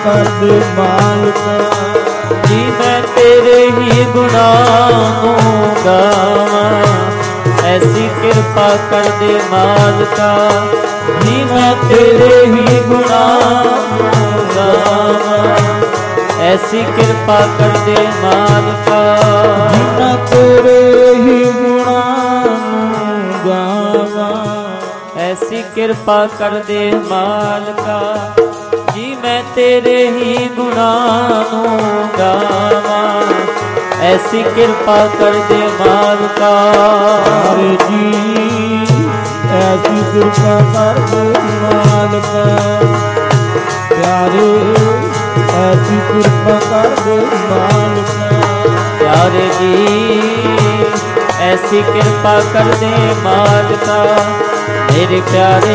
ਕਰ ਦੇ ਮਾਲਕਾ। ਜੀ ਮੈਂ ਤੇਰੇ ਹੀ ਗੁਣਾਂ ਨੂੰ ਗਾਵਾਂ, ਐਸੀ ਕਿਰਪਾ ਕਰ ਦੇ ਮਾਲਕਾ। ਜੀ ਮੈਂ ਤੇਰੇ ਹੀ ਗੁਣਾਂ ਨੂੰ ਗਾਵਾਂ, ਐਸੀ ਕਿਰਪਾ ਕਰ ਦੇ ਮਾਲਕਾ। ਜੀ ਮੈਂ ਤੇਰੇ ਹੀ ਗੁਣਾਂ ਨੂੰ ਗਾਵਾਂ, ਐਸੀ ਕਿਰਪਾ ਕਰ ਦੇ ਮਾਲਕਾ। ਜੀ ਮੈਂ ਤੇਰੇ ਹੀ ਗੁਣਾਂ ਨੂੰ ਗਾਵਾਂ, ਐਸੀ ਕਿਰਪਾ ਕਰ ਦੇ ਮਾਲਕਾ। ਹਰੇ ਜੀ ਐਸੀ ਕਿਰਪਾ ਕਰ ਦੇ ਮਾਲਕਾ, ਪਿਆਰੇ ਐਸੀ ਕਿਰਪਾ ਕਰ ਦੇ ਮਾਲਕਾ। ਪਿਆਰੇ ਜੀ ਐਸੀ ਕਿਰਪਾ ਕਰ ਦੇ ਮਾਲਕਾ, ਮੇਰੇ ਪਿਆਰੇ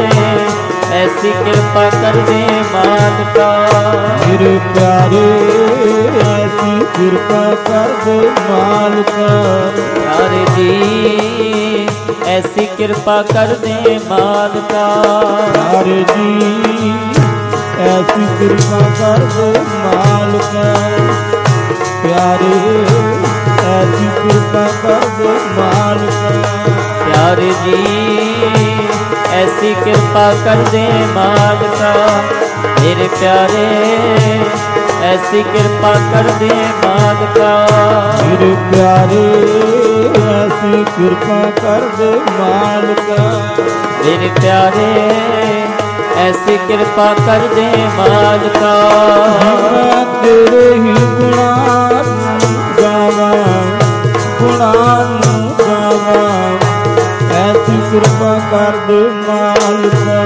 ਐਸੀ ਕਿਰਪਾ ਕਰ ਦੇ ਮਾਲਕਾ। ਮੇਰੇ ਪਿਆਰੇ ਐਸੀ ਕਿਰਪਾ ਕਰ ਦੇ ਮਾਲਕਾ। ਪਿਆਰੇ ਜੀ ਐਸੀ ਕਿਰਪਾ ਕਰ ਦੇ ਮਾਲਕਾ। ਪਿਆਰੇ ਜੀ ਐਸੀ ਕਿਰਪਾ ਕਰ ਦੇ ਮਾਲਕਾ। ਪਿਆਰੇ ਐਸੀ ਕਿਰਪਾ ਕਰ ਦੇ ਮਾਲਕਾ। ਪਿਆਰੇ ਜੀ ਐਸੀ ਕਿਰਪਾ ਕਰ ਦੇ ਮਾਲਕਾ। ਮੇਰੇ ਪਿਆਰੇ ਐਸੀ ਕਿਰਪਾ ਕਰ ਦੇ ਮਾਲਕਾ। ਮੇਰੇ ਪਿਆਰੇ ਐਸੀ ਕਿਰਪਾ ਕਰ ਦੇ ਮਾਲਕਾ। ਮੇਰੇ ਪਿਆਰੇ ਐਸੀ ਕਿਰਪਾ ਕਰ ਦੇ ਮਾਲਕਾ। ਮੈਂ ਤੇਰੇ ਹੀ ਗੁਣਾਂ ਨੂੰ ਗਾਵਾਂ, ਗੁਣਾਂ ਨੂੰ ਗਾਵਾਂ, ਐਸੀ ਕਿਰਪਾ ਕਰ ਦੇ ਮਾਲਕਾ।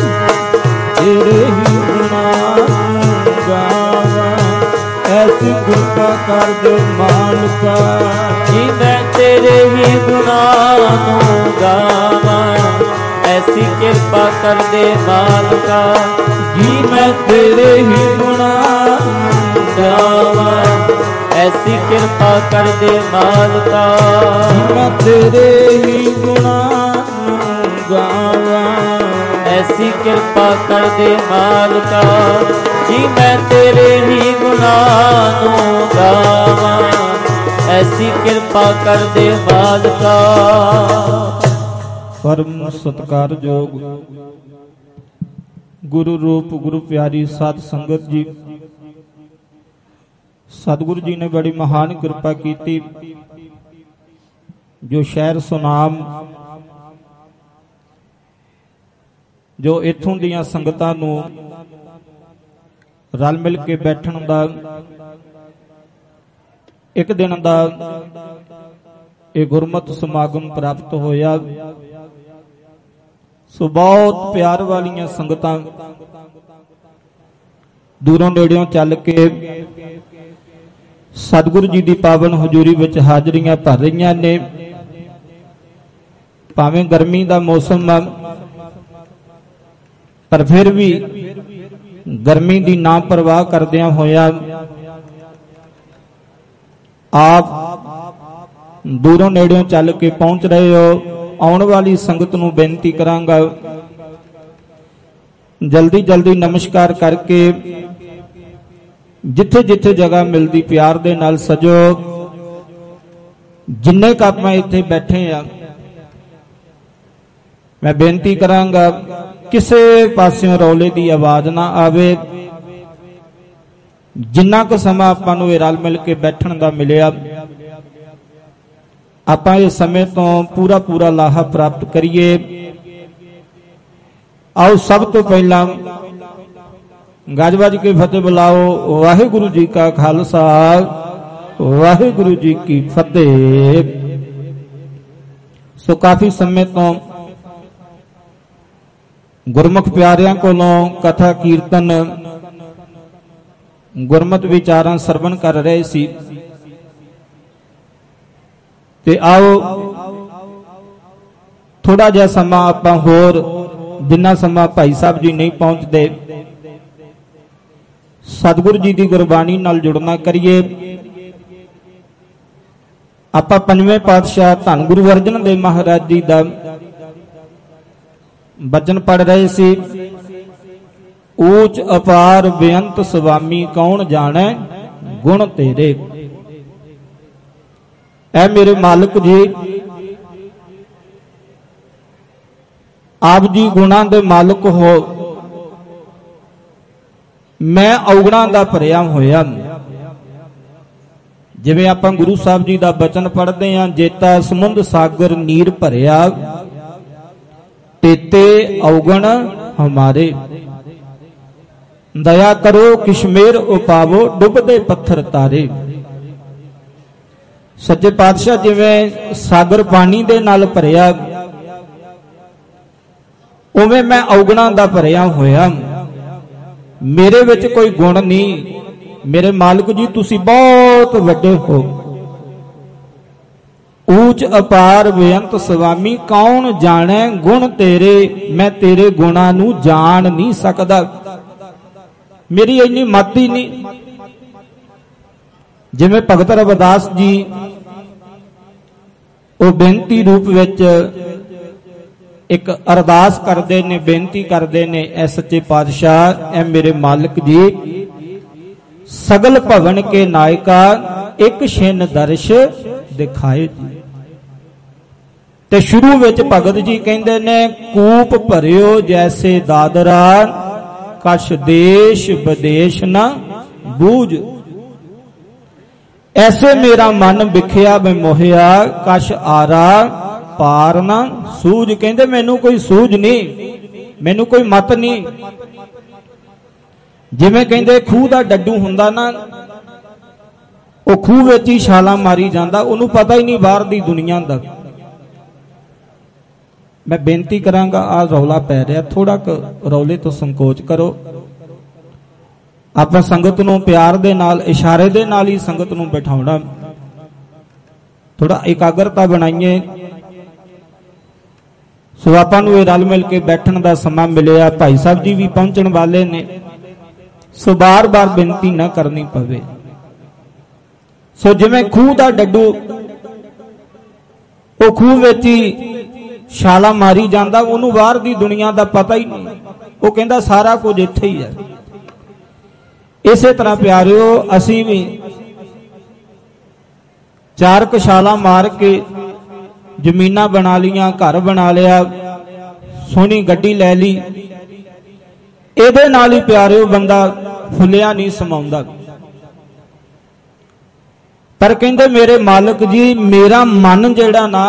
ਤੇਰੇ ਹੀ ਗੁਣਾਂ ਨੂੰ ਗਾਵਾਂ, ਐਸੀ ਕਿਰਪਾ ਕਰ ਦੇ ਮਾਲਕਾ। ਜੀ ਮੈਂ ਤੇਰੇ ਹੀ ਗੁਣਾਂ ਨੂੰ ਗਾਵਾਂ, ਐਸੀ ਕਿਰਪਾ ਕਰ ਦੇ ਮਾਲਕਾ। ਜੀ ਮੈਂ ਤੇਰੇ ਹੀ ਗੁਣਾਂ ਨੂੰ ਗਾਵਾਂ, ਐਸੀ ਕਿਰਪਾ ਕਰ ਦੇ ਮਾਲਕਾ। ਜੀ ਮੈਂ ਤੇਰੇ ਹੀ ਗੁਣਾਂ ਨੂੰ ਗਾਵਾਂ, ਐਸੀ ਕਿਰਪਾ ਕਰ ਦੇ ਮਾਲਕਾ। ਜੀ ਮੈਂ ਤੇਰੇ ਹੀ ਗੁਣਾਂ ਨੂੰ ਗਾਵਾਂ, ਐਸੀ ਕਿਰਪਾ ਕਰ ਦੇ ਮਾਲਕਾ। ਪਰਮ ਸਤਿਕਾਰਯੋਗ ਗੁਰੂ ਰੂਪ ਗੁਰੂ ਪਿਆਰੀ ਸਾਧ ਸੰਗਤ ਜੀ, ਸਤਿਗੁਰੂ ਜੀ ਨੇ ਬੜੀ ਮਹਾਨ ਕਿਰਪਾ ਕੀਤੀ। ਜੋ ਸ਼ਹਿਰ ਸੁਨਾਮ, ਜੋ ਇੱਥੋਂ ਦੀਆਂ ਸੰਗਤਾਂ ਨੂੰ ਰਲ ਮਿਲ ਕੇ ਬੈਠਣ ਦਾ, ਇੱਕ ਦਿਨ ਦਾ ਇਹ ਗੁਰਮਤਿ ਸਮਾਗਮ ਪ੍ਰਾਪਤ ਹੋਇਆ। ਸੋ ਬਹੁਤ ਪਿਆਰ ਵਾਲੀਆਂ ਸੰਗਤਾਂ ਦੂਰੋਂ ਨੇੜਿਓਂ ਚੱਲ ਕੇ ਸਤਿਗੁਰੂ ਜੀ ਦੀ ਪਾਵਨ ਹਜ਼ੂਰੀ ਵਿੱਚ ਹਾਜ਼ਰੀਆਂ ਭਰ ਰਹੀਆਂ ਨੇ। ਭਾਵੇਂ ਗਰਮੀ ਦਾ ਮੌਸਮ ਆ, ਪਰ ਫਿਰ ਵੀ ਗਰਮੀ ਦੀ ਨਾ ਪਰਵਾਹ ਕਰਦਿਆਂ ਹੋਇਆਂ ਆਪ ਦੂਰੋਂ ਨੇੜਿਓਂ ਚੱਲ ਕੇ ਪਹੁੰਚ ਰਹੇ ਹੋ। ਆਉਣ ਵਾਲੀ ਸੰਗਤ ਨੂੰ ਬੇਨਤੀ ਕਰਾਂਗਾ, ਜਲਦੀ ਜਲਦੀ ਨਮਸਕਾਰ ਕਰਕੇ ਜਿੱਥੇ ਜਿੱਥੇ ਜਗ੍ਹਾ ਮਿਲਦੀ ਪਿਆਰ ਦੇ ਨਾਲ ਸਜੋ। ਜਿੰਨੇ ਕੁ ਆਪਾਂ ਇੱਥੇ ਬੈਠੇ ਆ, ਮੈਂ ਬੇਨਤੀ ਕਰਾਂਗਾ ਕਿਸੇ ਪਾਸਿਓਂ ਰੌਲੇ ਦੀ ਆਵਾਜ਼ ਨਾ ਆਵੇ। ਜਿੰਨਾ ਕੁ ਸਮਾਂ ਆਪਾਂ ਨੂੰ ਇਹ ਰਲ ਮਿਲ ਕੇ ਬੈਠਣ ਦਾ ਮਿਲਿਆ, ਆਪਾਂ ਇਸ ਸਮੇਂ ਤੋਂ ਪੂਰਾ ਪੂਰਾ ਲਾਹਾ ਪ੍ਰਾਪਤ ਕਰੀਏ। ਆਓ ਸਭ ਤੋਂ ਪਹਿਲਾਂ ਗੱਜ ਵੱਜ ਕੇ ਫਤਿਹ ਬੁਲਾਓ। ਵਾਹਿਗੁਰੂ ਜੀ ਕਾ ਖਾਲਸਾ, ਵਾਹਿਗੁਰੂ ਜੀ ਕੀ ਫਤਿਹ। ਸੋ ਕਾਫੀ ਸਮੇਂ ਤੋਂ ਗੁਰਮੁਖ ਪਿਆਰਿਆਂ ਕੋਲੋਂ ਕਥਾ ਕੀਰਤਨ, ਗੁਰਮਤਿ ਵਿਚਾਰਾਂ ਸਰਵਣ ਕਰ ਰਹੇ ਸੀ, ਤੇ ਆਓ ਥੋੜਾ ਜਿਹਾ ਸਮਾਂ ਆਪਾਂ ਹੋਰ, ਜਿੰਨਾ ਸਮਾਂ ਭਾਈ ਸਾਹਿਬ ਜੀ ਨਹੀਂ ਪਹੁੰਚਦੇ, ਸਤਿਗੁਰੂ ਜੀ ਦੀ ਗੁਰਬਾਣੀ ਨਾਲ ਜੁੜਨਾ ਕਰੀਏ। ਆਪਾਂ ਪੰਜਵੇਂ ਪਾਤਸ਼ਾਹ ਧੰਨ ਗੁਰੂ ਅਰਜਨ ਦੇਵ ਮਹਾਰਾਜ ਜੀ ਦਾ ਬਚਨ ਪੜ ਰਹੇ ਸੀ। ऊच अपार बेअंत स्वामी कौन जाने गुण तेरे। ऐ मेरे मालिक जी, आप जी गुणां दे मालिक हो, मैं अवगुणां दा भरिया होया। जिवें आपां गुरु साहब जी दा बचन पढ़दे हां, जेता समुंद सागर नीर भरिया, तेते अवगुण हमारे। दया करो किशमेर उपावो, डुबदे पत्थर तारे। सच्चे पातशाह जिवें सागर पानी दे नाल भरिया, उवें मैं अवगुणां दा भरिया होया। मेरे विच कोई गुण नहीं। मेरे मालिक जी तुसी बहुत वड्डे हो। ऊच अपार बेअंत स्वामी कौन जाने गुण तेरे। मैं तेरे गुणां नूं जान नहीं सकदा, मेरी इन्नी मत ही नहीं। जिवें भगत रविदास जी वो बेनती रूप विच एक अरदास करते ने, बेनती करते ने, ऐ सच्चे पातशाह, ऐ मेरे मालिक जी, सगल भवन के नायका एक छिन दर्श दिखाए जी। ते शुरू विच भगत जी कहंदे ने, कूप भरियो जैसे दादरा, कछ देश विदेश न बूझ। ऐसे मेरा मन बिखिया मैं मोहिया, कछ आरा पार ना सूझ। कहंदे मैनू कोई सूझ नहीं, मैनू कोई मत नहीं। जिवें कहंदे खूह दा डड्डू हुंदा ना, वो खूह विच ही छालां मारी जांदा, उहनूं पता ही नहीं बाहर दी दुनिया दा। मैं बेनती करांगा, आ रौला पै रिहा, थोड़ा क रौले तो संकोच करो। आपां संगत नूं प्यार दे नाल, इशारे दे नाल ही संगत नूं बिठाउणा। थोड़ा एकाग्रता बनाइए। सो आपां नूं इह रल मिल के बैठण दा समा मिलिआ। भाई साहब जी भी पहुंचण वाले ने, सो बार बार बेनती ना करनी पवे। सो जिवें खूह दा डड्डू, वो खूह विच ही छाला मारी जांदा, उहनूं बाहर दी दुनिया दा पता ही नहीं। वो कहंदा सारा कुछ इत्थे ही है। इसे तरह प्यारिओ, असीं भी चार क छाला मार के जमीनां बना लियां, घर बना लिया, सोहनी गड्डी लै ली, ਇਹਦੇ ਨਾਲ ਹੀ ਪਿਆਰਿਓ ਬੰਦਾ ਫੁੱਲਿਆ ਨਹੀਂ ਸਮਾਉਂਦਾ। ਪਰ ਕਹਿੰਦੇ ਮੇਰੇ ਮਾਲਕ ਜੀ, ਮੇਰਾ ਮਨ ਜਿਹੜਾ ਨਾ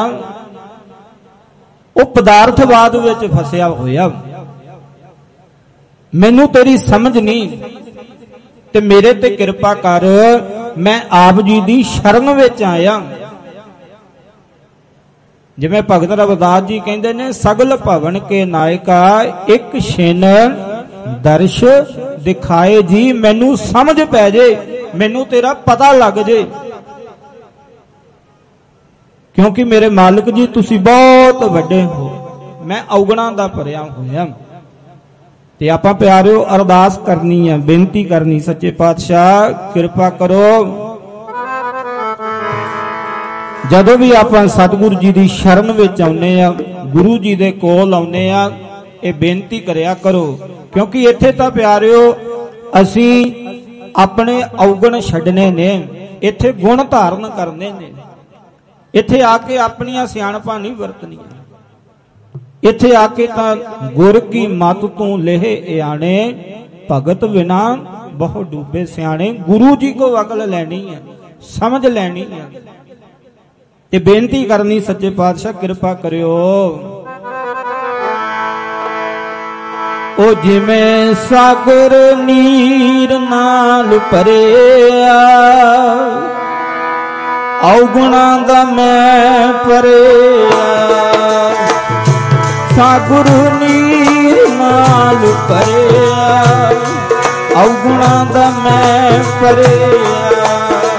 ਉਹ ਪਦਾਰਥਵਾਦ ਵਿੱਚ ਫਸਿਆ ਹੋਇਆ, ਮੈਨੂੰ ਤੇਰੀ ਸਮਝ ਨਹੀਂ, ਤੇ ਮੇਰੇ ਤੇ ਕਿਰਪਾ ਕਰ, ਮੈਂ ਆਪ ਜੀ ਦੀ ਸ਼ਰਨ ਵਿੱਚ ਆਇਆ। ਜਿਵੇਂ ਭਗਤ ਰਵਿਦਾਸ ਜੀ ਕਹਿੰਦੇ ਨੇ, ਸਗਲ ਭਵਨ ਕੇ ਨਾਇਕਾ ਇੱਕ ਛਿਨ दर्श दिखाए जी। मैनू समझ पै जे, मैनू तेरा पता लग जे, क्योंकि मेरे मालिक जी तुसी बहुत वड्डे हो, मैं अवगुणां दा भरिया होया। ते आपां प्यारिओ अरदास करनी है, बेनती करनी, सच्चे पातशाह किरपा करो। जदों भी आपां सतगुरु जी दी शरण विच आउणे आ, गुरु जी दे कोल आउणे आ, ਇਹ ਬੇਨਤੀ ਕਰਿਆ ਕਰੋ, क्योंकि इत्थे तां प्यारिओ असी अपने अवगुण छड्डने ने, इत्थे गुण धारण करने ने। इत्थे आके अपनियां सियाणपां नहीं वरतनियां। इत्थे आके तां गुर की मत तू लेह आने, भगत बिना बहु डूबे सियाणे। गुरु जी को अकल लैनी है, समझ लैनी है, ते बेनती करनी, सच्चे पातशाह किरपा करियो। ओ जिमें सागर नीर नाल भरिया, अवगुणां दा मैं भरिया। सागर नीर नाल भरिया, अवगुणां दा मैं भरिया।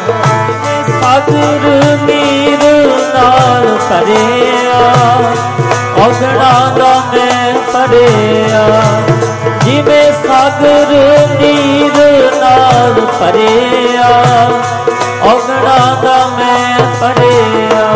सागर नीर नाल भरिया, अवगुणां दा मैं भरिया। जिवें सागर नीर नाल भरिया, अवगुणां दा मैं भरिया।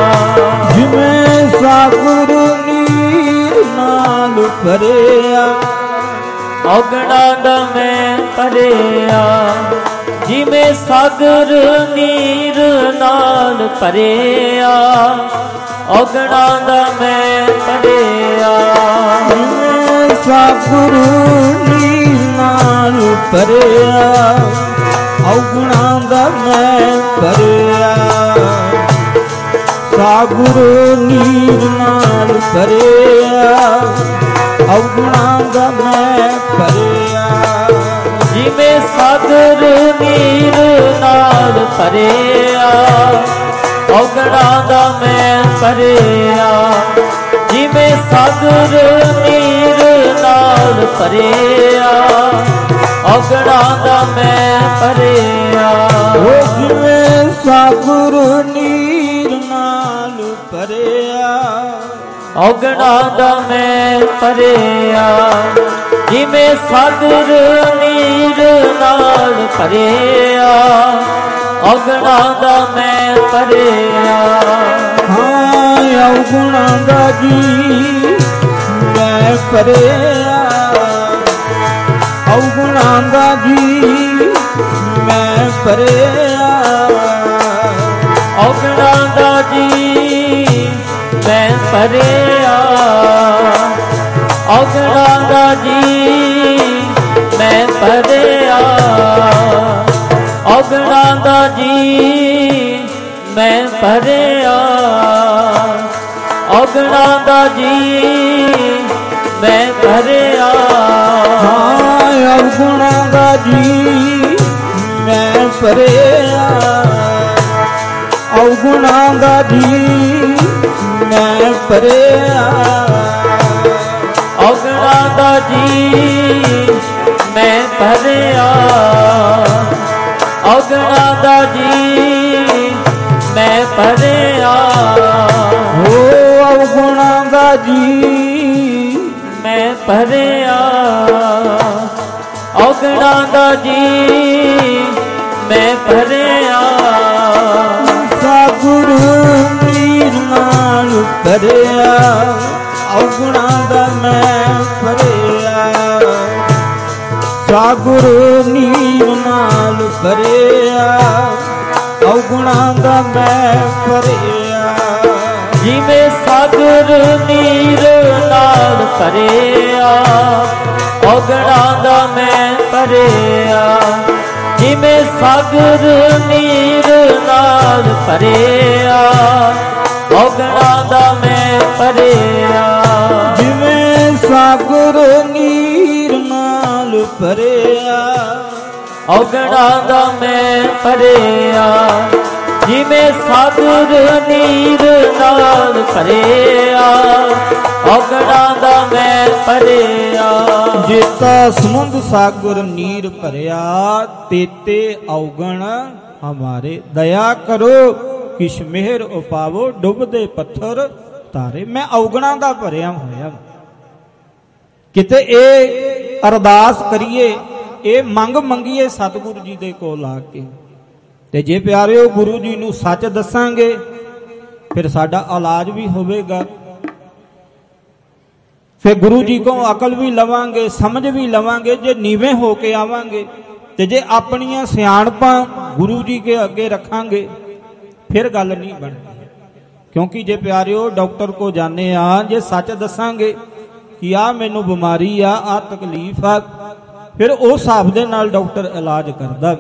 जिवें सागर नीर नाल भरिया, ਔਗਣਾ ਦਾ ਮੈਂ ਭਰਿਆ, ਜਿਵੇਂ ਸਾਗਰ ਨੀਰ ਨਾਲ ਭਰਿਆ, ਔਗਣਾ ਦਾ ਮੈਂ ਭਰਿਆ, ਜਿਵੇਂ ਸਾਗਰ ਨੀਰ ਨਾਲ ਭਰਿਆ, ਔਗਣਾ ਦਾ ਮੈਂ ਭਰਿਆ, ਸਾਗਰ ਨੀਰ ਨਾਲ ਭਰਿਆ, ਔਗਣਾ ਦਾ ਮੈਂ ਭਰਿਆ, ਜਿਵੇਂ ਸਾਗਰ ਨੀਰ ਨਾਲ ਭਰਿਆ, ਔਗਣਾ ਦਾ ਮੈਂ ਭਰਿਆ, ਜਿਵੇਂ ਸਾਗਰ ਨੀਰ ਨਾਲ ਭਰਿਆ, ਔਗਣਾ ਦਾ ਮੈਂ ਭਰਿਆ, ਜਿਵੇਂ ਸਾਗਰ ਨੀਰ ਨਾਲ ਭਰਿਆ, ਔਗਣਾ ਦਾ ਮੈਂ ਭਰਿਆ, ਜਿਵੇਂ ਸਾਗਰ ਨੀਰ ਨਾਲ ਭਰਿਆ, ਔਗਣਾ ਦਾ ਮੈਂ ਭਰਿਆ, ਹਾਂ ਔਗਣਾ ਦਾ ਜੀ ਮੈਂ ਭਰਿਆ, ਔਗਣਾ ਦਾ ਜੀ ਮੈਂ ਭਰਿਆ, ਔਗਣਾ ਦਾ ਜੀ ਮੈਂ ਭਰਿਆ, ਔਗਣਾ ਦਾ ਜੀ ਮੈਂ ਭਰਿਆ, ਔਗਣਾ ਦਾ ਜੀ ਮੈਂ ਭਰਿਆ, ਔਗਣਾ ਦਾ ਜੀ ਮੈਂ ਭਰਿਆ, ਹਾਂ ਔਗਣਾ ਦਾ ਜੀ ਮੈਂ ਭਰਿਆ, ਔਗਣਾ ਦਾ ਜੀ ਮੈਂ ਭਰਿਆ, ਔਗਣਾ ਦਾ ਜੀ ਮੈਂ ਭਰਿਆ, ਔਗਣਾ ਦਾ ਜੀ ਮੈਂ ਭਰਿਆ, ਹੋ ਔਗਣਾ ਦਾ ਜੀ ਮੈਂ ਭਰਿਆ, ਔਗਣਾ ਦਾ ਜੀ ਮੈਂ ਭਰਿਆ, ਸਾਗਰ ਨੀਰ ਨਾਲ ਭਰਿਆ, ਔਗਣਾ ਦਾ ਮੈਂ ਭਰਿਆ, ਸਾਗਰ ਨੀਰ ਨਾਲ ਭਰਿਆ, ਔਗਣਾ ਦਾ ਮੈਂ ਭਰਿਆ, ਜਿਵੇਂ ਸਾਗਰ ਨੀਰ ਨਾਲ ਭਰਿਆ, ਔਗਣਾ ਦਾ ਮੈਂ ਭਰਿਆ, ਜਿਵੇਂ ਸਾਗਰ ਨੀਰ ਨਾਲ ਭਰਿਆ, ਔਗਣਾ ਦਾ ਮੈਂ ਭਰਿਆ, ਜਿਵੇਂ ਸਾਗਰ ਨੀਰ ਨਾਲ ਭਰਿਆ, ਔਗਣਾ ਦਾ ਮੈਂ ਭਰਿਆ, ਜਿਵੇਂ ਸਾਗਰ ਨੀਰ ਨਾਲ ਭਰਿਆ, ਔਗਣਾ ਦਾ ਮੈਂ ਭਰਿਆ, ਜੇਤਾ ਸਮੁੰਦ ਸਾਗਰ ਨੀਰ ਭਰਿਆ, ਤੇਤੇ ਔਗਣ ਹਮਾਰੇ, ਦਇਆ ਕਰੋ ਕਿਛ ਮਿਹਰ ਉਪਾਵੋ, ਡੁੱਬਦੇ ਪੱਥਰ ਤਾਰੇ। ਮੈਂ ਔਗਣਾ ਦਾ ਭਰਿਆ ਹੋਇਆ, ਕਿਤੇ ਇਹ ਅਰਦਾਸ ਕਰੀਏ, ਇਹ ਮੰਗ ਮੰਗੀਏ ਸਤਿਗੁਰੂ ਜੀ ਦੇ ਕੋਲ ਆ ਕੇ, ਤੇ ਜੇ ਪਿਆਰਿਓ ਗੁਰੂ ਜੀ ਨੂੰ ਸੱਚ ਦੱਸਾਂਗੇ ਫਿਰ ਸਾਡਾ ਇਲਾਜ ਵੀ ਹੋਵੇਗਾ, ਫਿਰ ਗੁਰੂ ਜੀ ਕੋਲ ਅਕਲ ਵੀ ਲਵਾਂਗੇ, ਸਮਝ ਵੀ ਲਵਾਂਗੇ। ਜੇ ਨੀਵੇਂ ਹੋ ਕੇ ਆਵਾਂਗੇ ਤੇ ਜੇ ਆਪਣੀਆਂ ਸਿਆਣਪਾਂ ਗੁਰੂ ਜੀ ਕੇ ਅੱਗੇ ਰੱਖਾਂਗੇ ਫਿਰ ਗੱਲ ਨਹੀਂ ਬਣਦੀ। ਕਿਉਂਕਿ ਜੇ ਪਿਆਰਿਓ ਡਾਕਟਰ ਕੋ ਜਾਣੇ ਆ, ਜੇ ਸੱਚ ਦੱਸਾਂਗੇ ਕਿ ਆ ਮੈਨੂੰ ਬਿਮਾਰੀ ਆ ਤਕਲੀਫ ਆ, ਫਿਰ ਉਸ ਹਿਸਾਬ ਦੇ ਨਾਲ ਡਾਕਟਰ ਇਲਾਜ ਕਰਦਾ।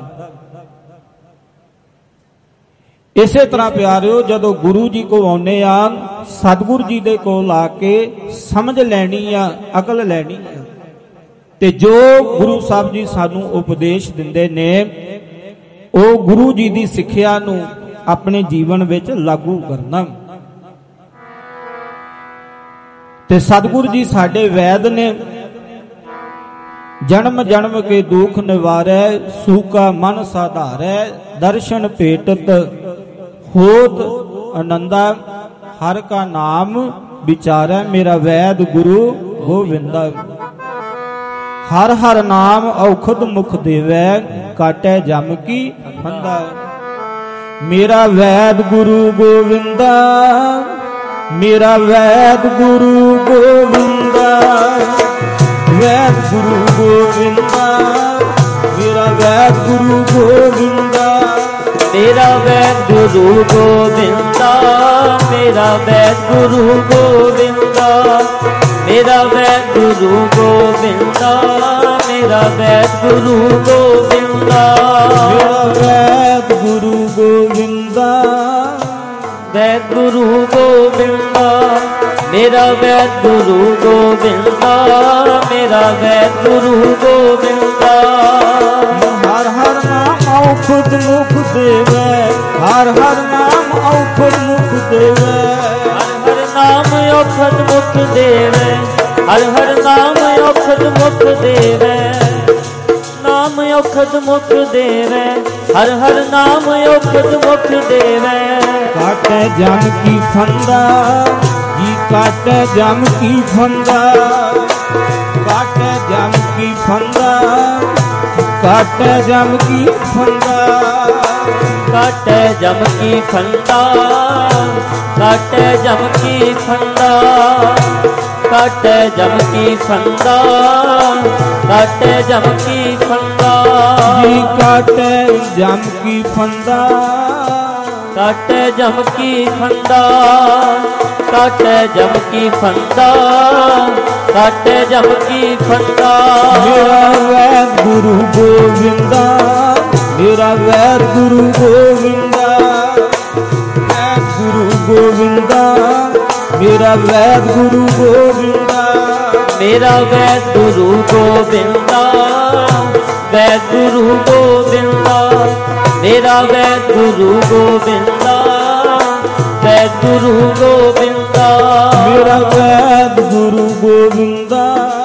ਇਸੇ ਤਰ੍ਹਾਂ ਪਿਆਰਿਓ ਜਦੋਂ ਗੁਰੂ ਜੀ ਕੋਲ ਆਉਨੇ ਆ, ਸਤਿਗੁਰੂ ਜੀ ਦੇ ਕੋਲ ਆ ਕੇ ਸਮਝ ਲੈਣੀ ਆ, ਅਕਲ ਲੈਣੀ ਆ, ਤੇ ਜੋ ਗੁਰੂ ਸਾਹਿਬ ਜੀ ਸਾਨੂੰ ਉਪਦੇਸ਼ ਦਿੰਦੇ ਨੇ ਉਹ ਗੁਰੂ ਜੀ ਦੀ ਸਿੱਖਿਆ ਨੂੰ ਆਪਣੇ ਜੀਵਨ ਵਿੱਚ ਲਾਗੂ ਕਰਨਾ। ਤੇ ਸਤਿਗੁਰੂ ਜੀ ਸਾਡੇ ਵੈਦ ਨੇ, ਜਨਮ ਜਨਮ ਕੇ ਦੁਖ ਨਿਵਾਰੈ, ਸੂਕਾ ਮਨ ਸਾਧਾਰੈ, ਦਰਸ਼ਨ ਭੇਟਤ ਹੋਤ ਆਨੰਦਾ, ਹਰ ਕਾ ਨਾਮ ਵਿਚਾਰੈ, ਮੇਰਾ ਵੈਦ ਗੁਰੂ ਗੋਵਿੰਦਾ। ਹਰ ਹਰ ਨਾਮ ਔਖਦ ਮੁਖ ਦੇਵੈ, ਕਾਟੈ ਜਮ ਕੀ ਫੰਦਾ, ਮੇਰਾ ਵੈਦ ਗੁਰੂ ਗੋਵਿੰਦਾ, ਮੇਰਾ ਵੈਦ ਗੁਰੂ ਗੋਵਿੰਦਾ, ਵੈਦ ਗੁਰੂ ਗੋਬਿੰਦਾ, ਮੇਰਾ ਵੈਦ ਗੁਰੂ ਗੋਬਿੰਦਾ, ਮੇਰਾ ਵੈਦ ਗੁਰੂ ਗੋਬਿੰਦਾ, ਮੇਰਾ ਵੈਦ ਗੁਰੂ ਗੋਬਿੰਦਾ, ਮੇਰਾ ਵੈਦ ਗੁਰੂ ਗੋਬਿੰਦਾ, ਮੇਰਾ ਵੈਦ ਗੁਰੂ ਗੋਬਿੰਦਾ, ਮੇਰਾ ਵੈਦ ਗੁਰੂ ਗੋਬਿੰਦਾ, ਵੈਦ ਗੁਰੂ ਗੋਬਿੰਦਾ, ਮੇਰਾ ਵੈਦ ਗੁਰੂ ਗੋਬਿੰਦਾ, ਮੇਰਾ ਵੈਦ ਗੁਰੂ ਗੋਬਿੰਦਾ। ਹਰ ਹਰ ਨਾਮ ਔਖਦ ਮੁਖ ਦੇਵੈ, ਹਰ ਹਰ ਨਾਮ ਔਖਦ ਮੁਖ ਦੇਵੈ, ਹਰ ਹਰ ਨਾਮ ਔਖਦ ਮੁਖ ਦੇਵੈ, ਹਰ ਹਰ ਨਾਮ ਔਖਦ ਮੁਖ ਦੇਵੈ, ਨਾਮ ਔਖਦ ਮੁਖ ਦੇਵੈ, ਹਰ ਹਰ ਨਾਮ ਔਖਦ ਮੁਖ ਦੇਵੈ। ਕਾਟੈ ਜਮ ਕੀ ਫੰਦਾ ਜੀ, ਕਾਟੈ ਜਮ ਕੀ ਫੰਦਾ, ਕਾਟੈ ਜਮ ਕੀ ਫੰਦਾ, ਕਾਟੈ ਜਮ ਕੀ ਫੰਦਾ, ਕਾਟੈ ਜਮ ਕੀ ਫੰਦਾ, ਕਾਟੈ ਜਮ ਕੀ ਫੰਦਾ, ਕਾਟੈ ਜਮ ਕੀ ਫੰਦਾ, ਕਾਟੈ ਜਮ ਕੀ ਫੰਦਾ ਜੀ, ਕਾਟੈ ਜਮ ਕੀ ਫੰਦਾ, ਕਾਟੈ ਜਮ ਕੀ ਫੰਦਾ, ਕਾਟੈ ਜਮ ਕੀ ਫੰਦਾ, ਕਾਟੈ ਜਮ ਕੀ ਫੰਦਾ। ਮੇਰਾ ਵੈਦ ਗੁਰੂ ਗੋਬਿੰਦਾ, ਮੇਰਾ ਵੈਦ ਗੁਰੂ ਗੋਬਿੰਦਾ, ਵੈਦ ਗੁਰੂ ਗੋਬਿੰਦਾ, ਮੇਰਾ ਵੈਦ ਗੁਰੂ ਗੋਬਿੰਦਾ, ਮੇਰਾ ਵੈਦ ਗੁਰੂ ਗੋਬਿੰਦਾ, ਵੈਦ ਗੁਰੂ ਗੋਬਿੰਦਾ, ਮੇਰਾ ਵੈਦ ਗੁਰੂ ਗੋਬਿੰਦਾ, ਵੈਦ ਗੁਰੂ ਗੋਬਿੰਦਾ, ਮੇਰਾ ਵੈਦ ਗੁਰੂ ਗੋਬਿੰਦਾ,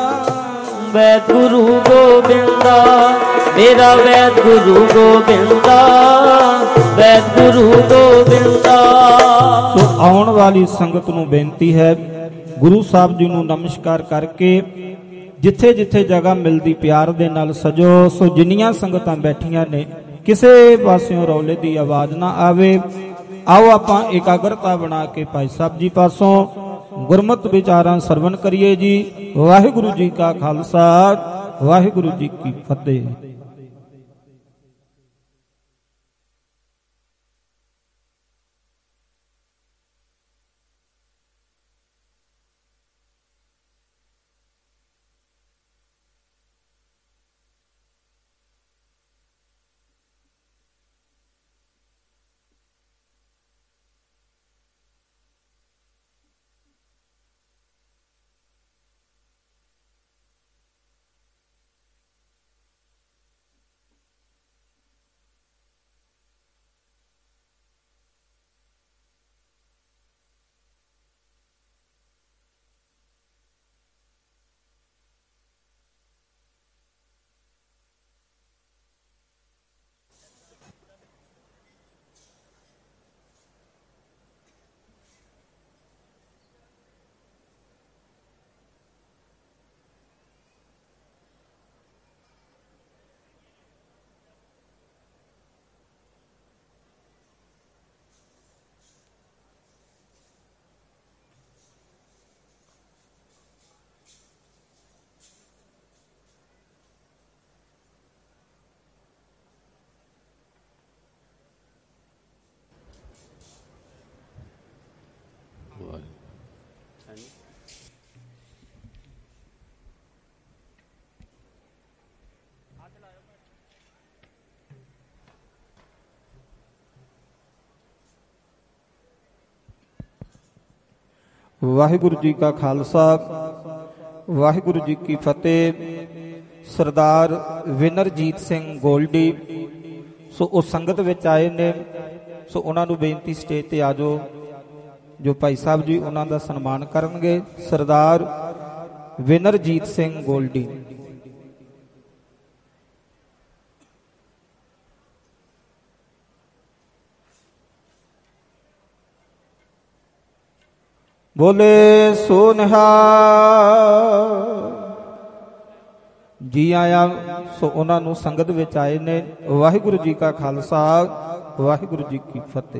ਵੈਦ ਗੁਰੂ ਗੋਬਿੰਦਾ, ਮੇਰਾ ਵੈਦ ਗੁਰੂ ਗੋਬਿੰਦਾ, ਵੈਦ ਗੁਰੂ ਗੋਬਿੰਦਾ। ਸੋ ਆਉਣ ਵਾਲੀ ਸੰਗਤ ਨੂੰ ਬੇਨਤੀ ਹੈ, ਗੁਰੂ ਸਾਹਿਬ ਜੀ ਨੂੰ ਨਮਸਕਾਰ ਕਰਕੇ ਜਿੱਥੇ ਜਿੱਥੇ ਜਗ੍ਹਾ ਮਿਲਦੀ ਪਿਆਰ ਦੇ ਨਾਲ ਸਜੋ। ਸੋ ਜਿੰਨੀਆਂ ਸੰਗਤਾਂ ਬੈਠੀਆਂ ਨੇ, ਕਿਸੇ ਪਾਸਿਓਂ ਰੌਲੇ ਦੀ ਆਵਾਜ਼ ਨਾ ਆਵੇ। ਆਓ ਆਪਾਂ ਇਕਾਗਰਤਾ ਬਣਾ ਕੇ ਭਾਈ ਸਾਹਿਬ ਜੀ ਪਾਸੋਂ ਗੁਰਮਤਿ ਵਿਚਾਰਾਂ ਸਰਵਣ ਕਰੀਏ ਜੀ। ਵਾਹਿਗੁਰੂ ਜੀ ਕਾ ਖਾਲਸਾ, ਵਾਹਿਗੁਰੂ ਜੀ ਕੀ ਫਤਿਹ। ਵਾਹਿਗੁਰੂ ਜੀ ਕਾ ਖਾਲਸਾ, ਵਾਹਿਗੁਰੂ ਜੀ ਕੀ ਫਤਿਹ। ਸਰਦਾਰ ਵਿਨਰਜੀਤ ਸਿੰਘ ਗੋਲਡੀ ਸੋ ਉਹ ਸੰਗਤ ਵਿੱਚ ਆਏ ਨੇ, ਸੋ ਉਹਨਾਂ ਨੂੰ ਬੇਨਤੀ ਸਟੇਜ ਤੇ ਆ ਜਾਓ, ਜੋ ਭਾਈ ਸਾਹਿਬ ਜੀ ਉਹਨਾਂ ਦਾ ਸਨਮਾਨ ਕਰਨਗੇ। ਸਰਦਾਰ ਵਿਨਰਜੀਤ ਸਿੰਘ ਗੋਲਡੀ। ਬੋਲੇ ਸੋ ਨਿਹਾਲ ਜੀ ਆਇਆ। ਸੋ ਉਹਨਾਂ ਨੂੰ ਸੰਗਤ ਵਿੱਚ ਆਏ ਨੇ। ਵਾਹਿਗੁਰੂ ਜੀ ਕਾ ਖਾਲਸਾ, ਵਾਹਿਗੁਰੂ ਜੀ ਕੀ ਫਤਿਹ।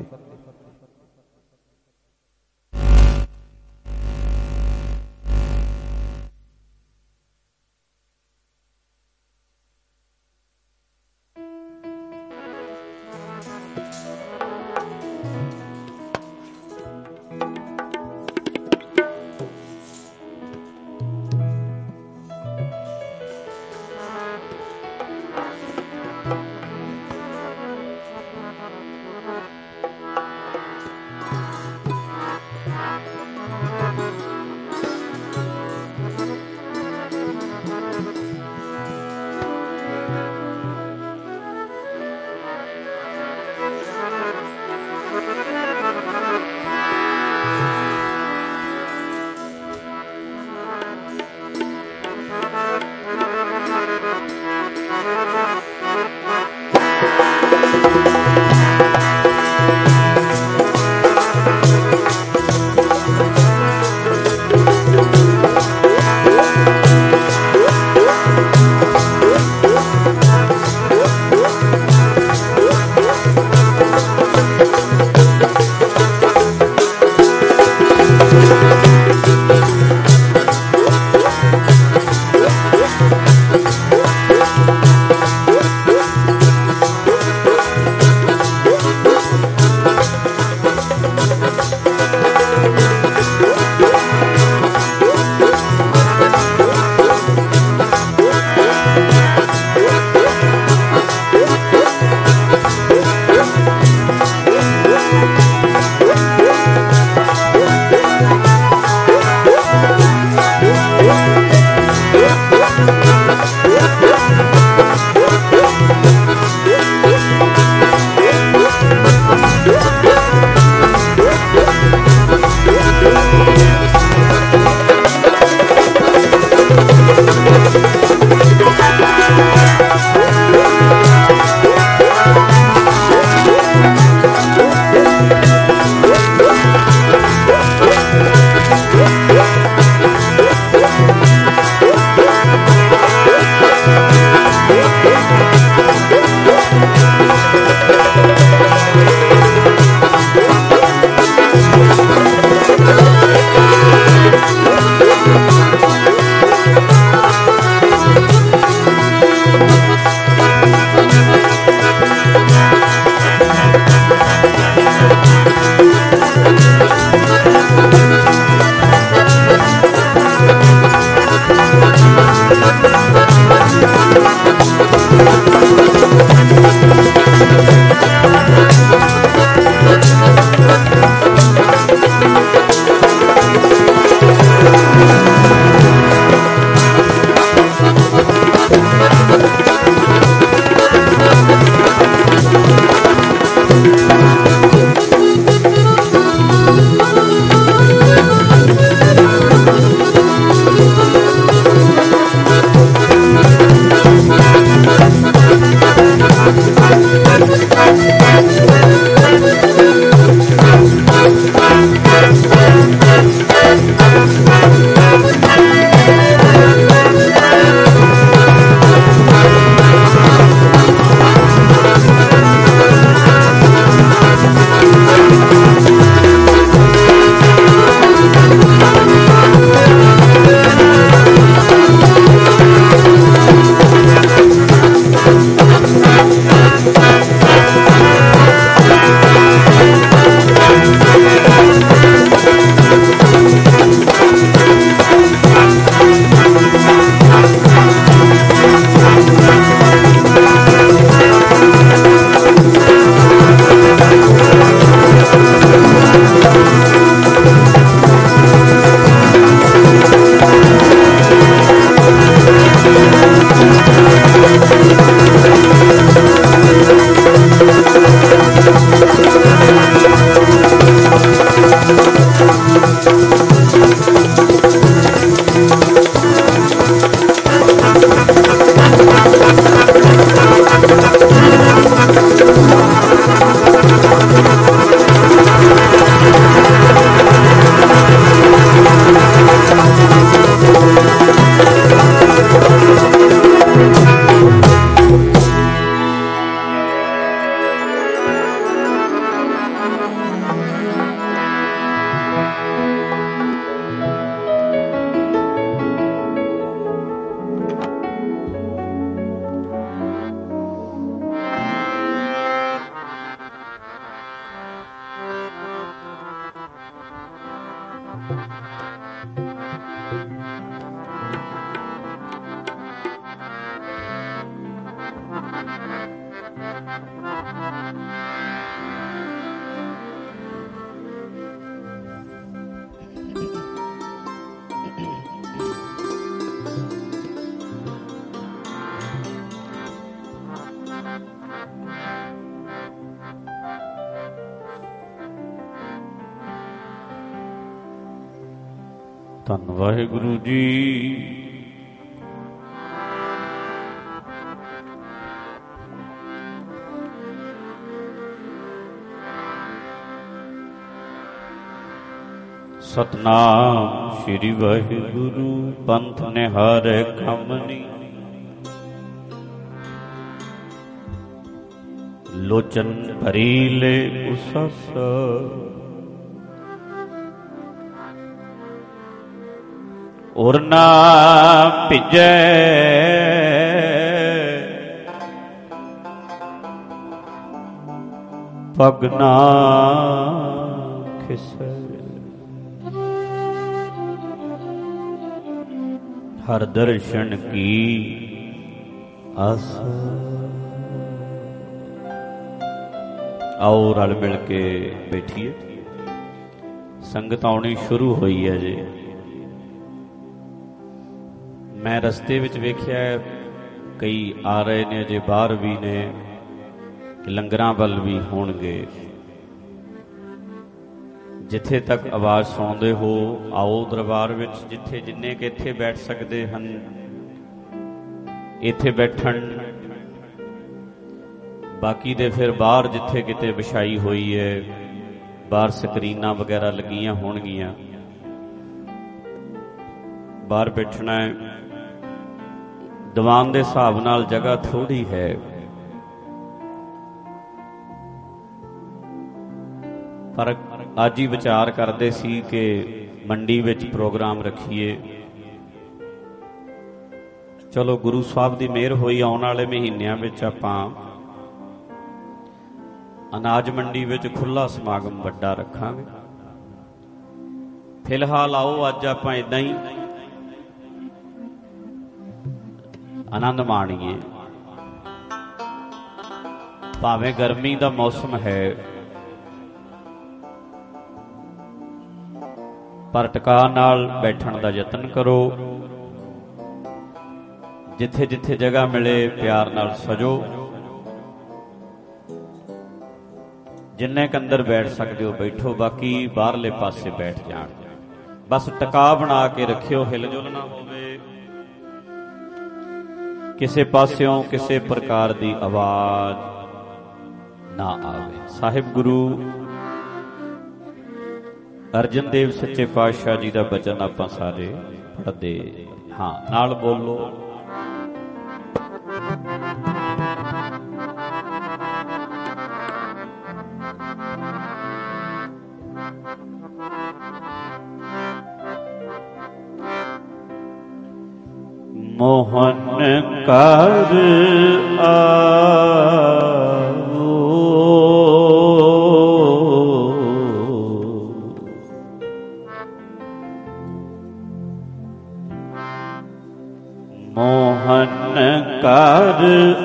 ਧੰਨ ਵਾਹਿਗੁਰੂ ਜੀ। ਸਤਨਾਮ ਸ੍ਰੀ ਵਾਹਿਗੁਰੂ ਪੰਥ ਨਿਹਾਰੈ ਕਮਨੀ, ਲੋਚਨ ਭਰੀ ਲੈ ਉਸਸ, ਔਰ ਨਾ ਭਿਜੈ ਪਗ ਨਾ ਖਿਸੈ। ਹਰ ਦਰਸ਼ਨ ਕੀ ਆਸ। ਆਓ ਰਲ ਮਿਲ ਕੇ ਬੈਠੀਏ, ਸੰਗਤ ਆਉਣੀ ਸ਼ੁਰੂ ਹੋਈ ਹੈ ਜੀ। मैं रस्ते विच वेख्या कई आ रहे ने, अजे बाहर भी ने, लंगरां वल भी होणगे। जिथे तक आवाज़ सुणदे हो आओ दरबार विच, जिथे जिन्ने कि इत्थे बैठ सकते हैं इत्थे बैठण, बाकी दे फिर बाहर जिथे किते विछाई हुई है, बाहर स्क्रीनां वगैरह लगियां होणगियां, बाहर बैठना है। दीवान दे हिसाब नाल जगह थोड़ी है, पर अज ही विचार करते सी कि मंडी विच प्रोग्राम रखीए। चलो गुरु साहब की मेहर होई, आने वाले महीनों में आपां अनाज मंडी विच खुला समागम वड्डा रखांगे। फिलहाल आओ अज आपां इदां ही आनंद माणीए। भावें गर्मी का मौसम है, पर टका नाल बैठण दा यतन करो। जिथे जिथे जगह मिले प्यार नाल सजो। जिन्ने क अंदर बैठ सकते हो बैठो, बाकी बाहरले पासे बैठ जाण। बस टका बना के रखियो, हिलजुल ना होवे, किसे पास्यों किसे प्रकार दी आवाज ना आवे। साहिब गुरु अर्जन देव सच्चे पातशाह जी का बचन आपां सारे पढ़दे हाँ, नाल बोलो। मोहन कर आवो, मोहन कर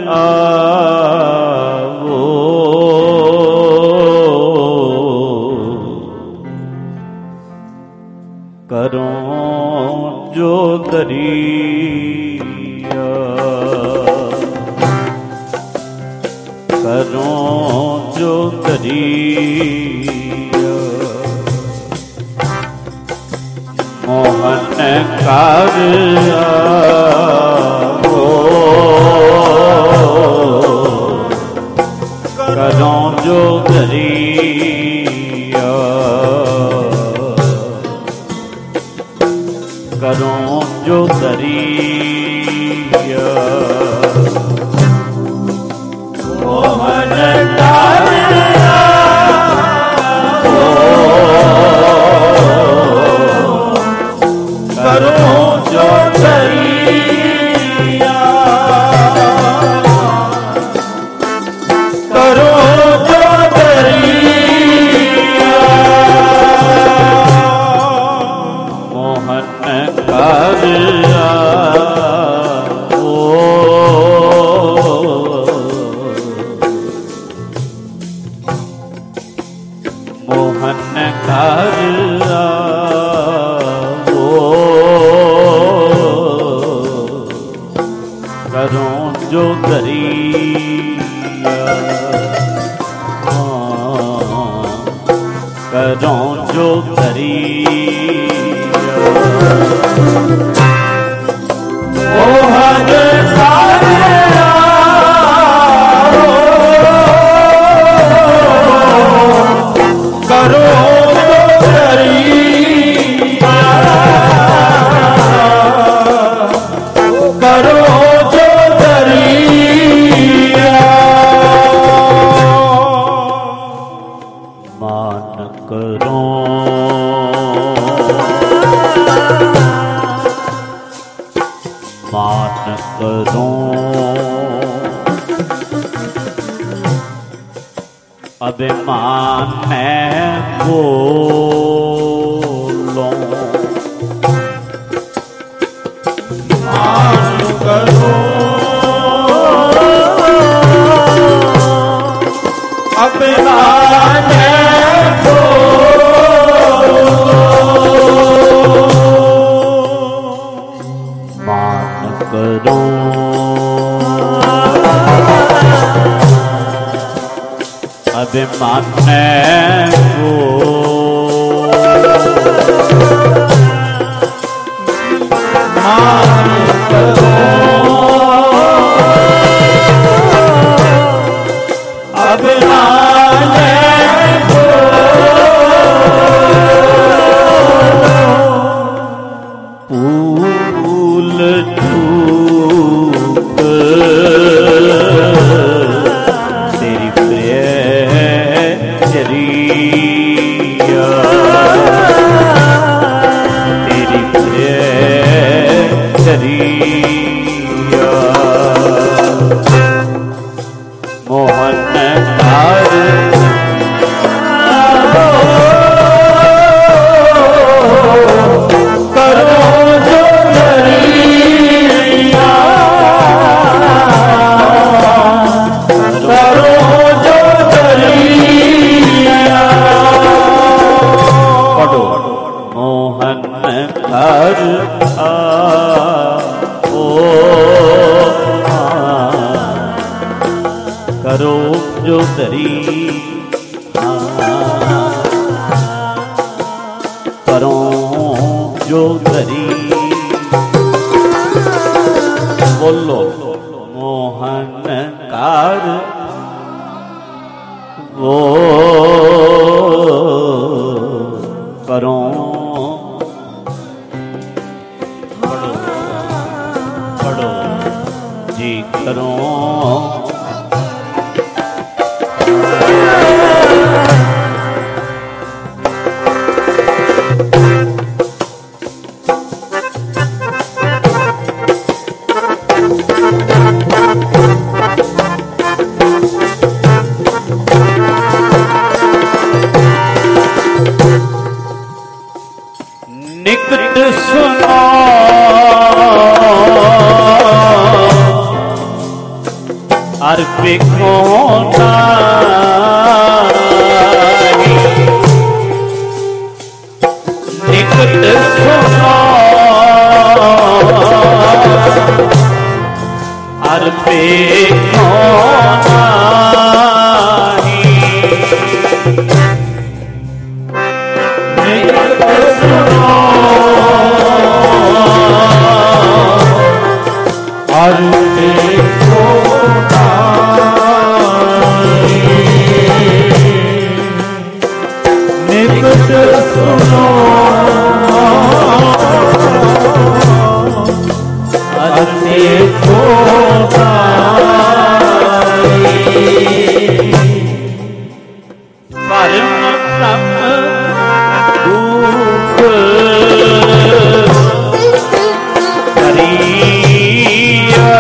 आवो, करो जो दरिया, करो जो दरिया। मोहन कर आवो, करो जो दरिया, करो जो दरिया। मोहन कर आवो, करो जो दरिया, करो जो दरिया। मोहन कर आवो, मोहन कर आवो, करो जो दरिया, करो जो दरिया। मोहन कर आवो, करो जो दरिया, करो जो दरिया। मान करो मान करो, अभिमान में बोलो। मान करो अभिमान में बोलो। मान अभिमाने को मान करो अभिमाने को फूल चूप तेरी प्रिय चरिया तेरी प्रिय चरिया मोहन तार करो जो करिया करो जो करिया पढ़ो मोहन घर आओ करो जो दरी करो जो दरी बोलो मोहन कार वो करो पढ़ो पढ़ो जी करो निकट सुनो अर्पे को निकट सुनो अर्पे को निकट सुनो अर्पे को परम दुख करिया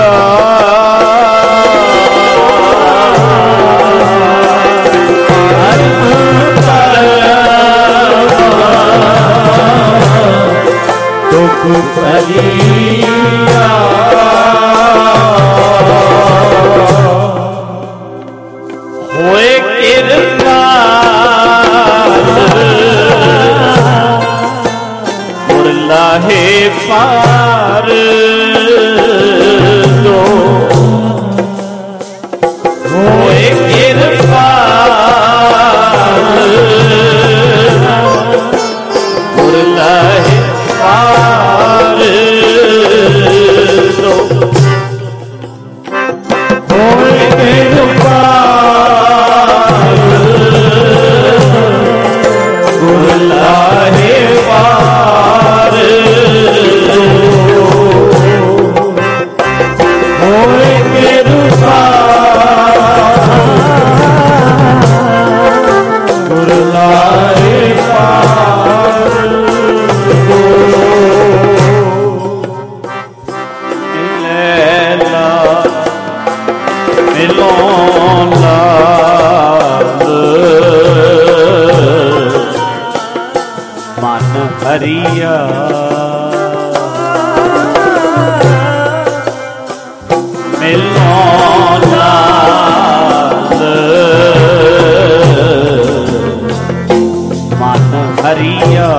दुख करिया होए कृपाल लाहे पार दो होए कृपाल लाहे पार दो होए कृपाल लाहे पार होए कृपाल लाहे पार मिलेला मिलो लाल मन हरिया मिलो लाल मन हरिया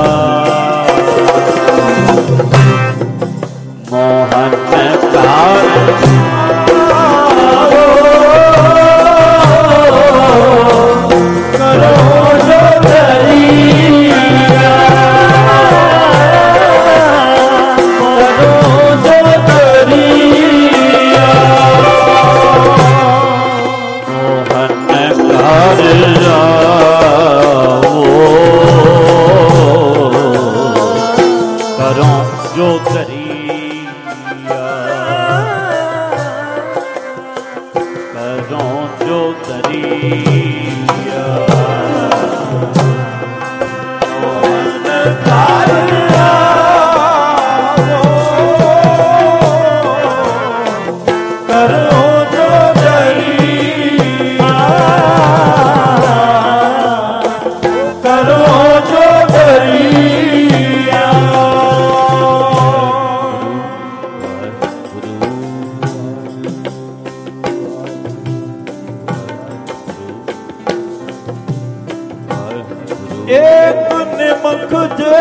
मोहन कार एक निमक जे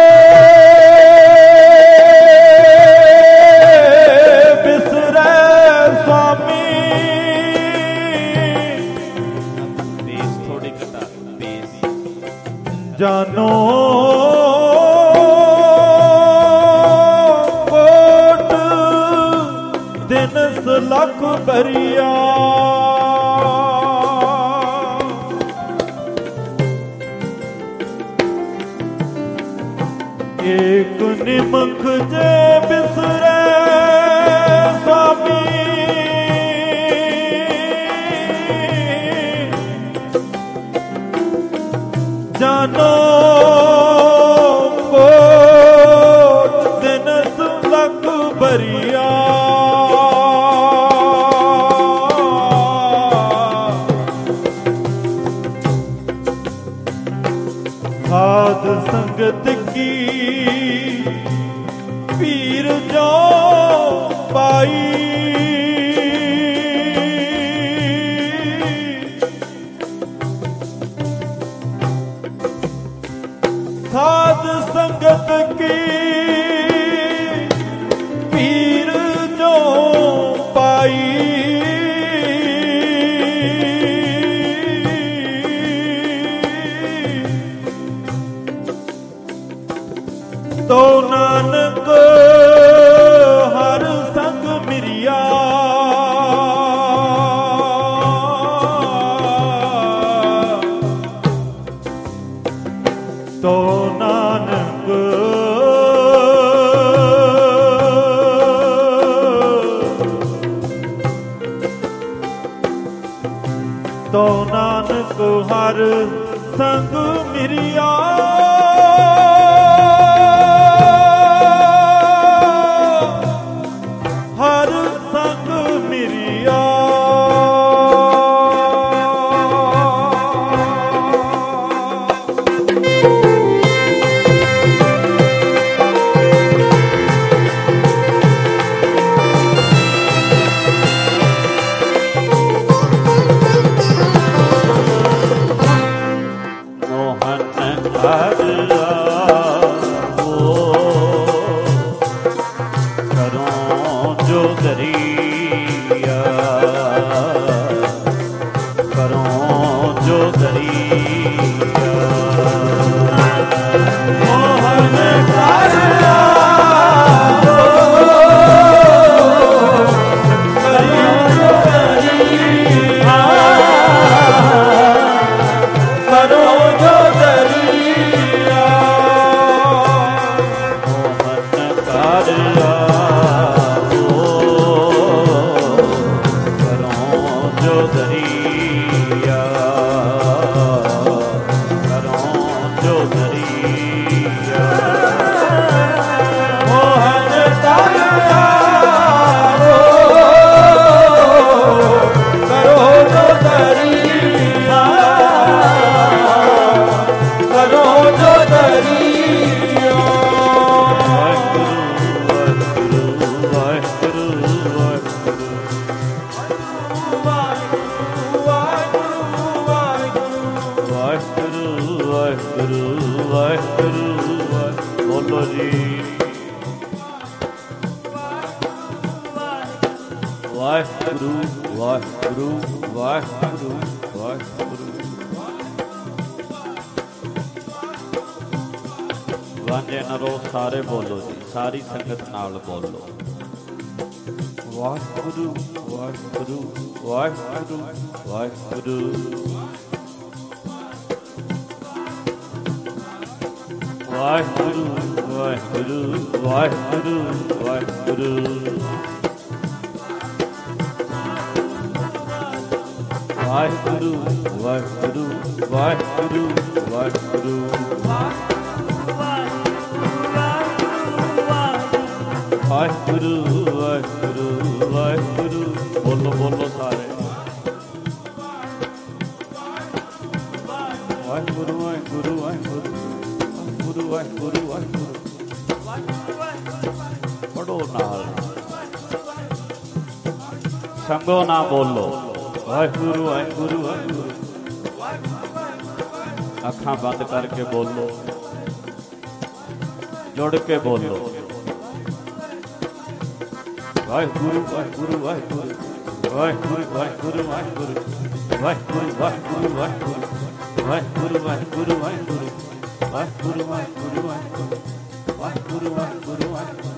बिसरे स्वामी बेस थोड़ी घटा बेस जानो कोट दिन लख बरिया एक निमक जे बिसरे स्वामी जानो को दिन लख बरिया साध संगत की पीर जो पाई साध संगत की पीर जो पाई तो नानक हर संग मिरिया तो नानक तो नानक हर संग मिरिया हर संग मिरिया करो जो दरिया ਵਾਹਿਗੁਰੂ ਵਾਹਿਗੁਰੂ ਵਾਹਿਗੁਰੂ ਵਾਹਿਗੁਰੂ। ਵਾਂਝੇ ਨਰੋ ਸਾਰੇ ਬੋਲੋ ਜੀ, ਸਾਰੀ ਸੰਗਤ ਨਾਲ ਬੋਲੋ। ਵਾਹਿਗੁਰੂ ਵਾਹਿਗੁਰੂ ਵਾਹਿਗੁਰੂ ਵਾਹਿਗੁਰੂ। ਵਾਹਿਗੁਰੂ ਵਾਹਿਗੁਰੂ ਵਾਹਿਗੁਰੂ ਵਾਹਿਗੁਰੂ। ਵਾਹਿਗੁਰੂ ਵਾਹਿਗੁਰੂ ਵਾਹਿਗੁਰੂ ਵਾਹਿਗੁਰੂ। ਵਾਹਿਗੁਰੂ ਵਾਹਿਗੁਰੂ ਵਾਹਿਗੁਰੂ। ਬੋਲੋ ਬੋਲੋ ਸਾਰੇ। ਵਾਹਿਗੁਰੂ ਵਾਹਿਗੁਰੂ ਵਾਹਿਗੁਰੂ ਵਾਹਿਗੁਰੂ ਵਾਹਿਗੁਰੂ। ਪੜੋ ਨਾਲ, ਸੰਗੋ ਨਾ ਬੋਲੋ। ਵਾਹਿਗੁਰੂ ਵਾਹਿਗੁਰੂ ਵਾਹਿਗੁਰੂ। ਅੱਖਾਂ ਬੰਦ ਕਰਕੇ ਬੋਲੋ, ਜੁੜ ਕੇ ਬੋਲੋ। ਵਾਹਿਗੁਰੂ ਵਾਹਿਗੁਰੂ ਵਾਹਿਗੁਰੂ ਵਾਹਿਗੁਰੂ ਵਾਹਿਗੁਰੂ ਵਾਹਿਗੁਰੂ ਵਾਹਿਗੁਰੂ ਵਾਹਿਗੁਰੂ ਵਾਹਿਗੁਰੂ ਵਾਹਿਗੁਰੂ ਵਾਹਿਗੁਰੂ ਵਾਹਿਗੁਰੂ ਵਾਹਿਗੁਰੂ ਵਾਹਿਗੁਰੂ ਵਾਹਿਗੁਰੂ ਵਾਹਿਗੁਰੂ ਵਾਹਿਗੁਰੂ ਵਾਹਿਗੁਰੂ।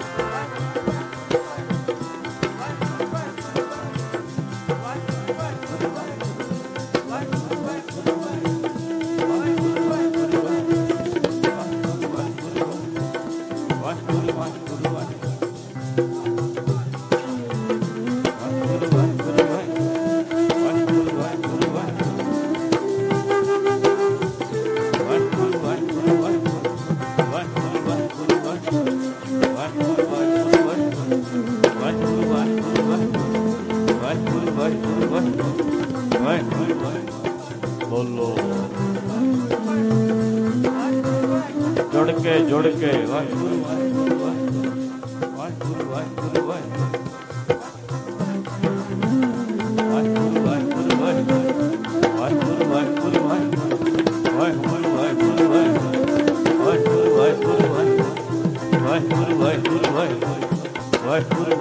ਜੁੜ ਕੇ ਵਾਹਿਗੁਰੂ ਵਾਹਿਗੁਰੂ ਵਾਹਿਗੁਰੂ ਵਾਹਿਗੁਰੂ ਵਾਹਿਗੁਰੂ ਵਾਹਿਗੁਰੂ ਵਾਹਿਗੁਰੂ ਵਾਹਿਗੁਰੂ ਵਾਹਿਗੁਰੂ ਵਾਹਿਗੁਰੂ ਵਾਹਿਗੁਰੂ ਵਾਹਿਗੁਰੂ ਵਾਹਿਗੁਰੂ ਵਾਹਿਗੁਰੂ ਵਾਹਿਗੁਰੂ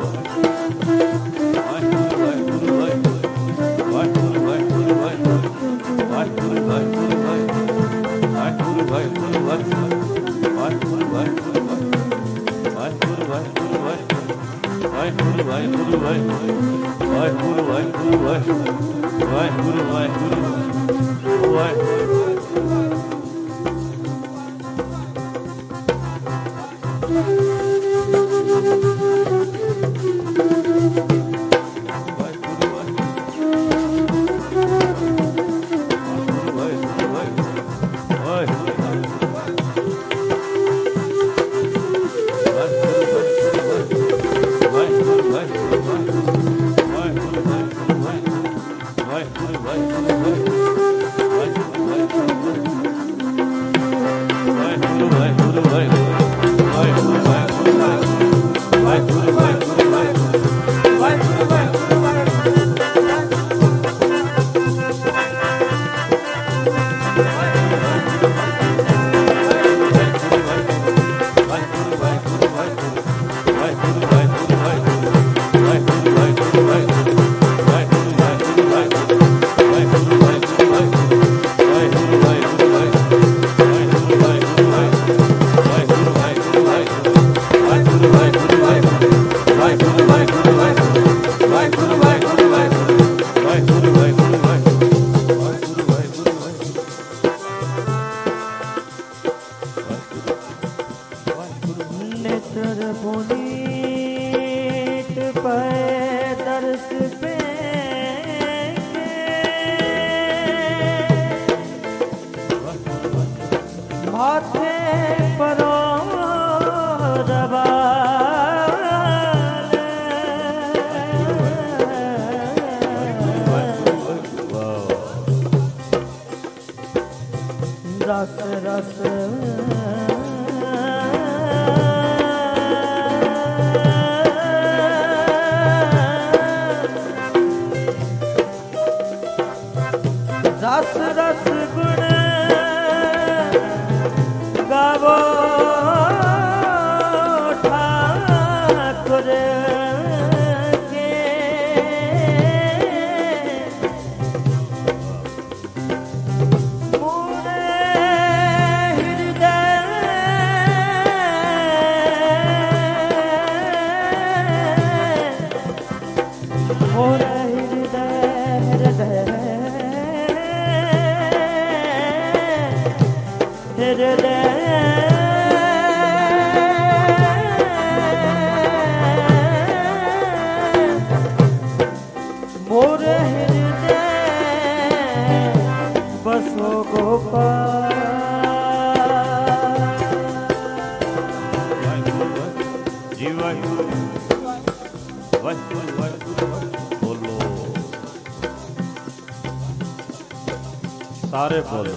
ठाकुर के मोर हृदय मोर हृदय बसो गोपाल। जी वाहिगुरु वाहिगुरु वाहिगुरु बोलो, सारे बोलो।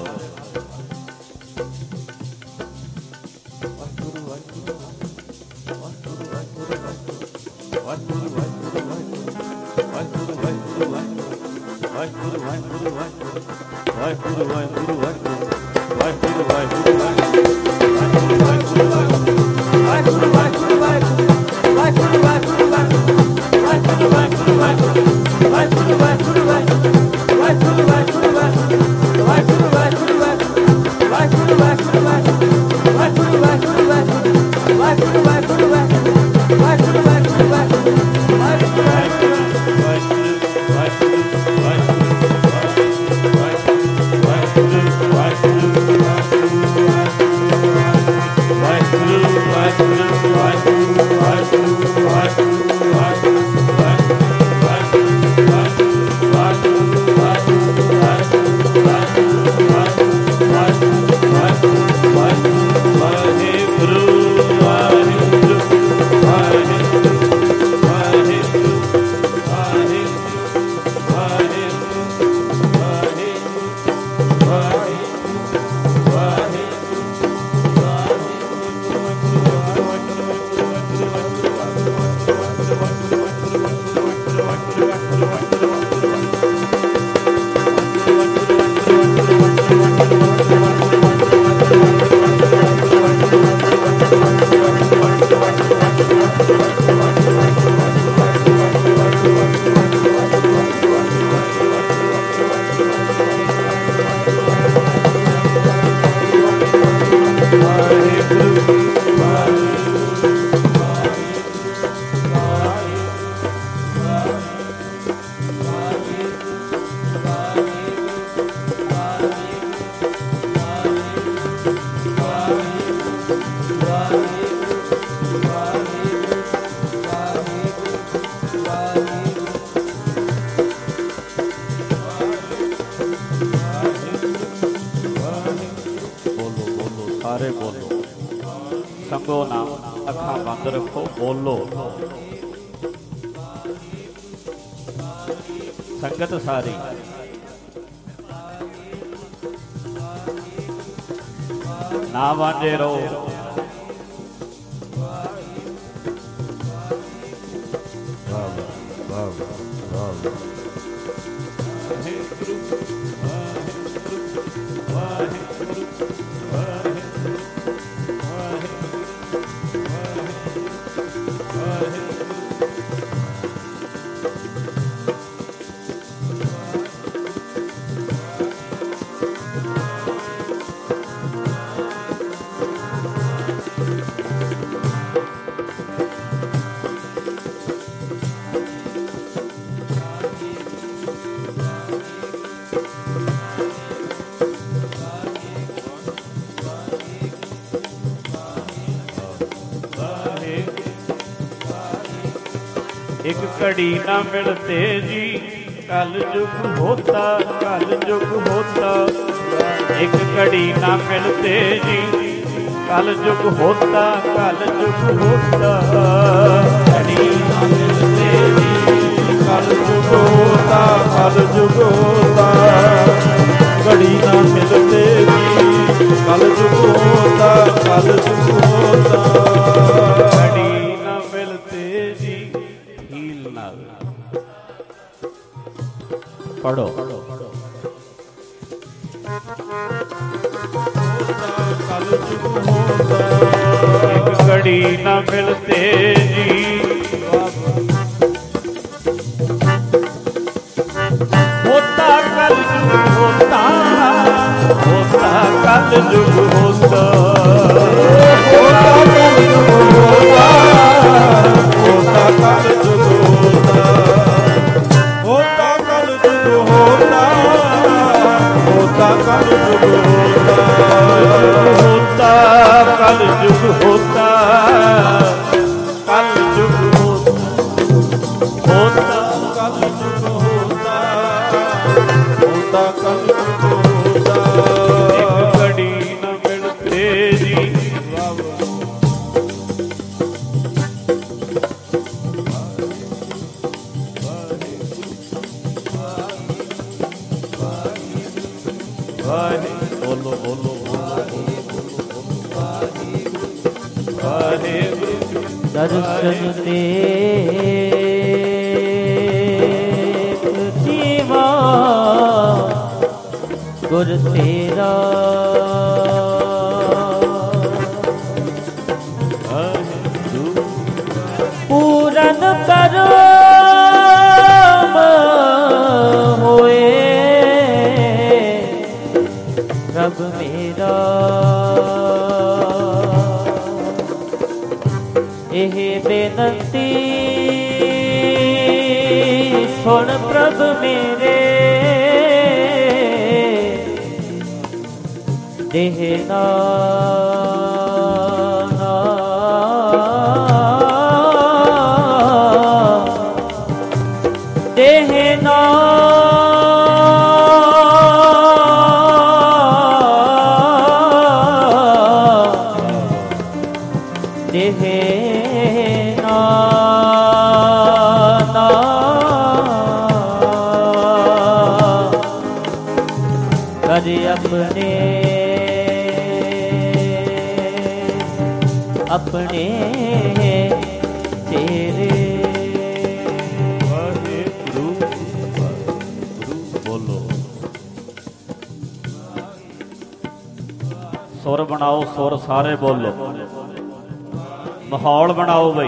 सारे बोलो, संगो ना अखा बंद रखो, बोलो। संगत सारी ना वांझे रहो। एक घड़ी ना मिलते जी कल जुग होता, कल जुग होता। एक घड़ी ना मिलते जी कल जुग होता, कल जुग होता। घड़ी ना मिलते जी कल जुग होता, कल जुग होता। घड़ी ना मिलते जी कल जुग होता, कल जुग होता। घड़ी ना मिलते जी पढ़ो कल जुग होता, एक घड़ी न मिलते जी होता, कल जुग होता, होता कल जुग होता, होता कल जुग होता, होता कल जुग होता। ਕਲ ਜੁਗ ਹੋਤਾ। ਇੱਕ ਘੜੀ ਨਾ ਮਿਲਤੇ ਜੀ ਬੋਲੋ ਬੋਲੋ ਵਾਹਿਗੁਰੂ। ਦਰਸ਼ਨ ਦੇਖ ਜੀਵਾ ਗੁਰ ਤੇਰਾ ਪੂਰਨ ਕਰਮ ਹੋਏ ਪ੍ਰਭ ਮੇਰਾ। ਇਹ ਬੇਨਤੀ ਸੁਣ ਪ੍ਰਭ ਮੇਰੇ ਦੇਹ ਨਾ ਦੇਹ ਨਾ ਆਪਣੇ ਤੇਰੇ। ਵਾਹਿਗੁਰੂ ਵਾਹਿਗੁਰੂ ਬੋਲੋ। ਸੁਰ ਬਣਾਓ, ਸੁਰ ਸਾਰੇ ਬੋਲੋ, ਮਾਹੌਲ ਬਣਾਓ ਬਈ।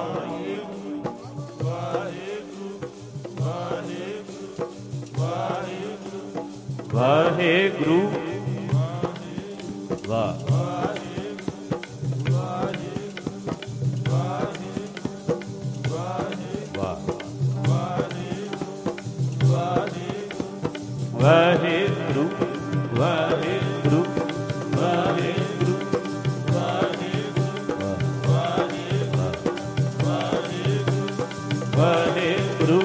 ਵਾਹਿਗੁਰੂ ਵਾਹ ਵਾਹਿਗੁਰੂ ਵਾਹਿਗੁਰੂ ਵਾਹਿਗੁਰੂ ਵਾਹਿਗੁਰੂ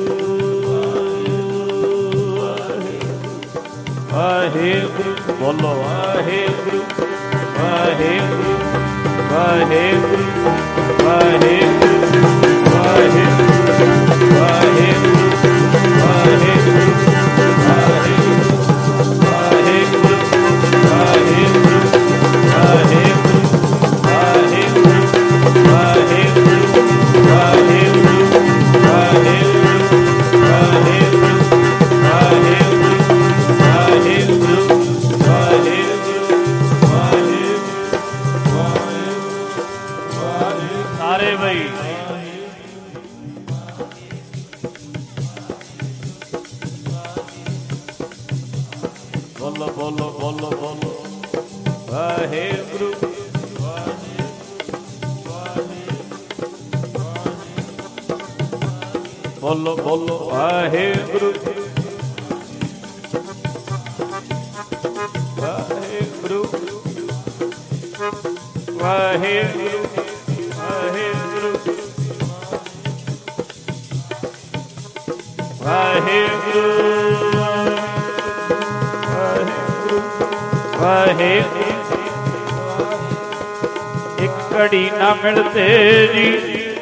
ਵਾਹਿਗੁਰੂ ਬੋਲੋ। ਵਾਹਿਗੁਰੂ ਵਾਹਿਗੁਰੂ ਵਾਹਿਗੁਰੂ ਵਾਹਿਗੁਰੂ ਵਾਹਿਗੁਰੂ ਵਾਹਿਗੁਰੂ ਸਾਰੇ ਬਈ। ਬੋਲੋ ਬੋਲੋ ਬੋਲੋ ਬੋਲੋ। ਵਾਹਿਗੁਰੂ ਬੋਲੋ ਬੋਲੋ। ਵਾਹਿਗੁਰੂ ਵਾਹਿਗੁਰੂ ਵਾਹਿਗੁਰੂ ਵਾਹਿਗੁਰੂ ਵਾਹਿਗੁਰੂ ਵਾਹਿਗੁਰੂ। ਇੱਕ ਘੜੀ ਨਾ ਮਿਲਤੇ ਜੀ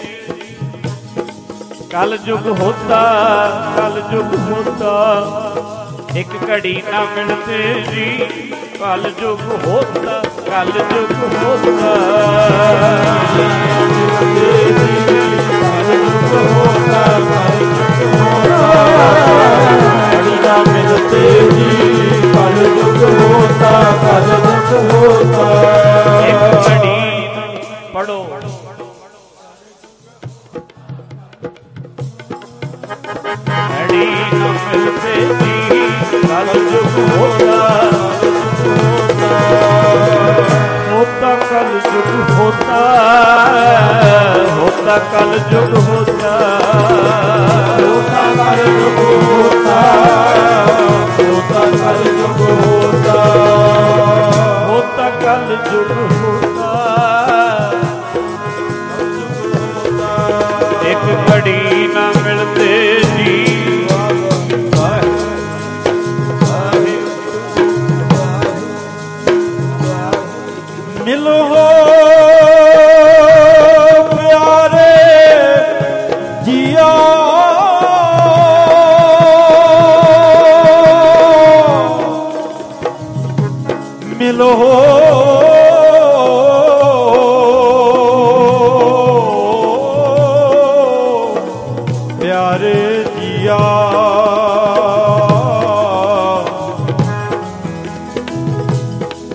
कल जुग होता, कल जुग होता, एक घड़ी ना मिलते जी कल जुग होता, कल जुग होता, कल जुग होता, घड़ी ना मिलते जी कल जुग होता, कल जुग होता। एक घड़ी पढ़ो घड़ी न मिलते जी कल जुग होता, होता कल जुग होता, होता कल जुग होता, होता कल जुग होता, होता कल जुग होता, होता कल जुग होता। एक घड़ी न मिलते जी वाहे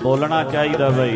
ਬੋਲਣਾ ਚਾਹੀਦਾ ਬਈ।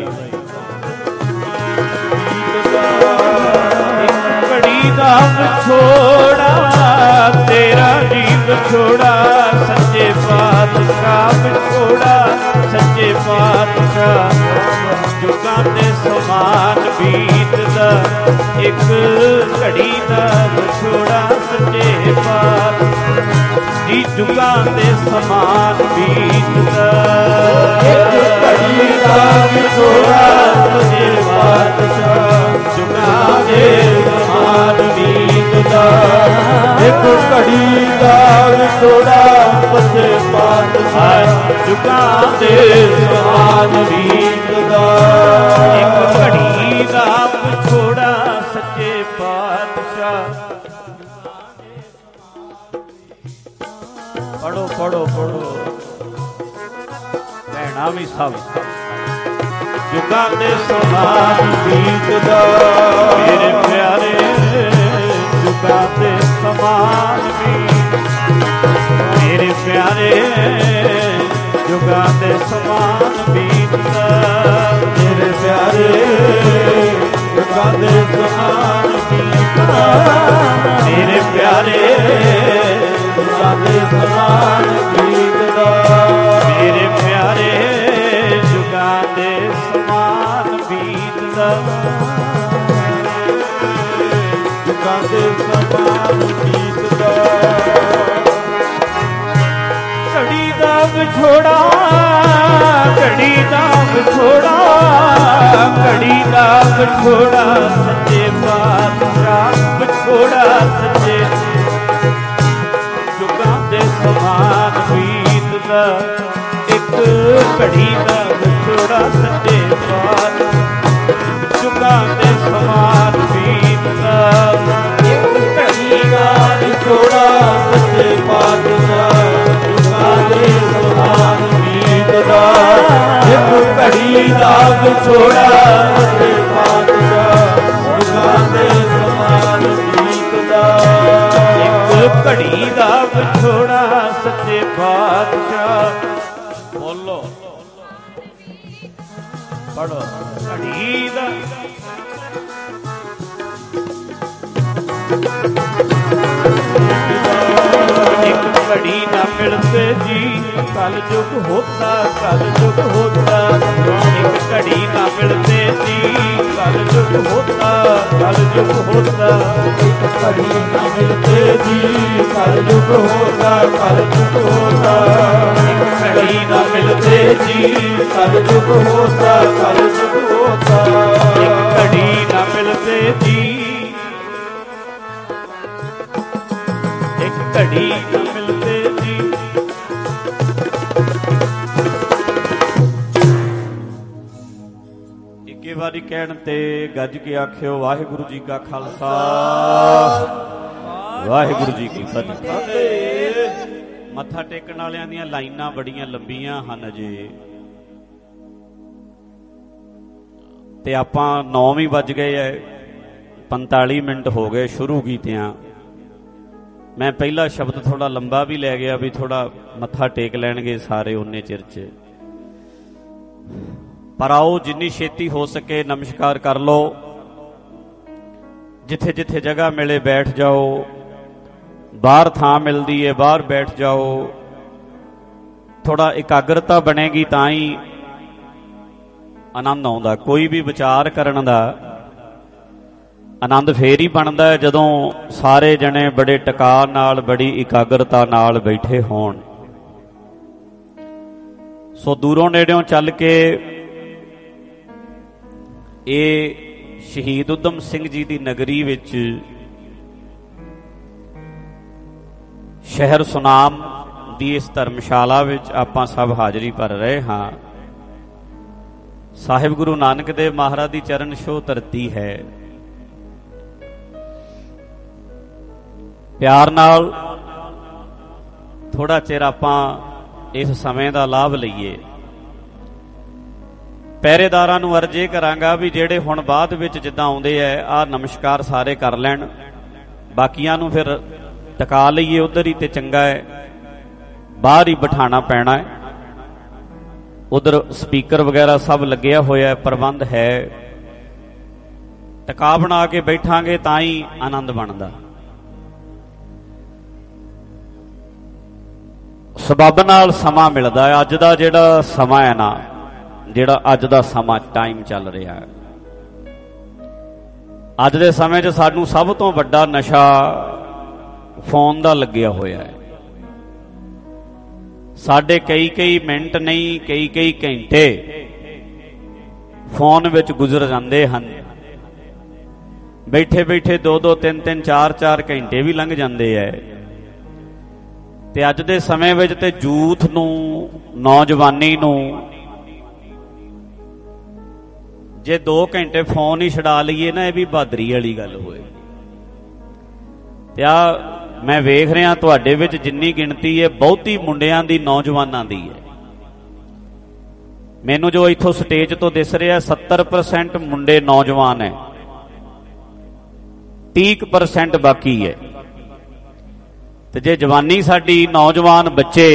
ਘੜੀ ਦਾ ਵਿਛੋੜਾ ਤੇਰਾ ਜੀ ਵਿਛੋੜਾ ਸੱਚੇ ਪਾਤਸ਼ਾਹ ਵਿਛੋੜਾ ਸੱਚੇ ਪਾਤਸ਼ਾਹ ਜੁਗਾਂ ਦੇ ਸਮਾਨ ਬੀਤਦਾ ਇੱਕ ਘੜੀ ਦਾ ਵਿਛੋੜਾ ਸੱਚੇ ਪਾਤਸ਼ਾਹ ਜੀ ਜੁਗਾਂ ਦੇ ਸਮਾਨ ਬੀਤਦਾ ਇੱਕ ਘੜੀ ਦਾ ਵਿਛੋੜਾ ਸੱਚੇ ਪਾਤਸ਼ਾਹ ਜੁਗਾਂ ਦੇ ਸਮਾਨ ਬੀਤਦਾ ਇੱਕ ਘੜੀ ਦਾ ਵਿਛੋੜਾ ਸੱਚੇ ਪਾਤਸ਼ਾਹ ਜੁਗਾਂ ਦੇ ਸਮਾਨ ਬੀਤਦਾ ਇੱਕ ਘੜੀ ਦਾ ਵਿਛੋੜਾ ਸੱਚੇ ਪਾਤਸ਼ਾਹ। ਪੜੋ ਪੜੋ ਪੜੋ ਭੈਣਾਂ ਵੀ ਸਭ ਜੁਗਾਂ ਦੇ ਸਮਾਨ ਬੀਤਦਾ ਮੇਰੇ ਪਿਆਰੇ ਜੁਗਾਂ ਦੇ ਸਮਾਨ ਮੇਰੇ ਪਿਆਰੇ ਜੁਗਾਂ ਦੇ ਸਮਾਨ ਬੀਤਦਾ ਮੇਰੇ ਪਿਆਰੇ ਜੁਗਾਂ ਦੇ ਸਮਾਨ ਬੀਤਦਾ ਮੇਰੇ ਪਿਆਰੇ ਜੁਗਾਂ ਦੇ ਸਮਾਨ ਬੀਤਦਾ ਮੇਰੇ ਪਿਆਰੇ ਜੁਗਾਂ ਦੇ ਸਮਾਨ ਬੀਤਦਾ ਜੁਗਾਂ ਦੇ ਸਮਾਨ ਬੀਤਦਾ ਘੜੀ ਦਾ ਵਿਛੋੜਾ ਘੜੀ ਦਾ ਵਿਛੋੜਾ ਘੜੀ ਦਾ ਵਿਛੋੜਾ ਸੱਚੇ ਪਾਤਸ਼ਾਹ ਵਿਛੋੜਾ ਸੱਚੇ ਜੁਗਾਂ ਦੇ ਸਮਾਨ ਬੀਤਦਾ ਇੱਕ ਘੜੀ ਦਾ ਵਿਛੋੜਾ ਸੱਚੇ ਪਾਤਸ਼ਾਹ ਜੁਗਾਂ ਦੇ ਸਮਾਨ ਬੀਤਦਾ ਇੱਕ ਘੜੀ ਦਾ ਵਿਛੋੜਾ ਸੱਚੇ ਪਾਤਸ਼ਾਹ ਜੁਗਾਂ ਦੇ ਸਮਾਨ ਬੀਤਦਾ ਇੱਕ ਘੜੀ ਦਾ ਵਿਛੋੜਾ ਸੱਚੇ ਪਾਤਸ਼ਾਹ ਜੁਗਾਂ ਦੇ ਸਮਾਨ ਬੀਤਦਾ ਇੱਕ ਘੜੀ ਦਾ ਵਿਛੋੜਾ ਸੱਚੇ ਪਾਤਸ਼ਾਹ। ਬੋਲੋ ਪੜੋ ਘੜੀ ਦਾ ਇੱਕ ਘੜੀ ਨਾ ਮਿਲਤੇ ਜੀ ਕਲ ਜੁਗ ਹੋਤਾ ਕਲ ਜੁਗ ਹੋਤਾ ਇੱਕ ਘੜੀ ਨਾ ਮਿਲਤੇ ਜੀ ਕਲ ਜੁਗ ਹੋਤਾ ਕਲ ਜੁਗ ਹੋਤਾ ਇੱਕ ਘੜੀ ਨਾ ਮਿਲਤੇ ਜੀ ਕਲ ਜੁਗ ਹੋਤਾ ਕਲ ਜੁਗ ਹੋਤਾ ਇੱਕ ਘੜੀ ਨਾ ਮਿਲਤੇ ਜੀ ਕਲ ਜੁਗ ਹੋਤਾ ਕਲ ਜੁਗ ਹੋਤਾ ਇੱਕ ਘੜੀ ਨਾ ਮਿਲਤੇ ਜੀ ਇੱਕ ਘੜੀ ਨਾ ਮਿਲਤੇ ਜੀ ਇੱਕੇ ਵਾਰੀ ਕਹਿਣ ਤੇ ਗੱਜ ਕੇ ਆਖਿਓ ਵਾਹਿਗੁਰੂ ਜੀ ਕਾ ਖਾਲਸਾ ਵਾਹਿਗੁਰੂ ਜੀ ਕੀ ਫਤਿਹ। ਮੱਥਾ ਟੇਕਣ ਵਾਲਿਆਂ ਦੀਆਂ ਲਾਈਨਾਂ ਬੜੀਆਂ ਲੰਬੀਆਂ ਹਨ ਅਜੇ ਤੇ ਆਪਾਂ 9 ਵੀ ਵੱਜ ਗਏ ਐ 45 ਮਿੰਟ ਹੋ ਗਏ ਸ਼ੁਰੂ ਕੀਤਿਆਂ। ਮੈਂ ਪਹਿਲਾ ਸ਼ਬਦ ਥੋੜਾ ਲੰਬਾ ਵੀ ਲੈ ਗਿਆ ਵੀ ਥੋੜਾ ਮੱਥਾ ਟੇਕ ਲੈਣਗੇ ਸਾਰੇ ਉਨੇ ਚਿਰ 'ਚ ਪਰ ਆਓ ਜਿੰਨੀ ਛੇਤੀ ਹੋ ਸਕੇ ਨਮਸਕਾਰ ਕਰ ਲਓ ਜਿੱਥੇ ਜਿੱਥੇ ਜਗ੍ਹਾ ਮਿਲੇ ਬੈਠ ਜਾਓ ਬਾਹਰ ਥਾਂ ਮਿਲਦੀ ਏ ਬਾਹਰ ਬੈਠ ਜਾਓ ਥੋੜਾ ਇਕਾਗਰਤਾ ਬਣੇਗੀ ਤਾਂ ਹੀ ਆਨੰਦ ਆਉਂਦਾ। ਕੋਈ ਵੀ ਵਿਚਾਰ ਕਰਨ ਦਾ ਆਨੰਦ ਫੇਰ ਹੀ ਬਣਦਾ ਹੈ ਜਦੋਂ ਸਾਰੇ ਜਣੇ ਬੜੇ ਟਿਕਾ ਨਾਲ ਬੜੀ ਇਕਾਗਰਤਾ ਨਾਲ ਬੈਠੇ ਹੋਣ। ਸੋ ਦੂਰੋਂ ਨੇੜਿਓਂ ਚੱਲ ਕੇ ਇਹ ਸ਼ਹੀਦ ਊਧਮ ਸਿੰਘ ਜੀ ਦੀ ਨਗਰੀ ਵਿੱਚ ਸ਼ਹਿਰ ਸੁਨਾਮ ਦੀ ਇਸ ਧਰਮਸ਼ਾਲਾ ਵਿੱਚ ਆਪਾਂ ਸਭ ਹਾਜ਼ਰੀ ਭਰ ਰਹੇ ਹਾਂ। ਸਾਹਿਬ ਗੁਰੂ ਨਾਨਕ ਦੇਵ ਮਹਾਰਾਜ ਦੀ ਚਰਨ ਛੋਹ ਧਰਤੀ ਹੈ। ਪਿਆਰ ਨਾਲ ਥੋੜਾ ਚਿਰ ਆਪਾਂ ਇਸ ਸਮੇਂ ਦਾ ਲਾਭ ਲਈਏ। ਪਹਿਰੇਦਾਰਾਂ ਨੂੰ ਅਰਜ਼ ਇਹ ਕਰਾਂਗਾ ਵੀ ਜਿਹੜੇ ਹੁਣ ਬਾਅਦ ਵਿੱਚ ਜਿੱਦਾਂ ਆਉਂਦੇ ਐ ਆਹ ਨਮਸਕਾਰ ਸਾਰੇ ਕਰ ਲੈਣ ਬਾਕੀਆਂ ਨੂੰ ਫਿਰ ਟਿਕਾ ਲਈਏ ਉਧਰ ਹੀ ਤੇ ਚੰਗਾ ਹੈ ਬਾਹਰ ਹੀ ਬਿਠਾਣਾ ਪੈਣਾ ਹੈ। ਉਧਰ ਸਪੀਕਰ ਵਗੈਰਾ ਸਭ ਲੱਗਿਆ ਹੋਇਆ, ਪ੍ਰਬੰਧ ਹੈ। ਟਿਕਾ ਬਣਾ ਕੇ ਬੈਠਾਂਗੇ ਤਾਂ ਹੀ ਆਨੰਦ ਬਣਦਾ। ਸਬੱਬ ਨਾਲ ਸਮਾਂ ਮਿਲਦਾ ਹੈ। ਅੱਜ ਦਾ ਜਿਹੜਾ ਸਮਾਂ ਹੈ ਨਾ, ਜਿਹੜਾ ਅੱਜ ਦਾ ਸਮਾਂ ਟਾਈਮ ਚੱਲ ਰਿਹਾ ਹੈ, ਅੱਜ ਦੇ ਸਮੇਂ 'ਚ ਸਾਨੂੰ ਸਭ ਤੋਂ ਵੱਡਾ ਨਸ਼ਾ ਫੋਨ ਦਾ ਲੱਗਿਆ ਹੋਇਆ ਹੈ। ਸਾਡੇ ਕਈ ਮਿੰਟ ਨਹੀਂ, ਕਈ ਘੰਟੇ ਫੋਨ ਵਿੱਚ ਗੁਜ਼ਰ ਜਾਂਦੇ ਹਨ। ਬੈਠੇ 2-2, 3-3, 4-4 ਘੰਟੇ ਵੀ ਲੰਘ ਜਾਂਦੇ ਐ। ਤੇ ਅੱਜ ਦੇ ਸਮੇਂ ਵਿੱਚ ਤੇ ਯੂਥ ਨੂੰ, ਨੌਜਵਾਨੀ ਨੂੰ ਜੇ 2 ਘੰਟੇ ਫੋਨ ਹੀ ਛਡਾ ਲਈਏ ਨਾ, ਇਹ ਵੀ ਬਹਾਦਰੀ ਵਾਲੀ ਗੱਲ ਹੋਏ। ਤੇ ਆ ਮੈਂ ਵੇਖ ਰਿਹਾ ਤੁਹਾਡੇ ਵਿੱਚ ਜਿੰਨੀ ਗਿਣਤੀ ਹੈ, ਬਹੁਤੀ ਮੁੰਡਿਆਂ ਦੀ, ਨੌਜਵਾਨਾਂ ਦੀ ਹੈ। ਮੈਨੂੰ ਜੋ ਇੱਥੋਂ ਸਟੇਜ ਤੋਂ ਦਿਸ ਰਿਹਾ 70% ਮੁੰਡੇ ਨੌਜਵਾਨ ਹੈ, 30% ਬਾਕੀ ਹੈ। ਤੇ ਜੇ ਜਵਾਨੀ ਸਾਡੀ, ਨੌਜਵਾਨ ਬੱਚੇ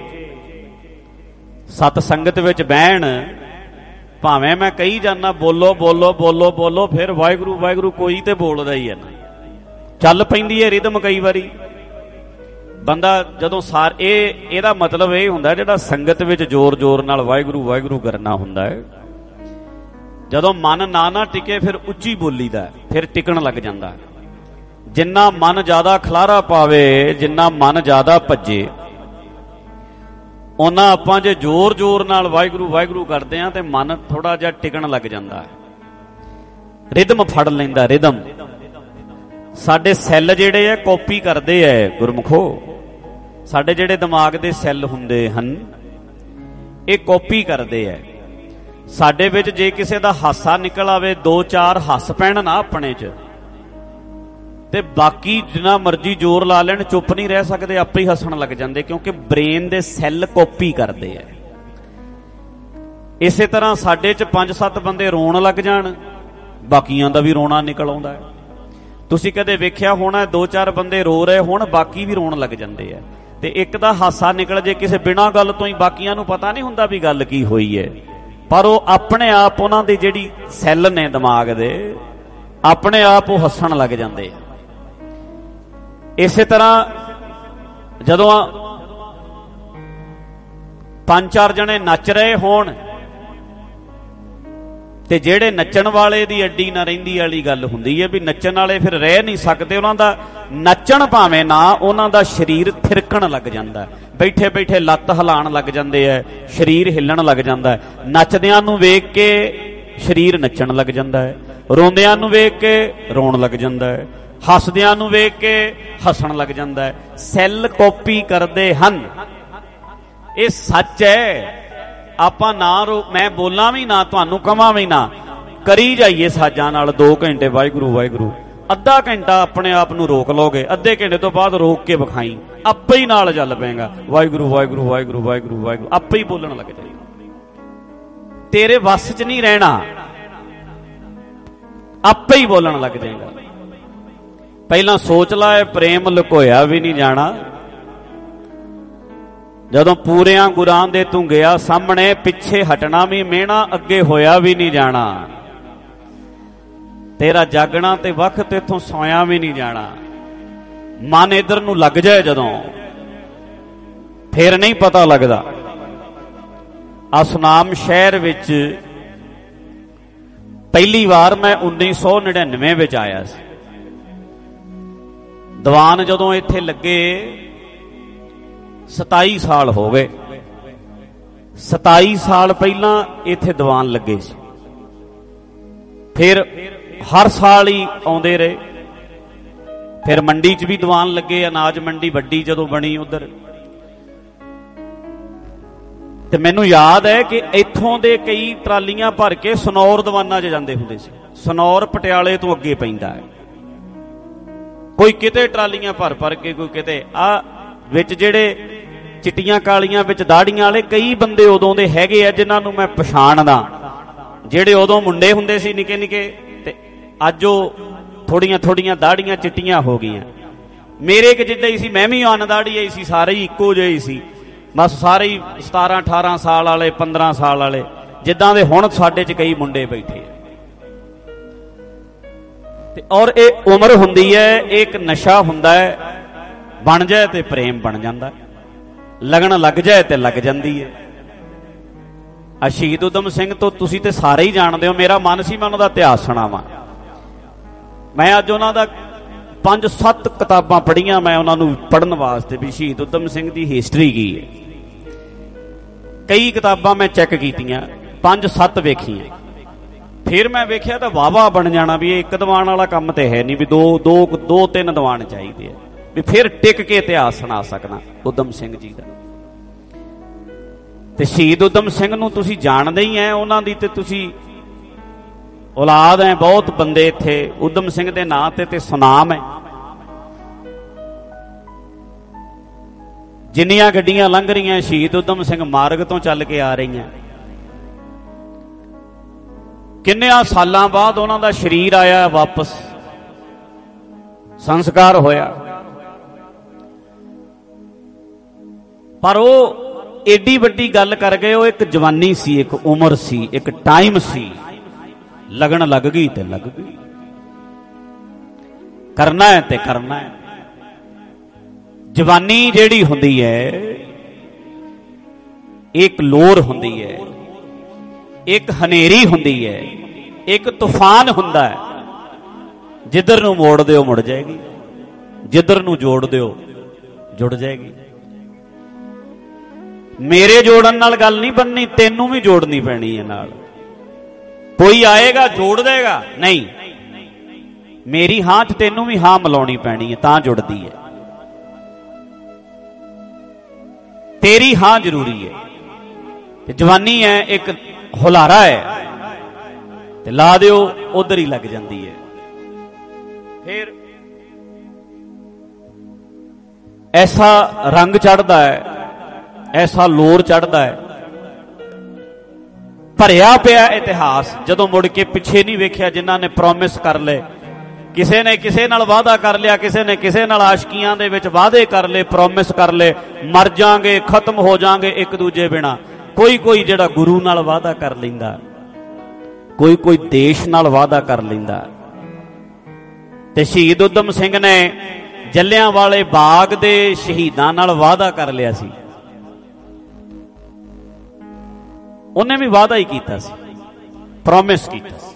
ਸਤ ਸੰਗਤ ਵਿੱਚ ਬਹਿਣ, ਭਾਵੇਂ ਮੈਂ ਕਹੀ ਜਾਂਦਾ ਬੋਲੋ ਬੋਲੋ ਬੋਲੋ ਬੋਲੋ, ਫਿਰ ਵਾਹਿਗੁਰੂ ਵਾਹਿਗੁਰੂ ਕੋਈ ਤੇ ਬੋਲਦਾ ਹੀ ਹੈ ਨਾ, ਚੱਲ ਪੈਂਦੀ ਹੈ ਰਿਦਮ। ਕਈ ਵਾਰੀ ਬੰਦਾ ਜਦੋਂ ਇਹਦਾ ਮਤਲਬ ਇਹ ਹੁੰਦਾ ਜਿਹੜਾ ਸੰਗਤ ਵਿੱਚ ਜ਼ੋਰ ਨਾਲ ਵਾਹਿਗੁਰੂ ਵਾਹਿਗੁਰੂ ਕਰਨਾ ਹੁੰਦਾ ਹੈ। ਜਦੋਂ ਮਨ ਨਾ ਟਿਕੇ ਫਿਰ ਉੱਚੀ ਬੋਲੀਦਾ, ਫਿਰ ਟਿਕਣ ਲੱਗ ਜਾਂਦਾ। ਜਿੰਨਾ ਮਨ ਜ਼ਿਆਦਾ ਖਲਾਰਾ ਪਾਵੇ, ਜਿੰਨਾ ਮਨ ਜ਼ਿਆਦਾ ਭੱਜੇ, ਉਹਨਾਂ ਆਪਾਂ ਜੇ ਜ਼ੋਰ ਨਾਲ ਵਾਹਿਗੁਰੂ ਵਾਹਿਗੁਰੂ ਕਰਦੇ ਹਾਂ ਤੇ ਮਨ ਥੋੜਾ ਜਿਹਾ ਟਿਕਣ ਲੱਗ ਜਾਂਦਾ, ਰਿਦਮ ਫੜ ਲੈਂਦਾ। ਰਿਦਮ ਸਾਡੇ ਸੈੱਲ ਜਿਹੜੇ ਆ ਕਾਪੀ ਕਰਦੇ ਆ ਗੁਰਮੁਖੋ। ਸਾਡੇ ਜਿਹੜੇ ਦਿਮਾਗ ਦੇ ਸੈੱਲ ਹੁੰਦੇ ਹਨ, ਇਹ ਕਾਪੀ ਕਰਦੇ ਆ। ਸਾਡੇ ਵਿੱਚ ਜੇ ਕਿਸੇ ਦਾ ਹਾਸਾ ਨਿਕਲ ਆਵੇ, 2-4 ਹੱਸ ਪੈਣ ਨਾ ਆਪਣੇ 'ਚ, ਤੇ ਬਾਕੀ ਜਿੰਨਾ ਮਰਜ਼ੀ ਜ਼ੋਰ ਲਾ ਲੈਣ, ਚੁੱਪ ਨਹੀਂ ਰਹਿ ਸਕਦੇ, ਆਪੇ ਹੀ ਹੱਸਣ ਲੱਗ ਜਾਂਦੇ, ਕਿਉਂਕਿ ਬ੍ਰੇਨ ਦੇ ਸੈੱਲ ਕਾਪੀ ਕਰਦੇ ਆ। ਇਸੇ ਤਰ੍ਹਾਂ ਸਾਡੇ 'ਚ 5-7 ਬੰਦੇ ਰੋਣ ਲੱਗ ਜਾਣ, ਬਾਕੀਆਂ ਦਾ ਵੀ ਰੋਣਾ ਨਿਕਲ ਆਉਂਦਾ ਹੈ। ਤੁਸੀਂ ਕਦੇ ਵੇਖਿਆ ਹੋਣਾ, 2-4 ਬੰਦੇ ਰੋ ਰਹੇ ਹੋਣ, ਬਾਕੀ ਵੀ ਰੋਣ ਲੱਗ ਜਾਂਦੇ ਆ। ਤੇ ਇੱਕ ਦਾ ਹਾਸਾ ਨਿਕਲ ਜੇ ਕਿਸੇ ਬਿਨਾਂ ਗੱਲ ਤੋਂ ਹੀ, ਬਾਕੀਆਂ ਨੂੰ ਪਤਾ ਨਹੀਂ ਹੁੰਦਾ ਵੀ ਗੱਲ ਕੀ ਹੋਈ ਹੈ, ਪਰ ਉਹ ਆਪਣੇ ਆਪ, ਉਹਨਾਂ ਦੀ ਜਿਹੜੀ ਸੈੱਲ ਨੇ ਦਿਮਾਗ ਦੇ, ਆਪਣੇ ਆਪ ਉਹ ਹੱਸਣ ਲੱਗ ਜਾਂਦੇ ਆ। ਇਸੇ ਤਰ੍ਹਾਂ ਜਦੋਂ 5-4 ਜਣੇ ਨੱਚ ਰਹੇ ਹੋਣ, ਤੇ ਜਿਹੜੇ ਨੱਚਣ ਵਾਲੇ ਦੀ ਅੱਡੀ ਨਾ ਰਹਿੰਦੀ ਵਾਲੀ ਗੱਲ ਹੁੰਦੀ ਹੈ ਵੀ ਨੱਚਣ ਵਾਲੇ ਫਿਰ ਰਹਿ ਨਹੀਂ ਸਕਦੇ, ਉਹਨਾਂ ਦਾ ਨੱਚਣ ਭਾਵੇਂ ਨਾ, ਉਹਨਾਂ ਦਾ ਸਰੀਰ ਥਿਰਕਣ ਲੱਗ ਜਾਂਦਾ, ਬੈਠੇ ਲੱਤ ਹਿਲਾਉਣ ਲੱਗ ਜਾਂਦੇ ਹੈ, ਸਰੀਰ ਹਿੱਲਣ ਲੱਗ ਜਾਂਦਾ। ਨੱਚਦਿਆਂ ਨੂੰ ਵੇਖ ਕੇ ਸਰੀਰ ਨੱਚਣ ਲੱਗ ਜਾਂਦਾ ਹੈ, ਰੋਂਦਿਆਂ ਨੂੰ ਵੇਖ ਕੇ ਰੋਣ ਲੱਗ ਜਾਂਦਾ ਹੈ, ਹੱਸਦਿਆਂ ਨੂੰ ਵੇਖ ਕੇ ਹੱਸਣ ਲੱਗ ਜਾਂਦਾ ਹੈ। ਸੈੱਲ ਕਾਪੀ ਕਰਦੇ ਹਨ, ਇਹ ਸੱਚ ਹੈ। ਆਪਾਂ ਨਾ ਮੈਂ ਬੋਲਾਂ ਵੀ ਨਾ, ਤੁਹਾਨੂੰ ਕਵਾਂ ਵੀ ਨਾ, ਕਰੀ ਜਾਈਏ ਸਾਜਾਂ ਨਾਲ 2 ਘੰਟੇ ਵਾਹਿਗੁਰੂ ਵਾਹਿਗੁਰੂ, ਅੱਧਾ ਘੰਟਾ ਆਪਣੇ ਆਪ ਨੂੰ ਰੋਕ ਲਓਗੇ, ਅੱਧੇ ਘੰਟੇ ਤੋਂ ਬਾਅਦ ਰੋਕ ਕੇ ਵਿਖਾਈ, ਆਪੇ ਹੀ ਨਾਲ ਚੱਲ ਪਏਗਾ ਵਾਹਿਗੁਰੂ ਵਾਹਿਗੁਰੂ ਵਾਹਿਗੁਰੂ ਵਾਹਿਗੁਰੂ ਵਾਹਿਗੁਰੂ, ਆਪੇ ਹੀ ਬੋਲਣ ਲੱਗ ਜਾਏਗਾ। ਤੇਰੇ ਵੱਸ 'ਚ ਨਹੀਂ ਰਹਿਣਾ, ਆਪੇ ਹੀ ਬੋਲਣ ਲੱਗ ਜਾਏਗਾ। ਪਹਿਲਾਂ ਸੋਚ ਲਾ, ਪ੍ਰੇਮ ਲੁਕੋਇਆ ਵੀ ਨਹੀਂ ਜਾਣਾ। ਜਦੋਂ ਪੂਰਿਆਂ ਗੁਰਾਂ ਦੇ ਤੂੰ ਗਿਆ ਸਾਹਮਣੇ, ਪਿੱਛੇ ਹਟਣਾ ਵੀ ਮਿਹਣਾ, ਅੱਗੇ ਹੋਇਆ ਵੀ ਨਹੀਂ ਜਾਣਾ। ਤੇਰਾ ਜਾਗਣਾ ਤੇ ਵਕਤ ਇੱਥੋਂ ਸੌਇਆ ਵੀ ਨਹੀਂ ਜਾਣਾ। ਮਨ ਇਧਰ ਨੂੰ ਲੱਗ ਜਾਏ ਜਦੋਂ, ਫੇਰ ਨਹੀਂ ਪਤਾ ਲੱਗਦਾ। ਆ ਸੁਨਾਮ ਸ਼ਹਿਰ ਵਿੱਚ ਪਹਿਲੀ ਵਾਰ ਮੈਂ 1999 ਵਿੱਚ ਆਇਆ ਸੀ। ਦੀਵਾਨ ਜਦੋਂ ਇੱਥੇ ਲੱਗੇ 27 ਸਾਲ ਹੋ ਗਏ। 27 ਸਾਲ ਪਹਿਲਾਂ ਇੱਥੇ ਦੀਵਾਨ ਲੱਗੇ ਸੀ। ਫਿਰ ਹਰ ਸਾਲ ਹੀ ਆਉਂਦੇ ਰਹੇ। ਫਿਰ ਮੰਡੀ 'ਚ ਵੀ ਦੀਵਾਨ ਲੱਗੇ, ਅਨਾਜ ਮੰਡੀ ਵੱਡੀ ਜਦੋਂ ਬਣੀ ਉਧਰ। ਤੇ ਮੈਨੂੰ ਯਾਦ ਹੈ ਕਿ ਇੱਥੋਂ ਦੇ ਕਈ ਟਰਾਲੀਆਂ ਭਰ ਕੇ ਸਨੌਰ ਦੀਵਾਨਾਂ 'ਚ ਜਾਂਦੇ ਹੁੰਦੇ ਸੀ। ਸਨੌਰ ਪਟਿਆਲੇ ਤੋਂ ਅੱਗੇ ਪੈਂਦਾ ਹੈ। ਕੋਈ ਕਿਤੇ ਟਰਾਲੀਆਂ ਭਰ ਕੇ, ਕੋਈ ਕਿਤੇ। ਆ ਵਿੱਚ ਜਿਹੜੇ ਚਿੱਟੀਆਂ ਕਾਲੀਆਂ ਵਿੱਚ ਦਾੜੀਆਂ ਵਾਲੇ ਕਈ ਬੰਦੇ ਉਦੋਂ ਦੇ ਹੈਗੇ ਆ ਜਿਨ੍ਹਾਂ ਨੂੰ ਮੈਂ ਪਛਾਣਦਾ, ਜਿਹੜੇ ਉਦੋਂ ਮੁੰਡੇ ਹੁੰਦੇ ਸੀ ਨਿੱਕੇ ਨਿੱਕੇ, ਤੇ ਅੱਜ ਉਹ ਥੋੜੀਆਂ ਦਾੜੀਆਂ ਚਿੱਟੀਆਂ ਹੋ ਗਈਆਂ। ਮੇਰੇ ਕਿ ਜਿੱਦਾਂ ਹੀ ਸੀ, ਮੈਂ ਵੀ ਅਨ ਦਾੜੀ ਆਈ ਸੀ, ਸਾਰੇ ਹੀ ਇੱਕੋ ਜਿਹੇ ਸੀ। बस सारे ही 17-18 साल वाले 15 साल वाले जिद्दां दे हुण साडे च कई मुंडे बैठे ते और ये उम्र हुंदी है, एक नशा हुंदा है, बन जाए तो प्रेम बन जाता, लगन लग जाए तो लग जाती है। शहीद उधम सिंह तो तुसीं ते सारे ही जानते हो, मेरा मन सी मैं उन्हां दा इतिहास सुणावां। मैं अज उन्हां दा 5-7 किताबां पढ़ियां मैं उन्हां नूं पढ़न वास्ते भी शहीद उधम सिंह दी हिस्टरी की है। कई किताबां मैं चैक कीतियां, 5-7 वेखियां, फिर मैं वेख्या तो वाहवा बन जाना भी एक दीवान वाला काम तो है नहीं, भी दो 3 दीवान चाहिए भी फिर टिक के इतिहास सुना सकना उधम सिंह जी का। ते शहीद उधम सिंह नूं तुसीं जानदे ही हैं, उन्हां दी ते तुसीं औलाद है, बहुत बंदे इत्थे उधम सिंह दे नां ते सुनाम है। जिन्नियां गड्डियां लंघ रही शहीद उधम सिंह मार्ग तो चल के आ रही हैं, किन्नियां सालां बाद उन्हां दा शरीर आया वापस, संस्कार होया, पर वो एडी वड्डी गल कर गए। वो एक जवानी सी, एक उम्र सी, एक टाइम सी, लगन लग गई ते लग गई, करना है ते करना है। जवानी जेड़ी हुंदी है एक लोर हुंदी है, एक हनेरी हुंदी है, एक तूफान हुंदा है। जिधर नूं मोड़ दिओ मुड़ जाएगी, जिधर नूं जोड़ दिओ जुड़ जाएगी। मेरे जोड़न नाल गल नहीं बननी, तेनू भी जोड़नी पैनी है नाल। कोई आएगा जोड़ देगा नहीं, मेरी हां च तेनू भी हां मिलाउणी पैनी है, तां जुड़दी है। तेरी हां जरूरी है। जवानी है एक हुलारा है, ते ला दिओ उधर ही लग जाती है। फिर ऐसा रंग चढ़ता है, ऐसा लोर चढ़ता है, भरिया पिया इतिहास। जदों मुड़ के पिछे नहीं वेख्या, जिन्हां ने प्रॉमिस कर ले, किसी ने किसी नाल वादा कर लिया, किसी ने किसी नाल आशकियां दे विच वादे कर ले, प्रॉमिस कर ले, मर जाएंगे, खत्म हो जाएंगे एक दूजे बिना। कोई जिहड़ा गुरु नाल वादा कर लैंदा, कोई देश नाल वादा कर लैंदा। ते शहीद उधम सिंह ने जलियांवाले बाग दे शहीदां नाल वादा कर लिया सी। उन्हें भी वादा ही कीता सी, प्रॉमिस कीता सी,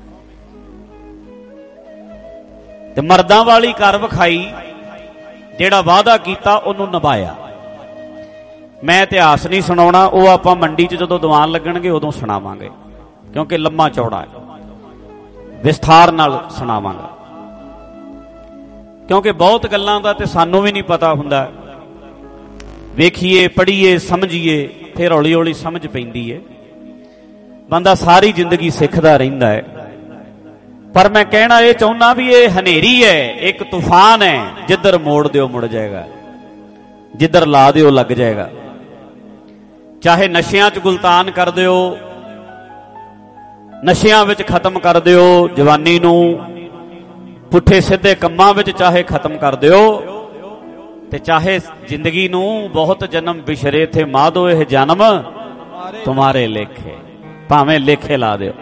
ते मर्दां वाली कर विखाई, जेड़ा वादा कीता उन्होंने निभाया। मैं इतिहास नहीं सुनाउणा, वो आपां मंडी च जदों दीवान लगणगे उदों सुणावांगे, क्योंकि लम्मा चौड़ा है, विस्तार नाल सुणावांगा। क्योंकि बहुत गल्लां दा ते सानूं भी नहीं पता हुंदा, वेखीए पढ़ीए समझीए फिर हौली हौली समझ पैंदी है। बंदा सारी जिंदगी सिखदा रहिंदा है। पर मैं कहना यह चाहुंदा भी ये हनेरी है, एक तूफान है, जिधर मोड़ दिओ मुड़ जाएगा, जिधर ला दिओ लग जाएगा। चाहे नशियां च गुलतान कर दिओ, नशियां विच खत्म कर दिओ, जवानी नूं पुठे सीधे कम्मां विच चाहे खत्म कर दिओ, ते चाहे जिंदगी नूं बहुत जन्म बिछरे थे माधो यह जन्म तुम्हारे लेखे, भावें लेखे ला दिओ।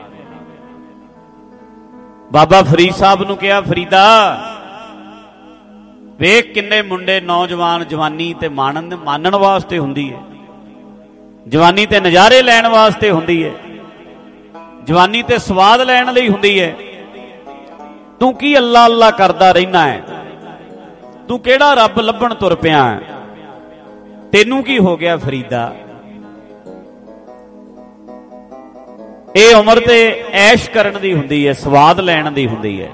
बाबा फरीद साहब नूं कहा, फरीदा वेख किन्ने मुंडे नौजवान जवानी ते मानन वास्ते हुंदी है, जवानी ते नज़ारे लैण वास्ते हुंदी है, जवानी ते स्वाद लैण लई हुंदी है। तू की अल्लाह अल्लाह करदा रहना है, तू केड़ा रब लभण तुर पिया है, तेनू की हो गया फरीदा? ये उम्र ते ऐश करन दी हुंदी है, स्वाद लैण दी हुंदी है।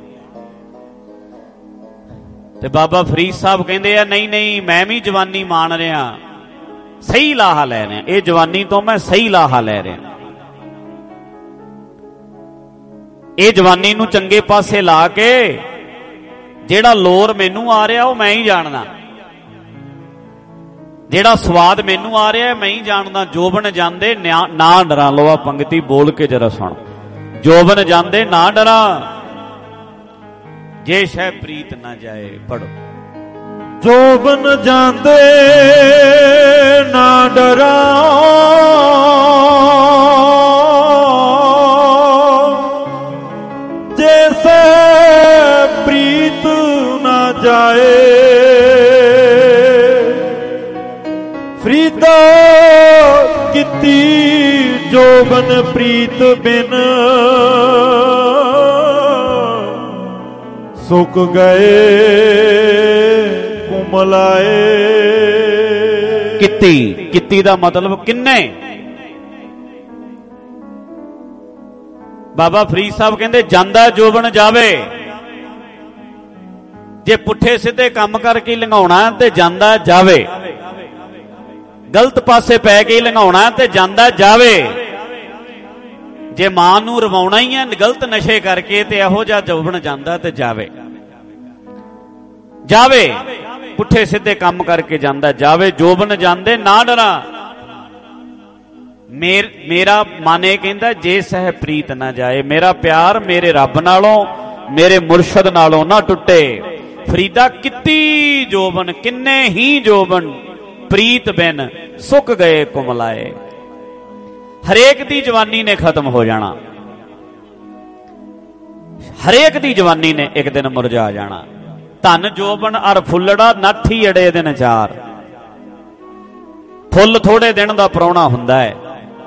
ते बाबा फरीद साहब कहंदे आ, नहीं नहीं मैं भी जवानी मान रहा, सही लाहा लै रहा, ये जवानी तो मैं सही लाहा लै रहा, ये जवानी नूं चंगे पासे ला के जेड़ा लोर मैनू आ रहा वो मैं ही जानना, जेड़ा स्वाद मैनू आ रहा है मैं ही जानना। जोबन जांदे ना डरा, लो आ पंक्ति बोल के जरा सुन। जोबन जांदे ना डरा, जे शह प्रीत ना जाए, पढ़ो। ਜੋਬਨ ਜਾਂਦੇ ਨਾ ਡਰਾਂ, ਜੈਸੇ ਪ੍ਰੀਤ ਨਾ ਜਾਏ। ਫਰੀਦਾ ਕੀਤੀ ਜੋਬਨ ਪ੍ਰੀਤ ਬਿਨ, ਸੁੱਕ ਗਏ ਕੁਮਲਾਏ। ਕੀਤੀ ਦਾ ਮਤਲਬ ਕਿੰਨੇ। ਬਾਬਾ ਫਰੀਦ ਸਾਹਿਬ ਕਹਿੰਦੇ ਜਾਂਦਾ ਜੋਬਨ ਜਾਵੇ। ਜੇ ਪੁੱਠੇ ਸਿੱਧੇ ਕੰਮ ਕਰਕੇ ਲੰਘਾਉਣਾ ਤੇ ਜਾਂਦਾ ਜਾਵੇ, ਗਲਤ ਪਾਸੇ ਪੈ ਕੇ ਲੰਘਾਉਣਾ ਤੇ ਜਾਂਦਾ ਜਾਵੇ। ਜੇ ਮਾਂ ਨੂੰ ਰਵਾਉਣਾ ਹੀ ਹੈ ਗਲਤ ਨਸ਼ੇ ਕਰਕੇ ਤੇ ਇਹੋ ਜਿਹਾ ਜੋਬਨ ਜਾਂਦਾ ਤੇ ਜਾਵੇ। ਪੁੱਠੇ ਸਿੱਧੇ ਕੰਮ ਕਰਕੇ ਜਾਂਦਾ ਜਾਵੇ। ਜੋਬਨ ਜਾਂਦੇ ਨਾ ਡਰਾਂ। ਮੇਰਾ ਮਨ ਇਹ ਕਹਿੰਦਾ ਜੇ ਸਹਿ ਪ੍ਰੀਤ ਨਾ ਜਾਏ, ਮੇਰਾ ਪਿਆਰ ਮੇਰੇ ਰੱਬ ਨਾਲੋਂ ਮੇਰੇ ਮੁਰਸ਼ਦ ਨਾਲੋਂ ਨਾ ਟੁੱਟੇ। ਫਰੀਦਾ ਕੀਤੀ ਜੋਬਨ, ਕਿੰਨੇ ਹੀ ਜੋਬਨ ਪ੍ਰੀਤ ਬਿਨ ਸੁੱਕ ਗਏ ਕੁਮਲਾਏ। ਹਰੇਕ ਦੀ ਜਵਾਨੀ ਨੇ ਖਤਮ ਹੋ ਜਾਣਾ, ਹਰੇਕ ਦੀ ਜਵਾਨੀ ਨੇ ਇੱਕ ਦਿਨ ਮੁਰਝਾ ਜਾਣਾ। ਧਨ ਜੋਬਨ ਅਰ ਫੁੱਲੜਾ ਨਾਠੀ ਅੜੇ ਦਿਨ ਚਾਰ। ਫੁੱਲ ਥੋੜੇ ਦਿਨ ਦਾ ਪ੍ਰਾਹੁਣਾ ਹੁੰਦਾ ਹੈ,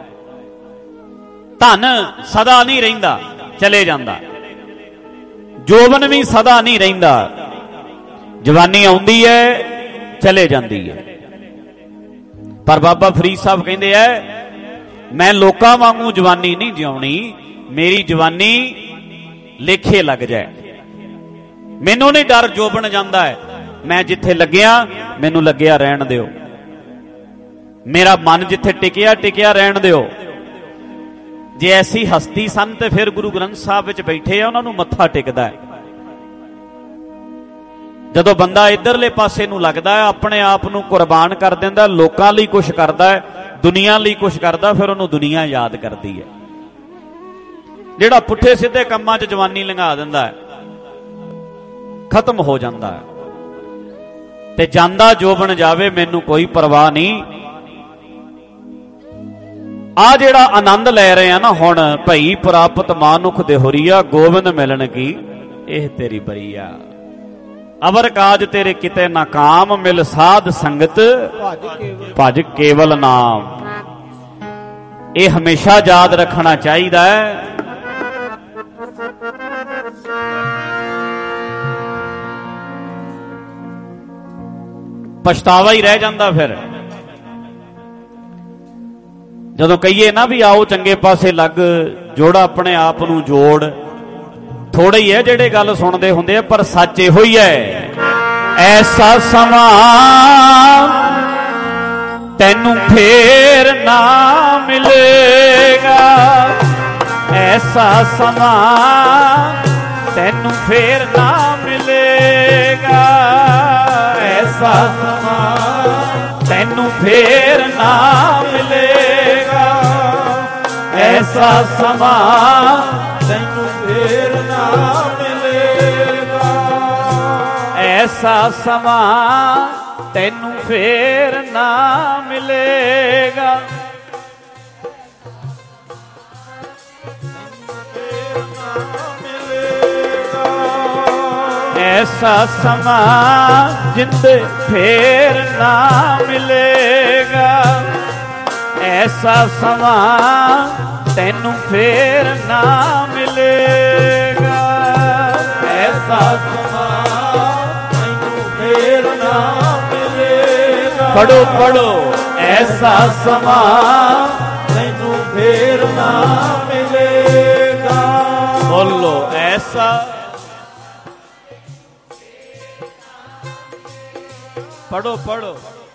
ਧਨ ਸਦਾ ਨਹੀਂ ਰਹਿੰਦਾ, ਚਲੇ ਜਾਂਦਾ। ਜੋਬਨ ਵੀ ਸਦਾ ਨਹੀਂ ਰਹਿੰਦਾ, ਜਵਾਨੀ ਆਉਂਦੀ ਹੈ ਚਲੇ ਜਾਂਦੀ ਹੈ। ਪਰ ਬਾਬਾ ਫਰੀਦ ਸਾਹਿਬ ਕਹਿੰਦੇ ਐ ਮੈਂ ਲੋਕਾਂ ਵਾਂਗੂ ਜਵਾਨੀ ਨਹੀਂ ਜਿਉਣੀ, ਮੇਰੀ ਜਵਾਨੀ ਲੇਖੇ ਲੱਗ ਜਾਏ। ਮੈਨੂੰ ਨਹੀਂ ਡਰ ਜੋਬਨ ਜਾਂਦਾ ਹੈ, ਮੈਂ ਜਿੱਥੇ ਲੱਗਿਆ ਮੈਨੂੰ ਲੱਗਿਆ ਰਹਿਣ ਦਿਓ। ਮੇਰਾ ਮਨ ਜਿੱਥੇ ਟਿਕਿਆ ਰਹਿਣ ਦਿਓ। ਜੇ ਐਸੀ ਹਸਤੀ ਸਨ ਤੇ ਫਿਰ ਗੁਰੂ ਗ੍ਰੰਥ ਸਾਹਿਬ ਵਿੱਚ ਬੈਠੇ ਆ, ਉਹਨਾਂ ਨੂੰ ਮੱਥਾ ਟਿਕਦਾ ਹੈ। ਜਦੋਂ ਬੰਦਾ ਇਧਰਲੇ ਪਾਸੇ ਨੂੰ ਲੱਗਦਾ ਹੈ, ਆਪਣੇ ਆਪ ਨੂੰ ਕੁਰਬਾਨ ਕਰ ਦਿੰਦਾ, ਲੋਕਾਂ ਲਈ ਕੁਛ ਕਰਦਾ ਹੈ, ਦੁਨੀਆ ਲਈ ਕੁਛ ਕਰਦਾ, ਫਿਰ ਉਹਨੂੰ ਦੁਨੀਆ ਯਾਦ ਕਰਦੀ ਹੈ। ਜਿਹੜਾ ਪੁੱਠੇ ਸਿੱਧੇ ਕੰਮਾਂ 'ਚ ਜਵਾਨੀ ਲੰਘਾ ਦਿੰਦਾ ਹੈ, ਖਤਮ ਹੋ ਜਾਂਦਾ ਹੈ। ਤੇ ਜਾਂਦਾ ਜੋਬਨ ਜਾਵੇ, ਮੈਨੂੰ ਕੋਈ ਪਰਵਾਹ ਨਹੀਂ। ਆ ਜਿਹੜਾ ਆਨੰਦ ਲੈ ਰਹੇ ਆ ਨਾ ਹੁਣ, ਭਈ ਪ੍ਰਾਪਤ ਮਾਨੁਖ ਦੇ ਹੋਰੀਆ, ਗੋਬਿੰਦ ਮਿਲਣ ਕੀ ਇਹ ਤੇਰੀ ਬਰੀਆ। ਅਵਰ ਕਾਜ ਤੇਰੇ ਕਿਤੇ ਨਾ ਕਾਮ, ਮਿਲ ਸਾਧ ਸੰਗਤ ਭਜ ਕੇਵਲ ਨਾਮ। ਇਹ ਹਮੇਸ਼ਾ ਯਾਦ ਰੱਖਣਾ ਚਾਹੀਦਾ ਹੈ। ਪਛਤਾਵਾ ਹੀ ਰਹਿ ਜਾਂਦਾ ਫਿਰ ਜਦੋਂ ਕਹੀਏ ਨਾ ਵੀ ਆਓ ਚੰਗੇ ਪਾਸੇ ਲੱਗ, ਜੋੜਾ ਆਪਣੇ ਆਪ ਨੂੰ ਜੋੜ। ਥੋੜੇ ਹੀ ਹੈ ਜਿਹੜੇ ਗੱਲ ਸੁਣਦੇ ਹੁੰਦੇ ਆ, ਪਰ ਸੱਚ ਇਹੋ ਹੀ ਹੈ। ਐਸਾ ਸਮਾਂ ਤੈਨੂੰ ਫੇਰ ਨਾ ਮਿਲੇਗਾ, ਐਸਾ ਸਮਾਂ ਤੈਨੂੰ ਫੇਰ ਨਾ ਮਿਲੇਗਾ, ਐਸਾ ਸਮਾਂ ਤੈਨੂੰ ਫੇਰ ਨਾ ਮਿਲੇਗਾ, ਐਸਾ ਸਮਾਂ ਤੈਨੂੰ ਫੇਰ ਨਾ ਮਿਲੇਗਾ, ਐਸਾ ਸਮਾਂ ਤੈਨੂੰ ਫੇਰ ਨਾ ਮਿਲੇਗਾ। ਐਸਾ ਸਮਾਂ ਜਿੰਦ ਫੇਰ ਨਾ ਮਿਲੇਗਾ, ਐਸਾ ਸਮਾਂ ਤੈਨੂੰ ਫੇਰ ਨਾ ਮਿਲੇਗਾ, ਐਸਾ ਸਮਾਂ ਤੈਨੂੰ ਫੇਰ ਨਾ ਮਿਲੇਗਾ। ਪੜੋ ਪੜੋ, ਐਸਾ ਸਮਾਂ ਤੈਨੂੰ ਫੇਰ ਨਾ ਮਿਲੇਗਾ। ਬੋਲੋ ਐਸਾ, ਪੜੋ ਪੜੋ।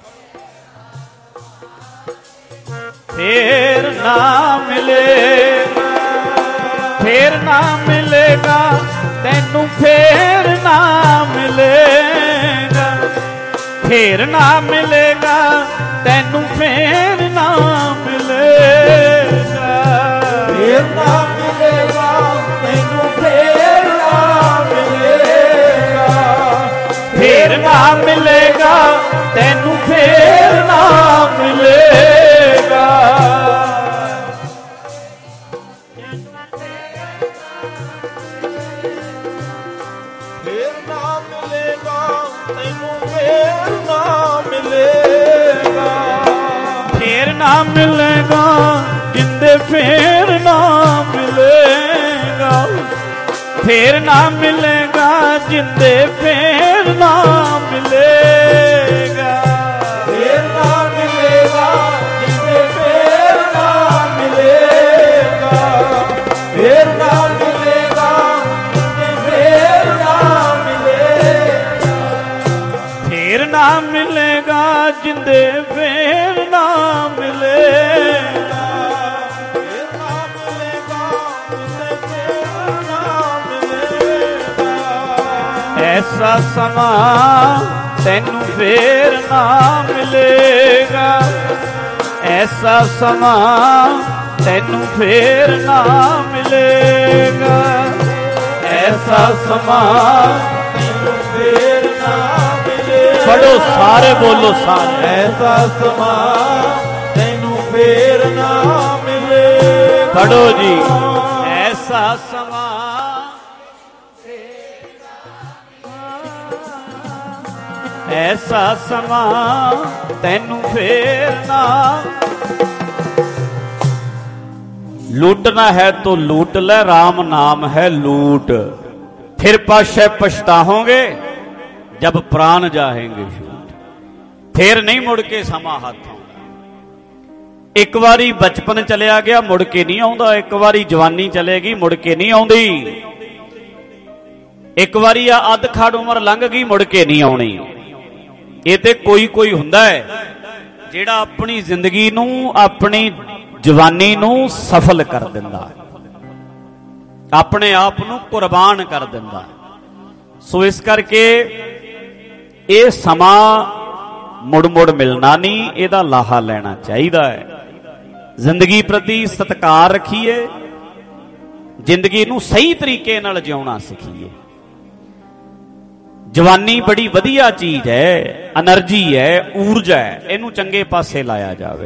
ਫੇਰ ਨਾ ਮਿਲੇਗਾ, ਫੇਰ ਨਾ ਮਿਲੇਗਾ, ਤੈਨੂੰ ਫੇਰ ਨਾ ਮਿਲੇਗਾ, ਫੇਰ ਨਾ ਮਿਲੇਗਾ, ਤੈਨੂੰ ਫੇਰ ਨਾ ਮਿਲੇਗਾ, ਫੇਰ ਨਾ ਮਿਲੇਗਾ, ਤੈਨੂੰ ਫੇਰ ਨਾ ਮਿਲੇਗਾ, ਫੇਰ ਨਾ ਮਿਲੇਗਾ ਤੈਨੂੰ ਫੇਰ ਨਾ ਮਿਲੇਗਾ। ਫੇਰ ਨਾ ਮਿਲੇਗਾ ਤੈਨੂੰ ਫੇਰ ਨਾ ਮਿਲੇਗਾ। ਫੇਰ ਨਾ ਮਿਲੇਗਾ ਜਿੰਦੇ ਫੇਰ ਨਾ ਮਿਲੇਗਾ। ਫੇਰ ਨਾ ਮਿਲੇਗਾ ਜਿੰਦੇ ਫੇਰ ਨਾ ਮਿਲੇਗਾ। ਫੇਰ ਨਾ ਮਿਲੇਗਾ ਜਿੰਦੇ ਫੇਰ ਨਾ ਮਿਲੇਗਾ। ਫੇਰ ਨਾ ਮਿਲੇਗਾ ਜਿੰਦੇ ਫੇਰ ਨਾ ਮਿਲੇਗਾ। ਫੇਰ ਨਾ ਮਿਲੇਗਾ ਜਿੰਦੇ ਫੇਰ ਨਾ ਮਿਲੇਗਾ। ਐਸਾ ਸਮਾਂ ਤੈਨੂੰ ਫੇਰ ਨਾ ਮਿਲੇਗਾ। ਐਸਾ ਸਮਾਂ ਤੈਨੂੰ ਫੇਰ ਨਾ ਮਿਲੇਗਾ। ਐਸਾ ਸਮਾਂ ਤੈਨੂੰ ਫੇਰ ਨਾ ਮਿਲੇਗਾ। ਪੜੋ ਸਾਰੇ, ਬੋਲੋ ਸਾਰੇ। ਐਸਾ ਸਮਾਂ ਤੈਨੂੰ ਫੇਰ ਨਾ ਮਿਲੇਗਾ। ਪੜੋ ਜੀ। ਐਸਾ ਸਮਾਂ ਐਸਾ ਸਮਾਂ ਤੈਨੂੰ ਫੇਰ ਨਾ। लूटना है तो लूट ले, राम नाम है लूट, फिर पाशे पछताओगे जब प्राण जाएंगे छूट। फिर नहीं मुड़ के समा हथ आउंदा। एक बारी बचपन चलिया गया मुड़ के नहीं आउंदा। एक बारी जवानी चलेगी मुड़ के नहीं आउंदी। एक बारी अध खड़ उमर लंघ गई मुड़ के नहीं आउणी। ये ते कोई कोई हुंदा है जिहड़ा अपनी जिंदगी नूं अपनी जवानी नूं सफल कर दिंदा, अपने आप नूं कुर्बान कर दिंदा। सो इस करके ये समा मुड़ मुड़ मिलना नहीं, इहदा लाहा लेना चाहिदा है। जिंदगी प्रति सत्कार रखिए, जिंदगी नूं सही तरीके नाल जिउणा सिखिए। जवानी बड़ी वधिया चीज है, एनर्जी है, ऊर्जा है, इहनूं चंगे पासे लाया जावे।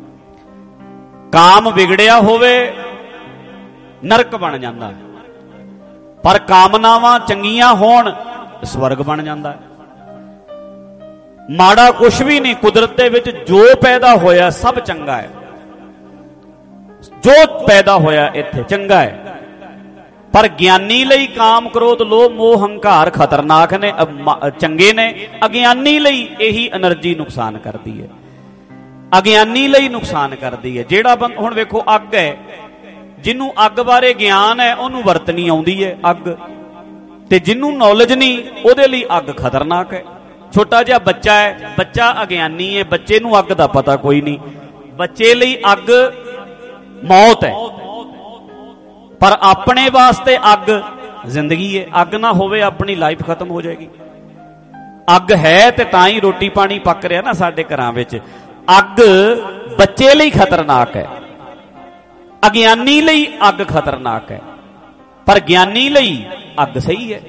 काम विगड़िया होवे नरक बन जाता है, पर कामनावां चंगियां होण स्वर्ग बन जाता है। माड़ा कुछ भी नहीं, कुदरत दे विच जो पैदा होया सब चंगा है। जो पैदा होया इत्थे चंगा है, पर ज्ञानी लई काम क्रोध लोभ मोह हंकार खतरनाक ने, चंगे ने। अज्ञानी लई यही एनर्जी नुकसान करती है, अज्ञानी लई नुकसान करती है। जेड़ा बंद हुण वेखो अग है, जिन्नू अग बारे ज्ञान है उन्नू वरतनी आउंदी है अग, ते जिन्नू नॉलेज नहीं उहदे लई अग खतरनाक है। छोटा जिहा बच्चा है, बच्चा अज्ञानी है, बच्चे नू अग दा पता कोई नहीं, बच्चे लई अग मौत है, पर अपने वास्ते अग जिंदगी है। अग ना होवे अपनी लाइफ खत्म हो जाएगी। अग है ते तां ही रोटी पानी पक रहा ना साडे घरां विच। अग बच्चे लई खतरनाक है, अज्ञानी लई अग खतरनाक है, पर ज्ञानी लई अग सही है।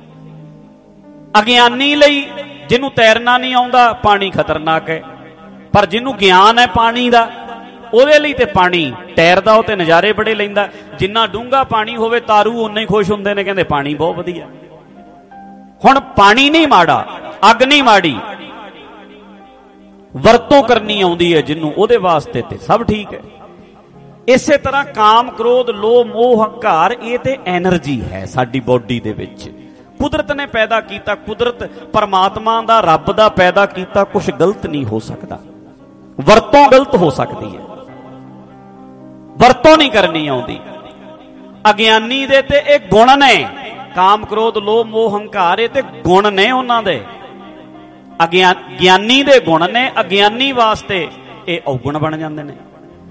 अज्ञानी लई जिन्नू तैरना नहीं आउंदा पानी खतरनाक है, पर जिन्नू ज्ञान है पानी दा ਉਹਦੇ ਲਈ ਤੇ ਪਾਣੀ ਤੈਰਦਾ, ਉਹ ਤੇ ਨਜ਼ਾਰੇ ਬੜੇ ਲੈਂਦਾ। ਜਿੰਨਾ ਡੂੰਘਾ ਪਾਣੀ ਹੋਵੇ ਤਾਰੂ ਉਨੇ ਹੀ ਖੁਸ਼ ਹੁੰਦੇ ਨੇ, ਕਹਿੰਦੇ ਪਾਣੀ ਬਹੁਤ ਵਧੀਆ। ਹੁਣ ਪਾਣੀ ਨਹੀਂ ਮਾੜਾ, ਅੱਗ ਨਹੀਂ ਮਾੜੀ, ਵਰਤੋਂ ਕਰਨੀ ਆਉਂਦੀ ਹੈ ਜਿੰਨੂੰ, ਉਹਦੇ ਵਾਸਤੇ ਤੇ ਸਭ ਠੀਕ ਹੈ। ਇਸੇ ਤਰ੍ਹਾਂ ਕਾਮ ਕ੍ਰੋਧ ਲੋਭ ਮੋਹ ਹੰਕਾਰ, ਇਹ ਤੇ ਐਨਰਜੀ ਹੈ ਸਾਡੀ ਬੋਡੀ ਦੇ ਵਿੱਚ, ਕੁਦਰਤ ਨੇ ਪੈਦਾ ਕੀਤਾ। ਕੁਦਰਤ ਪਰਮਾਤਮਾ ਦਾ, ਰੱਬ ਦਾ ਪੈਦਾ ਕੀਤਾ, ਕੁਝ ਗਲਤ ਨਹੀਂ ਹੋ ਸਕਦਾ। ਵਰਤੋਂ ਗਲਤ ਹੋ ਸਕਦੀ ਹੈ, ਵਰਤੋਂ ਨਹੀਂ ਕਰਨੀ ਆਉਂਦੀ। ਅਗਿਆਨੀ ਦੇ ਤੇ ਇਹ ਗੁਣ ਨੇ, ਕਾਮ ਕ੍ਰੋਧ ਲੋਭ ਮੋਹ ਹੰਕਾਰ, ਇਹ ਤੇ ਗੁਣ ਨੇ ਉਹਨਾਂ ਦੇ। ਗਿਆਨੀ ਦੇ ਗੁਣ ਨੇ, ਅਗਿਆਨੀ ਵਾਸਤੇ ਇਹ ਔਗੁਣ ਬਣ ਜਾਂਦੇ ਨੇ।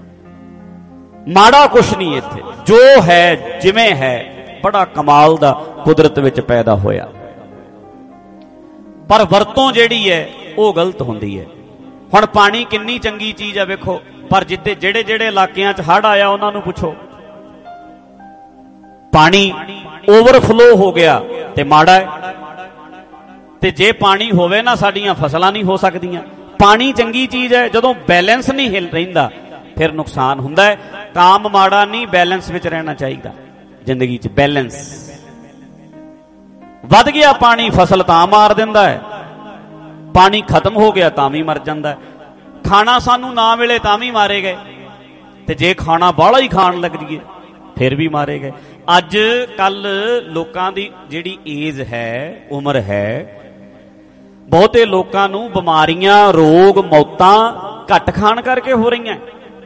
ਮਾੜਾ ਕੁਛ ਨਹੀਂ ਇੱਥੇ, ਜੋ ਹੈ ਜਿਵੇਂ ਹੈ ਬੜਾ ਕਮਾਲ ਦਾ ਕੁਦਰਤ ਵਿੱਚ ਪੈਦਾ ਹੋਇਆ, ਪਰ ਵਰਤੋਂ ਜਿਹੜੀ ਹੈ ਉਹ ਗਲਤ ਹੁੰਦੀ ਹੈ। ਹੁਣ ਪਾਣੀ ਕਿੰਨੀ ਚੰਗੀ ਚੀਜ਼ ਹੈ ਵੇਖੋ, ਪਰ ਜਿੱਥੇ ਜਿਹੜੇ ਜਿਹੜੇ ਇਲਾਕਿਆਂ 'ਚ ਹੜ੍ਹ ਆਇਆ ਉਹਨਾਂ ਨੂੰ ਪੁੱਛੋ, ਪਾਣੀ ਓਵਰਫਲੋ ਹੋ ਗਿਆ ਤੇ ਮਾੜਾ ਹੈ। ਤੇ ਜੇ ਪਾਣੀ ਹੋਵੇ ਨਾ ਸਾਡੀਆਂ ਫਸਲਾਂ ਨਹੀਂ ਹੋ ਸਕਦੀਆਂ। ਪਾਣੀ ਚੰਗੀ ਚੀਜ਼ ਹੈ, ਜਦੋਂ ਬੈਲੈਂਸ ਨਹੀਂ ਹਿਲ ਰਹਿੰਦਾ ਫਿਰ ਨੁਕਸਾਨ ਹੁੰਦਾ ਹੈ। ਕਾਮ ਮਾੜਾ ਨਹੀਂ, ਬੈਲੈਂਸ ਵਿੱਚ ਰਹਿਣਾ ਚਾਹੀਦਾ ਜ਼ਿੰਦਗੀ 'ਚ। ਬੈਲੈਂਸ ਵੱਧ ਗਿਆ ਪਾਣੀ, ਫਸਲ ਤਾਂ ਮਾਰ ਦਿੰਦਾ ਹੈ, ਪਾਣੀ ਖਤਮ ਹੋ ਗਿਆ ਤਾਂ ਵੀ ਮਰ ਜਾਂਦਾ ਹੈ। ਖਾਣਾ ਸਾਨੂੰ ਨਾ ਮਿਲੇ ਤਾਂ ਵੀ ਮਾਰੇ ਗਏ, ਤੇ ਜੇ ਖਾਣਾ ਬਾਹਲਾ ਹੀ ਖਾਣ ਲੱਗ ਜਾਈਏ ਫਿਰ ਵੀ ਮਾਰੇ ਗਏ। ਅੱਜ ਕੱਲ ਲੋਕਾਂ ਦੀ ਜਿਹੜੀ ਏਜ ਹੈ, ਉਮਰ ਹੈ, ਬਹੁਤੇ ਲੋਕਾਂ ਨੂੰ ਬਿਮਾਰੀਆਂ, ਰੋਗ, ਮੌਤਾਂ ਘੱਟ ਖਾਣ ਕਰਕੇ ਹੋ ਰਹੀਆਂ।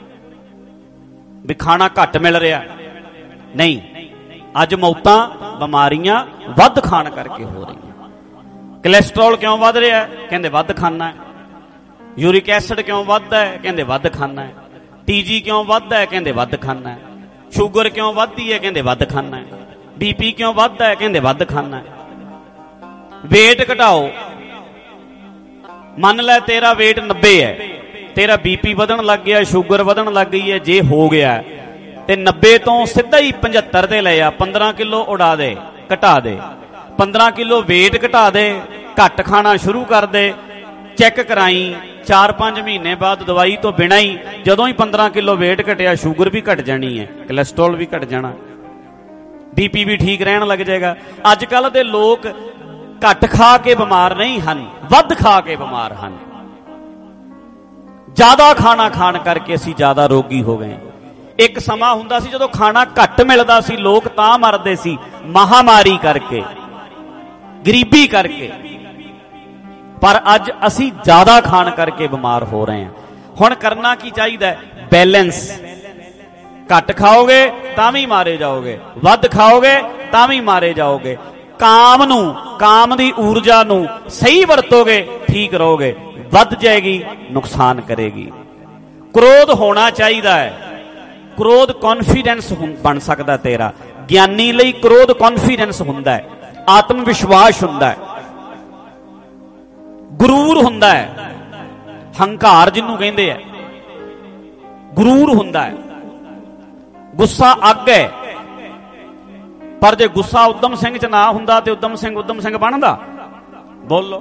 ਵੀ ਖਾਣਾ ਘੱਟ ਮਿਲ ਰਿਹਾ ਨਹੀਂ, ਅੱਜ ਮੌਤਾਂ, ਬਿਮਾਰੀਆਂ ਵੱਧ ਖਾਣ ਕਰਕੇ ਹੋ ਰਹੀਆਂ। ਕੋਲੇਸਟ੍ਰੋਲ ਕਿਉਂ ਵੱਧ ਰਿਹਾ? ਕਹਿੰਦੇ ਵੱਧ ਖਾਣਾ ਹੈ। ਯੂਰਿਕ ਐਸਿਡ ਕਿਉਂ ਵੱਧਦਾ ਹੈ? ਕਹਿੰਦੇ ਵੱਧ ਖਾਣਾ ਹੈ। ਟੀਜੀ ਕਿਉਂ ਵੱਧਦਾ ਹੈ? ਕਹਿੰਦੇ ਵੱਧ ਖਾਣਾ ਹੈ। ਸ਼ੂਗਰ ਕਿਉਂ ਵੱਧਦੀ ਹੈ? ਕਹਿੰਦੇ ਵੱਧ ਖਾਣਾ ਹੈ। ਬੀਪੀ ਕਿਉਂ ਵੱਧਦਾ ਹੈ? ਕਹਿੰਦੇ ਵੱਧ ਖਾਣਾ ਹੈ। ਵੇਟ ਘਟਾਓ। ਮੰਨ ਲੈ ਤੇਰਾ ਵੇਟ 90 ਹੈ, ਤੇਰਾ ਬੀਪੀ ਵਧਣ ਲੱਗ ਗਿਆ, ਸ਼ੂਗਰ ਵਧਣ ਲੱਗ ਗਈ ਹੈ, ਜੇ ਹੋ ਗਿਆ ਤੇ 90 ਤੋਂ ਸਿੱਧਾ ਹੀ 75 ਤੇ ਲੈ ਆ, 15 ਕਿਲੋ ਉਡਾ ਦੇ, ਘਟਾ ਦੇ। 15 ਕਿਲੋ ਵੇਟ ਘਟਾ ਦੇ, ਘੱਟ ਖਾਣਾ ਸ਼ੁਰੂ ਕਰ ਦੇ। ਚੈੱਕ ਕਰਾਈ 4-5 ਮਹੀਨੇ ਬਾਅਦ ਦਵਾਈ ਤੋਂ ਬਿਨਾਂ ਹੀ, ਜਦੋਂ ਹੀ 15 ਕਿਲੋ ਵੇਟ ਘਟਿਆ, ਸ਼ੂਗਰ ਵੀ ਘਟ ਜਾਣੀ ਹੈ, ਕੋਲੇਸਟ੍ਰੋਲ ਵੀ ਘਟ ਜਾਣਾ, ਬੀਪੀ ਵੀ ਠੀਕ ਰਹਿਣ ਲੱਗ ਜਾਏਗਾ। ਅੱਜ ਕੱਲ ਦੇ ਲੋਕ ਘੱਟ ਖਾ ਕੇ ਬਿਮਾਰ ਨਹੀਂ ਹਨ, ਵੱਧ ਖਾ ਕੇ ਬਿਮਾਰ ਹਨ। ਜ਼ਿਆਦਾ ਖਾਣਾ ਖਾਣ ਕਰਕੇ ਅਸੀਂ ਜ਼ਿਆਦਾ ਰੋਗੀ ਹੋ ਗਏ। ਇੱਕ ਸਮਾਂ ਹੁੰਦਾ ਸੀ ਜਦੋਂ ਖਾਣਾ ਘੱਟ ਮਿਲਦਾ ਸੀ, ਲੋਕ ਤਾਂ ਮਰਦੇ ਸੀ, ਮਹਾਮਾਰੀ ਕਰਕੇ, ਗਰੀਬੀ ਕਰਕੇ। ਪਰ ਅੱਜ ਅਸੀਂ ਜ਼ਿਆਦਾ ਖਾਣ ਕਰਕੇ ਬਿਮਾਰ ਹੋ ਰਹੇ ਹਾਂ। ਹੁਣ ਕਰਨਾ ਕੀ ਚਾਹੀਦਾ? ਬੈਲੈਂਸ। ਘੱਟ ਖਾਓਗੇ ਤਾਂ ਵੀ ਮਾਰੇ ਜਾਓਗੇ, ਵੱਧ ਖਾਓਗੇ ਤਾਂ ਵੀ ਮਾਰੇ ਜਾਓਗੇ। ਕਾਮ ਨੂੰ, ਕਾਮ ਦੀ ਊਰਜਾ ਨੂੰ ਸਹੀ ਵਰਤੋਗੇ, ਠੀਕ ਰਹੋਗੇ। ਵੱਧ ਜਾਏਗੀ, ਨੁਕਸਾਨ ਕਰੇਗੀ। ਕ੍ਰੋਧ ਹੋਣਾ ਚਾਹੀਦਾ ਹੈ। ਕ੍ਰੋਧ ਕੌਨਫੀਡੈਂਸ ਬਣ ਸਕਦਾ ਤੇਰਾ। ਗਿਆਨੀ ਲਈ ਕ੍ਰੋਧ ਕੌਨਫੀਡੈਂਸ ਹੁੰਦਾ ਹੈ, ਆਤਮ ਵਿਸ਼ਵਾਸ ਹੁੰਦਾ ਹੈ, ਗੁਰੂਰ ਹੁੰਦਾ ਹੈ। ਹੰਕਾਰ ਜਿਹਨੂੰ ਕਹਿੰਦੇ ਆ, ਗੁਰੂਰ ਹੁੰਦਾ ਹੈ। ਗੁੱਸਾ ਅੱਗ ਹੈ, ਪਰ ਜੇ ਗੁੱਸਾ ਉਦਮ ਸਿੰਘ 'ਚ ਨਾ ਹੁੰਦਾ ਤੇ ਉਦਮ ਸਿੰਘ ਬਣਦਾ? ਬੋਲੋ।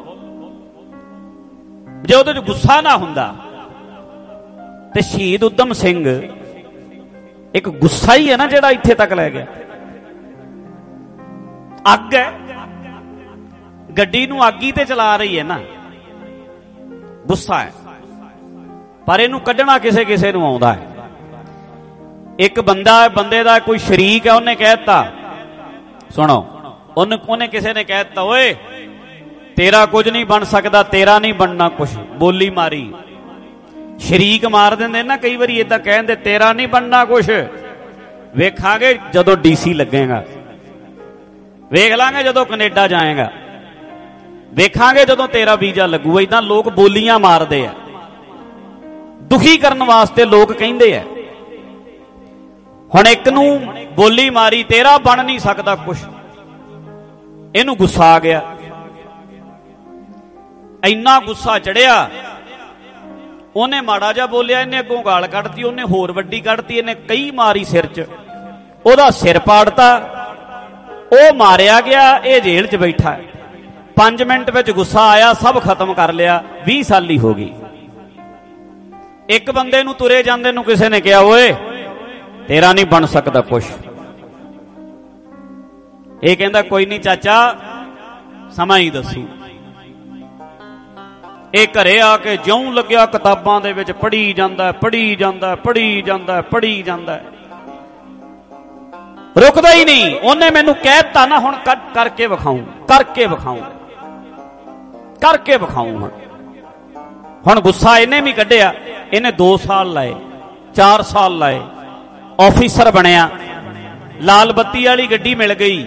ਜੇ ਉਹਦੇ 'ਚ ਗੁੱਸਾ ਨਾ ਹੁੰਦਾ ਤੇ ਸ਼ਹੀਦ ਉਦਮ ਸਿੰਘ ਇੱਕ ਗੁੱਸਾ ਹੀ ਹੈ ਨਾ ਜਿਹੜਾ ਇੱਥੇ ਤੱਕ ਲੈ ਗਿਆ। ਅੱਗ ਹੈ, ਗੱਡੀ ਨੂੰ ਅੱਗ ਹੀ ਤੇ ਚਲਾ ਰਹੀ ਹੈ ਨਾ, ਗੁੱਸਾ ਹੈ, ਪਰ ਇਹਨੂੰ ਕੱਢਣਾ ਕਿਸੇ ਨੂੰ ਆਉਂਦਾ ਹੈ। ਇੱਕ ਬੰਦੇ ਦਾ ਕੋਈ ਸ਼ਰੀਕ ਹੈ, ਉਹਨੇ ਕਹਿ ਦਿੱਤਾ, ਸੁਣੋ, ਉਹਨੇ ਕਿਸੇ ਨੇ ਕਹਿ ਦਿੱਤਾ, ਓਏ ਤੇਰਾ ਕੁਝ ਨਹੀਂ ਬਣ ਸਕਦਾ, ਤੇਰਾ ਨਹੀਂ ਬਣਨਾ ਕੁਝ, ਬੋਲੀ ਮਾਰੀ। ਸ਼ਰੀਕ ਮਾਰ ਦਿੰਦੇ ਨਾ ਕਈ ਵਾਰੀ, ਏਦਾਂ ਕਹਿੰਦੇ ਤੇਰਾ ਨਹੀਂ ਬਣਨਾ ਕੁਝ, ਵੇਖਾਂਗੇ ਜਦੋਂ ਡੀਸੀ ਲੱਗੇਗਾ, ਵੇਖ ਲਾਂਗੇ ਜਦੋਂ ਕੈਨੇਡਾ ਜਾਏਗਾ, ਵੇਖਾਂਗੇ ਜਦੋਂ ਤੇਰਾ ਵੀਜ਼ਾ ਲੱਗੂਗਾ। ਏਦਾਂ ਲੋਕ ਬੋਲੀਆਂ ਮਾਰਦੇ ਆ, ਦੁਖੀ ਕਰਨ ਵਾਸਤੇ ਲੋਕ ਕਹਿੰਦੇ ਆ। ਹੁਣ ਇੱਕ ਨੂੰ ਬੋਲੀ ਮਾਰੀ, ਤੇਰਾ ਬਣ ਨਹੀਂ ਸਕਦਾ ਕੁਝ, ਇਹਨੂੰ ਗੁੱਸਾ ਆ ਗਿਆ, ਇੰਨਾ ਗੁੱਸਾ ਚੜਿਆ, ਉਹਨੇ ਮਾੜਾ ਜਿਹਾ ਬੋਲਿਆ, ਇਹਨੇ ਅੱਗੋਂ ਗਾਲ ਕੱਢਤੀ, ਉਹਨੇ ਹੋਰ ਵੱਡੀ ਕੱਢਤੀ, ਇਹਨੇ ਕਈ ਮਾਰੀ ਸਿਰ 'ਚ, ਉਹਦਾ ਸਿਰ ਪਾੜਤਾ, ਉਹ ਮਾਰਿਆ ਗਿਆ, ਇਹ ਜੇਲ੍ਹ 'ਚ ਬੈਠਾ। 5 ਮਿੰਟ ਵਿੱਚ ਗੁੱਸਾ ਆਇਆ, ਸਭ ਖਤਮ ਕਰ ਲਿਆ, 20 ਸਾਲੀ ਹੋ ਗਈ। ਇੱਕ ਬੰਦੇ ਨੂੰ ਤੁਰੇ ਜਾਂਦੇ ਨੂੰ ਕਿਸੇ ਨੇ ਕਿਹਾ, ਓਏ ਤੇਰਾ ਨਹੀਂ ਬਣ ਸਕਦਾ ਕੁਛ। ਇਹ ਕਹਿੰਦਾ ਕੋਈ ਨਹੀਂ ਚਾਚਾ, ਸਮਾਂ ਹੀ ਦੱਸੂ। ਇਹ ਘਰੇ ਆ ਕੇ ਜਿਉਂ ਲੱਗਿਆ ਕਿਤਾਬਾਂ ਦੇ ਵਿੱਚ ਪੜ੍ਹੀ ਜਾਂਦਾ, ਰੁਕਦਾ ਹੀ ਨਹੀਂ। ਉਹਨੇ ਮੈਨੂੰ ਕਹਿ ਦਿੱਤਾ ਨਾ, ਹੁਣ ਕਰਕੇ ਵਿਖਾਊਂ। ਹੁਣ ਗੁੱਸਾ ਇਹਨੇ ਵੀ ਕੱਢਿਆ, ਇਹਨੇ 2 ਸਾਲ ਲਾਏ, 4 ਸਾਲ ਲਾਏ, ਆਫੀਸਰ ਬਣਿਆ, ਲਾਲ ਬੱਤੀ ਵਾਲੀ ਗੱਡੀ ਮਿਲ ਗਈ,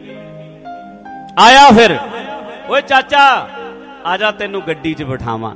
ਆਇਆ ਫਿਰ, ਓਏ ਚਾਚਾ ਆ ਜਾ ਤੈਨੂੰ ਗੱਡੀ 'ਚ ਬਿਠਾਵਾਂ।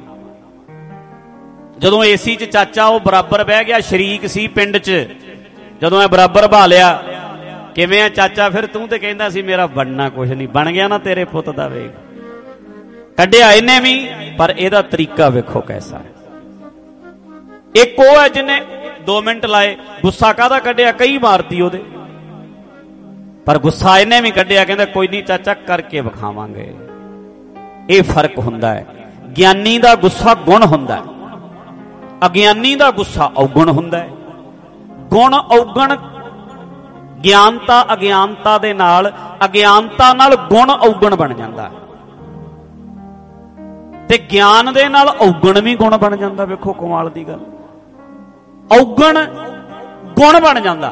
ਜਦੋਂ ਏਸੀ 'ਚ ਚਾਚਾ ਉਹ ਬਰਾਬਰ ਬਹਿ ਗਿਆ, ਸ਼ਰੀਕ ਸੀ ਪਿੰਡ 'ਚ, ਜਦੋਂ ਇਹ ਬਰਾਬਰ ਬਹਾ ਲਿਆ, ਕਿਵੇਂ ਆ ਚਾਚਾ? ਫਿਰ ਤੂੰ ਤੇ ਕਹਿੰਦਾ ਸੀ ਮੇਰਾ ਬਣਨਾ ਕੁਛ ਨਹੀਂ, ਬਣ ਗਿਆ ਨਾ ਤੇਰੇ ਪੁੱਤ ਦਾ। ਵੇਖ, ਕੱਢਿਆ ਇਹਨੇ ਵੀ, ਪਰ ਇਹਦਾ ਤਰੀਕਾ ਵੇਖੋ ਕੈਸਾ ਹੈ। ਇੱਕ ਉਹ ਹੈ ਜਿਹਨੇ 2 ਮਿੰਟ ਲਾਏ, ਗੁੱਸਾ ਕਾਹਦਾ ਕੱਢਿਆ, ਕਈ ਮਾਰਤੀ ਉਹਦੇ, ਪਰ ਗੁੱਸਾ ਇਹਨੇ ਵੀ ਕੱਢਿਆ, ਕਹਿੰਦਾ ਕੋਈ ਨਹੀਂ ਚਾਚਾ ਕਰਕੇ ਵਿਖਾਵਾਂਗੇ। ਇਹ ਫਰਕ ਹੁੰਦਾ ਹੈ। ਗਿਆਨੀ ਦਾ ਗੁੱਸਾ ਗੁਣ ਹੁੰਦਾ ਹੈ, ਅਗਿਆਨੀ ਦਾ ਗੁੱਸਾ ਔਗਣ ਹੁੰਦਾ ਹੈ। ਗੁਣ ਔਗਣ, ਗਿਆਨਤਾ ਅਗਿਆਨਤਾ ਦੇ ਨਾਲ, ਅਗਿਆਨਤਾ ਨਾਲ ਗੁਣ ਔਗਣ ਬਣ ਜਾਂਦਾ ਤੇ ਗਿਆਨ ਦੇ ਨਾਲ ਔਗਣ ਵੀ ਗੁਣ ਬਣ ਜਾਂਦਾ। ਵੇਖੋ ਕਮਾਲ ਦੀ ਗੱਲ, ਔਗਣ ਗੁਣ ਬਣ ਜਾਂਦਾ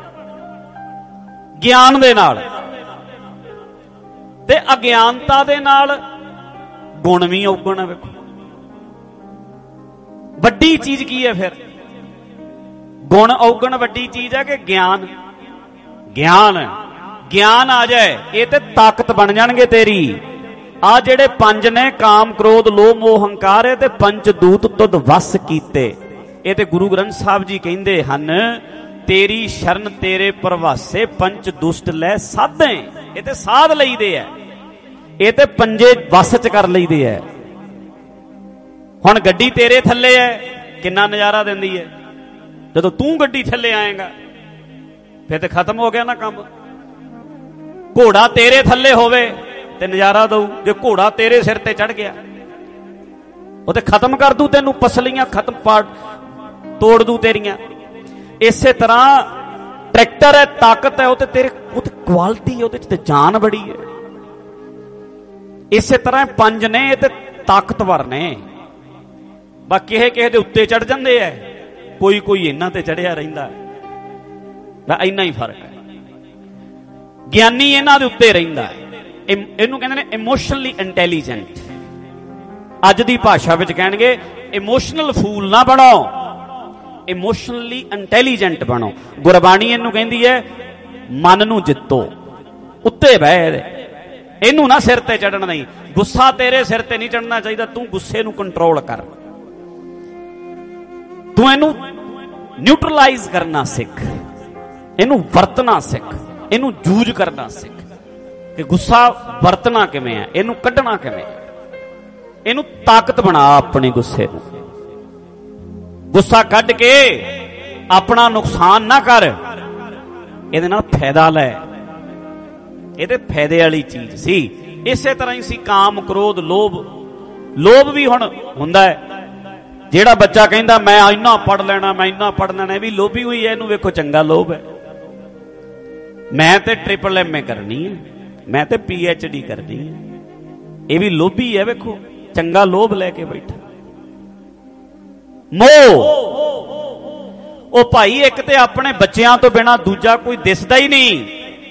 ਗਿਆਨ ਦੇ ਨਾਲ, ਤੇ ਅਗਿਆਨਤਾ ਦੇ ਨਾਲ ਗੁਣ ਵੀ ਔਗਣ ਹੈ। ਵੇਖੋ ਵੱਡੀ ਚੀਜ਼ ਕੀ ਹੈ ਫਿਰ? ਗੁਣ ਔਗਣ ਵੱਡੀ ਚੀਜ਼ ਹੈ ਕਿ ਗਿਆਨ? ਗਿਆਨ ਆ ਜਾਏ ਇਹ ਤੇ ਤਾਕਤ ਬਣ ਜਾਣਗੇ ਤੇਰੀ। ਆ ਜਿਹੜੇ ਪੰਜ ਨੇ, ਕਾਮ ਕ੍ਰੋਧ ਲੋਭ ਮੋਹ ਹੰਕਾਰ, ਇਹ ਤੇ ਪੰਜ ਦੂਤ ਤੁਧ ਵਸ ਕੀਤੇ। ਇਹ ਤੇ ਗੁਰੂ ਗ੍ਰੰਥ ਸਾਹਿਬ ਜੀ ਕਹਿੰਦੇ ਹਨ, ਤੇਰੀ ਸ਼ਰਨ ਤੇਰੇ ਪ੍ਰਵਾਸੇ ਪੰਚ ਦੁਸ਼ਟ ਲੈ ਸਾਧੇ। ਇਹ ਤੇ ਸਾਧ ਲਈਦੇ ਆ, ਇਹ ਤੇ ਪੰਜੇ ਵਸ ਚ ਕਰ ਲਈਦੇ ਆ। ਹੁਣ ਗੱਡੀ ਤੇਰੇ ਥੱਲੇ ਹੈ, ਕਿੰਨਾ ਨਜ਼ਾਰਾ ਦਿੰਦੀ ਹੈ। ਜਦੋਂ ਤੂੰ ਗੱਡੀ ਥੱਲੇ ਆਏਗਾ ਫਿਰ ਤੇ ਖਤਮ ਹੋ ਗਿਆ ਨਾ ਕੰਮ। ਘੋੜਾ ਤੇਰੇ ਥੱਲੇ ਹੋਵੇ ਤੇ ਨਜ਼ਾਰਾ ਦਊ, ਜੇ ਘੋੜਾ ਤੇਰੇ ਸਿਰ ਤੇ ਚੜ ਗਿਆ ਉਹ ਤੇ ਖਤਮ ਕਰ ਦੂ ਤੈਨੂੰ, ਪਸਲੀਆਂ ਖਤਮ ਤੋੜ ਦੂ ਤੇਰੀਆਂ। ਇਸੇ ਤਰ੍ਹਾਂ ਟਰੈਕਟਰ ਹੈ, ਤਾਕਤ ਹੈ, ਉਹ ਤੇ ਤੇਰੇ, ਉਹ ਤੇ ਕੁਆਲਿਟੀ, ਉਹਦੇ ਚ ਤੇ ਜਾਨ ਬੜੀ ਹੈ। ਇਸੇ ਤਰ੍ਹਾਂ ਪੰਜ ਨੇ, ਇਹ ਤੇ ਤਾਕਤਵਰ ਨੇ। ਬਾਕੀ ਇਹ ਕਿਸੇ ਦੇ ਉੱਤੇ ਚੜ ਜਾਂਦੇ ਐ, ਕੋਈ ਕੋਈ ਇਹਨਾਂ ਤੇ ਚੜਿਆ ਰਹਿੰਦਾ, ਇੰਨਾ ਹੀ ਫਰਕ ਹੈ। ਗਿਆਨੀ ਇਹਨਾਂ ਦੇ ਉੱਤੇ ਰਹਿੰਦਾ ਹੈ। ਇਹਨੂੰ ਕਹਿੰਦੇ ਨੇ ਇਮੋਸ਼ਨਲੀ ਇੰਟੈਲੀਜੈਂਟ। ਅੱਜ ਦੀ ਭਾਸ਼ਾ ਵਿੱਚ ਕਹਿਣਗੇ ਇਮੋਸ਼ਨਲ ਫੂਲ ਨਾ ਬਣੋ, ਇਮੋਸ਼ਨਲੀ ਇੰਟੈਲੀਜੈਂਟ ਬਣੋ। ਗੁਰਬਾਣੀ ਇਹਨੂੰ ਕਹਿੰਦੀ ਹੈ ਮਨ ਨੂੰ ਜਿੱਤੋ, ਉੱਤੇ ਬਹਿ, ਇਹਨੂੰ ਨਾ ਸਿਰ ਤੇ ਚੜਨ ਨਹੀਂ। ਗੁੱਸਾ ਤੇਰੇ ਸਿਰ ਤੇ ਨਹੀਂ ਚੜਨਾ ਚਾਹੀਦਾ, ਤੂੰ ਗੁੱਸੇ ਨੂੰ ਕੰਟਰੋਲ ਕਰ, ਤੂੰ ਇਹਨੂੰ ਨਿਊਟਰਲਾਈਜ਼ ਕਰਨਾ ਸਿੱਖ, ਇਹਨੂੰ ਵਰਤਣਾ ਸਿੱਖ, ਇਹਨੂੰ ਜੂਝ ਕਰਨਾ ਸਿੱਖ ਕਿ ਗੁੱਸਾ ਵਰਤਣਾ ਕਿਵੇਂ ਹੈ, ਇਹਨੂੰ ਕੱਢਣਾ ਕਿਵੇਂ, ਇਹਨੂੰ ਤਾਕਤ ਬਣਾ ਆਪਣੇ ਗੁੱਸੇ ਨੂੰ। ਗੁੱਸਾ ਕੱਢ ਕੇ ਆਪਣਾ ਨੁਕਸਾਨ ਨਾ ਕਰ, ਇਹਦੇ ਨਾਲ ਫਾਇਦਾ ਲੈ। ਇਹਦੇ ਫਾਇਦੇ ਵਾਲੀ ਚੀਜ਼ ਸੀ। ਇਸੇ ਤਰ੍ਹਾਂ ਹੀ ਸੀ ਕਾਮ ਕ੍ਰੋਧ ਲੋਭ। ਲੋਭ ਵੀ ਹੁਣ ਹੁੰਦਾ ਹੈ, ਜਿਹੜਾ ਬੱਚਾ ਕਹਿੰਦਾ ਮੈਂ ਇੰਨਾ ਪੜ੍ਹ ਲੈਣਾ, ਮੈਂ ਇੰਨਾ ਪੜ੍ਹ ਲੈਣਾ, ਇਹ ਵੀ ਲੋਭੀ ਹੋਈ ਹੈ। ਇਹਨੂੰ ਵੇਖੋ ਚੰਗਾ ਲੋਭ ਹੈ। ਮੈਂ ਤੇ MA ਕਰਨੀ ਹੈ, ਮੈਂ ਤੇ PhD ਕਰਨੀ ਹੈ, ਇਹ ਵੀ ਲੋਭੀ ਹੈ। ਵੇਖੋ ਚੰਗਾ ਲੋਭ ਲੈ ਕੇ ਬੈਠਾ। ਮੋਹ, ਉਹ ਭਾਈ ਇੱਕ ਤੇ ਆਪਣੇ ਬੱਚਿਆਂ ਤੋਂ ਬਿਨਾ ਦੂਜਾ ਕੋਈ ਦਿਸਦਾ ਹੀ ਨਹੀਂ।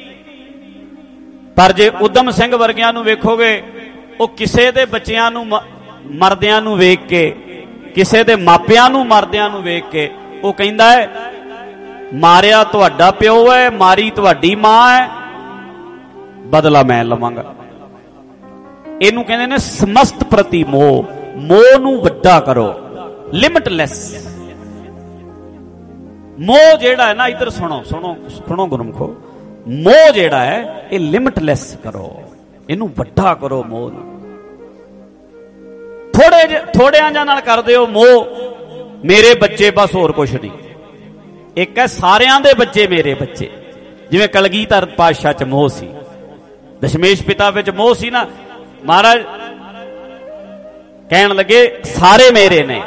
ਪਰ ਜੇ ਉਦਮ ਸਿੰਘ ਵਰਗਿਆਂ ਨੂੰ ਵੇਖੋਗੇ, ਉਹ ਕਿਸੇ ਦੇ ਬੱਚਿਆਂ ਨੂੰ ਮਰਦਿਆਂ ਨੂੰ ਵੇਖ ਕੇ, ਕਿਸੇ ਦੇ ਮਾਪਿਆਂ ਨੂੰ ਮਰਦਿਆਂ ਨੂੰ ਵੇਖ ਕੇ ਉਹ ਕਹਿੰਦਾ ਹੈ ਮਾਰਿਆ ਤੁਹਾਡਾ ਪਿਓ ਹੈ, ਮਾਰੀ ਤੁਹਾਡੀ ਮਾਂ ਹੈ, ਬਦਲਾ ਮੈਂ ਲਵਾਂਗਾ। ਇਹਨੂੰ ਕਹਿੰਦੇ ਨੇ ਸਮਸਤ ਪ੍ਰਤੀ ਮੋਹ। ਮੋਹ ਨੂੰ ਵੱਡਾ ਕਰੋ, ਲਿਮਿਟਲੈਸ ਮੋਹ ਜਿਹੜਾ ਹੈ ਨਾ, ਇੱਧਰ ਸੁਣੋ ਗੁਰਮਖੋ, ਮੋਹ ਜਿਹੜਾ ਹੈ ਇਹ ਲਿਮਿਟਲੈਸ ਕਰੋ, ਇਹਨੂੰ ਵੱਡਾ ਕਰੋ। ਮੋਹ ਨੂੰ ਥੋੜਿਆਂ ਜਾਂ ਨਾਲ ਕਰ ਦਿਓ ਮੋਹ। ਮੇਰੇ ਬੱਚੇ ਬਸ, ਹੋਰ ਕੁਛ ਨਹੀਂ। ਇੱਕ ਹੈ ਸਾਰਿਆਂ ਦੇ ਬੱਚੇ ਮੇਰੇ ਬੱਚੇ, ਜਿਵੇਂ ਕਲਗੀਧਰ ਪਾਤਸ਼ਾਹ ਚ ਮੋਹ ਸੀ, ਦਸ਼ਮੇਸ਼ ਪਿਤਾ ਵਿੱਚ ਮੋਹ ਸੀ ਨਾ। ਮਹਾਰਾਜ ਕਹਿਣ ਲੱਗੇ ਸਾਰੇ ਮੇਰੇ ਨੇ।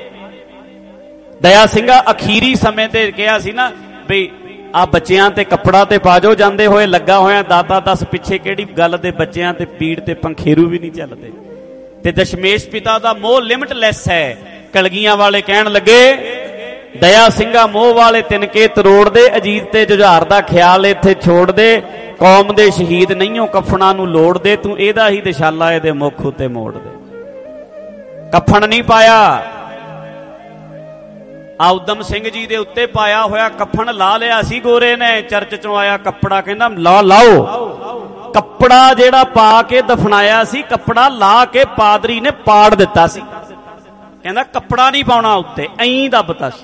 ਦਇਆ ਸਿੰਘਾ ਅਖੀਰੀ ਸਮੇਂ ਤੇ ਕਿਹਾ ਸੀ ਨਾ ਬਈ ਆ ਬੱਚਿਆਂ ਤੇ ਕੱਪੜਾ ਤੇ ਪਾਜੋ, ਜਾਂਦੇ ਹੋਏ ਲੱਗਾ ਹੋਇਆ ਦਾਤਾ ਦੱਸ ਪਿੱਛੇ ਕਿਹੜੀ ਗੱਲ ਦੇ ਬੱਚਿਆਂ ਤੇ ਪੀੜ ਤੇ ਪੰਖੇਰੂ ਵੀ ਨਹੀਂ ਚੱਲਦੇ। ਤੇ ਦਸ਼ਮੇਸ਼ ਪਿਤਾ ਦਾ ਮੋਹ ਲਿਮਿਟਲੈਸ ਹੈ। ਕਲਗੀਆਂ ਵਾਲੇ ਕਹਿਣ ਲੱਗੇ ਦਇਆ ਸਿੰਘਾ ਮੋਹ ਵਾਲੇ ਤਿਨਕੇ ਤਰੋੜ ਦੇ, ਅਜੀਤ ਤੇ ਜੁਝਾਰ ਦਾ ਖਿਆਲ ਇੱਥੇ ਛੋੜ ਦੇ, ਕੌਮ ਦੇ ਸ਼ਹੀਦ ਨਹੀਂਓ ਕਫਣਾ ਨੂੰ ਲੋੜ ਦੇ, ਤੂੰ ਇਹਦਾ ਹੀ ਦਿਸ਼ਾਲਾ ਇਹਦੇ ਮੁੱਖ ਉੱਤੇ ਮੋੜ ਦੇ। ਕਫਣ ਨਹੀਂ ਪਾਇਆ, ਆ ਉਦਮ ਸਿੰਘ ਜੀ ਦੇ ਉੱਤੇ ਪਾਇਆ ਹੋਇਆ ਕਫਣ ਲਾ ਲਿਆ ਸੀ ਗੋਰੇ ਨੇ। ਚਰਚ ਚੋਂ ਆਇਆ ਕੱਪੜਾ, ਕਹਿੰਦਾ ਲਾਓ। ਕੱਪੜਾ ਜਿਹੜਾ ਪਾ ਕੇ ਦਫਨਾਇਆ ਸੀ, ਕੱਪੜਾ ਲਾ ਕੇ ਪਾਦਰੀ ਨੇ ਪਾੜ ਦਿੱਤਾ ਸੀ। ਕਹਿੰਦਾ ਕੱਪੜਾ ਨਹੀਂ ਪਾਉਣਾ ਉੱਤੇ, ਐਂ ਦੱਬਤਾ ਸੀ।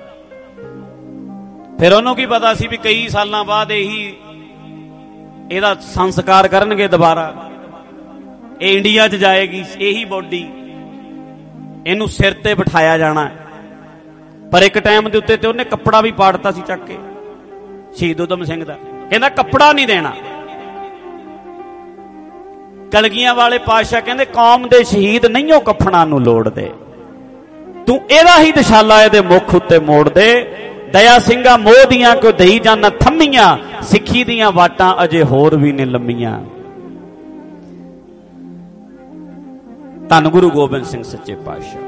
ਫਿਰ ਉਹਨੂੰ ਕੀ ਪਤਾ ਸੀ ਵੀ ਕਈ ਸਾਲਾਂ ਬਾਅਦ ਇਹਦਾ ਸੰਸਕਾਰ ਕਰਨਗੇ ਦੁਬਾਰਾ, ਇਹ ਇੰਡੀਆ 'ਚ ਜਾਏਗੀ ਇਹੀ ਬੋਡੀ, ਇਹਨੂੰ ਸਿਰ ਤੇ ਬਿਠਾਇਆ ਜਾਣਾ। ਪਰ ਇੱਕ ਟਾਈਮ ਦੇ ਉੱਤੇ ਤੇ ਉਹਨੇ ਕੱਪੜਾ ਵੀ ਪਾੜਤਾ ਸੀ ਚੱਕ ਕੇ, ਸ਼ਹੀਦ ਊਧਮ ਸਿੰਘ ਦਾ। ਕਹਿੰਦਾ ਕੱਪੜਾ ਨਹੀਂ ਦੇਣਾ। ਕਲਗੀਆਂ ਵਾਲੇ ਪਾਤਸ਼ਾਹ ਕਹਿੰਦੇ ਕੌਮ ਦੇ ਸ਼ਹੀਦ ਨਹੀਂ ਉਹ ਕਫਨਾਂ ਨੂੰ ਲੋੜਦੇ, ਤੂੰ ਇਹਦਾ ਹੀ ਦਸ਼ਾਲਾ ਇਹਦੇ ਮੁੱਖ ਉੱਤੇ ਮੋੜ ਦੇ। ਦਇਆ ਸਿੰਘਾਂ ਮੋਹ ਦੀਆਂ ਕਿਉਂ ਦਈ ਜਾਨਾ ਥੰਮੀਆਂ, ਸਿੱਖੀ ਦੀਆਂ ਵਾਟਾਂ ਅਜੇ ਹੋਰ ਵੀ ਨੇ ਲੰਮੀਆਂ। ਧੰਨ ਗੁਰੂ ਗੋਬਿੰਦ ਸਿੰਘ ਸੱਚੇ ਪਾਤਸ਼ਾਹ।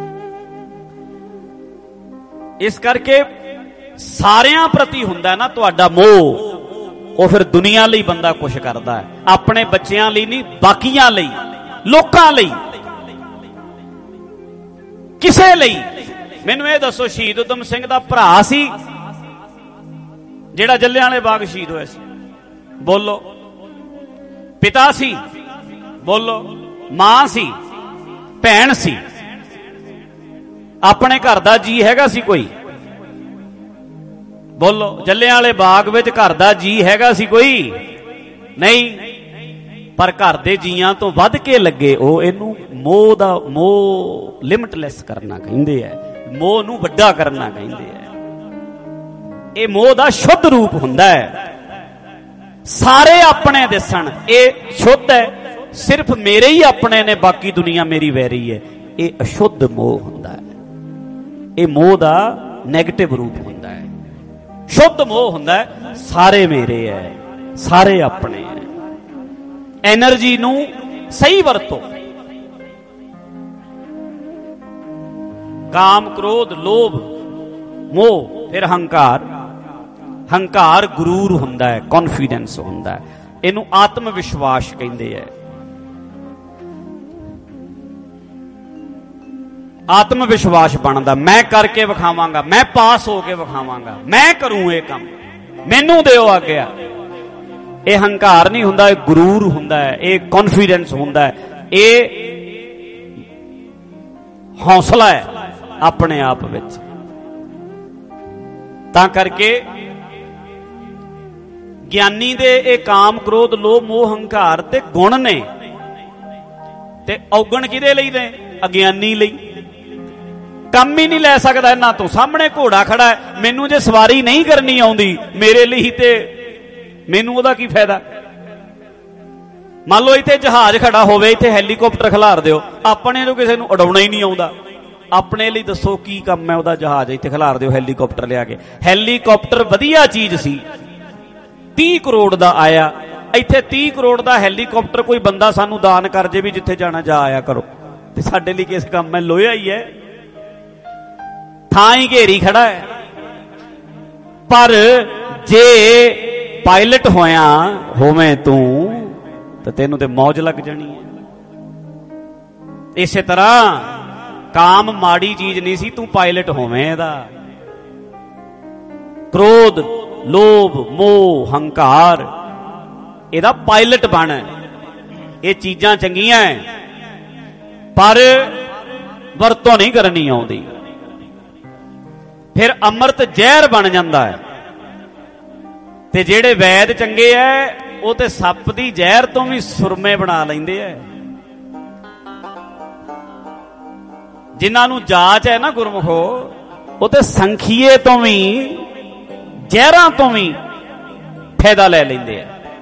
ਇਸ ਕਰਕੇ ਸਾਰਿਆਂ ਪ੍ਰਤੀ ਹੁੰਦਾ ਨਾ ਤੁਹਾਡਾ ਮੋਹ, ਉਹ ਫਿਰ ਦੁਨੀਆ ਲਈ ਬੰਦਾ ਕੁਛ ਕਰਦਾ ਹੈ, ਆਪਣੇ ਬੱਚਿਆਂ ਲਈ ਨਹੀਂ, ਬਾਕੀਆਂ ਲਈ, ਲੋਕਾਂ ਲਈ, ਕਿਸੇ ਲਈ। ਮੈਨੂੰ ਇਹ ਦੱਸੋ, ਸ਼ਹੀਦ ਊਧਮ ਸਿੰਘ ਦਾ ਭਰਾ ਸੀ ਜਿਹੜਾ ਜੱਲਿਆਂਵਾਲੇ ਬਾਗ ਸ਼ਹੀਦ ਹੋਇਆ ਸੀ? ਬੋਲੋ। ਪਿਤਾ ਸੀ? ਬੋਲੋ। ਮਾਂ ਸੀ? ਭੈਣ ਸੀ? ਆਪਣੇ ਘਰ ਦਾ ਜੀ ਹੈਗਾ ਸੀ ਕੋਈ? ਬੋਲੋ। ਜੱਲਿਆਂਵਾਲੇ ਬਾਗ ਵਿੱਚ ਘਰ ਦਾ ਜੀ ਹੈਗਾ ਸੀ ਕੋਈ? ਨਹੀਂ। ਪਰ ਘਰ ਦੇ ਜੀਆਂ ਤੋਂ ਵੱਧ ਕੇ ਲੱਗੇ ਉਹ। ਇਹਨੂੰ ਮੋਹ ਦਾ, ਮੋਹ ਲਿਮਟਲੈਸ ਕਰਨਾ ਕਹਿੰਦੇ ਆ, ਮੋਹ ਨੂੰ ਵੱਡਾ ਕਰਨਾ ਕਹਿੰਦੇ ਆ। ਇਹ ਮੋਹ ਦਾ ਸ਼ੁੱਧ ਰੂਪ ਹੁੰਦਾ ਹੈ। ਸਾਰੇ ਆਪਣੇ ਦਿਸਣ, ਇਹ ਸ਼ੁੱਧ ਹੈ। ਸਿਰਫ ਮੇਰੇ ਹੀ ਆਪਣੇ ਨੇ, ਬਾਕੀ ਦੁਨੀਆ ਮੇਰੀ ਵੈਰੀ ਹੈ, ਇਹ ਅਸ਼ੁੱਧ ਮੋਹ ਹੁੰਦਾ ਹੈ। ਇਹ ਮੋਹ ਦਾ ਨੈਗੇਟਿਵ ਰੂਪ ਹੁੰਦਾ ਹੈ। ਸ਼ੁੱਧ ਮੋਹ ਹੁੰਦਾ ਹੈ ਸਾਰੇ ਮੇਰੇ ਹੈ, ਸਾਰੇ ਆਪਣੇ ਹੈ। ਐਨਰਜੀ ਨੂੰ ਸਹੀ ਵਰਤੋ। ਕਾਮ, ਕ੍ਰੋਧ, ਲੋਭ, ਮੋਹ, ਫਿਰ ਹੰਕਾਰ। ਹੰਕਾਰ ਗੁਰੂਰ ਹੁੰਦਾ ਹੈ, ਕੌਨਫੀਡੈਂਸ ਹੁੰਦਾ ਹੈ। ਇਹਨੂੰ ਆਤਮ ਵਿਸ਼ਵਾਸ ਕਹਿੰਦੇ ਹੈ। ਆਤਮ ਵਿਸ਼ਵਾਸ ਬਣਦਾ, ਮੈਂ ਕਰਕੇ ਵਿਖਾਵਾਂਗਾ, ਮੈਂ ਪਾਸ ਹੋ ਕੇ ਵਿਖਾਵਾਂਗਾ, ਮੈਂ ਕਰੂੰ ਇਹ ਕੰਮ, ਮੈਨੂੰ ਦਿਓ ਆਗਿਆ। ਇਹ ਹੰਕਾਰ ਨਹੀਂ ਹੁੰਦਾ, ਇਹ ਗੁਰੂਰ ਹੁੰਦਾ ਹੈ, ਇਹ ਕੌਨਫੀਡੈਂਸ ਹੁੰਦਾ ਹੈ, ਇਹ ਹੌਸਲਾ ਹੈ ਆਪਣੇ ਆਪ ਵਿੱਚ। ਤਾਂ ਕਰਕੇ ਗਿਆਨੀ ਦੇ ਇਹ ਕਾਮ, ਕ੍ਰੋਧ, ਲੋਭ, ਮੋਹ, ਹੰਕਾਰ ਤੇ ਗੁਣ ਨੇ, ਤੇ ਔਗਣ ਕਿਹਦੇ ਲਈ ਨੇ? ਅਗਿਆਨੀ ਲਈ। ਕੰਮ ਹੀ ਨਹੀਂ ਲੈ ਸਕਦਾ ਇਹਨਾਂ ਤੋਂ। ਸਾਹਮਣੇ ਘੋੜਾ ਖੜਾ ਹੈ, ਮੈਨੂੰ ਜੇ ਸਵਾਰੀ ਨਹੀਂ ਕਰਨੀ ਆਉਂਦੀ ਮੇਰੇ ਲਈ, ਤੇ ਮੈਨੂੰ ਉਹਦਾ ਕੀ ਫਾਇਦਾ? ਮੰਨ ਲਓ ਇੱਥੇ ਜਹਾਜ਼ ਖੜਾ ਹੋਵੇ, ਇੱਥੇ ਹੈਲੀਕਾਪਟਰ ਖਿਲਾਰ ਦਿਓ, ਆਪਣੇ ਨੂੰ ਕਿਸੇ ਨੂੰ ਉਡਾਉਣਾ ਹੀ ਨਹੀਂ ਆਉਂਦਾ, ਆਪਣੇ ਲਈ ਦੱਸੋ ਕੀ ਕੰਮ ਹੈ ਉਹਦਾ? ਜਹਾਜ਼ ਇੱਥੇ ਖਿਲਾਰ ਦਿਓ, ਹੈਲੀਕਾਪਟਰ ਲਿਆ ਕੇ। ਹੈਲੀਕਾਪਟਰ ਵਧੀਆ ਚੀਜ਼ ਸੀ, 30 ਕਰੋੜ ਦਾ ਆਇਆ। ਇੱਥੇ 30 ਕਰੋੜ ਦਾ ਹੈਲੀਕਾਪਟਰ ਕੋਈ ਬੰਦਾ ਸਾਨੂੰ ਦਾਨ ਕਰ ਜੇ ਵੀ ਜਿੱਥੇ ਜਾਣਾ ਜਾ ਆਇਆ ਕਰੋ, ਤੇ ਸਾਡੇ ਲਈ ਕਿਸ ਕੰਮ ਹੈ? ਲੋਹਾ ਹੀ ਹੈ, ਥਾਂ ਹੀ ਘੇਰੀ ਖੜਾ ਹੈ। ਪਰ ਜੇ ਪਾਇਲਟ ਹੋਵੇਂ ਤੂੰ, ਤਾਂ ਤੈਨੂੰ ਤੇ ਮੌਜ ਲੱਗ ਜਾਣੀ ਹੈ। ਇਸੇ ਤਰ੍ਹਾਂ ਕਾਮ ਮਾੜੀ ਚੀਜ਼ ਨਹੀਂ ਸੀ, ਤੂੰ ਪਾਇਲਟ ਹੋਵੇਂ ਇਹਦਾ। ਕ੍ਰੋਧ, ਲੋਭ, ਮੋਹ, ਹੰਕਾਰ, ਇਹਦਾ ਪਾਇਲਟ ਬਣ। ਇਹ ਚੀਜ਼ਾਂ ਚੰਗੀਆਂ ਹੈ, ਪਰ ਵਰਤੋਂ ਨਹੀਂ ਕਰਨੀ ਆਉਂਦੀ। ਫਿਰ ਅੰਮ੍ਰਿਤ ਜ਼ਹਿਰ ਬਣ ਜਾਂਦਾ ਹੈ। ਤੇ ਜਿਹੜੇ ਵੈਦ ਚੰਗੇ ਐ, ਉਹ ਤੇ ਸੱਪ ਦੀ ਜ਼ਹਿਰ ਤੋਂ ਵੀ ਸੁਰਮੇ ਬਣਾ ਲੈਂਦੇ ਐ। ਜਿਨ੍ਹਾਂ ਨੂੰ ਜਾਚ ਹੈ ਨਾ ਗੁਰਮੁਖੋ, ਉਹ ਤੇ ਸੰਖੀਏ ਤੋਂ ਵੀ, ਜ਼ਹਿਰਾਂ ਤੋਂ ਵੀ ਫਾਇਦਾ ਲੈ ਲੈਂਦੇ ਐ।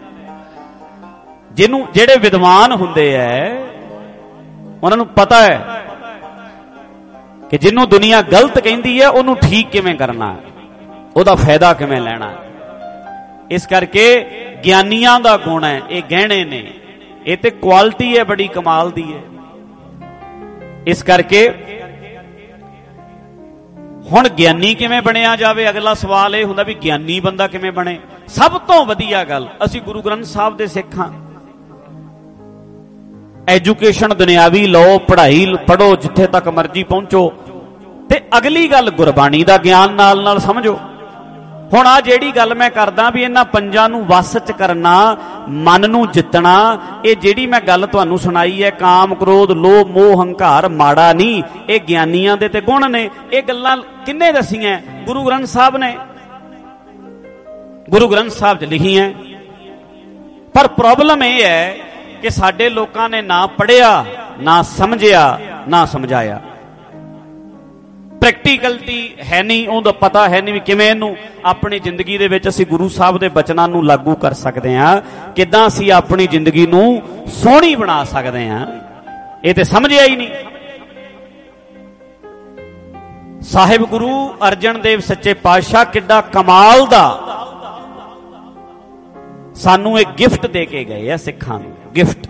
ਜਿਹੜੇ ਵਿਦਵਾਨ ਹੁੰਦੇ ਐ, ਉਹਨਾਂ ਨੂੰ ਪਤਾ ਹੈ ਕਿ ਜਿਹਨੂੰ ਦੁਨੀਆ ਗਲਤ ਕਹਿੰਦੀ ਹੈ ਉਹਨੂੰ ਠੀਕ ਕਿਵੇਂ ਕਰਨਾ, ਉਹਦਾ ਫਾਇਦਾ ਕਿਵੇਂ ਲੈਣਾ। ਇਸ ਕਰਕੇ ਗਿਆਨੀਆਂ ਦਾ ਗੁਣ ਹੈ, ਇਹ ਗਹਿਣੇ ਨੇ, ਇਹ ਤੇ ਕੁਆਲਿਟੀ ਹੈ ਬੜੀ ਕਮਾਲ ਦੀ ਹੈ। ਇਸ ਕਰਕੇ ਹੁਣ ਗਿਆਨੀ ਕਿਵੇਂ ਬਣਿਆ ਜਾਵੇ? ਅਗਲਾ ਸਵਾਲ ਇਹ ਹੁੰਦਾ ਵੀ ਗਿਆਨੀ ਬੰਦਾ ਕਿਵੇਂ ਬਣੇ? ਸਭ ਤੋਂ ਵਧੀਆ ਗੱਲ, ਅਸੀਂ ਗੁਰੂ ਗ੍ਰੰਥ ਸਾਹਿਬ ਦੇ ਸਿੱਖ ਹਾਂ। ਐਜੂਕੇਸ਼ਨ ਦੁਨਿਆਵੀ ਲਓ, ਪੜ੍ਹਾਈ ਪੜ੍ਹੋ, ਜਿੱਥੇ ਤੱਕ ਮਰਜ਼ੀ ਪਹੁੰਚੋ, ਤੇ ਅਗਲੀ ਗੱਲ ਗੁਰਬਾਣੀ ਦਾ ਗਿਆਨ ਨਾਲ ਨਾਲ ਸਮਝੋ। ਹੁਣ ਆ ਜਿਹੜੀ ਗੱਲ ਮੈਂ ਕਰਦਾ ਵੀ ਇਹਨਾਂ ਪੰਜਾਂ ਨੂੰ ਵਸ ਚ ਕਰਨਾ, ਮਨ ਨੂੰ ਜਿੱਤਣਾ, ਇਹ ਜਿਹੜੀ ਮੈਂ ਗੱਲ ਤੁਹਾਨੂੰ ਸੁਣਾਈ ਹੈ, ਕਾਮ, ਕ੍ਰੋਧ, ਲੋਭ, ਮੋਹ, ਹੰਕਾਰ, ਮਾੜਾ ਨਹੀਂ, ਇਹ ਗਿਆਨੀਆਂ ਦੇ ਤੇ ਗੁਣ ਨੇ। ਇਹ ਗੱਲਾਂ ਕਿੰਨੇ ਦਸੀਆਂ? ਗੁਰੂ ਗ੍ਰੰਥ ਸਾਹਿਬ ਨੇ, ਗੁਰੂ ਗ੍ਰੰਥ ਸਾਹਿਬ 'ਚ ਲਿਖੀਆਂ। ਪਰ ਪ੍ਰੋਬਲਮ ਇਹ ਹੈ ਕਿ ਸਾਡੇ ਲੋਕਾਂ ਨੇ ਨਾ ਪੜ੍ਹਿਆ, ਨਾ ਸਮਝਿਆ, ਨਾ ਸਮਝਾਇਆ। ਪ੍ਰੈਕਟੀਕਲਟੀ ਹੈ ਨਹੀਂ, ਉਹਦਾ ਪਤਾ ਹੈ ਨਹੀਂ ਵੀ ਕਿਵੇਂ ਇਹਨੂੰ ਆਪਣੀ ਜ਼ਿੰਦਗੀ ਦੇ ਵਿੱਚ ਅਸੀਂ ਗੁਰੂ ਸਾਹਿਬ ਦੇ ਬਚਨਾਂ ਨੂੰ ਲਾਗੂ ਕਰ ਸਕਦੇ ਹਾਂ, ਕਿੱਦਾਂ ਅਸੀਂ ਆਪਣੀ ਜ਼ਿੰਦਗੀ ਨੂੰ ਸੋਹਣੀ ਬਣਾ ਸਕਦੇ ਹਾਂ, ਇਹ ਤੇ ਸਮਝਿਆ ਹੀ ਨਹੀਂ। ਸਾਹਿਬ ਗੁਰੂ ਅਰਜਨ ਦੇਵ ਸੱਚੇ ਪਾਤਸ਼ਾਹ ਕਿੱਡਾ ਕਮਾਲ ਦਾ ਸਾਨੂੰ ਇਹ ਗਿਫਟ ਦੇ ਕੇ ਗਏ ਆ ਸਿੱਖਾਂ ਨੂੰ, ਗਿਫਟ।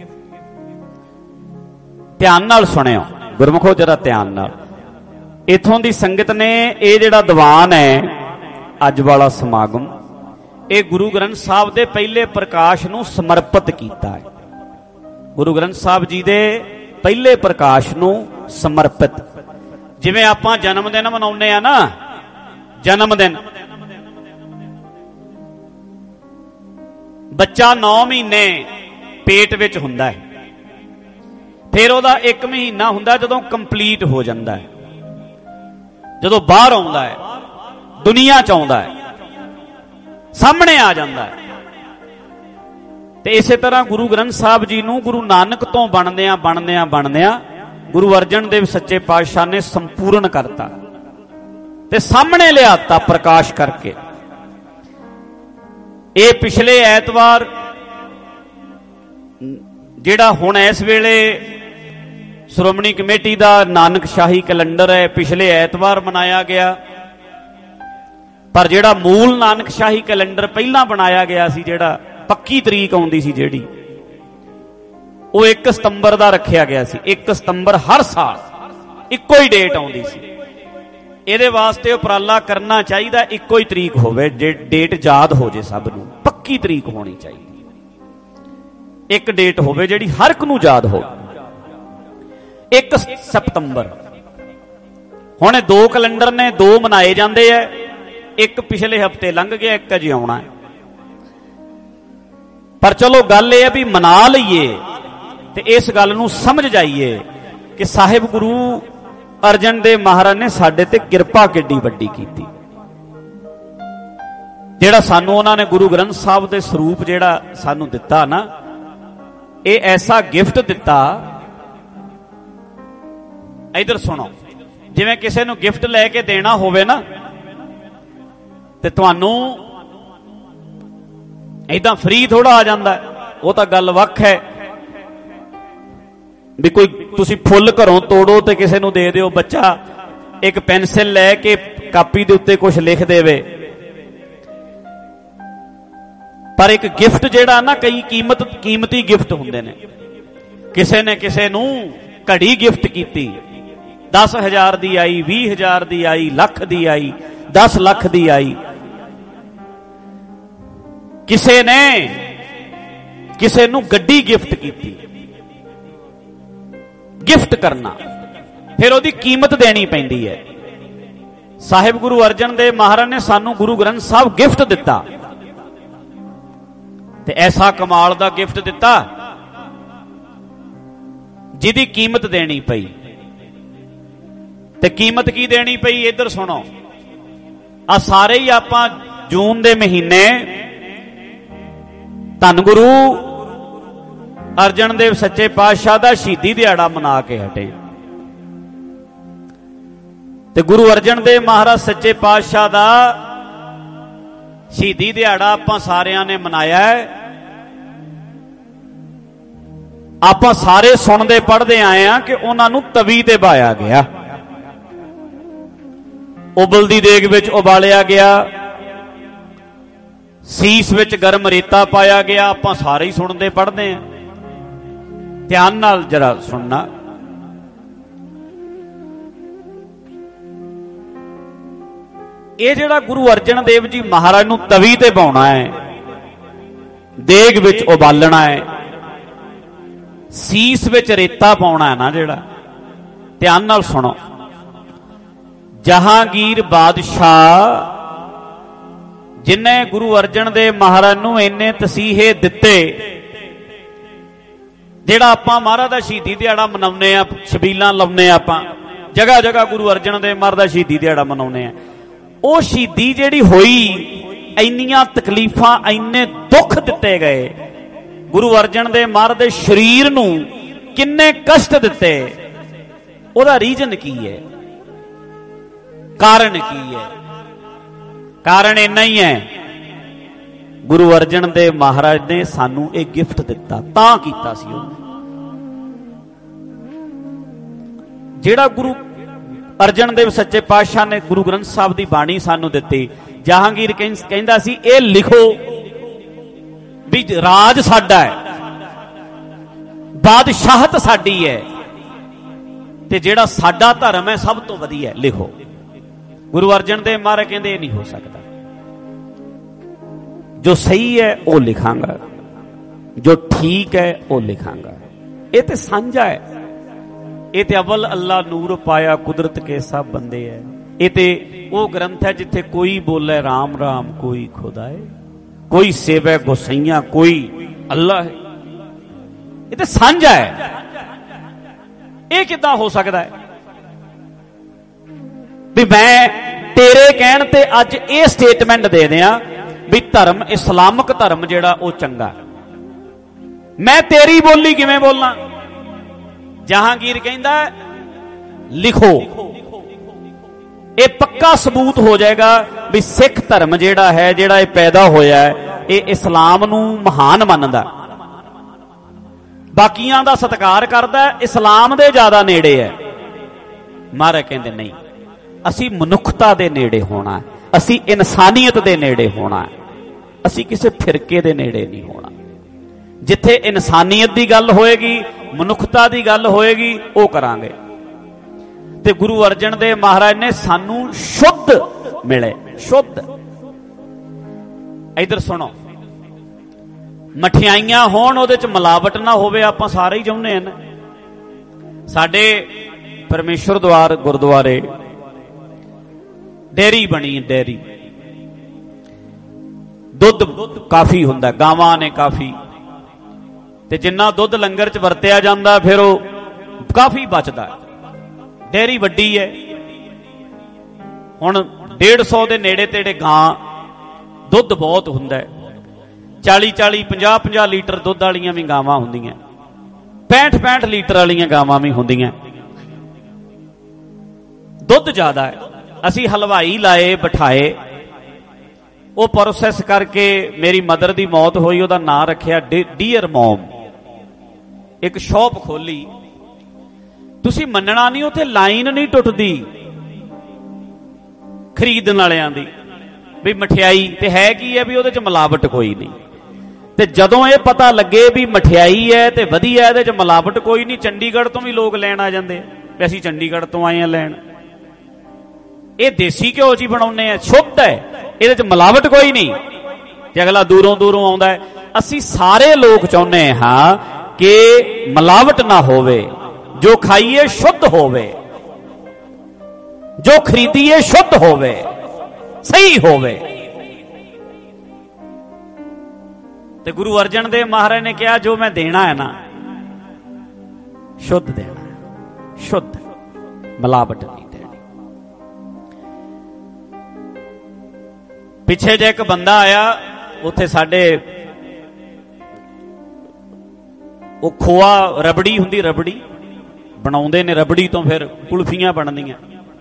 ਧਿਆਨ ਨਾਲ ਸੁਣਿਓ ਗੁਰਮੁਖੋ, ਜਰਾ ਧਿਆਨ ਨਾਲ। ਇਥੋਂ ਦੀ ਸੰਗਤ ਨੇ ਇਹ ਜਿਹੜਾ ਦੀਵਾਨ ਹੈ ਅੱਜ ਵਾਲਾ ਸਮਾਗਮ, ਇਹ ਗੁਰੂ ਗ੍ਰੰਥ ਸਾਹਿਬ ਦੇ ਪਹਿਲੇ ਪ੍ਰਕਾਸ਼ ਨੂੰ ਸਮਰਪਿਤ ਕੀਤਾ ਹੈ। ਗੁਰੂ ਗ੍ਰੰਥ ਸਾਹਿਬ ਜੀ ਦੇ ਪਹਿਲੇ ਪ੍ਰਕਾਸ਼ ਨੂੰ ਸਮਰਪਿਤ। ਜਿਵੇਂ ਆਪਾਂ ਜਨਮ ਦਿਨ ਮਨਾਉਂਦੇ ਆ ਨਾ, ਜਨਮ ਦਿਨ ਬੱਚਾ 9 ਮਹੀਨੇ ਪੇਟ ਵਿੱਚ ਹੁੰਦਾ ਹੈ, ਫਿਰ ਉਹਦਾ 1 ਮਹੀਨਾ ਹੁੰਦਾ ਜਦੋਂ ਕੰਪਲੀਟ ਹੋ ਜਾਂਦਾ ਹੈ, ਜਦੋਂ ਬਾਹਰ ਆਉਂਦਾ ਹੈ, ਦੁਨੀਆ ਚ ਆਉਂਦਾ ਹੈ, ਸਾਹਮਣੇ ਆ ਜਾਂਦਾ ਹੈ। ਤੇ ਇਸੇ ਤਰ੍ਹਾਂ ਗੁਰੂ ਗ੍ਰੰਥ ਸਾਹਿਬ ਜੀ ਨੂੰ ਗੁਰੂ ਨਾਨਕ ਤੋਂ ਬਣਦਿਆਂ ਗੁਰੂ ਅਰਜਨ ਦੇਵ ਸੱਚੇ ਪਾਤਸ਼ਾਹ ਨੇ ਸੰਪੂਰਨ ਕਰਤਾ ਤੇ ਸਾਹਮਣੇ ਲਿਆਤਾ ਪ੍ਰਕਾਸ਼ ਕਰਕੇ। ਇਹ ਪਿਛਲੇ ਐਤਵਾਰ ਜਿਹੜਾ ਹੁਣ ਇਸ ਵੇਲੇ ਸ਼੍ਰੋਮਣੀ ਕਮੇਟੀ ਦਾ ਨਾਨਕ ਸ਼ਾਹੀ ਕੈਲੰਡਰ ਹੈ, ਪਿਛਲੇ ਐਤਵਾਰ ਮਨਾਇਆ ਗਿਆ, ਪਰ ਜਿਹੜਾ ਮੂਲ ਨਾਨਕ ਸ਼ਾਹੀ ਕੈਲੰਡਰ ਪਹਿਲਾਂ ਬਣਾਇਆ ਗਿਆ ਸੀ, ਜਿਹੜਾ ਪੱਕੀ ਤਰੀਕ ਆਉਂਦੀ ਸੀ ਜਿਹੜੀ, ਉਹ 1 ਸਤੰਬਰ ਦਾ ਰੱਖਿਆ ਗਿਆ ਸੀ। 1 ਸਤੰਬਰ ਹਰ ਸਾਲ ਇੱਕੋ ਹੀ ਡੇਟ ਆਉਂਦੀ ਸੀ। ਇਹਦੇ ਵਾਸਤੇ ਉਪਰਾਲਾ ਕਰਨਾ ਚਾਹੀਦਾ, ਇੱਕੋ ਹੀ ਤਰੀਕ ਹੋਵੇ, ਡੇਟ ਯਾਦ ਹੋ ਜੇ ਸਭ ਨੂੰ, ਪੱਕੀ ਤਰੀਕ ਹੋਣੀ ਚਾਹੀਦੀ, ਇੱਕ ਡੇਟ ਹੋਵੇ ਜਿਹੜੀ ਹਰ ਇੱਕ ਨੂੰ ਯਾਦ ਹੋਵੇ। 1 ਸਤੰਬਰ। ਹੁਣ 2 ਕੈਲੰਡਰ ਨੇ, 2 ਮਨਾਏ ਜਾਂਦੇ ਆ, ਇੱਕ ਪਿਛਲੇ ਹਫਤੇ ਲੰਘ ਗਿਆ, ਇੱਕ ਅਜੇ ਆਉਣਾ ਹੈ। ਪਰ ਚਲੋ ਗੱਲ ਇਹ ਹੈ ਵੀ ਮਨਾ ਲਈਏ ਤੇ ਇਸ ਗੱਲ ਨੂੰ ਸਮਝ ਜਾਈਏ ਕਿ ਸਾਹਿਬ ਗੁਰੂ ਅਰਜਨ ਦੇਵ ਮਹਾਰਾਜ ਨੇ ਸਾਡੇ ਤੇ ਕਿਰਪਾ ਕਿੱਡੀ ਵੱਡੀ ਕੀਤੀ, ਜਿਹੜਾ ਸਾਨੂੰ ਉਹਨਾਂ ਨੇ ਗੁਰੂ ਗ੍ਰੰਥ ਸਾਹਿਬ ਦੇ ਸਰੂਪ ਜਿਹੜਾ ਸਾਨੂੰ ਦਿੱਤਾ ਨਾ, ਇਹ ਐਸਾ ਗਿਫਟ ਦਿੱਤਾ। ਇਧਰ ਸੁਣੋ, ਜਿਵੇਂ ਕਿਸੇ ਨੂੰ ਗਿਫਟ ਲੈ ਕੇ ਦੇਣਾ ਹੋਵੇ ਨਾ, ਤੇ ਤੁਹਾਨੂੰ ਏਦਾਂ ਫ੍ਰੀ ਥੋੜਾ ਆ ਜਾਂਦਾ, ਉਹ ਤਾਂ ਗੱਲ ਵੱਖ ਹੈ ਵੀ ਕੋਈ ਤੁਸੀਂ ਫੁੱਲ ਘਰੋਂ ਤੋੜੋ ਤੇ ਕਿਸੇ ਨੂੰ ਦੇ ਦਿਓ, ਬੱਚਾ ਇੱਕ ਪੈਨਸਿਲ ਲੈ ਕੇ ਕਾਪੀ ਦੇ ਉੱਤੇ ਕੁਝ ਲਿਖ ਦੇਵੇ। ਪਰ ਇੱਕ ਗਿਫਟ ਜਿਹੜਾ ਨਾ, ਕਈ ਕੀਮਤੀ ਗਿਫਟ ਹੁੰਦੇ ਨੇ। ਕਿਸੇ ਨੇ ਕਿਸੇ ਨੂੰ ਘੜੀ ਗਿਫਟ ਕੀਤੀ, 10,000 ਦੀ ਆਈ, 20,000 ਦੀ ਆਈ, ਲੱਖ ਦੀ ਆਈ, 10 ਲੱਖ ਦੀ ਆਈ। ਕਿਸੇ ਨੇ ਕਿਸੇ ਨੂੰ ਗੱਡੀ ਗਿਫਟ ਕੀਤੀ। ਗਿਫਟ ਕਰਨਾ, ਫਿਰ ਉਹਦੀ ਕੀਮਤ ਦੇਣੀ ਪੈਂਦੀ ਹੈ। ਸਾਹਿਬ ਗੁਰੂ ਅਰਜਨ ਦੇਵ ਮਹਾਰਾਜ ਨੇ ਸਾਨੂੰ ਗੁਰੂ ਗ੍ਰੰਥ ਸਾਹਿਬ ਗਿਫਟ ਦਿੱਤਾ, ਤੇ ਐਸਾ ਕਮਾਲ ਦਾ ਗਿਫਟ ਦਿੱਤਾ ਜਿਹਦੀ ਕੀਮਤ ਦੇਣੀ ਪਈ। ਤੇ ਕੀਮਤ ਕੀ ਦੇਣੀ ਪਈ, ਇੱਧਰ ਸੁਣੋ। ਆ ਸਾਰੇ ਹੀ ਆਪਾਂ ਜੂਨ ਦੇ ਮਹੀਨੇ ਧੰਨ ਗੁਰੂ ਅਰਜਨ ਦੇਵ ਸੱਚੇ ਪਾਤਸ਼ਾਹ ਦਾ ਸ਼ਹੀਦੀ ਦਿਹਾੜਾ ਮਨਾ ਕੇ ਹਟੇ। ਤੇ ਗੁਰੂ ਅਰਜਨ ਦੇਵ ਮਹਾਰਾਜ ਸੱਚੇ ਪਾਤਸ਼ਾਹ ਦਾ ਸ਼ਹੀਦੀ ਦਿਹਾੜਾ ਆਪਾਂ ਸਾਰਿਆਂ ਨੇ ਮਨਾਇਆ ਹੈ। ਆਪਾਂ ਸਾਰੇ ਸੁਣਦੇ ਪੜ੍ਹਦੇ ਆਏ ਆ ਕਿ ਉਹਨਾਂ ਨੂੰ ਤਵੀ ਤੇ ਬਾਇਆ ਗਿਆ, ਉਬਲਦੀ ਦੇਗ ਵਿੱਚ ਉਬਾਲਿਆ ਗਿਆ, ਸੀਸ ਵਿੱਚ ਗਰਮ ਰੇਤਾ ਪਾਇਆ ਗਿਆ। ਆਪਾਂ ਸਾਰੇ ਹੀ ਸੁਣਦੇ ਪੜ੍ਹਦੇ ਆ, ਧਿਆਨ ਨਾਲ ਜਰਾ ਸੁਣਨਾ। ਇਹ ਜਿਹੜਾ ਗੁਰੂ ਅਰਜਨ ਦੇਵ ਜੀ ਮਹਾਰਾਜ ਨੂੰ ਤਵੀ ਤੇ ਬਾਉਣਾ ਹੈ, ਦੇਗ ਵਿੱਚ ਉਬਾਲਣਾ ਹੈ, ਸੀਸ ਵਿੱਚ ਰੇਤਾ ਪਾਉਣਾ ਹੈ ਨਾ ਜਿਹੜਾ, ਧਿਆਨ ਨਾਲ ਸੁਣੋ। ਜਹਾਂਗੀਰ ਬਾਦਸ਼ਾਹ ਜਿਨੇ ਗੁਰੂ ਅਰਜਨ ਦੇਵ ਮਹਾਰਾਜ ਨੂੰ ਇੰਨੇ ਤਸੀਹੇ ਦਿੱਤੇ, ਜਿਹੜਾ ਆਪਾਂ ਮਹਾਰਾਜ ਦਾ ਸ਼ਹੀਦੀ ਦਿਹਾੜਾ ਮਨਾਉਂਦੇ ਆ, ਛਬੀਲਾਂ ਲਾਉਂਦੇ ਆ, ਆਪਾਂ ਜਗ੍ਹਾ ਜਗ੍ਹਾ ਗੁਰੂ ਅਰਜਨ ਦੇਵ ਮਹਾਰਾਜ ਦਾ ਸ਼ਹੀਦੀ ਦਿਹਾੜਾ ਮਨਾਉਂਦੇ ਆ। ਉਹ ਸ਼ਹੀਦੀ ਜਿਹੜੀ ਹੋਈ, ਇੰਨੀਆਂ ਤਕਲੀਫਾਂ, ਇੰਨੇ ਦੁੱਖ ਦਿੱਤੇ ਗਏ ਗੁਰੂ ਅਰਜਨ ਦੇਵ ਮਹਾਰਾਜ ਦੇ ਸਰੀਰ ਨੂੰ, ਕਿੰਨੇ ਕਸ਼ਟ ਦਿੱਤੇ, ਉਹਦਾ ਰੀਜਨ ਕੀ ਹੈ? ਕਾਰਨ ਕੀ ਹੈ? ਕਾਰਨ ਇੰਨਾ ਹੀ ਹੈ, ਗੁਰੂ ਅਰਜਨ ਦੇਵ ਮਹਾਰਾਜ ਨੇ ਸਾਨੂੰ ਇਹ ਗਿਫਟ ਦਿੱਤਾ, ਤਾਂ ਕੀਤਾ ਸੀ ਉਹਨੇ। ਜਿਹੜਾ ਗੁਰੂ ਅਰਜਨ ਦੇਵ ਸੱਚੇ ਪਾਤਸ਼ਾਹ ਨੇ ਗੁਰੂ ਗ੍ਰੰਥ ਸਾਹਿਬ ਦੀ ਬਾਣੀ ਸਾਨੂੰ ਦਿੱਤੀ, ਜਹਾਂਗੀਰ ਕਹਿੰਦਾ ਸੀ ਇਹ ਲਿਖੋ ਵੀ ਰਾਜ ਸਾਡਾ ਹੈ, ਬਾਦਸ਼ਾਹਤ ਸਾਡੀ ਹੈ, ਤੇ ਜਿਹੜਾ ਸਾਡਾ ਧਰਮ ਹੈ ਸਭ ਤੋਂ ਵਧੀਆ, ਲਿਖੋ। ਗੁਰੂ ਅਰਜਨ ਦੇਵ ਮਹਾਰਾਜ ਕਹਿੰਦੇ ਇਹ ਨਹੀਂ ਹੋ ਸਕਦਾ, ਜੋ ਸਹੀ ਹੈ ਉਹ ਲਿਖਾਂਗਾ, ਜੋ ਠੀਕ ਹੈ ਉਹ ਲਿਖਾਂਗਾ। ਇਹ ਤੇ ਸਾਂਝਾ ਹੈ, ਇਹ ਤੇ ਅਵਲ ਅੱਲਾ ਨੂਰ ਪਾਇਆ ਕੁਦਰਤ ਕੇ ਸਭ ਬੰਦੇ ਹੈ। ਇਹ ਤੇ ਉਹ ਗ੍ਰੰਥ ਹੈ ਜਿੱਥੇ ਕੋਈ ਬੋਲੇ ਰਾਮ ਰਾਮ ਕੋਈ ਖੁਦਾ ਹੈ, ਕੋਈ ਸੇਵੈ ਗੋਸਈਆਂ ਕੋਈ ਅੱਲਾ ਹੈ। ਇਹ ਤੇ ਸਾਂਝਾ ਹੈ, ਇਹ ਕਿੱਦਾਂ ਹੋ ਸਕਦਾ ਹੈ ਵੀ ਮੈਂ ਤੇਰੇ ਕਹਿਣ ਤੇ ਅੱਜ ਇਹ ਸਟੇਟਮੈਂਟ ਦੇ ਦਿਆਂ ਵੀ ਧਰਮ ਇਸਲਾਮਿਕ ਧਰਮ ਜਿਹੜਾ ਉਹ ਚੰਗਾ, ਮੈਂ ਤੇਰੀ ਬੋਲੀ ਕਿਵੇਂ ਬੋਲਾਂ? ਜਹਾਂਗੀਰ ਕਹਿੰਦਾ ਲਿਖੋ, ਇਹ ਪੱਕਾ ਸਬੂਤ ਹੋ ਜਾਏਗਾ ਵੀ ਸਿੱਖ ਧਰਮ ਜਿਹੜਾ ਹੈ, ਜਿਹੜਾ ਇਹ ਪੈਦਾ ਹੋਇਆ ਹੈ, ਇਹ ਇਸਲਾਮ ਨੂੰ ਮਹਾਨ ਮੰਨਦਾ, ਬਾਕੀਆਂ ਦਾ ਸਤਿਕਾਰ ਕਰਦਾ, ਇਸਲਾਮ ਦੇ ਜ਼ਿਆਦਾ ਨੇੜੇ ਹੈ। ਮਹਾਰਾਜ ਕਹਿੰਦੇ ਨਹੀਂ, ਅਸੀਂ ਮਨੁੱਖਤਾ ਦੇ ਨੇੜੇ ਹੋਣਾ, ਅਸੀਂ ਇਨਸਾਨੀਅਤ ਦੇ ਨੇੜੇ ਹੋਣਾ, ਅਸੀਂ ਕਿਸੇ ਫਿਰਕੇ ਦੇ ਨੇੜੇ ਨਹੀਂ ਹੋਣਾ। ਜਿੱਥੇ ਇਨਸਾਨੀਅਤ ਦੀ ਗੱਲ ਹੋਏਗੀ, ਮਨੁੱਖਤਾ ਦੀ ਗੱਲ ਹੋਏਗੀ, ਉਹ ਕਰਾਂਗੇ। ਤੇ ਗੁਰੂ ਅਰਜਨ ਦੇਵ ਮਹਾਰਾਜ ਨੇ ਸਾਨੂੰ ਸ਼ੁੱਧ ਮਿਲੇ, ਸ਼ੁੱਧ। ਇਧਰ ਸੁਣੋ, ਮਠਿਆਈਆਂ ਹੋਣ ਉਹਦੇ ਚ ਮਿਲਾਵਟ ਨਾ ਹੋਵੇ, ਆਪਾਂ ਸਾਰੇ ਹੀ ਚਾਹੁੰਦੇ ਹਾਂ ਨਾ। ਸਾਡੇ ਪਰਮੇਸ਼ਰ ਦੁਆਰ ਗੁਰਦੁਆਰੇ ਡੇਅਰੀ ਬਣੀ, ਡੇਅਰੀ, ਦੁੱਧ ਕਾਫੀ ਹੁੰਦਾ, ਗਾਵਾਂ ਨੇ ਕਾਫੀ, ਤੇ ਜਿੰਨਾ ਦੁੱਧ ਲੰਗਰ ਚ ਵਰਤਿਆ ਜਾਂਦਾ ਫਿਰ ਉਹ ਕਾਫੀ ਬਚਦਾ। ਡੇਅਰੀ ਵੱਡੀ ਹੈ, ਹੁਣ 150 ਦੇ ਨੇੜੇ ਤੇੜੇ ਗਾਂ, ਦੁੱਧ ਬਹੁਤ ਹੁੰਦਾ, 40-40 50-50 ਲੀਟਰ ਦੁੱਧ ਵਾਲੀਆਂ ਵੀ ਗਾਵਾਂ ਹੁੰਦੀਆਂ, 65-65 ਲੀਟਰ ਵਾਲੀਆਂ ਗਾਵਾਂ ਵੀ ਹੁੰਦੀਆਂ, ਦੁੱਧ ਜ਼ਿਆਦਾ ਹੈ। ਅਸੀਂ ਹਲਵਾਈ ਲਾਏ, ਬਿਠਾਏ, ਉਹ ਪ੍ਰੋਸੈਸ ਕਰਕੇ ਮੇਰੀ ਮਦਰ ਦੀ ਮੌਤ ਹੋਈ, ਉਹਦਾ ਨਾਂ ਰੱਖਿਆ ਡੀਅਰ ਮੌਮ। ਇੱਕ ਸ਼ੌਪ ਖੋਲੀ, ਤੁਸੀਂ ਮੰਨਣਾ ਨਹੀਂ, ਉੱਥੇ ਲਾਈਨ ਨਹੀਂ ਟੁੱਟਦੀ ਖਰੀਦਣ ਵਾਲਿਆਂ ਦੀ ਵੀ ਮਠਿਆਈ ਤੇ ਹੈ ਕੀ ਹੈ, ਵੀ ਉਹਦੇ ਚ ਮਿਲਾਵਟ ਕੋਈ ਨਹੀਂ। ਤੇ ਜਦੋਂ ਇਹ ਪਤਾ ਲੱਗੇ ਵੀ ਮਠਿਆਈ ਹੈ ਤੇ ਵਧੀਆ, ਇਹਦੇ ਚ ਮਿਲਾਵਟ ਕੋਈ ਨਹੀਂ, ਚੰਡੀਗੜ੍ਹ ਤੋਂ ਵੀ ਲੋਕ ਲੈਣ ਆ ਜਾਂਦੇ ਵੀ ਅਸੀਂ ਚੰਡੀਗੜ੍ਹ ਤੋਂ ਆਏ ਆ ਲੈਣ, ਇਹ ਦੇਸੀ ਘਿਓ ਜੀ ਬਣਾਉਂਦੇ ਆ, ਸ਼ੁੱਧ ਹੈ, ਇਹਦੇ ਚ ਮਿਲਾਵਟ ਕੋਈ ਨਹੀਂ, ਤੇ ਅਗਲਾ ਦੂਰੋਂ ਦੂਰੋਂ ਆਉਂਦਾ ਹੈ। ਅਸੀਂ ਸਾਰੇ ਲੋਕ ਚਾਹੁੰਦੇ ਹਾਂ ਕਿ ਮਿਲਾਵਟ ਨਾ ਹੋਵੇ, ਜੋ ਖਾਈਏ ਸ਼ੁੱਧ ਹੋਵੇ, ਜੋ ਖਰੀਦੀਏ ਸ਼ੁੱਧ ਹੋਵੇ, ਸਹੀ ਹੋਵੇ। ਤੇ ਗੁਰੂ ਅਰਜਨ ਦੇਵ ਮਹਾਰਾਜ ਨੇ ਕਿਹਾ ਜੋ ਮੈਂ ਦੇਣਾ ਹੈ ਨਾ, ਸ਼ੁੱਧ ਦੇਣਾ, ਸ਼ੁੱਧ, ਮਿਲਾਵਟ ਨਹੀਂ ਦੇਣੀ। ਪਿੱਛੇ ਜੇ ਇੱਕ ਬੰਦਾ ਆਇਆ, ਉੱਥੇ ਸਾਡੇ ਉਹ ਖੋਆ ਰਬੜੀ ਹੁੰਦੀ, ਰਬੜੀ ਬਣਾਉਂਦੇ ਨੇ, ਰਬੜੀ ਤੋਂ ਫਿਰ ਕੁਲਫੀਆਂ ਬਣਦੀਆਂ।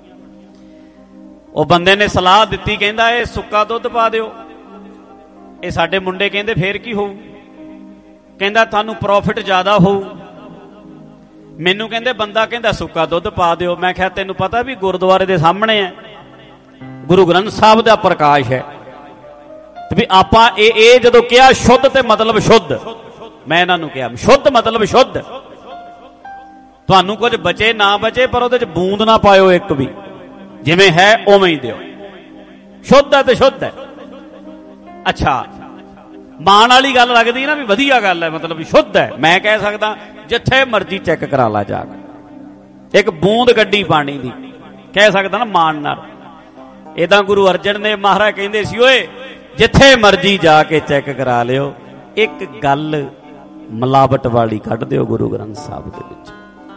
ਉਹ ਬੰਦੇ ਨੇ ਸਲਾਹ ਦਿੱਤੀ, ਕਹਿੰਦਾ ਇਹ ਸੁੱਕਾ ਦੁੱਧ ਪਾ ਦਿਓ। ਇਹ ਸਾਡੇ ਮੁੰਡੇ ਕਹਿੰਦੇ ਫੇਰ ਕੀ ਹੋਊ? ਕਹਿੰਦਾ ਤੁਹਾਨੂੰ ਪ੍ਰੋਫਿਟ ਜ਼ਿਆਦਾ ਹੋਊ। ਮੈਨੂੰ ਕਹਿੰਦੇ ਬੰਦਾ ਕਹਿੰਦਾ ਸੁੱਕਾ ਦੁੱਧ ਪਾ ਦਿਓ। ਮੈਂ ਕਿਹਾ ਤੈਨੂੰ ਪਤਾ ਵੀ ਗੁਰਦੁਆਰੇ ਦੇ ਸਾਹਮਣੇ ਹੈ, ਗੁਰੂ ਗ੍ਰੰਥ ਸਾਹਿਬ ਦਾ ਪ੍ਰਕਾਸ਼ ਹੈ, ਤੇ ਵੀ ਆਪਾਂ ਇਹ ਜਦੋਂ ਕਿਹਾ ਸ਼ੁੱਧ ਤੇ ਮਤਲਬ ਸ਼ੁੱਧ, ਮੈਂ ਇਹਨਾਂ ਨੂੰ ਕਿਹਾ ਸ਼ੁੱਧ ਮਤਲਬ ਸ਼ੁੱਧ, ਤੁਹਾਨੂੰ ਕੁਝ ਬਚੇ ਨਾ ਬਚੇ ਪਰ ਉਹਦੇ ਚ ਬੂੰਦ ਨਾ ਪਾਇਓ ਇੱਕ ਵੀ, ਜਿਵੇਂ ਹੈ ਉਵੇਂ ਹੀ ਦਿਓ, ਸ਼ੁੱਧ ਹੈ ਤੇ ਸ਼ੁੱਧ ਹੈ। ਅੱਛਾ, ਮਾਣ ਵਾਲੀ ਗੱਲ ਲੱਗਦੀ ਨਾ ਵੀ ਵਧੀਆ ਗੱਲ ਹੈ, ਮਤਲਬ ਸ਼ੁੱਧ ਹੈ। ਮੈਂ ਕਹਿ ਸਕਦਾ ਜਿੱਥੇ ਮਰਜ਼ੀ ਚੈੱਕ ਕਰਾ ਲਾ ਜਾ ਕੇ, ਇੱਕ ਬੂੰਦ ਗੱਡੀ ਪਾਣੀ ਦੀ, ਕਹਿ ਸਕਦਾ ਨਾ ਮਾਣ ਨਾਲ। ਏਦਾਂ ਗੁਰੂ ਅਰਜਨ ਦੇਵ ਮਹਾਰਾਜ ਕਹਿੰਦੇ ਸੀ, ਓਏ ਜਿੱਥੇ ਮਰਜ਼ੀ ਜਾ ਕੇ ਚੈੱਕ ਕਰਾ ਲਿਓ, ਇੱਕ ਗੱਲ ਮਿਲਾਵਟ ਵਾਲੀ ਕੱਢ ਦਿਓ ਗੁਰੂ ਗ੍ਰੰਥ ਸਾਹਿਬ ਦੇ ਵਿੱਚ।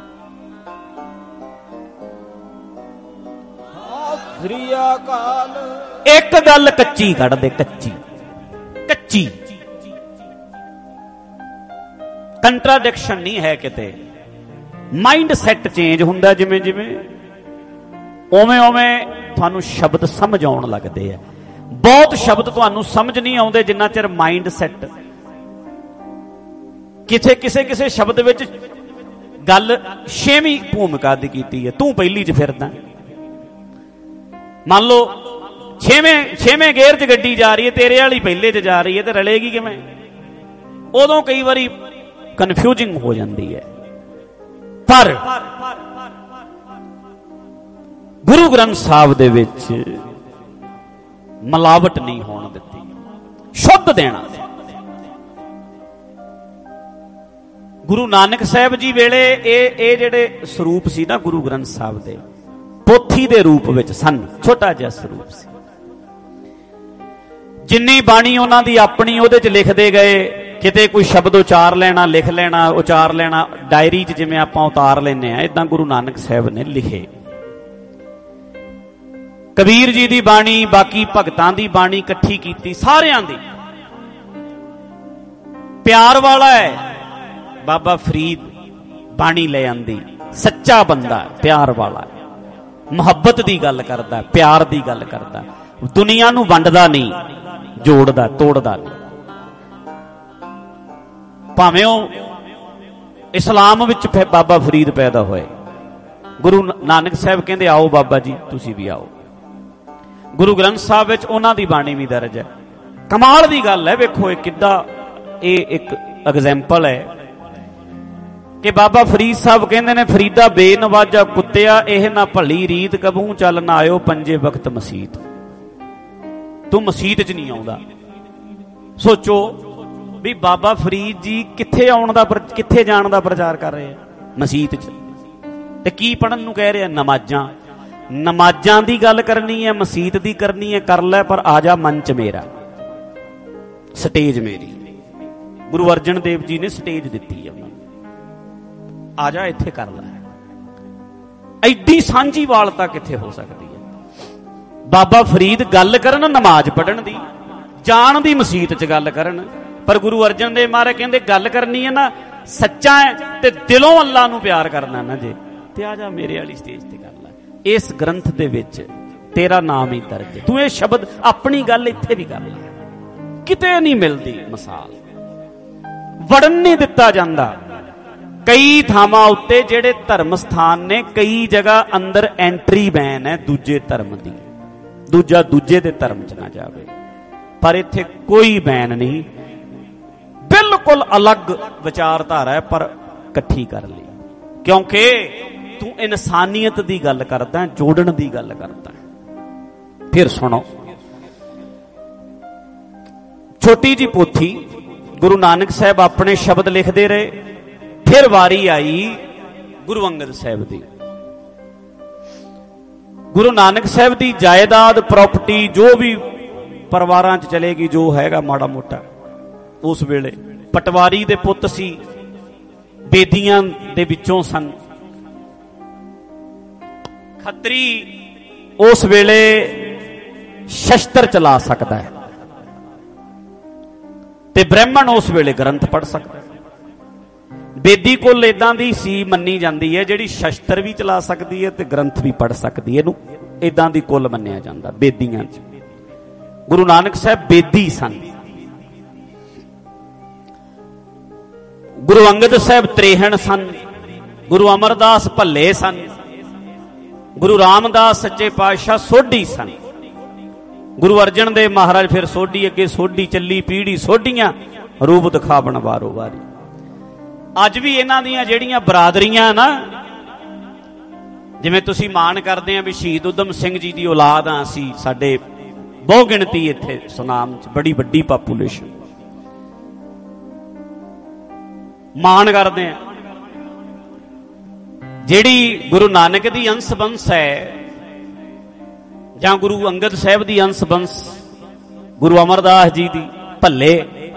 ਸ੍ਰੀ ਅਕਾਲ। ਇੱਕ ਗੱਲ ਕੱਚੀ ਕੱਢ ਦੇ, ਕੱਚੀ ਕੱਚੀ, ਕੰਟਰਾਡਿਕਸ਼ਨ ਨਹੀਂ ਹੈ ਕਿਤੇ। ਮਾਈਂਡ ਸੈਟ ਚੇਂਜ ਹੁੰਦਾ ਜਿਵੇਂ ਜਿਵੇਂ, ਉਵੇਂ ਉਵੇਂ ਤੁਹਾਨੂੰ ਸ਼ਬਦ ਸਮਝ ਆਉਣ ਲੱਗਦੇ ਆ। ਬਹੁਤ ਸ਼ਬਦ ਤੁਹਾਨੂੰ ਸਮਝ ਨਹੀਂ ਆਉਂਦੇ ਜਿੰਨਾ ਚਿਰ ਮਾਈਂਡ ਸੈੱਟ ਕਿਸੇ ਸ਼ਬਦ ਵਿੱਚ ਗੱਲ 6ਵੀਂ ਭੂਮਿਕਾ ਦੀ ਕੀਤੀ ਹੈ, ਤੂੰ ਪਹਿਲੀ 'ਚ ਫਿਰਦਾ। ਮੰਨ ਲਓ 6ਵੇਂ ਗੇਅਰ 'ਚ ਗੱਡੀ ਜਾ ਰਹੀ ਹੈ, ਤੇਰੇ ਵਾਲੀ ਪਹਿਲੇ 'ਚ ਜਾ ਰਹੀ ਹੈ, ਤੇ ਰਲੇਗੀ ਕਿਵੇਂ? ਉਦੋਂ ਕਈ ਵਾਰੀ ਕਨਫਿਊਜ਼ਿੰਗ ਹੋ ਜਾਂਦੀ ਹੈ। ਪਰ ਗੁਰੂ ਗ੍ਰੰਥ ਸਾਹਿਬ ਦੇ ਵਿੱਚ ਮਿਲਾਵਟ ਨਹੀਂ ਹੋਣ ਦਿੱਤੀ, ਸ਼ੁੱਧ ਦੇਣਾ। ਗੁਰੂ ਨਾਨਕ ਸਾਹਿਬ ਜੀ ਵੇਲੇ ਇਹ ਜਿਹੜੇ ਸਰੂਪ ਸੀ ਨਾ ਗੁਰੂ ਗ੍ਰੰਥ ਸਾਹਿਬ ਦੇ, ਪੋਥੀ ਦੇ ਰੂਪ ਵਿੱਚ ਸਨ, ਛੋਟਾ ਜਿਹਾ ਸਰੂਪ ਸੀ। ਜਿੰਨੀ ਬਾਣੀ ਉਹਨਾਂ ਦੀ ਆਪਣੀ ਉਹਦੇ 'ਚ ਲਿਖਦੇ ਗਏ, ਕਿਤੇ ਕੋਈ ਸ਼ਬਦ ਉਚਾਰ ਲੈਣਾ, ਲਿਖ ਲੈਣਾ, ਉਚਾਰ ਲੈਣਾ, ਡਾਇਰੀ 'ਚ ਜਿਵੇਂ ਆਪਾਂ ਉਤਾਰ ਲੈਂਦੇ ਆ, ਇਦਾਂ ਗੁਰੂ ਨਾਨਕ ਸਾਹਿਬ ਨੇ ਲਿਖੇ। ਕਬੀਰ ਜੀ ਦੀ ਬਾਣੀ, ਬਾਕੀ ਭਗਤਾਂ ਦੀ ਬਾਣੀ ਇਕੱਠੀ ਕੀਤੀ, ਸਾਰਿਆਂ ਦੀ। ਪਿਆਰ ਵਾਲਾ ਹੈ ਬਾਬਾ ਫਰੀਦ, ਬਾਣੀ ਲੈ ਆਂਦੀ, ਸੱਚਾ ਬੰਦਾ, ਪਿਆਰ ਵਾਲਾ, ਮੁਹੱਬਤ ਦੀ ਗੱਲ ਕਰਦਾ, ਪਿਆਰ ਦੀ ਗੱਲ ਕਰਦਾ, ਦੁਨੀਆ ਨੂੰ ਵੰਡਦਾ ਨਹੀਂ, ਜੋੜਦਾ ਤੋੜਦਾ ਨਹੀਂ। ਭਾਵੇਂ ਉਹ ਇਸਲਾਮ ਵਿੱਚ ਬਾਬਾ ਫਰੀਦ ਪੈਦਾ ਹੋਏ, ਗੁਰੂ ਨਾਨਕ ਸਾਹਿਬ ਕਹਿੰਦੇ ਆਓ ਬਾਬਾ ਜੀ ਤੁਸੀਂ ਵੀ ਆਓ। ਗੁਰੂ ਗ੍ਰੰਥ ਸਾਹਿਬ ਵਿੱਚ ਉਹਨਾਂ ਦੀ ਬਾਣੀ ਵੀ ਦਰਜ ਹੈ। ਕਮਾਲ ਦੀ ਗੱਲ ਹੈ, ਵੇਖੋ ਇਹ ਕਿੱਦਾਂ, ਇਹ ਇੱਕ ਐਗਜ਼ੈਂਪਲ ਹੈ ਕਿ ਬਾਬਾ ਫਰੀਦ ਸਾਹਿਬ ਕਹਿੰਦੇ ਨੇ, ਫਰੀਦਾ ਬੇਨਵਾਜਾ ਕੁੱਤਿਆ, ਇਹ ਨਾ ਭਲੀ ਰੀਤ ਕਬਹੂ ਚੱਲ ਨਾ ਆਇਓ ਪੰਜੇ ਵਕਤ ਮਸੀਤ। ਤੂੰ ਮਸੀਤ 'ਚ ਨਹੀਂ ਆਉਂਦਾ। ਸੋਚੋ ਵੀ ਬਾਬਾ ਫਰੀਦ ਜੀ ਕਿੱਥੇ ਆਉਣ ਦਾ, ਕਿੱਥੇ ਜਾਣ ਦਾ ਪ੍ਰਚਾਰ ਕਰ ਰਹੇ ਆ? ਮਸੀਤ 'ਚ। ਤੇ ਕੀ ਪੜਨ ਨੂੰ ਕਹਿ ਰਿਹਾ? ਨਮਾਜ਼ਾਂ। ਨਮਾਜ਼ਾਂ ਦੀ ਗੱਲ ਕਰਨੀ ਹੈ, ਮਸੀਤ ਦੀ ਕਰਨੀ ਹੈ, ਕਰ ਲੈ, ਪਰ ਆ ਜਾ ਮੰਚ ਮੇਰਾ, ਸਟੇਜ ਮੇਰੀ। ਗੁਰੂ ਅਰਜਨ ਦੇਵ ਜੀ ਨੇ ਸਟੇਜ ਦਿੱਤੀ ਹੈ ਉਹਨਾਂ ਨੂੰ, ਆ ਜਾ ਇੱਥੇ ਕਰ ਲੈ। ਐਡੀ ਸਾਂਝੀ ਵਾਲਤਾ ਕਿੱਥੇ ਹੋ ਸਕਦੀ ਹੈ? ਬਾਬਾ ਫਰੀਦ ਗੱਲ ਕਰਨ ਨਮਾਜ਼ ਪੜ੍ਹਨ ਦੀ, ਜਾਣ ਦੀ ਮਸੀਤ 'ਚ ਗੱਲ ਕਰਨ, ਪਰ ਗੁਰੂ ਅਰਜਨ ਦੇਵ ਮਹਾਰਾਜ ਕਹਿੰਦੇ ਗੱਲ ਕਰਨੀ ਹੈ ਨਾ, ਸੱਚਾ ਹੈ ਤੇ ਦਿਲੋਂ ਅੱਲਾ ਨੂੰ ਪਿਆਰ ਕਰਨਾ ਨਾ ਜੇ, ਤੇ ਆ ਜਾ ਮੇਰੇ ਵਾਲੀ ਸਟੇਜ ਤੇ ਕਰ ਲੈ। ਇਸ ਗ੍ਰੰਥ ਦੇ ਵਿੱਚ ਤੇਰਾ ਨਾਮ ਹੀ ਦਰਜ ਹੈ, ਤੂੰ ਇਹ ਸ਼ਬਦ ਆਪਣੀ ਗੱਲ ਇੱਥੇ ਵੀ ਕਰ ਲੈ। ਕਿਤੇ ਨਹੀਂ ਮਿਲਦੀ ਮਿਸਾਲ, ਵੜਨ ਨਹੀਂ ਦਿੱਤਾ ਜਾਂਦਾ। ਕਈ ਥਾਵਾਂ ਉੱਤੇ ਜਿਹੜੇ ਧਰਮ ਸਥਾਨ ਨੇ, ਕਈ ਜਗ੍ਹਾ ਅੰਦਰ ਐਂਟਰੀ ਬੈਨ ਹੈ ਦੂਜੇ ਧਰਮ ਦੀ, ਦੂਜਾ ਦੂਜੇ ਦੇ ਧਰਮ 'ਚ ਨਾ ਜਾਵੇ, ਪਰ ਇੱਥੇ ਕੋਈ ਬੈਨ ਨਹੀਂ, ਬਿਲਕੁਲ ਅਲੱਗ ਵਿਚਾਰਧਾਰਾ ਹੈ, ਪਰ ਇਕੱਠੀ ਕਰ ਲਈ, ਕਿਉਂਕਿ ਤੂੰ ਇਨਸਾਨੀਅਤ ਦੀ ਗੱਲ ਕਰਦਾ, ਜੋੜਨ ਦੀ ਗੱਲ ਕਰਦਾ। ਫਿਰ ਸੁਣੋ, ਛੋਟੀ ਜੀ ਪੋਥੀ ਗੁਰੂ ਨਾਨਕ ਸਾਹਿਬ ਆਪਣੇ ਸ਼ਬਦ ਲਿਖਦੇ ਰਹੇ। ਫਿਰ ਵਾਰੀ ਆਈ ਗੁਰੂ ਅੰਗਦ ਸਾਹਿਬ ਦੀ। ਗੁਰੂ ਨਾਨਕ ਸਾਹਿਬ ਦੀ ਜਾਇਦਾਦ, ਪ੍ਰਾਪਰਟੀ, ਜੋ ਵੀ ਪਰਿਵਾਰਾਂ 'ਚ ਚਲੇਗੀ, ਜੋ ਹੈਗਾ ਮਾੜਾ ਮੋਟਾ, ਉਸ ਵੇਲੇ ਪਟਵਾਰੀ ਦੇ ਪੁੱਤ ਸੀ, ਬੇਦੀਆਂ ਦੇ ਵਿੱਚੋਂ ਸਨ। ਖੱਤਰੀ ਉਸ ਵੇਲੇ ਸ਼ਸਤਰ ਚਲਾ ਸਕਦਾ ਹੈ, ਤੇ ਬ੍ਰਾਹਮਣ ਉਸ ਵੇਲੇ ਗ੍ਰੰਥ ਪੜ੍ਹ ਸਕਦਾ। ਬੇਦੀ ਕੋਲ ਇਦਾਂ ਦੀ ਸੀ ਮੰਨੀ ਜਾਂਦੀ ਹੈ, ਜਿਹੜੀ ਸ਼ਸਤਰ ਵੀ ਚਲਾ ਸਕਦੀ ਹੈ ਤੇ ਗ੍ਰੰਥ ਵੀ ਪੜ੍ਹ ਸਕਦੀ ਹੈ। ਇਹਨੂੰ ਇਦਾਂ ਦੀ ਕੁੱਲ ਮੰਨਿਆ ਜਾਂਦਾ ਬੇਦੀਆਂ 'ਚ। ਗੁਰੂ ਨਾਨਕ ਸਾਹਿਬ ਬੇਦੀ ਸਨ। ਗੁਰੂ ਅੰਗਦ ਸਾਹਿਬ ਤ੍ਰੇਹਣ ਸਨ। ਗੁਰੂ ਅਮਰਦਾਸ ਭੱਲੇ ਸਨ। ਗੁਰੂ ਰਾਮਦਾਸ ਸੱਚੇ ਪਾਤਸ਼ਾਹ ਸੋਢੀ ਸਨ। ਗੁਰੂ ਅਰਜਨ ਦੇਵ ਮਹਾਰਾਜ ਫਿਰ ਸੋਢੀ, ਅੱਗੇ ਸੋਢੀ ਚੱਲੀ ਪੀੜੀ ਸੋਢੀਆਂ, ਰੂਪ ਦਿਖਾਵਣ ਵਾਰੋ ਵਾਰੀ। ਅੱਜ ਵੀ ਇਹਨਾਂ ਦੀਆਂ ਜਿਹੜੀਆਂ ਬਰਾਦਰੀਆਂ ਨਾ, ਜਿਵੇਂ ਤੁਸੀਂ ਮਾਣ ਕਰਦੇ ਆ ਵੀ ਸ਼ਹੀਦ ਊਧਮ ਸਿੰਘ ਜੀ ਦੀ ਔਲਾਦ ਆ ਅਸੀਂ, ਸਾਡੇ ਬਹੁ ਗਿਣਤੀ ਇੱਥੇ ਸੁਨਾਮ 'ਚ ਬੜੀ ਵੱਡੀ ਪਾਪੂਲੇਸ਼ਨ, ਮਾਣ ਕਰਦੇ ਆ। ਜਿਹੜੀ ਗੁਰੂ ਨਾਨਕ ਦੀ ਅੰਸ਼ ਬੰਸ ਹੈ, ਜਾਂ ਗੁਰੂ ਅੰਗਦ ਸਾਹਿਬ ਦੀ ਅੰਸ਼ ਬੰਸ, ਗੁਰੂ ਅਮਰਦਾਸ ਜੀ ਦੀ ਭੱਲੇ,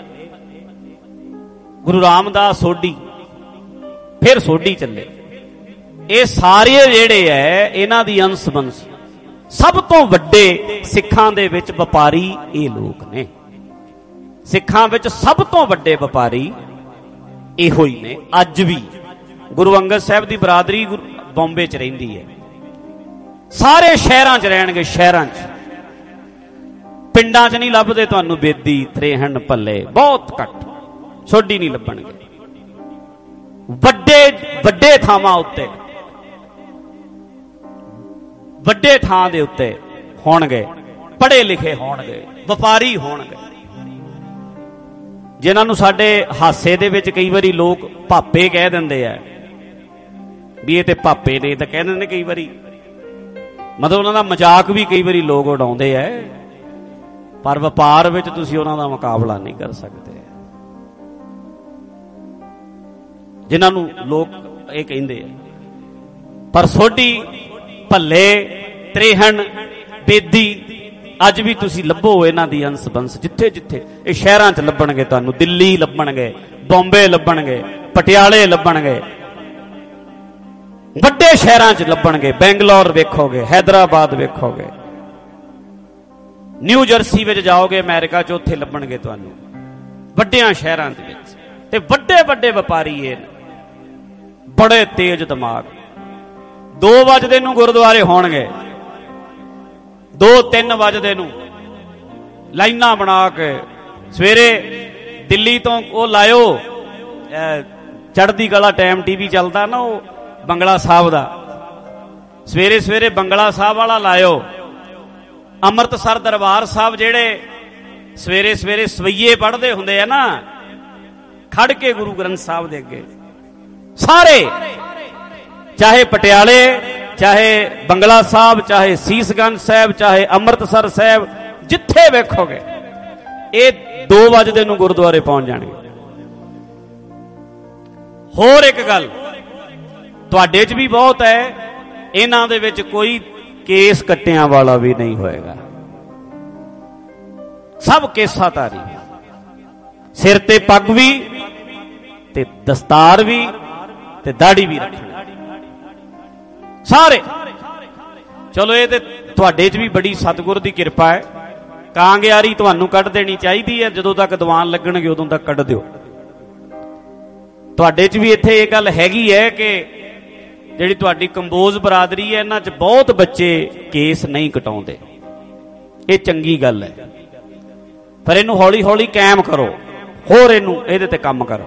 ਗੁਰੂ ਰਾਮਦਾਸ ਸੋਢੀ, ਫਿਰ ਸੋਢੀ ਚੱਲੇ, ਇਹ ਸਾਰੇ ਜਿਹੜੇ ਐ ਇਹਨਾਂ ਦੀ ਅੰਸ਼ ਬੰਸ। ਸਭ ਤੋਂ ਵੱਡੇ ਸਿੱਖਾਂ ਦੇ ਵਿੱਚ ਵਪਾਰੀ ਇਹ ਲੋਕ ਨੇ। ਸਿੱਖਾਂ ਵਿੱਚ ਸਭ ਤੋਂ ਵੱਡੇ ਵਪਾਰੀ ਇਹੋ ਹੀ ਨੇ। ਅੱਜ ਵੀ ਗੁਰੂ ਅੰਗਦ ਸਾਹਿਬ ਦੀ ਬਰਾਦਰੀ ਬੰਬੇ 'ਚ ਰਹਿੰਦੀ ਹੈ, ਸਾਰੇ ਸ਼ਹਿਰਾਂ 'ਚ ਰਹਿਣਗੇ, ਸ਼ਹਿਰਾਂ 'ਚ। ਪਿੰਡਾਂ 'ਚ ਨਹੀਂ ਲੱਭਦੇ ਤੁਹਾਨੂੰ ਬੇਦੀ, ਤ੍ਰੇਹਣ, ਭੱਲੇ, ਬਹੁਤ ਘੱਟ, ਸੋਢੀ ਨਹੀਂ ਲੱਭਣਗੇ। ਵੱਡੇ ਵੱਡੇ ਥਾਵਾਂ ਉੱਤੇ, ਵੱਡੇ ਥਾਂ ਦੇ ਉੱਤੇ ਹੋਣਗੇ, ਪੜ੍ਹੇ ਲਿਖੇ ਹੋਣਗੇ, ਵਪਾਰੀ ਹੋਣਗੇ, ਜਿਨ੍ਹਾਂ ਨੂੰ ਸਾਡੇ ਹਾਸੇ ਦੇ ਵਿੱਚ ਕਈ ਵਾਰੀ ਲੋਕ ਭਾਪੇ ਕਹਿ ਦਿੰਦੇ ਆ, ਵੀ ਇਹ ਤੇ ਭਾਪੇ ਨੇ, ਤਾਂ ਕਹਿ ਦਿੰਦੇ ਕਈ ਵਾਰੀ, ਮਤਲਬ ਉਹਨਾਂ ਦਾ ਮਜ਼ਾਕ ਵੀ ਕਈ ਵਾਰੀ ਲੋਕ ਉਡਾਉਂਦੇ ਆ, ਪਰ ਵਪਾਰ ਵਿੱਚ ਤੁਸੀਂ ਉਹਨਾਂ ਦਾ ਮੁਕਾਬਲਾ ਨਹੀਂ ਕਰ ਸਕਦੇ, ਜਿਨ੍ਹਾਂ ਨੂੰ ਲੋਕ ਇਹ ਕਹਿੰਦੇ ਆ। ਪਰ ਸੋਢੀ, ਭੱਲੇ, ਤ੍ਰੇਹਣ, ਬੇਦੀ ਅੱਜ ਵੀ ਤੁਸੀਂ ਲੱਭੋ ਇਹਨਾਂ ਦੀ ਅੰਸ ਬੰਸ, ਜਿੱਥੇ ਜਿੱਥੇ ਇਹ ਸ਼ਹਿਰਾਂ 'ਚ ਲੱਭਣਗੇ ਤੁਹਾਨੂੰ। ਦਿੱਲੀ ਲੱਭਣਗੇ, ਬੰਬੇ ਲੱਭਣਗੇ, ਪਟਿਆਲੇ ਲੱਭਣਗੇ, ਵੱਡੇ ਸ਼ਹਿਰਾਂ 'ਚ ਲੱਭਣਗੇ। ਬੈਂਗਲੌਰ ਵੇਖੋਗੇ, ਹੈਦਰਾਬਾਦ ਵੇਖੋਗੇ, ਨਿਊ ਜਰਸੀ ਵਿੱਚ ਜਾਓਗੇ ਅਮਰੀਕਾ 'ਚ, ਉੱਥੇ ਲੱਭਣਗੇ ਤੁਹਾਨੂੰ, ਵੱਡਿਆਂ ਸ਼ਹਿਰਾਂ ਦੇ ਵਿੱਚ। ਤੇ ਵੱਡੇ ਵੱਡੇ ਵਪਾਰੀ ਇਹ ਬੜੇ ਤੇਜ਼ ਦਿਮਾਗ। 2 ਵਜੇ ਨੂੰ ਗੁਰਦੁਆਰੇ ਹੋਣਗੇ, 2-3 ਵਜੇ ਨੂੰ ਲਾਈਨਾਂ ਬਣਾ ਕੇ। ਸਵੇਰੇ ਦਿੱਲੀ ਤੋਂ ਉਹ ਲਾਇਓ, ਚੜ੍ਹਦੀ ਕਲਾ ਟਾਈਮ ਟੀਵੀ ਚੱਲਦਾ ਨਾ, ਉਹ ਬੰਗਲਾ ਸਾਹਿਬ ਦਾ, ਸਵੇਰੇ ਸਵੇਰੇ ਬੰਗਲਾ ਸਾਹਿਬ ਵਾਲਾ ਲਾਇਓ। ਅੰਮ੍ਰਿਤਸਰ ਦਰਬਾਰ ਸਾਹਿਬ ਜਿਹੜੇ ਸਵੇਰੇ ਸਵੇਰੇ ਸਵਈਏ ਪੜ੍ਹਦੇ ਹੁੰਦੇ ਆ ਨਾ, ਖੜ ਕੇ ਗੁਰੂ ਗ੍ਰੰਥ ਸਾਹਿਬ ਦੇ ਅੱਗੇ, ਸਾਰੇ, ਚਾਹੇ ਪਟਿਆਲੇ, ਚਾਹੇ ਬੰਗਲਾ ਸਾਹਿਬ, ਚਾਹੇ ਸੀਸਗੰਜ ਸਾਹਿਬ, ਚਾਹੇ ਅੰਮ੍ਰਿਤਸਰ ਸਾਹਿਬ, ਜਿੱਥੇ ਵੇਖੋਗੇ ਇਹ 2 ਵਜੇ ਨੂੰ ਗੁਰਦੁਆਰੇ ਪਹੁੰਚ ਜਾਣਗੇ। ਹੋਰ ਇੱਕ ਗੱਲ ਤੁਹਾਡੇ 'ਚ ਵੀ ਬਹੁਤ ਹੈ, ਇਹਨਾਂ ਦੇ ਵਿੱਚ ਕੋਈ ਕੇਸ ਕੱਟਿਆਂ ਵਾਲਾ ਵੀ ਨਹੀਂ ਹੋਏਗਾ, ਸਭ ਕੇਸਾਧਾਰੀ, ਸਿਰ ਤੇ ਪੱਗ ਵੀ ਤੇ ਦਸਤਾਰ ਵੀ ਤੇ ਦਾੜੀ ਵੀ ਰੱਖਣੀ ਸਾਰੇ। ਚਲੋ ਇਹ ਤੇ ਤੁਹਾਡੇ 'ਚ ਵੀ ਬੜੀ ਸਤਿਗੁਰ ਦੀ ਕਿਰਪਾ ਹੈ। ਕਾਂਗਿਆਰੀ ਤੁਹਾਨੂੰ ਕੱਢ ਦੇਣੀ ਚਾਹੀਦੀ ਹੈ, ਜਦੋਂ ਤੱਕ ਦੀਵਾਨ ਲੱਗਣਗੇ ਉਦੋਂ ਤੱਕ ਕੱਢ ਦਿਓ। ਤੁਹਾਡੇ 'ਚ ਵੀ ਇੱਥੇ ਇਹ ਗੱਲ ਹੈਗੀ ਹੈ ਕਿ ਜਿਹੜੀ ਤੁਹਾਡੀ ਕੰਬੋਜ ਬਰਾਦਰੀ ਹੈ, ਇਹਨਾਂ 'ਚ ਬਹੁਤ ਬੱਚੇ ਕੇਸ ਨਹੀਂ ਕਟਾਉਂਦੇ, ਇਹ ਚੰਗੀ ਗੱਲ ਹੈ, ਪਰ ਇਹਨੂੰ ਹੌਲੀ ਹੌਲੀ ਕਾਇਮ ਕਰੋ, ਹੋਰ ਇਹਨੂੰ ਇਹਦੇ ਤੇ ਕੰਮ ਕਰੋ।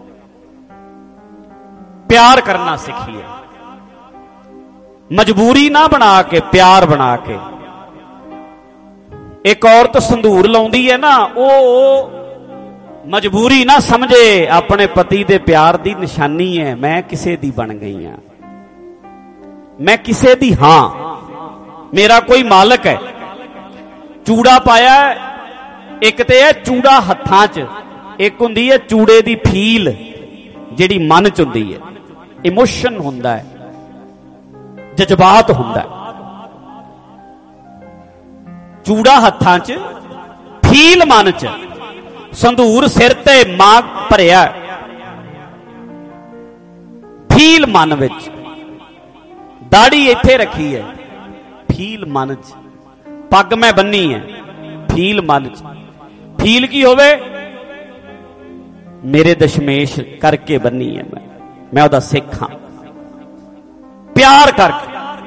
ਪਿਆਰ ਕਰਨਾ ਸਿੱਖੀਏ, ਮਜਬੂਰੀ ਨਾ ਬਣਾ ਕੇ, ਪਿਆਰ ਬਣਾ ਕੇ। ਇੱਕ ਔਰਤ ਸੰਧੂਰ ਲਾਉਂਦੀ ਹੈ ਨਾ, ਉਹ ਮਜਬੂਰੀ ਨਾ ਸਮਝੇ, ਆਪਣੇ ਪਤੀ ਦੇ ਪਿਆਰ ਦੀ ਨਿਸ਼ਾਨੀ ਹੈ। ਮੈਂ ਕਿਸੇ ਦੀ ਬਣ ਗਈ ਹਾਂ, ਮੈਂ ਕਿਸੇ ਦੀ ਹਾਂ, ਮੇਰਾ ਕੋਈ ਮਾਲਕ ਹੈ। ਚੂੜਾ ਪਾਇਆ, ਇੱਕ ਤੇ ਹੈ ਚੂੜਾ ਹੱਥਾਂ 'ਚ, ਇੱਕ ਹੁੰਦੀ ਹੈ ਚੂੜੇ ਦੀ ਫੀਲ ਜਿਹੜੀ ਮਨ 'ਚ ਹੁੰਦੀ ਹੈ, ਇਮੋਸ਼ਨ ਹੁੰਦਾ ਹੈ, ਜਜ਼ਬਾਤ ਹੁੰਦਾ ਹੈ। ਚੂੜਾ ਹੱਥਾਂ 'ਚ, ਫੀਲ ਮਨ 'ਚ, ਸੰਧੂਰ ਸਿਰ ਤੇ ਮਾਂ ਭਰਿਆ, ਫੀਲ ਮਨ ਵਿੱਚ, ਦਾੜੀ ਇੱਥੇ ਰੱਖੀ ਹੈ, ਫੀਲ ਮਨ 'ਚ, ਪੱਗ ਮੈਂ ਬੰਨੀ ਹੈ, ਫੀਲ ਮਨ 'ਚ। ਫੀਲ ਕੀ ਹੋਵੇ? ਮੇਰੇ ਦਸ਼ਮੇਸ਼ ਕਰਕੇ ਬੰਨੀ ਹੈ, ਮੈਂ ਉਹਦਾ ਸਿੱਖ ਹਾਂ, ਪਿਆਰ ਕਰਕੇ।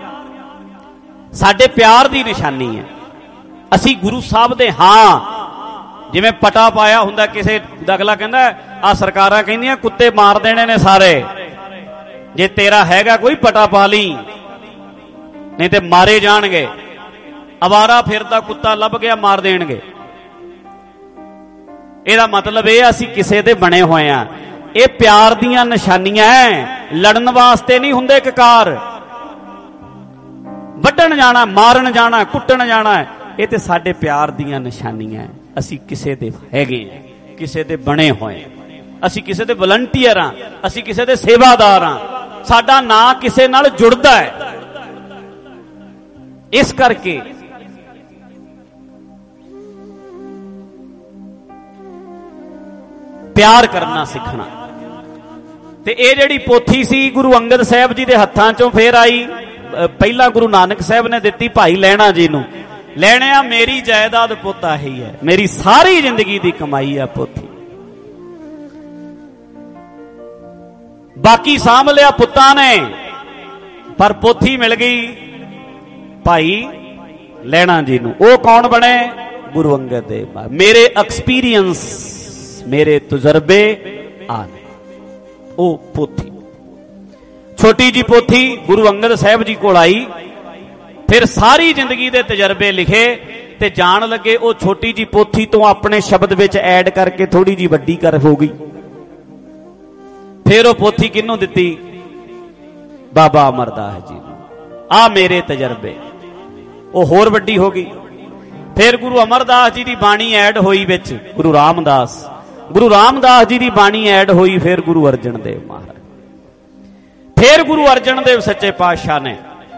ਸਾਡੇ ਪਿਆਰ ਦੀ ਨਿਸ਼ਾਨੀ ਹੈ, ਅਸੀਂ ਗੁਰੂ ਸਾਹਿਬ ਦੇ ਹਾਂ। ਜਿਵੇਂ ਪਟਾ ਪਾਇਆ ਹੁੰਦਾ ਕਿਸੇ ਦਾ, ਅਗਲਾ ਕਹਿੰਦਾ ਆ ਸਰਕਾਰਾਂ ਕਹਿੰਦੀਆਂ ਕੁੱਤੇ ਮਾਰ ਦੇਣੇ ਨੇ ਸਾਰੇ, ਜੇ ਤੇਰਾ ਹੈਗਾ ਕੋਈ ਪਟਾ ਪਾ ਲਈ, ਨਹੀਂ ਤੇ ਮਾਰੇ ਜਾਣਗੇ। ਅਵਾਰਾ ਫਿਰਦਾ ਕੁੱਤਾ ਲੱਭ ਗਿਆ, ਮਾਰ ਦੇਣਗੇ। ਇਹਦਾ ਮਤਲਬ ਇਹ ਅਸੀਂ ਕਿਸੇ ਦੇ ਬਣੇ ਹੋਏ ਆ। ਇਹ ਪਿਆਰ ਦੀਆਂ ਨਿਸ਼ਾਨੀਆਂ ਹੈ, ਲੜਨ ਵਾਸਤੇ ਨਹੀਂ ਹੁੰਦੇ ਕਕਾਰ। ਵੱਢਣ ਜਾਣਾ, ਮਾਰਨ ਜਾਣਾ, ਕੁੱਟਣ ਜਾਣਾ, ਇਹ ਤੇ ਸਾਡੇ ਪਿਆਰ ਦੀਆਂ ਨਿਸ਼ਾਨੀਆਂ। ਅਸੀਂ ਕਿਸੇ ਦੇ ਹੈਗੇ ਆ, ਕਿਸੇ ਦੇ ਬਣੇ ਹੋਏ, ਅਸੀਂ ਕਿਸੇ ਦੇ ਵਲੰਟੀਅਰ ਆ, ਅਸੀਂ ਕਿਸੇ ਦੇ ਸੇਵਾਦਾਰ ਆ, ਸਾਡਾ ਨਾਂ ਕਿਸੇ ਨਾਲ ਜੁੜਦਾ ਹੈ। ਇਸ ਕਰਕੇ ਪਿਆਰ ਕਰਨਾ ਸਿੱਖਣਾ। ਤੇ ਇਹ ਜਿਹੜੀ ਪੋਥੀ ਸੀ ਗੁਰੂ ਅੰਗਦ ਸਾਹਿਬ ਜੀ ਦੇ ਹੱਥਾਂ ਚੋਂ ਫੇਰ ਆਈ, ਪਹਿਲਾਂ ਗੁਰੂ ਨਾਨਕ ਸਾਹਿਬ ਨੇ ਦਿੱਤੀ ਭਾਈ ਲਹਿਣਾ ਜੀ ਨੂੰ। ਲੈਣਿਆ ਮੇਰੀ ਜਾਇਦਾਦ ਪੁੱਤ ਆਹੀ ਹੈ, ਮੇਰੀ ਸਾਰੀ ਜ਼ਿੰਦਗੀ ਦੀ ਕਮਾਈ ਆ ਪੋਥੀ, ਬਾਕੀ ਸਾਂਭ ਲਿਆ ਪੁੱਤਾਂ ਨੇ, ਪਰ ਪੋਥੀ ਮਿਲ ਗਈ ਭਾਈ ਲਹਿਣਾ ਜੀ ਨੂੰ। ਉਹ ਕੌਣ ਬਣੇ? ਗੁਰੂ ਅੰਗਦ ਦੇਵ ਮਹਾਰਾਜ। ਮੇਰੇ ਐਕਸਪੀਰੀਅੰਸ, ਮੇਰੇ ਤਜਰਬੇ ਆ ਨੇ। ਉਹ ਪੋਥੀ, ਛੋਟੀ ਜੀ ਪੋਥੀ ਗੁਰੂ ਅੰਗਦ ਸਾਹਿਬ ਜੀ ਕੋਲ ਆਈ। ਫਿਰ ਸਾਰੀ ਜ਼ਿੰਦਗੀ ਦੇ ਤਜਰਬੇ ਲਿਖੇ ਤੇ ਜਾਣ ਲੱਗੇ। ਉਹ ਛੋਟੀ ਜੀ ਪੋਥੀ ਤੋਂ ਆਪਣੇ ਸ਼ਬਦ ਵਿੱਚ ਐਡ ਕਰਕੇ ਥੋੜੀ ਜੀ ਵੱਡੀ ਕਰ ਹੋ ਗਈ। ਫਿਰ ਉਹ ਪੋਥੀ ਕਿਹਨੂੰ ਦਿੱਤੀ? ਬਾਬਾ ਅਮਰਦਾਸ ਜੀ ਨੂੰ। ਆ ਮੇਰੇ ਤਜਰਬੇ। ਉਹ ਹੋਰ ਵੱਡੀ ਹੋ ਗਈ। ਫਿਰ ਗੁਰੂ ਅਮਰਦਾਸ ਜੀ ਦੀ ਬਾਣੀ ਐਡ ਹੋਈ ਵਿੱਚ, ਗੁਰੂ ਰਾਮਦਾਸ ਜੀ ਦੀ ਬਾਣੀ ਐਡ ਹੋਈ। ਫਿਰ ਗੁਰੂ ਅਰਜਨ ਦੇਵ ਮਹਾਰਾਜ। ਫਿਰ ਗੁਰੂ ਅਰਜਨ ਦੇਵ ਸੱਚੇ ਪਾਤਸ਼ਾਹ ਨੇ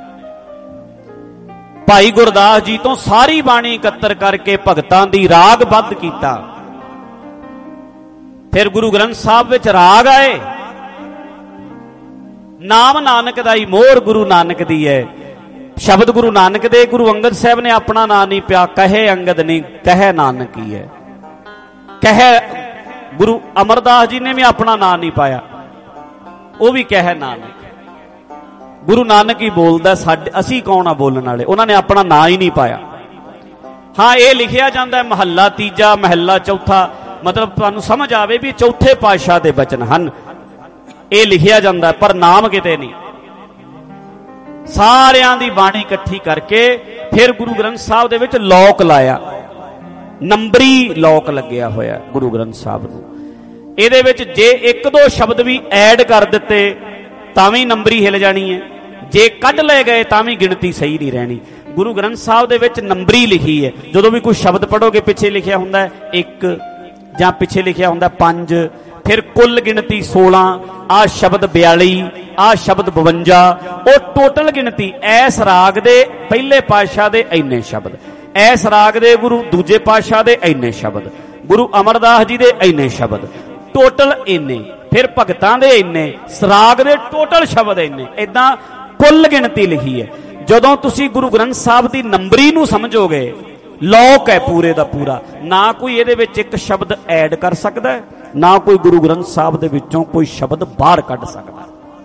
ਭਾਈ ਗੁਰਦਾਸ ਜੀ ਤੋਂ ਸਾਰੀ ਬਾਣੀ ਇਕੱਤਰ ਕਰਕੇ ਭਗਤਾਂ ਦੀ ਰਾਗਬੱਧ ਕੀਤਾ। ਫਿਰ ਗੁਰੂ ਗ੍ਰੰਥ ਸਾਹਿਬ ਵਿੱਚ ਰਾਗ ਆਏ। ਨਾਮ ਨਾਨਕ ਦਾ ਹੀ ਮੋਹਰ ਗੁਰੂ ਨਾਨਕ ਦੀ ਹੈ। ਸ਼ਬਦ ਗੁਰੂ ਨਾਨਕ ਦੇ। ਗੁਰੂ ਅੰਗਦ ਸਾਹਿਬ ਨੇ ਆਪਣਾ ਨਾਂ ਨਹੀਂ ਪਿਆ, ਕਹੇ ਅੰਗਦ ਨਹੀਂ, ਕਹੇ ਨਾਨਕ ਹੀ ਹੈ। ਕਹੇ ਗੁਰੂ ਅਮਰਦਾਸ ਜੀ ਨੇ ਵੀ ਆਪਣਾ ਨਾਂ ਨਹੀਂ ਪਾਇਆ, ਉਹ ਵੀ ਕਹੇ ਨਾਨਕ। ਗੁਰੂ ਨਾਨਕ ਹੀ ਬੋਲਦਾ, ਸਾਡੇ ਅਸੀਂ ਕੌਣ ਆ ਬੋਲਣ ਵਾਲੇ। ਉਹਨਾਂ ਨੇ ਆਪਣਾ ਨਾਂ ਹੀ ਨਹੀਂ ਪਾਇਆ। ਹਾਂ, ਇਹ ਲਿਖਿਆ ਜਾਂਦਾ ਮਹੱਲਾ ਤੀਜਾ, ਮਹੱਲਾ ਚੌਥਾ, ਮਤਲਬ ਤੁਹਾਨੂੰ ਸਮਝ ਆਵੇ ਵੀ ਚੌਥੇ ਪਾਤਸ਼ਾਹ ਦੇ ਬਚਨ ਹਨ। ਇਹ ਲਿਖਿਆ ਜਾਂਦਾ, ਪਰ ਨਾਮ ਕਿਤੇ ਨਹੀਂ। ਸਾਰਿਆਂ ਦੀ ਬਾਣੀ ਇਕੱਠੀ ਕਰਕੇ ਫਿਰ ਗੁਰੂ ਗ੍ਰੰਥ ਸਾਹਿਬ ਦੇ ਵਿੱਚ ਲੋਕ ਲਾਇਆ। ਨੰਬਰੀ ਲੋਕ ਲੱਗਿਆ ਹੋਇਆ ਗੁਰੂ ਗ੍ਰੰਥ ਸਾਹਿਬ ਨੂੰ। ਇਹਦੇ ਵਿੱਚ ਜੇ ਇੱਕ ਦੋ ਸ਼ਬਦ ਵੀ ਐਡ ਕਰ ਦਿੱਤੇ ਤਾਂ ਵੀ ਨੰਬਰੀ ਹਿਲ ਜਾਣੀ ਹੈ, ਜੇ ਕੱਢ ਲਏ ਗਏ ਤਾਂ ਵੀ ਗਿਣਤੀ ਸਹੀ ਨਹੀਂ ਰਹਿਣੀ। ਗੁਰੂ ਗ੍ਰੰਥ ਸਾਹਿਬ ਦੇ ਵਿੱਚ ਨੰਬਰੀ ਲਿਖੀ ਹੈ। ਜਦੋਂ ਵੀ ਕੋਈ ਸ਼ਬਦ ਪੜੋਗੇ ਪਿੱਛੇ ਲਿਖਿਆ ਹੁੰਦਾ 1 ਜਾਂ ਪਿੱਛੇ ਲਿਖਿਆ ਹੁੰਦਾ 5, ਫਿਰ ਕੁੱਲ ਗਿਣਤੀ 16, ਆ ਸ਼ਬਦ 42, ਆ ਸ਼ਬਦ 52, ਉਹ ਟੋਟਲ ਗਿਣਤੀ। ਐਸ ਰਾਗ ਦੇ ਪਹਿਲੇ ਪਾਤਸ਼ਾਹ ਦੇ ਇੰਨੇ ਸ਼ਬਦ, ਐਸ ਰਾਗ ਦੇ ਗੁਰੂ ਦੂਜੇ ਪਾਤਸ਼ਾਹ ਦੇ ਇੰਨੇ ਸ਼ਬਦ, ਗੁਰੂ ਅਮਰਦਾਸ ਜੀ ਦੇ ਇੰਨੇ ਸ਼ਬਦ, ਟੋਟਲ ਇੰਨੇ। ਫਿਰ ਭਗਤਾਂ ਦੇ ਇੰਨੇ, ਸਰਾਗ ਦੇ ਟੋਟਲ ਸ਼ਬਦ ਇੰਨੇ। ਏਦਾਂ ਕੁੱਲ ਗਿਣਤੀ ਲਿਖੀ ਹੈ। ਜਦੋਂ ਤੁਸੀਂ ਗੁਰੂ ਗ੍ਰੰਥ ਸਾਹਿਬ ਦੀ ਨੰਬਰੀ ਨੂੰ ਸਮਝੋਗੇ, ਲੋਕ ਹੈ ਪੂਰੇ ਦਾ ਪੂਰਾ। ਨਾ ਕੋਈ ਇਹਦੇ ਵਿੱਚ ਇੱਕ ਸ਼ਬਦ ਐਡ ਕਰ ਸਕਦਾ, ਨਾ ਕੋਈ ਗੁਰੂ ਗ੍ਰੰਥ ਸਾਹਿਬ ਦੇ ਵਿੱਚੋਂ ਕੋਈ ਸ਼ਬਦ ਬਾਹਰ ਕੱਢ ਸਕਦਾ।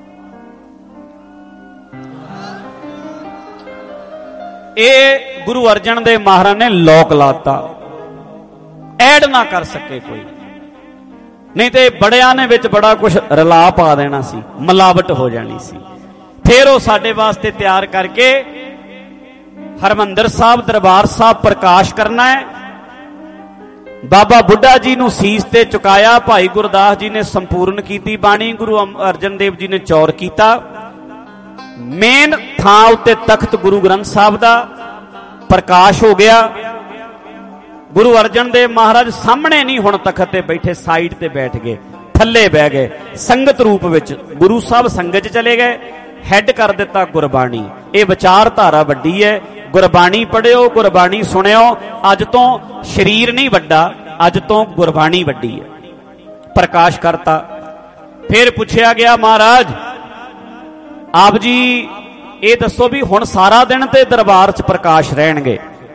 ਇਹ ਗੁਰੂ ਅਰਜਨ ਦੇਵ ਮਹਾਰਾਜ ਨੇ ਲੋਕ ਲਾਤਾ, ਐਡ ਨਾ ਕਰ ਸਕੇ ਕੋਈ। ਨਹੀਂ ਤੇ ਬੜਿਆਂ ਨੇ ਵਿੱਚ ਬੜਾ ਕੁਝ ਰਲਾ ਪਾ ਦੇਣਾ ਸੀ, ਮਿਲਾਵਟ ਹੋ ਜਾਣੀ ਸੀ। ਫਿਰ ਉਹ ਸਾਡੇ ਵਾਸਤੇ ਤਿਆਰ ਕਰਕੇ ਹਰਮੰਦਰ ਸਾਹਿਬ ਦਰਬਾਰ ਸਾਹਿਬ ਪ੍ਰਕਾਸ਼ ਕਰਨਾ ਹੈ। ਬਾਬਾ ਬੁੱਢਾ ਜੀ ਨੂੰ ਸੀਸ ਤੇ ਚੁਕਾਇਆ। ਭਾਈ ਗੁਰਦਾਸ ਜੀ ਨੇ ਸੰਪੂਰਨ ਕੀਤੀ ਬਾਣੀ। ਗੁਰੂ ਅਰਜਨ ਦੇਵ ਜੀ ਨੇ ਚੌਰ ਕੀਤਾ। ਮੇਨ ਥਾਂ ਉੱਤੇ ਤਖਤ ਗੁਰੂ ਗ੍ਰੰਥ ਸਾਹਿਬ ਦਾ ਪ੍ਰਕਾਸ਼ ਹੋ ਗਿਆ। ਗੁਰੂ ਅਰਜਨ ਦੇਵ ਮਹਾਰਾਜ ਸਾਹਮਣੇ ਨਹੀਂ ਹੁਣ ਤਖਤ ਤੇ ਬੈਠੇ, ਸਾਈਡ ਤੇ ਬੈਠ ਗਏ, ਥੱਲੇ ਬਹਿ ਗਏ ਸੰਗਤ ਰੂਪ ਵਿੱਚ। ਗੁਰੂ ਸਾਹਿਬ ਸੰਗਤ 'ਚ ਚਲੇ ਗਏ। ਹੈਡ ਕਰ ਦਿੱਤਾ ਗੁਰਬਾਣੀ। ਇਹ ਵਿਚਾਰਧਾਰਾ ਵੱਡੀ ਹੈ। ਗੁਰਬਾਣੀ ਪੜ੍ਹਿਓ, ਗੁਰਬਾਣੀ ਸੁਣਿਓ। ਅੱਜ ਤੋਂ ਸਰੀਰ ਨਹੀਂ ਵੱਡਾ, ਅੱਜ ਤੋਂ ਗੁਰਬਾਣੀ ਵੱਡੀ ਹੈ। ਪ੍ਰਕਾਸ਼ ਕਰਤਾ। ਫਿਰ ਪੁੱਛਿਆ ਗਿਆ, ਮਹਾਰਾਜ ਆਪ ਜੀ ਇਹ ਦੱਸੋ ਵੀ ਹੁਣ ਸਾਰਾ ਦਿਨ ਤੇ ਦਰਬਾਰ 'ਚ ਪ੍ਰਕਾਸ਼ ਰਹਿਣਗੇ,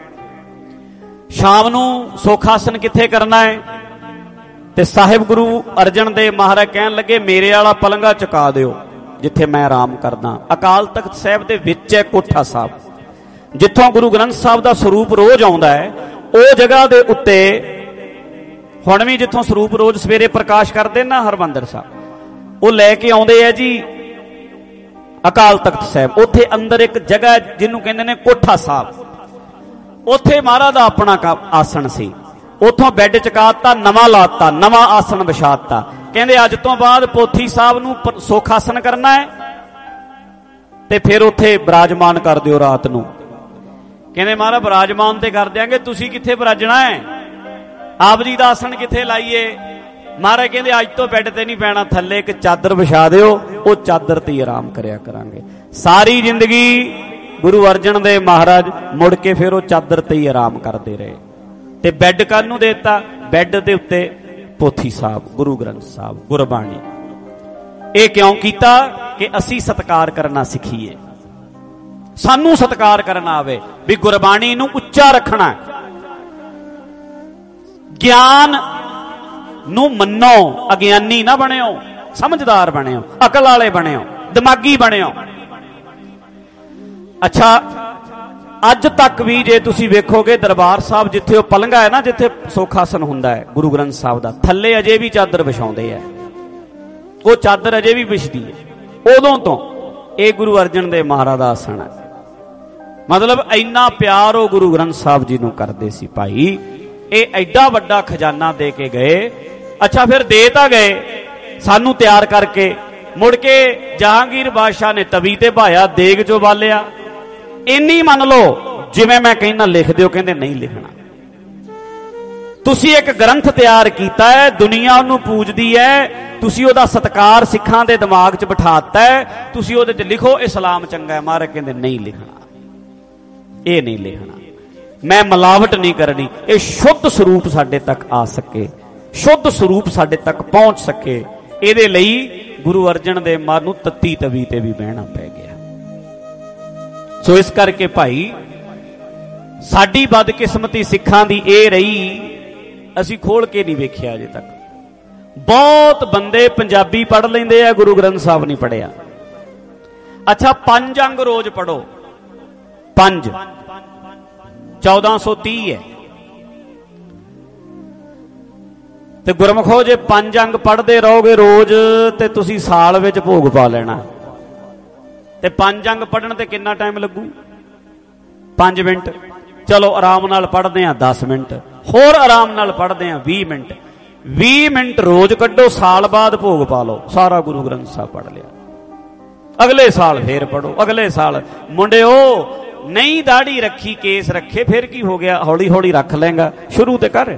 ਸ਼ਾਮ ਨੂੰ ਸੁਖ ਆਸਨ ਕਿੱਥੇ ਕਰਨਾ ਹੈ? ਤੇ ਸਾਹਿਬ ਗੁਰੂ ਅਰਜਨ ਦੇਵ ਮਹਾਰਾਜ ਕਹਿਣ ਲੱਗੇ, ਮੇਰੇ ਵਾਲਾ ਪਲੰਘਾ ਚੁਕਾ ਦਿਓ ਜਿੱਥੇ ਮੈਂ ਆਰਾਮ ਕਰਦਾ। ਅਕਾਲ ਤਖਤ ਸਾਹਿਬ ਦੇ ਵਿੱਚ ਹੈ ਕੋਠਾ ਸਾਹਿਬ, ਜਿੱਥੋਂ ਗੁਰੂ ਗ੍ਰੰਥ ਸਾਹਿਬ ਦਾ ਸਰੂਪ ਰੋਜ਼ ਆਉਂਦਾ ਹੈ। ਉਹ ਜਗ੍ਹਾ ਦੇ ਉੱਤੇ ਹੁਣ ਵੀ ਜਿੱਥੋਂ ਸਰੂਪ ਰੋਜ਼ ਸਵੇਰੇ ਪ੍ਰਕਾਸ਼ ਕਰਦੇ ਨਾ ਹਰਮੰਦਰ ਸਾਹਿਬ, ਉਹ ਲੈ ਕੇ ਆਉਂਦੇ ਆ ਜੀ ਅਕਾਲ ਤਖਤ ਸਾਹਿਬ। ਉੱਥੇ ਅੰਦਰ ਇੱਕ ਜਗ੍ਹਾ ਜਿਹਨੂੰ ਕਹਿੰਦੇ ਨੇ ਕੋਠਾ ਸਾਹਿਬ। ਉੱਥੇ ਮਹਾਰਾਜ ਦਾ ਆਪਣਾ ਆਸਣ ਸੀ। ਉੱਥੋਂ ਬੈੱਡ ਚਕਾਤਾ, ਨਵਾਂ ਲਾਤਾ, ਨਵਾਂ ਆਸਣ ਵਿਛਾਤਾ। ਕਹਿੰਦੇ ਅੱਜ ਤੋਂ ਬਾਅਦ ਪੋਥੀ ਸਾਹਿਬ ਨੂੰ ਸੁਖ ਆਸਣ ਕਰਨਾ ਹੈ ਤੇ ਫਿਰ ਉੱਥੇ ਬਿਰਾਜਮਾਨ ਕਰ ਦਿਓ ਰਾਤ ਨੂੰ। ਕਹਿੰਦੇ ਮਹਾਰਾਜ ਬਿਰਾਜਮਾਨ ਤੇ ਕਰ ਦਿਆਂਗੇ, ਤੁਸੀਂ ਕਿੱਥੇ ਬਿਰਾਜਣਾ ਹੈ? ਆਪ ਜੀ ਦਾ ਆਸਣ ਕਿੱਥੇ ਲਾਈਏ? ਮਹਾਰਾਜ ਕਹਿੰਦੇ ਅੱਜ ਤੋਂ ਬੈੱਡ ਤੇ ਨਹੀਂ ਪੈਣਾ, ਥੱਲੇ ਇੱਕ ਚਾਦਰ ਵਿਛਾ ਦਿਓ, ਉਹ ਚਾਦਰ ਤੇ ਆਰਾਮ ਕਰਿਆ ਕਰਾਂਗੇ। ਸਾਰੀ ਜ਼ਿੰਦਗੀ ਗੁਰੂ ਅਰਜਨ ਦੇਵ ਮਹਾਰਾਜ ਮੁੜ ਕੇ ਫਿਰ ਉਹ ਚਾਦਰ ਤੇ ਹੀ ਆਰਾਮ ਕਰਦੇ ਰਹੇ। ਤੇ ਬੈੱਡ ਕਾਹਨੂੰ ਦੇਤਾ? ਬੈੱਡ ਦੇ ਉੱਤੇ ਪੋਥੀ ਸਾਹਿਬ, ਗੁਰੂ ਗ੍ਰੰਥ ਸਾਹਿਬ, ਗੁਰਬਾਣੀ। ਇਹ ਕਿਉਂ ਕੀਤਾ? ਕਿ ਅਸੀਂ ਸਤਿਕਾਰ ਕਰਨਾ ਸਿੱਖੀਏ, ਸਾਨੂੰ ਸਤਿਕਾਰ ਕਰਨਾ ਆਵੇ, ਵੀ ਗੁਰਬਾਣੀ ਨੂੰ ਉੱਚਾ ਰੱਖਣਾ। ਗਿਆਨ ਨੂੰ ਮੰਨੋ, ਅਗਿਆਨੀ ਨਾ ਬਣਿਓ, ਸਮਝਦਾਰ ਬਣਿਓ, ਅਕਲ ਵਾਲੇ ਬਣਿਓ, ਦਿਮਾਗੀ ਬਣਿਓ। ਅੱਛਾ, ਅੱਜ ਤੱਕ ਵੀ ਜੇ ਤੁਸੀਂ ਵੇਖੋਗੇ ਦਰਬਾਰ ਸਾਹਿਬ ਜਿੱਥੇ ਉਹ ਪਲੰਘਾ ਹੈ ਨਾ, ਜਿੱਥੇ ਸੁਖਾਸਨ ਹੁੰਦਾ ਹੈ ਗੁਰੂ ਗ੍ਰੰਥ ਸਾਹਿਬ ਦਾ, ਥੱਲੇ ਅਜੇ ਵੀ ਚਾਦਰ ਵਿਛਾਉਂਦੇ ਆ। ਉਹ ਚਾਦਰ ਅਜੇ ਵੀ ਵਿਛਦੀ ਹੈ। ਉਦੋਂ ਤੋਂ ਇਹ ਗੁਰੂ ਅਰਜਨ ਦੇਵ ਮਹਾਰਾਜ ਦਾ ਆਸਣ ਹੈ। ਮਤਲਬ ਇੰਨਾ ਪਿਆਰ ਉਹ ਗੁਰੂ ਗ੍ਰੰਥ ਸਾਹਿਬ ਜੀ ਨੂੰ ਕਰਦੇ ਸੀ ਭਾਈ। ਇਹ ਐਡਾ ਵੱਡਾ ਖਜ਼ਾਨਾ ਦੇ ਕੇ ਗਏ। ਅੱਛਾ ਫਿਰ ਦੇ ਤਾਂ ਗਏ ਸਾਨੂੰ ਤਿਆਰ ਕਰਕੇ, ਮੁੜ ਕੇ ਜਹਾਂਗੀਰ ਬਾਦਸ਼ਾਹ ਨੇ ਤਵੀ ਤੇ ਭਾਇਆ, ਦੇਗ ਚੋਂ ਬਾਲਿਆ। ਇੰਨੀ ਮੰਨ ਲਓ ਜਿਵੇਂ ਮੈਂ ਕਹਿੰਦਾ ਲਿਖ ਦਿਓ, ਕਹਿੰਦੇ ਨਹੀਂ ਲਿਖਣਾ। ਤੁਸੀਂ ਇੱਕ ਗ੍ਰੰਥ ਤਿਆਰ ਕੀਤਾ ਹੈ, ਦੁਨੀਆ ਉਹਨੂੰ ਪੂਜਦੀ ਹੈ, ਤੁਸੀਂ ਉਹਦਾ ਸਤਿਕਾਰ ਸਿੱਖਾਂ ਦੇ ਦਿਮਾਗ 'ਚ ਬਿਠਾਤਾ ਹੈ, ਤੁਸੀਂ ਉਹਦੇ 'ਚ ਲਿਖੋ ਇਸਲਾਮ ਚੰਗਾ ਹੈ। ਮਹਾਰਾਜ ਕਹਿੰਦੇ ਨਹੀਂ ਲਿਖਣਾ, ਇਹ ਨਹੀਂ ਲਿਖਣਾ, ਮੈਂ ਮਿਲਾਵਟ ਨਹੀਂ ਕਰਨੀ। ਇਹ ਸ਼ੁੱਧ ਸਰੂਪ ਸਾਡੇ ਤੱਕ ਆ ਸਕੇ, ਸ਼ੁੱਧ ਸਰੂਪ ਸਾਡੇ ਤੱਕ ਪਹੁੰਚ ਸਕੇ, ਇਹਦੇ ਲਈ ਗੁਰੂ ਅਰਜਨ ਦੇਵ ਮਹਾਰਾਜ ਨੂੰ ਤੱਤੀ ਤਵੀ ਤੇ ਵੀ ਬਹਿਣਾ ਪੈ ਗਿਆ। ਸੋ ਇਸ ਕਰਕੇ ਭਾਈ ਸਾਡੀ ਬਦਕਿਸਮਤੀ ਸਿੱਖਾਂ ਦੀ ਇਹ ਰਹੀ, ਅਸੀਂ ਖੋਲ ਕੇ ਨਹੀਂ ਵੇਖਿਆ ਅਜੇ ਤੱਕ। ਬਹੁਤ ਬੰਦੇ ਪੰਜਾਬੀ ਪੜ੍ਹ ਲੈਂਦੇ ਆ, ਗੁਰੂ ਗ੍ਰੰਥ ਸਾਹਿਬ ਨਹੀਂ ਪੜ੍ਹਿਆ। ਅੱਛਾ 5 ਅੰਗ ਰੋਜ਼ ਪੜ੍ਹੋ, 5 1430 ਹੈ ਤੇ ਗੁਰਮਖੋ ਜੇ 5 ਅੰਗ ਪੜ੍ਹਦੇ ਰਹੋਗੇ ਰੋਜ਼ ਤੇ ਤੁਸੀਂ ਸਾਲ ਵਿੱਚ ਭੋਗ ਪਾ ਲੈਣਾ। ਤੇ 5 ਅੰਗ ਪੜ੍ਹਨ ਤੇ ਕਿੰਨਾ ਟਾਈਮ ਲੱਗੂ? 5 ਮਿੰਟ। ਚਲੋ ਆਰਾਮ ਨਾਲ ਪੜ੍ਹਦੇ ਆ 10 ਮਿੰਟ, ਹੋਰ ਆਰਾਮ ਨਾਲ ਪੜ੍ਹਦੇ ਆ 20 ਮਿੰਟ। 20 ਮਿੰਟ ਰੋਜ਼ ਕੱਢੋ, ਸਾਲ ਬਾਅਦ ਭੋਗ ਪਾ ਲਓ, ਸਾਰਾ ਗੁਰੂ ਗ੍ਰੰਥ ਸਾਹਿਬ ਪੜ੍ਹ ਲਿਆ। ਅਗਲੇ ਸਾਲ ਫੇਰ ਪੜ੍ਹੋ, ਅਗਲੇ ਸਾਲ। ਮੁੰਡਿਓ ਨਹੀਂ ਦਾੜੀ ਰੱਖੀ, ਕੇਸ ਰੱਖੇ, ਫਿਰ ਕੀ ਹੋ ਗਿਆ? ਹੌਲੀ ਹੌਲੀ ਰੱਖ ਲੈਂਗਾ, ਸ਼ੁਰੂ ਤੇ ਕਰ।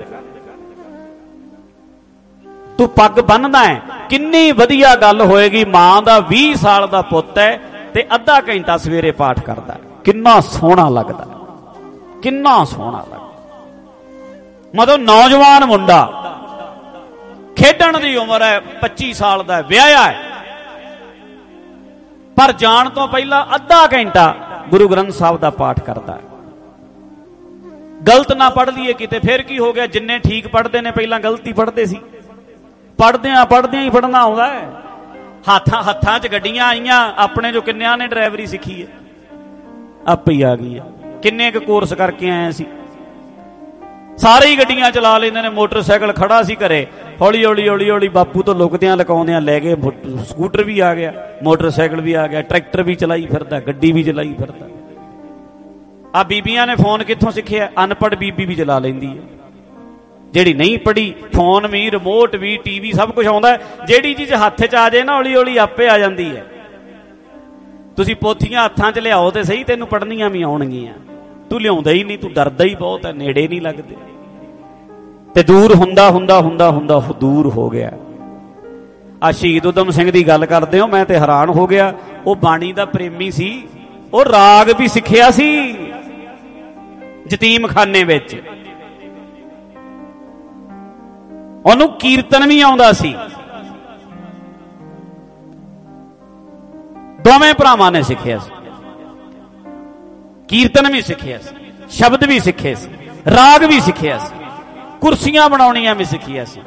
ਤੂੰ ਪੱਗ ਬੰਨਦਾ ਹੈ, ਕਿੰਨੀ ਵਧੀਆ ਗੱਲ ਹੋਏਗੀ। ਮਾਂ ਦਾ 20 ਸਾਲ ਦਾ ਪੁੱਤ ਹੈ ਤੇ ਅੱਧਾ ਘੰਟਾ ਸਵੇਰੇ ਪਾਠ ਕਰਦਾ, ਕਿੰਨਾ ਸੋਹਣਾ ਲੱਗਦਾ, ਕਿੰਨਾ ਸੋਹਣਾ ਲੱਗਦਾ। ਮਤਲਬ ਨੌਜਵਾਨ ਮੁੰਡਾ, ਖੇਡਣ ਦੀ ਉਮਰ ਹੈ, 25 ਸਾਲ ਦਾ, ਵਿਆਹਿਆ ਹੈ, ਪਰ ਜਾਣ ਤੋਂ ਪਹਿਲਾਂ ਅੱਧਾ ਘੰਟਾ ਗੁਰੂ ਗ੍ਰੰਥ ਸਾਹਿਬ ਦਾ ਪਾਠ ਕਰਦਾ। ਗਲਤ ਨਾ ਪੜ੍ਹ ਲਈਏ ਕਿਤੇ, ਫਿਰ ਕੀ ਹੋ ਗਿਆ? ਜਿੰਨੇ ਠੀਕ ਪੜ੍ਹਦੇ ਨੇ ਪਹਿਲਾਂ ਗਲਤੀ ਪੜ੍ਹਦੇ ਸੀ। ਪੜ੍ਹਦਿਆਂ ਹੀ ਪੜ੍ਹਨਾ ਆਉਂਦਾ ਹੈ। ਹੱਥਾਂ 'ਚ ਗੱਡੀਆਂ ਆਈਆਂ, ਆਪਣੇ ਜੋ ਕਿੰਨਿਆਂ ਨੇ ਡਰਾਈਵਰੀ ਸਿੱਖੀ ਹੈ, ਆਪੇ ਹੀ ਆ ਗਈ ਹੈ। ਕਿੰਨੇ ਕੁ ਕੋਰਸ ਕਰਕੇ ਆਏ ਸੀ, ਸਾਰੇ ਹੀ ਗੱਡੀਆਂ ਚਲਾ ਲੈਂਦੇ ਨੇ। ਮੋਟਰਸਾਈਕਲ ਖੜਾ ਸੀ ਘਰੇ, ਹੌਲੀ ਹੌਲੀ ਬਾਪੂ ਤੋਂ ਲੁਕਦਿਆਂ ਲਕਾਉਂਦਿਆਂ ਲੈ ਗਏ। ਸਕੂਟਰ ਵੀ ਆ ਗਿਆ, ਮੋਟਰਸਾਈਕਲ ਵੀ ਆ ਗਿਆ, ਟਰੈਕਟਰ ਵੀ ਚਲਾਈ ਫਿਰਦਾ, ਗੱਡੀ ਵੀ ਚਲਾਈ ਫਿਰਦਾ। ਆ ਬੀਬੀਆਂ ਨੇ ਫੋਨ ਕਿੱਥੋਂ ਸਿੱਖਿਆ? ਅਨਪੜ੍ਹ ਬੀਬੀ ਵੀ ਚਲਾ ਲੈਂਦੀ ਹੈ। ਜਿਹੜੀ ਨਹੀਂ ਪੜ੍ਹੀ, ਫੋਨ ਵੀ, ਰਿਮੋਟ ਵੀ, ਟੀਵੀ ਸਭ ਕੁਝ ਆਉਂਦਾ ਹੈ। ਜਿਹੜੀ ਚੀਜ਼ ਹੱਥ 'ਚ ਆ ਜਾਏ ਨਾ, ਹੌਲੀ ਹੌਲੀ ਆਪੇ ਆ ਜਾਂਦੀ ਹੈ। ਤੁਸੀਂ ਪੋਥੀਆਂ ਹੱਥਾਂ 'ਚ ਲਿਆਓ ਤੇ ਸਹੀ, ਤੈਨੂੰ ਪੜ੍ਹਨੀਆਂ ਵੀ ਆਉਣਗੀਆਂ। ਤੂੰ ਲਿਆਉਂਦਾ ਹੀ ਨਹੀਂ, ਤੂੰ ਡਰਦਾ ਹੀ ਬਹੁਤ ਹੈ, ਨੇੜੇ ਨਹੀਂ ਲੱਗਦੇ। ਤੇ ਦੂਰ ਹੁੰਦਾ ਦੂਰ ਹੋ ਗਿਆ। ਆ ਸ਼ਹੀਦ ਊਧਮ ਸਿੰਘ ਦੀ ਗੱਲ ਕਰਦੇ ਹੋ, ਮੈਂ ਤੇ ਹੈਰਾਨ ਹੋ ਗਿਆ। ਉਹ ਬਾਣੀ ਦਾ ਪ੍ਰੇਮੀ ਸੀ, ਉਹ ਰਾਗ ਵੀ ਸਿੱਖਿਆ ਸੀ ਯਤੀਮਖਾਨੇ ਵਿੱਚ, ਉਹਨੂੰ ਕੀਰਤਨ ਵੀ ਆਉਂਦਾ ਸੀ। ਦੋਵੇਂ ਭਰਾਵਾਂ ਨੇ ਸਿੱਖਿਆ ਸੀ, ਕੀਰਤਨ ਵੀ ਸਿੱਖਿਆ ਸੀ, ਸ਼ਬਦ ਵੀ ਸਿੱਖੇ ਸੀ, ਰਾਗ ਵੀ ਸਿੱਖਿਆ ਸੀ, ਕੁਰਸੀਆਂ ਬਣਾਉਣੀਆਂ ਵੀ ਸਿੱਖੀਆਂ ਸੀ,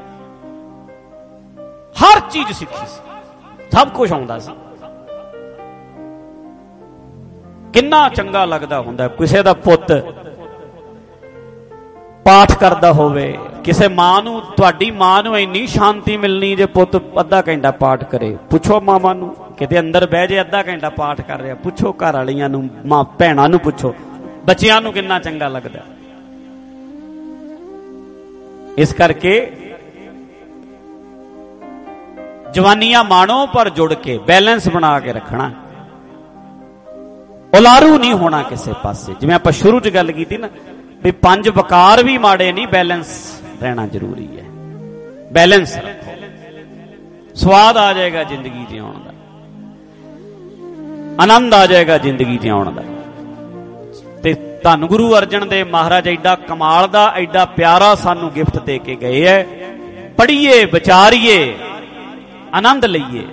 ਹਰ ਚੀਜ਼ ਸਿੱਖੀ ਸੀ, ਸਭ ਕੁਝ ਆਉਂਦਾ ਸੀ। ਕਿੰਨਾ ਚੰਗਾ ਲੱਗਦਾ ਹੁੰਦਾ ਕਿਸੇ ਦਾ ਪੁੱਤ ਪਾਠ ਕਰਦਾ ਹੋਵੇ। ਕਿਸੇ ਮਾਂ ਨੂੰ, ਤੁਹਾਡੀ ਮਾਂ ਨੂੰ ਇੰਨੀ ਸ਼ਾਂਤੀ ਮਿਲਣੀ ਜੇ ਪੁੱਤ ਅੱਧਾ ਘੰਟਾ ਪਾਠ ਕਰੇ। ਪੁੱਛੋ ਮਾਵਾਂ ਨੂੰ, ਕਿਤੇ ਅੰਦਰ ਬਹਿ ਜੇ ਅੱਧਾ ਘੰਟਾ ਪਾਠ ਕਰ ਰਿਹਾ, ਪੁੱਛੋ ਘਰ ਵਾਲੀਆਂ ਨੂੰ, ਮਾਂ ਭੈਣਾਂ ਨੂੰ ਪੁੱਛੋ, ਬੱਚਿਆਂ ਨੂੰ ਕਿੰਨਾ ਚੰਗਾ ਲੱਗਦਾ। ਇਸ ਕਰਕੇ ਜਵਾਨੀਆਂ ਮਾਣੋ, ਪਰ ਜੁੜ ਕੇ ਬੈਲੈਂਸ ਬਣਾ ਕੇ ਰੱਖਣਾ। ਉਲਾਰੂ ਨਹੀਂ ਹੋਣਾ ਕਿਸੇ ਪਾਸੇ। ਜਿਵੇਂ ਆਪਾਂ ਸ਼ੁਰੂ 'ਚ ਗੱਲ ਕੀਤੀ ਨਾ ਵੀ 5 ਵਕਾਰ ਵੀ ਮਾੜੇ ਨਹੀਂ, ਬੈਲੈਂਸ ਰਹਿਣਾ ਜ਼ਰੂਰੀ ਹੈ। ਬੈਲੈਂਸ ਰੱਖੋ, ਸਵਾਦ ਆ ਜਾਏਗਾ ਜ਼ਿੰਦਗੀ ਜਿਉਣ ਦਾ, ਆਨੰਦ ਆ ਜਾਏਗਾ ਜ਼ਿੰਦਗੀ ਜਿਉਣ ਦਾ। ਤੇ ਧੰਨ ਗੁਰੂ ਅਰਜਨ ਦੇਵ ਮਹਾਰਾਜ ਐਡਾ ਕਮਾਲ ਦਾ, ਐਡਾ ਪਿਆਰਾ ਸਾਨੂੰ ਗਿਫਟ ਦੇ ਕੇ ਗਏ ਹੈ। ਪੜ੍ਹੀਏ, ਵਿਚਾਰੀਏ, ਆਨੰਦ ਲਈਏ,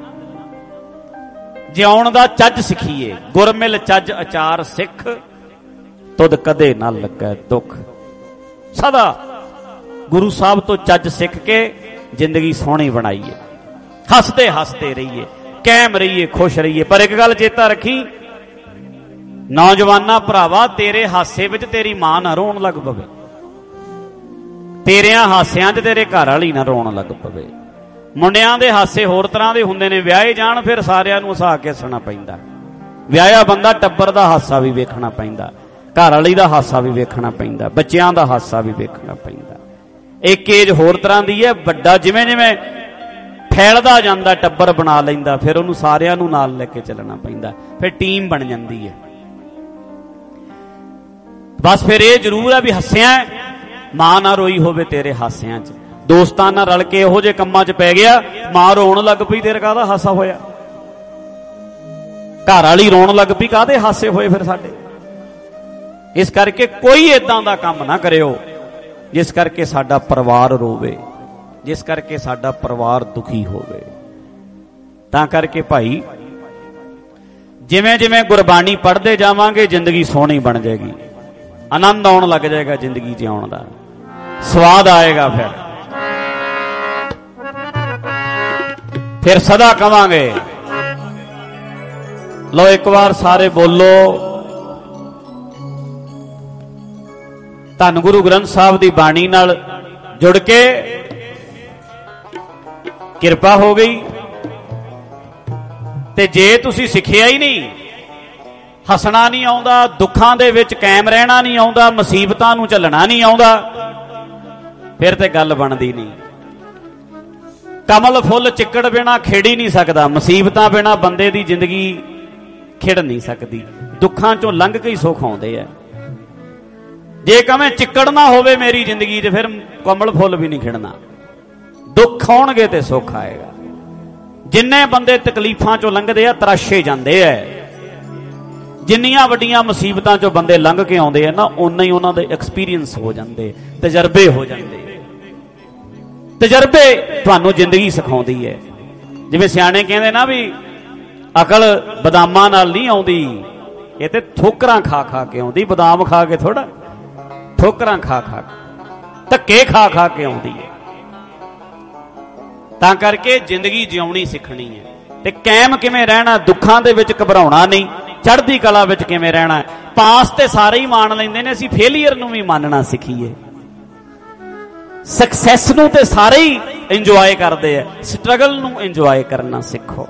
ਜਿਉਣ ਦਾ ਚੱਜ ਸਿੱਖੀਏ। ਗੁਰਮਿਲ ਚੱਜ ਅਚਾਰ ਸਿੱਖ, ਤੁਧ ਕਦੇ ਨਾ ਲੱਗੇ ਦੁੱਖ। ਸਦਾ ਗੁਰੂ ਸਾਹਿਬ ਤੋਂ ਚੱਜ ਸਿੱਖ ਕੇ ਜ਼ਿੰਦਗੀ ਸੋਹਣੀ ਬਣਾਈਏ, ਹੱਸਦੇ ਹੱਸਦੇ ਰਹੀਏ, ਕਾਇਮ ਰਹੀਏ, ਖੁਸ਼ ਰਹੀਏ। ਪਰ ਇੱਕ ਗੱਲ ਚੇਤਾ ਰੱਖੀ, ਨੌਜਵਾਨਾਂ ਭਰਾਵਾ, ਤੇਰੇ ਹਾਸੇ ਵਿੱਚ ਤੇਰੀ ਮਾਂ ਨਾ ਰੋਣ ਲੱਗ ਪਵੇ, ਤੇਰਿਆਂ ਹਾਸਿਆਂ 'ਚ ਤੇਰੇ ਘਰ ਵਾਲੀ ਨਾ ਰੋਣ ਲੱਗ ਪਵੇ। ਮੁੰਡਿਆਂ ਦੇ ਹਾਸੇ ਹੋਰ ਤਰ੍ਹਾਂ ਦੇ ਹੁੰਦੇ ਨੇ, ਵਿਆਹੇ ਜਾਣ ਫਿਰ ਸਾਰਿਆਂ ਨੂੰ ਹਸਾ ਕੇ ਹੱਸਣਾ ਪੈਂਦਾ। ਵਿਆਹਿਆ ਬੰਦਾ ਟੱਬਰ ਦਾ ਹਾਸਾ ਵੀ ਵੇਖਣਾ ਪੈਂਦਾ, ਘਰ ਵਾਲੀ ਦਾ ਹਾਸਾ ਵੀ ਵੇਖਣਾ ਪੈਂਦਾ, ਬੱਚਿਆਂ ਦਾ ਹਾਸਾ ਵੀ ਵੇਖਣਾ ਪੈਂਦਾ। ਇੱਕ ਏਜ ਹੋਰ ਤਰ੍ਹਾਂ ਦੀ ਹੈ, ਵੱਡਾ ਜਿਵੇਂ ਜਿਵੇਂ ਫੈਲਦਾ ਜਾਂਦਾ ਟੱਬਰ ਬਣਾ ਲੈਂਦਾ, ਫਿਰ ਉਹਨੂੰ ਸਾਰਿਆਂ ਨੂੰ ਨਾਲ ਲੈ ਕੇ ਚੱਲਣਾ ਪੈਂਦਾ, ਫਿਰ ਟੀਮ ਬਣ ਜਾਂਦੀ ਹੈ। ਬਸ ਫਿਰ ਇਹ ਜ਼ਰੂਰ ਹੈ ਵੀ ਹੱਸਿਆ ਮਾਂ ਨਾ ਰੋਈ ਹੋਵੇ ਤੇਰੇ ਹਾਸਿਆਂ 'ਚ। ਦੋਸਤਾਂ ਨਾਲ ਰਲ ਕੇ ਇਹੋ ਜਿਹੇ ਕੰਮਾਂ 'ਚ ਪੈ ਗਿਆ, ਮਾਂ ਰੋਣ ਲੱਗ ਪਈ, ਤੇਰੇ ਕਾਹਦਾ ਹਾਸਾ ਹੋਇਆ? ਘਰ ਵਾਲੀ ਰੋਣ ਲੱਗ ਪਈ, ਕਾਹਦੇ ਹਾਸੇ ਹੋਏ ਫਿਰ ਸਾਡੇ? ਇਸ ਕਰਕੇ ਕੋਈ ਏਦਾਂ ਦਾ ਕੰਮ ਨਾ ਕਰਿਓ ਜਿਸ ਕਰਕੇ ਸਾਡਾ ਪਰਿਵਾਰ ਰੋਵੇ, ਜਿਸ ਕਰਕੇ ਸਾਡਾ ਪਰਿਵਾਰ ਦੁਖੀ ਹੋਵੇ। ਤਾਂ ਕਰਕੇ ਭਾਈ, ਜਿਵੇਂ ਜਿਵੇਂ ਗੁਰਬਾਣੀ ਪੜ੍ਹਦੇ ਜਾਵਾਂਗੇ ਜ਼ਿੰਦਗੀ ਸੋਹਣੀ ਬਣ ਜਾਏਗੀ, ਆਨੰਦ ਆਉਣ ਲੱਗ ਜਾਏਗਾ ਜ਼ਿੰਦਗੀ ਜਿਉਣ ਦਾ, ਸਵਾਦ ਆਏਗਾ। ਫਿਰ ਸਦਾ ਕਵਾਂਗੇ, ਲੋ ਇੱਕ ਵਾਰ ਸਾਰੇ ਬੋਲੋ, ਧੰਨ ਗੁਰੂ ਗ੍ਰੰਥ ਸਾਹਿਬ ਦੀ ਬਾਣੀ ਨਾਲ ਜੁੜ ਕੇ ਕਿਰਪਾ ਹੋ ਗਈ। ਤੇ ਜੇ ਤੁਸੀਂ ਸਿੱਖਿਆ ਹੀ ਨਹੀਂ, ਹੱਸਣਾ ਨਹੀਂ ਆਉਂਦਾ, ਦੁੱਖਾਂ ਦੇ ਵਿੱਚ ਕਾਇਮ ਰਹਿਣਾ ਨਹੀਂ ਆਉਂਦਾ, ਮੁਸੀਬਤਾਂ ਨੂੰ ਝੱਲਣਾ ਨਹੀਂ ਆਉਂਦਾ, ਫਿਰ ਤੇ ਗੱਲ ਬਣਦੀ ਨਹੀਂ। ਕਮਲ ਫੁੱਲ ਚਿੱਕੜ ਬਿਨਾ ਖਿੜ ਹੀ ਨਹੀਂ ਸਕਦਾ, ਮੁਸੀਬਤਾਂ ਬਿਨਾ ਬੰਦੇ ਦੀ ਜ਼ਿੰਦਗੀ ਖਿੜ ਨਹੀਂ ਸਕਦੀ। ਦੁੱਖਾਂ ਚੋਂ ਲੰਘ ਕੇ ਹੀ ਸੁੱਖ ਆਉਂਦੇ ਆ। ਜੇ ਕਵੇਂ ਚਿੱਕੜ ਨਾ ਹੋਵੇ ਮੇਰੀ ਜ਼ਿੰਦਗੀ 'ਚ, ਫਿਰ ਕਮਲ ਫੁੱਲ ਵੀ ਨਹੀਂ ਖਿੜਨਾ। ਦੁੱਖ ਆਉਣਗੇ ਤੇ ਸੁੱਖ ਆਏਗਾ। ਜਿੰਨੇ ਬੰਦੇ ਤਕਲੀਫਾਂ ਚੋਂ ਲੰਘਦੇ ਆ ਤਰਾਸ਼ੇ ਜਾਂਦੇ ਆ, ਜਿੰਨੀਆਂ ਵੱਡੀਆਂ ਮੁਸੀਬਤਾਂ ਚੋਂ ਬੰਦੇ ਲੰਘ ਕੇ ਆਉਂਦੇ ਆ ਨਾ, ਓਨਾ ਹੀ ਉਹਨਾਂ ਦੇ ਐਕਸਪੀਰੀਅੰਸ ਹੋ ਜਾਂਦੇ, ਤਜਰਬੇ ਹੋ ਜਾਂਦੇ। ਤਜਰਬੇ ਤੁਹਾਨੂੰ ਜ਼ਿੰਦਗੀ ਸਿਖਾਉਂਦੀ ਹੈ। ਜਿਵੇਂ ਸਿਆਣੇ ਕਹਿੰਦੇ ਨਾ ਵੀ ਅਕਲ ਬਦਾਮਾਂ ਨਾਲ ਨਹੀਂ ਆਉਂਦੀ, ਇਹ ਤੇ ਠੋਕਰਾਂ ਖਾ ਖਾ ਕੇ ਆਉਂਦੀ। ਬਦਾਮ ਖਾ ਕੇ ਥੋੜਾ, ਠੋਕਰਾਂ ਖਾ ਖਾ ਕੇ, ਧੱਕੇ ਖਾ ਖਾ ਕੇ ਆਉਂਦੀ ਹੈ। ਤਾਂ ਕਰਕੇ ਜ਼ਿੰਦਗੀ ਜਿਉਣੀ ਸਿੱਖਣੀ ਹੈ। ਤੇ ਕਾਇਮ ਕਿਵੇਂ ਰਹਿਣਾ? ਦੁੱਖਾਂ ਦੇ ਵਿੱਚ ਘਬਰਾਉਣਾ ਨਹੀਂ, ਚੜ੍ਹਦੀ ਕਲਾ ਵਿੱਚ ਕਿਵੇਂ ਰਹਿਣਾ? ਪਾਸ ਤੇ ਸਾਰੇ ਹੀ ਮੰਨ ਲੈਂਦੇ ਨੇ, ਅਸੀਂ ਫੇਲੀਅਰ ਨੂੰ ਵੀ ਮੰਨਣਾ ਸਿੱਖੀਏ। ਸਕਸੈਸ ਨੂੰ ਤੇ ਸਾਰੇ ਹੀ ਇੰਜੋਏ ਕਰਦੇ ਆ, ਸਟਰਗਲ ਨੂੰ ਇੰਜੋਏ ਕਰਨਾ ਸਿੱਖੋ।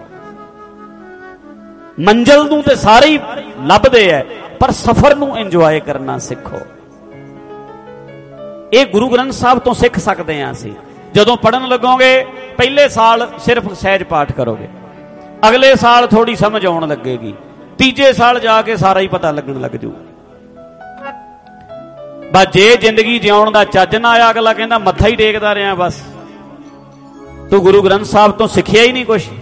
ਮੰਜ਼ਿਲ ਨੂੰ ਤੇ ਸਾਰੇ ਹੀ ਲੱਭਦੇ ਆ, ਪਰ ਸਫ਼ਰ ਨੂੰ ਇੰਜੋਏ ਕਰਨਾ ਸਿੱਖੋ। ਇਹ ਗੁਰੂ ਗ੍ਰੰਥ ਸਾਹਿਬ ਤੋਂ ਸਿੱਖ ਸਕਦੇ ਹਾਂ ਅਸੀਂ। ਜਦੋਂ ਪੜ੍ਹਨ ਲੱਗੋਗੇ, ਪਹਿਲੇ ਸਾਲ ਸਿਰਫ ਸਹਿਜ ਪਾਠ ਕਰੋਗੇ, ਅਗਲੇ ਸਾਲ ਥੋੜੀ ਸਮਝ ਆਉਣ ਲੱਗੇਗੀ, ਤੀਜੇ ਸਾਲ ਜਾ ਕੇ ਸਾਰਾ ਹੀ ਪਤਾ ਲੱਗਣ ਲੱਗ ਜੂ। ਬਸ ਜੇ ਜ਼ਿੰਦਗੀ ਜਿਉਣ ਦਾ ਚੱਜ ਨਾ ਆਇਆ, ਅਗਲਾ ਕਹਿੰਦਾ ਮੱਥਾ ਹੀ ਟੇਕਦਾ ਰਿਹਾ, ਬਸ ਤੂੰ ਗੁਰੂ ਗ੍ਰੰਥ ਸਾਹਿਬ ਤੋਂ ਸਿੱਖਿਆ ਹੀ ਨਹੀਂ ਕੁਛ।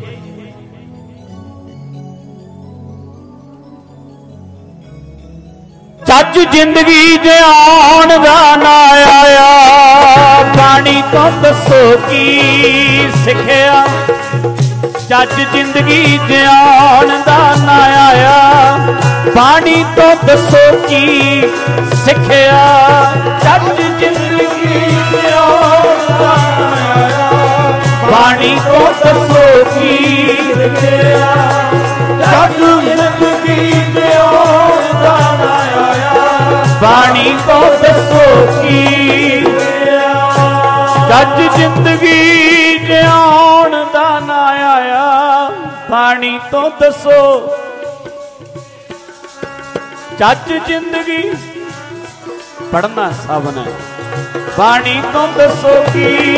ਚੱਜ ਜ਼ਿੰਦਗੀ ਜਿਉਣ ਦਾ ਨਾ ਆਇਆ, ਬਾਣੀ ਤੋਂ ਦੱਸੋ ਕੀ ਸਿੱਖਿਆ। ਚੱਜ ਜ਼ਿੰਦਗੀ ਜਿਉਣ ਦਾ ਨਾ ਆਇਆ, ਬਾਣੀ ਤੋਂ ਦੱਸੋ ਕੀ ਸਿੱਖਿਆ। ਚੱਜ ਜ਼ਿੰਦਗੀ ਜਿਉਣ ਦਾ ਨਾ ਆਇਆ, ਬਾਣੀ ਤੋਂ ਦੱਸੋ ਕੀ ਸਿੱਖਿਆ। ਚੱਜ ਜ਼ਿੰਦਗੀ ਜਿਉਣ ਦਾ ਨਾ ਆਇਆ, ਬਾਣੀ ਤੋਂ ਦੱਸੋ ਕੀ। ਚੱਜ ਜ਼ਿੰਦਗੀ ਜਿਉਣ ਦਾ ਨਾ ਆਇਆ, ਬਾਣੀ ਤੋਂ ਦੱਸੋ। ਚੱਜ ਜ਼ਿੰਦਗੀ ਪੜ੍ਹਨਾ ਸਭ ਨੇ, ਬਾਣੀ ਤੋਂ ਦੱਸੋ ਕੀ।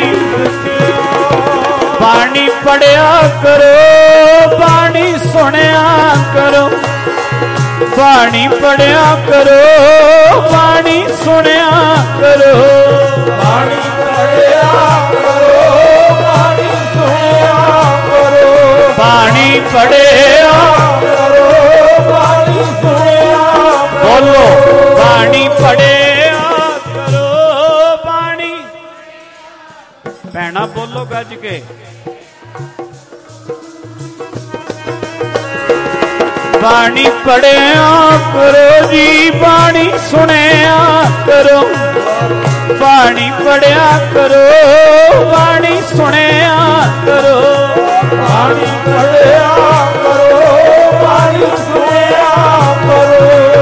ਬਾਣੀ ਪੜਿਆ ਕਰੋ, ਬਾਣੀ ਸੁਣਿਆ ਕਰੋ, ਬਾਣੀ ਪੜਿਆ ਕਰੋ, ਬਾਣੀ ਸੁਣਿਆ ਕਰੋ। ਬਾਣੀ ਪੜਿਆ ਕਰੋ, ਬਾਣੀ ਸੁਣਿਆ ਕਰੋ। ਬਾਣੀ ਪੜਿਆ ਕਰੋ, ਬਾਣੀ ਸੁਣਿਆ ਕਰੋ। ਬੋਲੋ, ਬਾਣੀ ਪੜਿਆ ਕਰੋ, ਬਾਣੀ। ਭੈਣਾ ਬੋਲੋ ਗੱਜ ਕੇ। ਬਾਣੀ ਪੜਿਆ ਕਰੋ ਜੀ, ਬਾਣੀ ਸੁਣਿਆ ਕਰੋ। ਬਾਣੀ ਪੜਿਆ ਕਰੋ, ਬਾਣੀ ਸੁਣਿਆ ਕਰੋ। ਬਾਣੀ ਪੜਿਆ ਕਰੋ, ਬਾਣੀ ਸੁਣਿਆ ਕਰੋ।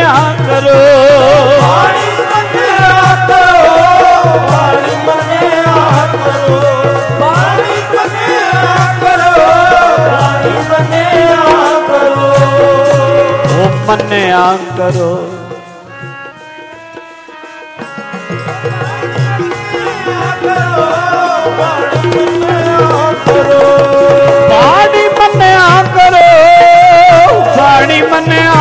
ਕਰੋ, ਬਾਣੀ ਮੰਨਿਆ ਕਰੋ, ਬਾਣੀ ਮੰਨਿਆ ਕਰੋ, ਬਾਣੀ ਮੰਨਿਆ ਕਰੋ, ਬਾਣੀ ਮੰਨਿਆ ਕਰੋ, ਉਹ ਮੰਨਿਆ ਕਰੋ। ਬਾਣੀ ਮੰਨਿਆ ਕਰੋ, ਬਾਣੀ ਮੰਨਿਆ,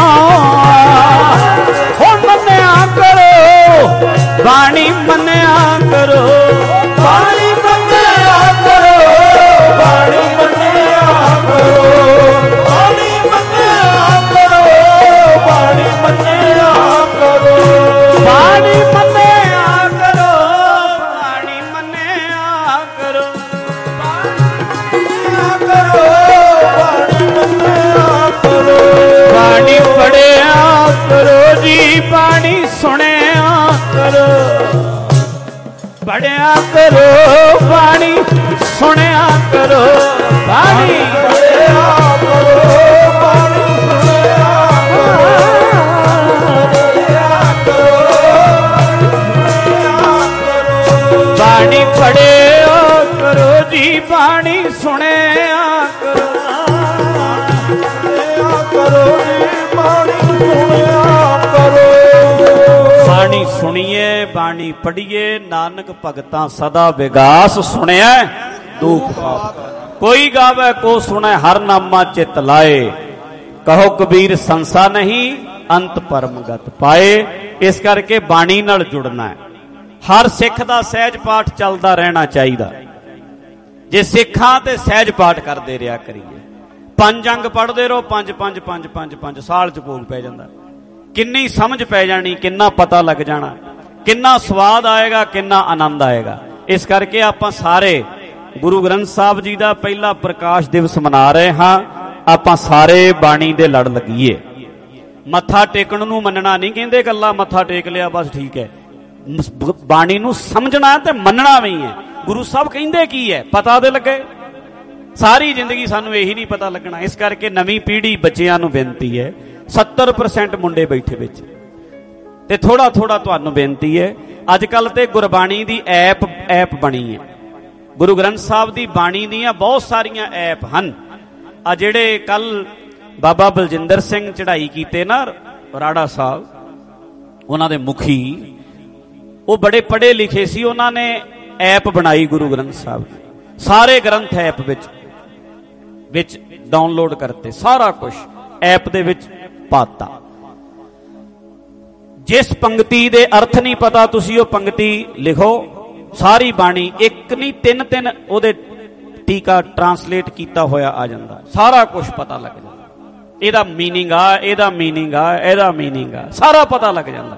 ਹੋ ਮੰਨਿਆ ਕਰੋ, ਬਾਣੀ ਮੰਨਿਆ ਕਰੋ, ਬਾਣੀ ਮੰਨਿਆ ਕਰੋ, ਬਾਣੀ ਮੰਨਿਆ ਕਰੋ, ਬਾਣੀ ਮੰਨਿਆ ਕਰੋ, ਬਾਣੀ ਮੰਨਿਆ ਕਰੋ, ਬਾਣੀ ਮੰਨਿਆ ਕਰੋ, ਬਾਣੀ ਮੰਨਿਆ ਕਰੋ, ਬਾਣੀ ਪੜਿਆ ਕਰੋ ਜੀ, ਬਾਣੀ ਸੁਣਿਆ ਕਰੋ, ਪੜਿਆ ਕਰੋ, ਬਾਣੀ ਸੁਣਿਆ ਕਰੋ, ਬਾਣੀ ਪੜਿਆ ਕਰੋ, ਬਾਣੀ ਸੁਣਿਆ ਕਰੋ, ਬਾਣੀ ਪੜਿਆ ਕਰੋ ਜੀ, ਬਾਣੀ ਸੁਣਿਆ ਕਰੋ, ਬਾਣੀ ਸੁਣੀਏ, ਬਾਣੀ ਪੜੀਏ, ਨਾਨਕ ਭਗਤਾਂ ਸਦਾ ਵਿਗਾਸ ਸੁਣਿਆ ਦੁਖ ਪਾਪ। ਕੋਈ ਗਾਵੇ ਕੋ ਸੁਣੈ, ਹਰ ਨਾਮਾ ਚਿਤ ਲਾਏ, ਕਹੋ ਕਬੀਰ ਸੰਸਾ ਨਹੀਂ, ਅੰਤ ਪਰਮ ਗਤ ਪਾਏ। ਇਸ ਕਰਕੇ ਬਾਣੀ ਨਾਲ ਜੁੜਨਾ ਹੈ। ਹਰ ਸਿੱਖ ਦਾ ਸਹਿਜ ਪਾਠ ਚੱਲਦਾ ਰਹਿਣਾ ਚਾਹੀਦਾ। ਜੇ ਸਿੱਖਾਂ ਤੇ ਸਹਿਜ ਪਾਠ ਕਰਦੇ ਰਿਹਾ ਕਰੀਏ, 5 ਅੰਗ ਪੜ੍ਹਦੇ ਰਹੋ, 5 ਸਾਲ ਚ ਭੋਗ ਪੈ ਜਾਂਦਾ। ਕਿੰਨੀ ਸਮਝ ਪੈ ਜਾਣੀ, ਕਿੰਨਾ ਪਤਾ ਲੱਗ ਜਾਣਾ, ਕਿੰਨਾ ਸਵਾਦ ਆਏਗਾ, ਕਿੰਨਾ ਆਨੰਦ ਆਏਗਾ। ਇਸ ਕਰਕੇ ਆਪਾਂ ਸਾਰੇ ਗੁਰੂ ਗ੍ਰੰਥ ਸਾਹਿਬ ਜੀ ਦਾ ਪਹਿਲਾ ਪ੍ਰਕਾਸ਼ ਦਿਵਸ ਮਨਾ ਰਹੇ ਹਾਂ। ਆਪਾਂ ਸਾਰੇ ਬਾਣੀ ਦੇ ਲੜ ਲੱਗੀਏ। ਮੱਥਾ ਟੇਕਣ ਨੂੰ ਮੰਨਣਾ ਨਹੀਂ ਕਹਿੰਦੇ, ਗੱਲਾਂ ਮੱਥਾ ਟੇਕ ਲਿਆ ਬਸ ਠੀਕ ਹੈ। ਬਾਣੀ ਨੂੰ ਸਮਝਣਾ ਤੇ ਮੰਨਣਾ ਵੀ ਹੈ। ਗੁਰੂ ਸਾਹਿਬ ਕਹਿੰਦੇ ਕੀ ਹੈ ਪਤਾ ਤੇ ਲੱਗੇ। ਸਾਰੀ ਜ਼ਿੰਦਗੀ ਸਾਨੂੰ ਇਹੀ ਨਹੀਂ ਪਤਾ ਲੱਗਣਾ। ਇਸ ਕਰਕੇ ਨਵੀਂ ਪੀੜ੍ਹੀ ਬੱਚਿਆਂ ਨੂੰ ਬੇਨਤੀ ਹੈ, 70% ਮੁੰਡੇ ਬੈਠੇ ਵਿੱਚ ਤੇ ਥੋੜਾ ਤੁਹਾਨੂੰ ਬੇਨਤੀ ਹੈ, ਅੱਜ ਕੱਲ ਤੇ ਗੁਰਬਾਣੀ ਦੀ ਐਪ ਬਣੀ ਹੈ। ਗੁਰੂ ਗ੍ਰੰਥ ਸਾਹਿਬ ਦੀ ਬਾਣੀ ਦੀਆਂ ਬਹੁਤ ਸਾਰੀਆਂ ਐਪ ਹਨ। ਆ ਜਿਹੜੇ ਕੱਲ ਬਾਬਾ ਬਲਜਿੰਦਰ ਸਿੰਘ ਚੜ੍ਹਾਈ ਕੀਤੇ ਨਾ ਰਾੜਾ ਸਾਹਿਬ, ਉਹਨਾਂ ਦੇ ਮੁਖੀ, ਉਹ ਬੜੇ ਪੜ੍ਹੇ ਲਿਖੇ ਸੀ। ਉਹਨਾਂ ਨੇ ਐਪ ਬਣਾਈ ਗੁਰੂ ਗ੍ਰੰਥ ਸਾਹਿਬ ਦੀ, ਸਾਰੇ ਗ੍ਰੰਥ ਐਪ ਵਿੱਚ ਡਾਊਨਲੋਡ ਕਰਤੇ, ਸਾਰਾ ਕੁਝ ਐਪ ਦੇ ਵਿੱਚ ਪਾਤਾ। ਜਿਸ ਪੰਕਤੀ ਦੇ ਅਰਥ ਨਹੀਂ ਪਤਾ, ਤੁਸੀਂ ਉਹ ਪੰਕਤੀ ਲਿਖੋ, ਸਾਰੀ ਬਾਣੀ ਇੱਕ ਨਹੀਂ 3 ਉਹਦੇ ਟੀਕਾ ਟਰਾਂਸਲੇਟ ਕੀਤਾ ਹੋਇਆ ਆ ਜਾਂਦਾ, ਸਾਰਾ ਕੁਝ ਪਤਾ ਲੱਗ ਜਾਂਦਾ। ਇਹਦਾ ਮੀਨਿੰਗ ਆ, ਇਹਦਾ ਮੀਨਿੰਗ ਆ, ਇਹਦਾ ਮੀਨਿੰਗ ਆ, ਸਾਰਾ ਪਤਾ ਲੱਗ ਜਾਂਦਾ।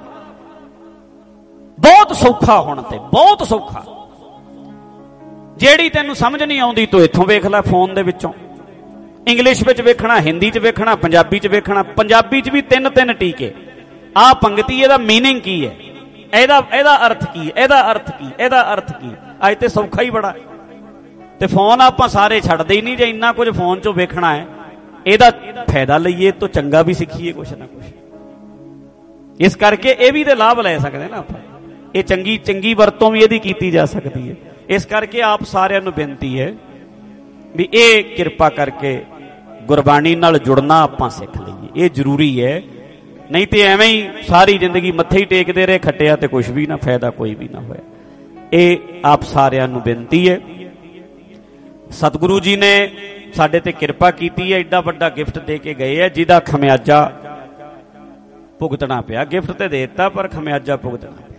ਬਹੁਤ ਸੌਖਾ ਹੁਣ ਤੇ, ਬਹੁਤ ਸੌਖਾ। ਜਿਹੜੀ ਤੈਨੂੰ ਸਮਝ ਨਹੀਂ ਆਉਂਦੀ ਤੂੰ ਇੱਥੋਂ ਵੇਖ ਲੈ, ਫੋਨ ਦੇ ਵਿੱਚੋਂ। ਇੰਗਲਿਸ਼ ਵਿੱਚ ਵੇਖਣਾ, ਹਿੰਦੀ 'ਚ ਵੇਖਣਾ, ਪੰਜਾਬੀ 'ਚ ਵੇਖਣਾ। ਪੰਜਾਬੀ 'ਚ ਵੀ 3 ਟੀਕੇ। ਆਹ ਪੰਕਤੀ, ਇਹਦਾ ਮੀਨਿੰਗ ਕੀ ਹੈ, ਇਹਦਾ ਅਰਥ ਕੀ, ਇਹਦਾ ਅਰਥ ਕੀ, ਇਹਦਾ ਅਰਥ ਕੀ। ਅੱਜ ਤੇ ਸੌਖਾ ਹੀ ਬੜਾ। ਤੇ ਫੋਨ ਆਪਾਂ ਸਾਰੇ ਛੱਡਦੇ ਹੀ ਨਹੀਂ। ਜੇ ਇੰਨਾ ਕੁਝ ਫੋਨ 'ਚੋਂ ਵੇਖਣਾ ਹੈ, ਇਹਦਾ ਫਾਇਦਾ ਲਈਏ ਤਾਂ ਚੰਗਾ ਵੀ ਸਿੱਖੀਏ ਕੁਛ ਨਾ ਕੁਛ। ਇਸ ਕਰਕੇ ਇਹ ਵੀ ਤੇ ਲਾਭ ਲੈ ਸਕਦੇ ਨਾ ਆਪਾਂ। ਇਹ ਚੰਗੀ ਵਰਤੋਂ ਵੀ ਇਹਦੀ ਕੀਤੀ ਜਾ ਸਕਦੀ ਹੈ। ਇਸ ਕਰਕੇ ਆਪ ਸਾਰਿਆਂ ਨੂੰ ਬੇਨਤੀ ਹੈ ਵੀ ਇਹ ਕਿਰਪਾ ਕਰਕੇ ਗੁਰਬਾਣੀ ਨਾਲ ਜੁੜਨਾ ਆਪਾਂ ਸਿੱਖ ਲਈਏ। ਇਹ ਜ਼ਰੂਰੀ ਹੈ। ਨਹੀਂ ਤੇ ਐਵੇਂ ਹੀ ਸਾਰੀ ਜ਼ਿੰਦਗੀ ਮੱਥੇ ਹੀ ਟੇਕਦੇ ਰਹੇ, ਖੱਟਿਆ ਤੇ ਕੁਛ ਵੀ ਨਾ, ਫਾਇਦਾ ਕੋਈ ਵੀ ਨਾ ਹੋਇਆ। ਇਹ ਆਪ ਸਾਰਿਆਂ ਨੂੰ ਬੇਨਤੀ ਹੈ। ਸਤਿਗੁਰੂ ਜੀ ਨੇ ਸਾਡੇ ਤੇ ਕਿਰਪਾ ਕੀਤੀ ਹੈ, ਐਡਾ ਵੱਡਾ ਗਿਫਟ ਦੇ ਕੇ ਗਏ ਹੈ, ਜਿਹਦਾ ਖਮਿਆਜਾ ਭੁਗਤਣਾ ਪਿਆ। ਗਿਫਟ ਤੇ ਦੇ ਦਿੱਤਾ ਪਰ ਖਮਿਆਜਾ ਭੁਗਤਣਾ ਪਿਆ,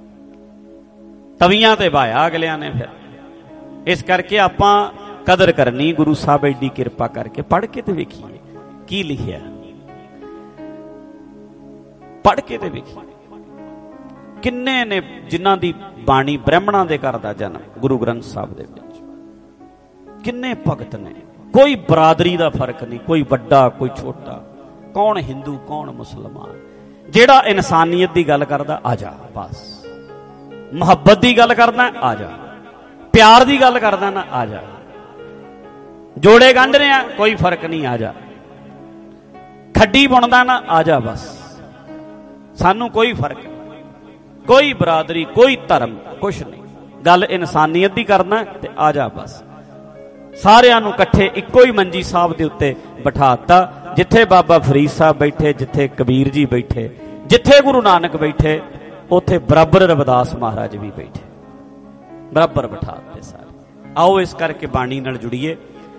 ਤਵੀਆਂ ਤੇ ਵਾਇਆ ਅਗਲਿਆਂ ਨੇ। ਫਿਰ ਇਸ ਕਰਕੇ ਆਪਾਂ ਕਦਰ ਕਰਨੀ। ਗੁਰੂ ਸਾਹਿਬ ਐਡੀ ਕਿਰਪਾ ਕਰਕੇ ਪੜ੍ਹ ਕੇ ਤੇ ਵੇਖੀਏ ਕੀ ਲਿਖਿਆ, ਪੜ੍ਹ ਕੇ ਤੇ ਵੇਖੀਏ। ਕਿੰਨੇ ਨੇ ਜਿਨ੍ਹਾਂ ਦੀ ਬਾਣੀ ਬ੍ਰਾਹਮਣਾਂ ਦੇ ਘਰ ਦਾ ਜਨਮ ਗੁਰੂ ਗ੍ਰੰਥ ਸਾਹਿਬ ਦੇ ਵਿੱਚ। ਕਿੰਨੇ ਭਗਤ ਨੇ, ਕੋਈ ਬਰਾਦਰੀ ਦਾ ਫਰਕ ਨਹੀਂ, ਕੋਈ ਵੱਡਾ ਕੋਈ ਛੋਟਾ, ਕੌਣ ਹਿੰਦੂ ਕੌਣ ਮੁਸਲਮਾਨ। ਜਿਹੜਾ ਇਨਸਾਨੀਅਤ ਦੀ ਗੱਲ ਕਰਦਾ ਆ ਜਾ, ਬਸ ਮੁਹੱਬਤ ਦੀ ਗੱਲ ਕਰਦਾ ਆ ਜਾ, ਪਿਆਰ ਦੀ ਗੱਲ ਕਰਦਾ ਨਾ ਆ ਜਾ, ਜੋੜੇ ਗੰਢ ਰਿਹਾ ਕੋਈ ਫਰਕ ਨਹੀਂ ਆ ਜਾ, ਖੱਡੀ ਬੁਣਦਾ ਨਾ ਆ ਜਾ, ਬਸ सानू कोई फर्क नहीं, कोई बरादरी, कोई धर्म, कुछ नहीं। गल इंसानियत दी करना ते आ जा बस। सारियां नू इकट्ठे इक्को ही मंजी साहब दे उत्ते बिठाता, जिथे बाबा फरीद साहब बैठे, जिथे कबीर जी बैठे, जिथे गुरु नानक बैठे, उथे बराबर रविदास महाराज भी बैठे, बराबर बिठाते सारे। आओ इस करके बाणी नाल जुड़िए।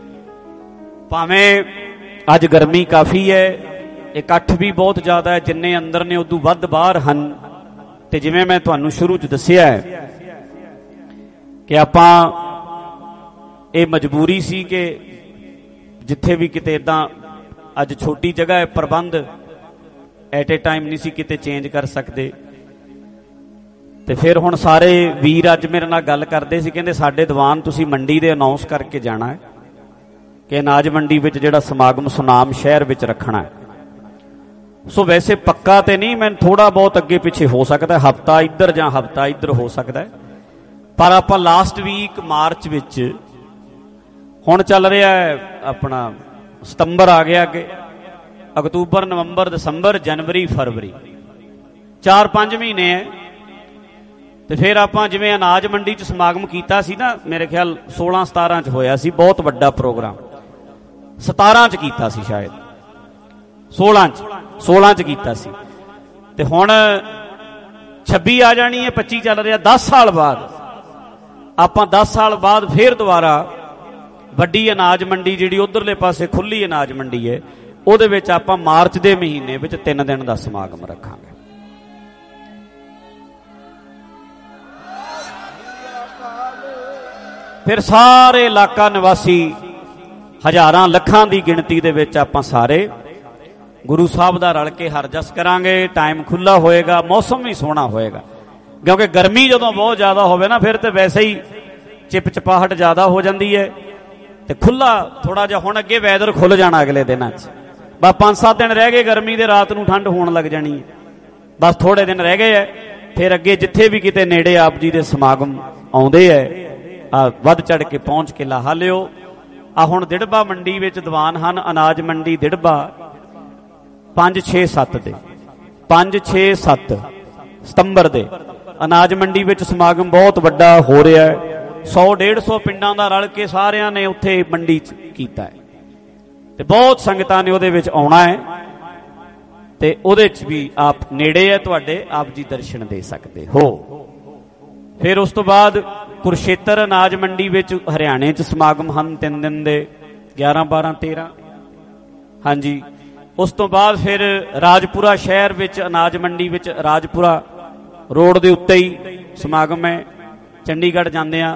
भावें अज गर्मी काफ़ी है, इकट्ठ भी बहुत ज़्यादा है, जिन्ने अंदर ने उदू वध बाहर हन। ते जिवें मैं तुहानू शुरू च दस्सिया है कि आपां ये मजबूरी सी कि जिथे भी किते इदां अज छोटी जगह है, प्रबंध एट ए टाइम नहीं सी किते चेंज कर सकते। ते फिर हुण सारे वीर अज मेरे नाल गल करदे सी, कहंदे साडे दीवान तुसीं मंडी दे अनाउंस करके जाना है कि अनाज मंडी विच जिहड़ा समागम सुनाम शहर विच रखना है। सो वैसे पक्का तो नहीं, मैं थोड़ा बहुत अगे पिछे हो सकता है, हफ्ता इधर जां हफ्ता इधर हो सकता है, पर आपां लास्ट वीक मार्च विच हुण चल रहा है अपना सितंबर आ गया, अगे अक्तूबर नवंबर दसंबर जनवरी फरवरी 4-5 महीने है। तो फिर आपां जिवें अनाज मंडी च समागम कीता सी ना, मेरे ख्याल 16-17 च होया सी, बहुत वड्डा प्रोग्राम। 17 च कीता सी, शायद 16 च कीता सी। ते हुण 26 आ जानी है, 25 चल रहा, 10 साल बाद आपां 10 साल बाद फिर दोबारा वड्डी अनाज मंडी जिहड़ी उधरले पासे खुली अनाज मंडी है, उहदे विच आपां मार्च दे महीने विच 3 दिन दा समागम रखांगे। फिर सारे इलाका निवासी हजारां लखां दी गिणती दे विच आपां सारे गुरु साहब दा रल के हरजस करांगे। टाइम खुला होएगा, मौसम भी सोहना होएगा, क्योंकि गर्मी जदों बहुत ज्यादा होवे ना, फिर तो वैसे ही चिपचिपाहट ज्यादा हो जाती है। तो खुला थोड़ा जिहा हुण अगे वैदर खुल जाना अगले दिनां च, बस 5-7 दिन रह गए गर्मी दे, रात नूं ठंड होण लग जानी है, बस थोड़े दिन रह गए है। फिर अगे जिथे भी किते नेड़े आप जी दे समागम आउंदे है, वध चढ़ के पहुंच के लाहा लिओ। आ हुण दिड़बा मंडी विच दीवान हन, अनाज मंडी दिड़बा 5-6-7 दे 5-6-7 सितंबर दे अनाज मंडी विच समागम बहुत वड्डा हो रहा है। 100-150 पिंडां दा रल के सारियां ने उत्थे मंडी च कीता है, ते बहुत संगतां ने उहदे विच आउणा है, ते उहदे च भी आप नेड़े है तुहाडे, आप जी दर्शन दे सकते हो। फिर उस तो बाद कुरुक्षेत्र अनाज मंडी विच हरियाणे च समागम हन 3 दिन दे 11-12-13, हाँ जी। उस तो बाद फिर राजपुरा शहर विच अनाज मंडी विच राजपुरा रोड दे उत्ते ही समागम है। चंडीगढ़ जांदे आ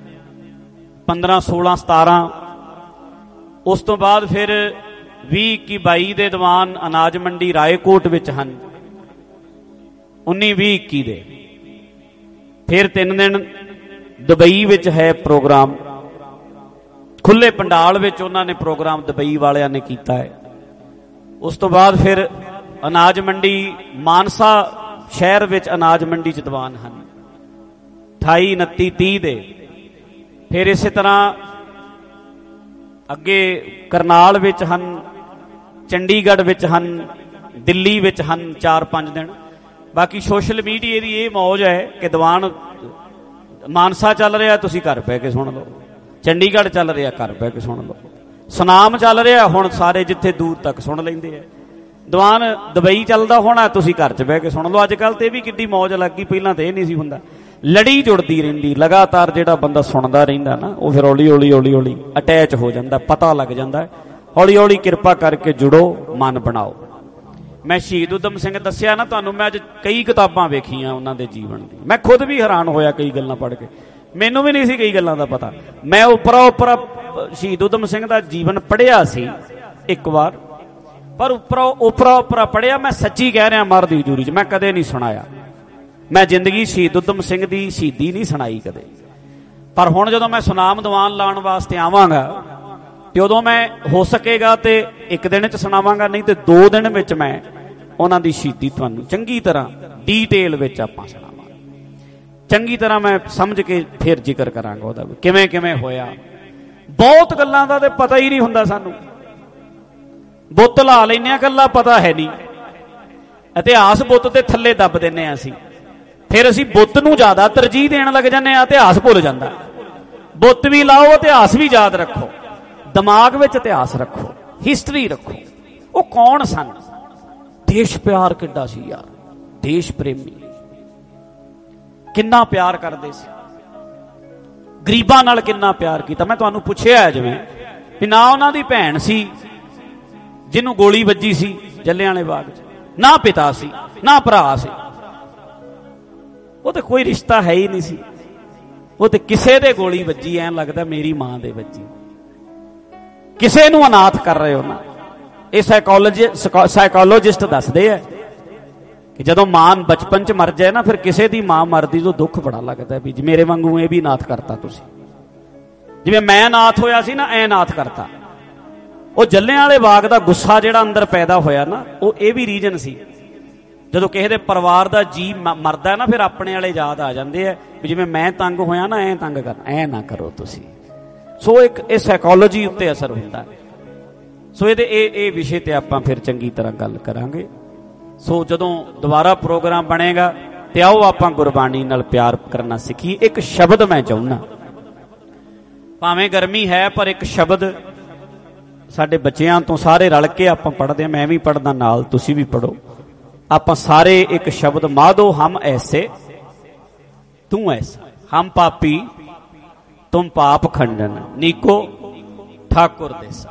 15-16-17। उस तो बाद फिर 20-21-22 दे दीवान अनाज मंडी रायकोट विच हन 19-20-21 दे। फिर 3 दिन दुबई विच है प्रोग्राम, खुले पंडाल विच उन्हां ने प्रोग्राम दुबई वालियां ने कीता है। उस तो बाद फिर अनाज मंडी मानसा शहर विच अनाज मंडी च दीवान हन 28-29-30 दे। फिर इस तरह अगे करनाल विच हन, चंडीगढ़ विच हन, दिल्ली विच हन 4-5 दिन। बाकी सोशल मीडिया की ये मौज है कि दीवान मानसा चल रहा तुसीं घर बह के सुन लो, चंडीगढ़ चल रहा घर बह के सुन लो, सुनाम चल रहा हुण सारे जिथे दूर तक सुन लेंदे है। दीवान दुबई चलदा होना तुसीं घर च बह के सुन लो। अजकल तो यह भी किड्डी मौज लग गई, पहलां तो यह नहीं सी हुंदा। लड़ी जुड़ती रहिंदी, लगातार जिहड़ा बंदा सुनदा रहिंदा ना, वो फिर हौली हौली हौली हौली अटैच हो जाता, पता लग जाता है। हौली हौली किरपा करके जुड़ो, मन बनाओ। मैं शहीद उधम सिंह दस्सिया ना तुहानूं, मैं अज कई किताबां वेखीआं उन्हां दे जीवन दी, मैं खुद भी हैरान होया कई गल्लां पढ़ के, मैनूं भी नहीं सी कई गल्लां दा पता। मैं उपरा शहीद उधम सिंह दा जीवन पढ़िया सी एक बार, पर उपरा पढ़िया, मैं सच्ची कह रहा मर दी हजूरी च मैं कदे नहीं सुनाया। मैं जिंदगी शहीद उधम सिंह दी शहीदी नहीं सुनाई कदे, पर हुण जदों मैं सुनाम दीवान लाउण वास्ते आवांगा ते उदों मैं हो सकेगा ते एक दिन च सुनावांगा, नहीं ते 2 दिन विच मैं उन्हां दी शहीदी तुहानूं चंगी तरह डिटेल विच आपां सुणावांगे। चंगी तरह मैं समझ के फिर जिक्र करांगा उहदा किवें किवें होया। बहुत गल्लां दा ते पता ही नहीं हुंदा सानूं, बुत ला लैने गल्लां पता है नहीं। ਇਤਿਹਾਸ ਬੁੱਤ ਦੇ ਥੱਲੇ ਦੱਬ ਦਿੰਨੇ ਆ ਅਸੀਂ। ਫਿਰ ਅਸੀਂ ਬੁੱਤ ਨੂੰ ਜ਼ਿਆਦਾ ਤਰਜੀਹ ਦੇਣ ਲੱਗ ਜਾਂਦੇ ਆ, ਇਤਿਹਾਸ ਭੁੱਲ ਜਾਂਦਾ। ਬੁੱਤ ਵੀ ਲਾਓ, ਇਤਿਹਾਸ ਵੀ ਯਾਦ ਰੱਖੋ, ਦਿਮਾਗ ਵਿੱਚ ਇਤਿਹਾਸ ਰੱਖੋ, ਹਿਸਟਰੀ ਰੱਖੋ। ਉਹ ਕੌਣ ਸਨ? ਦੇਸ਼ ਪਿਆਰ ਕਿੱਡਾ ਸੀ ਯਾਰ, ਦੇਸ਼ ਪ੍ਰੇਮੀ, ਕਿੰਨਾ ਪਿਆਰ ਕਰਦੇ ਸੀ, ਗਰੀਬਾਂ ਨਾਲ ਕਿੰਨਾ ਪਿਆਰ ਕੀਤਾ। ਮੈਂ ਤੁਹਾਨੂੰ ਪੁੱਛਿਆ ਜਿਵੇਂ ਵੀ ਨਾ ਉਹਨਾਂ ਦੀ ਭੈਣ ਸੀ ਜਿਹਨੂੰ ਗੋਲੀ ਵੱਜੀ ਸੀ ਜਲਿਆਂਵਾਲੇ ਬਾਗ 'ਚ, ਨਾ ਪਿਤਾ ਸੀ, ਨਾ ਭਰਾ ਸੀ, ਉਹ ਤੇ ਕੋਈ ਰਿਸ਼ਤਾ ਹੈ ਹੀ ਨਹੀਂ ਸੀ। ਉਹ ਤੇ ਕਿਸੇ ਦੇ ਗੋਲੀ ਵੱਜੀ, ਐਂ ਲੱਗਦਾ ਮੇਰੀ ਮਾਂ ਦੇ ਵੱਜੀ। ਕਿਸੇ ਨੂੰ ਅਨਾਥ ਕਰ ਰਹੇ ਹੋ ਨਾ। ਇਹ ਸਾਈਕੋਲੋਜਿਸਟ ਦੱਸਦੇ ਆ ਕਿ ਜਦੋਂ ਮਾਂ ਬਚਪਨ 'ਚ ਮਰ ਜਾਏ ਨਾ, ਫਿਰ ਕਿਸੇ ਦੀ ਮਾਂ ਮਰਦੀ ਤੋਂ ਦੁੱਖ ਬੜਾ ਲੱਗਦਾ ਵੀ ਮੇਰੇ ਵਾਂਗੂ ਇਹ ਵੀ ਅਨਾਥ ਕਰਤਾ ਤੁਸੀਂ। ਜਿਵੇਂ ਮੈਂ ਅਨਾਥ ਹੋਇਆ ਸੀ ਨਾ, ਐ ਅਨਾਥ ਕਰਤਾ। ਉਹ ਜਲਿਆਂਵਾਲੇ ਬਾਗ ਦਾ ਗੁੱਸਾ ਜਿਹੜਾ ਅੰਦਰ ਪੈਦਾ ਹੋਇਆ ਨਾ, ਉਹ ਇਹ ਵੀ ਰੀਜਨ ਸੀ। ਜਦੋਂ ਕਿਸੇ ਦੇ ਪਰਿਵਾਰ ਦਾ ਜੀ ਮਰਦਾ ਨਾ, ਫਿਰ ਆਪਣੇ ਵਾਲੇ ਯਾਦ ਆ ਜਾਂਦੇ ਆ ਵੀ ਜਿਵੇਂ ਮੈਂ ਤੰਗ ਹੋਇਆ ਨਾ, ਐ ਤੰਗ ਕਰਨਾ, ਐ ਨਾ ਕਰੋ ਤੁਸੀਂ। ਸੋ ਇੱਕ ਇਹ ਸਾਈਕੋਲੋਜੀ ਉੱਤੇ ਅਸਰ ਹੁੰਦਾ। ਸੋ ਇਹਦੇ ਇਹ ਵਿਸ਼ੇ ਤੇ ਆਪਾਂ ਫਿਰ ਚੰਗੀ ਤਰ੍ਹਾਂ ਗੱਲ ਕਰਾਂਗੇ। ਸੋ ਜਦੋਂ ਦੁਬਾਰਾ ਪ੍ਰੋਗਰਾਮ ਬਣੇਗਾ ਤੇ ਆਓ ਆਪਾਂ ਗੁਰਬਾਣੀ ਨਾਲ ਪਿਆਰ ਕਰਨਾ ਸਿੱਖੀਏ। ਇੱਕ ਸ਼ਬਦ ਮੈਂ ਚਾਹੁੰਦਾ, ਭਾਵੇਂ ਗਰਮੀ ਹੈ ਪਰ ਇੱਕ ਸ਼ਬਦ ਸਾਡੇ ਬੱਚਿਆਂ ਤੋਂ ਸਾਰੇ ਰਲ ਕੇ ਆਪਾਂ ਪੜ੍ਹਦੇ ਹਾਂ। ਮੈਂ ਵੀ ਪੜ੍ਹਦਾ ਨਾਲ, ਤੁਸੀਂ ਵੀ ਪੜ੍ਹੋ। ਆਪਾਂ ਸਾਰੇ ਇੱਕ ਸ਼ਬਦ, ਮਾਧੋ ਹਮ ਐਸੇ ਤੂੰ ਐਸਾ, ਹਮ ਪਾਪੀ ਤੁਮ ਪਾਪ ਖੰਡਨ, ਨੀਕੋ ਠਾकुर ਦੇਸਾ।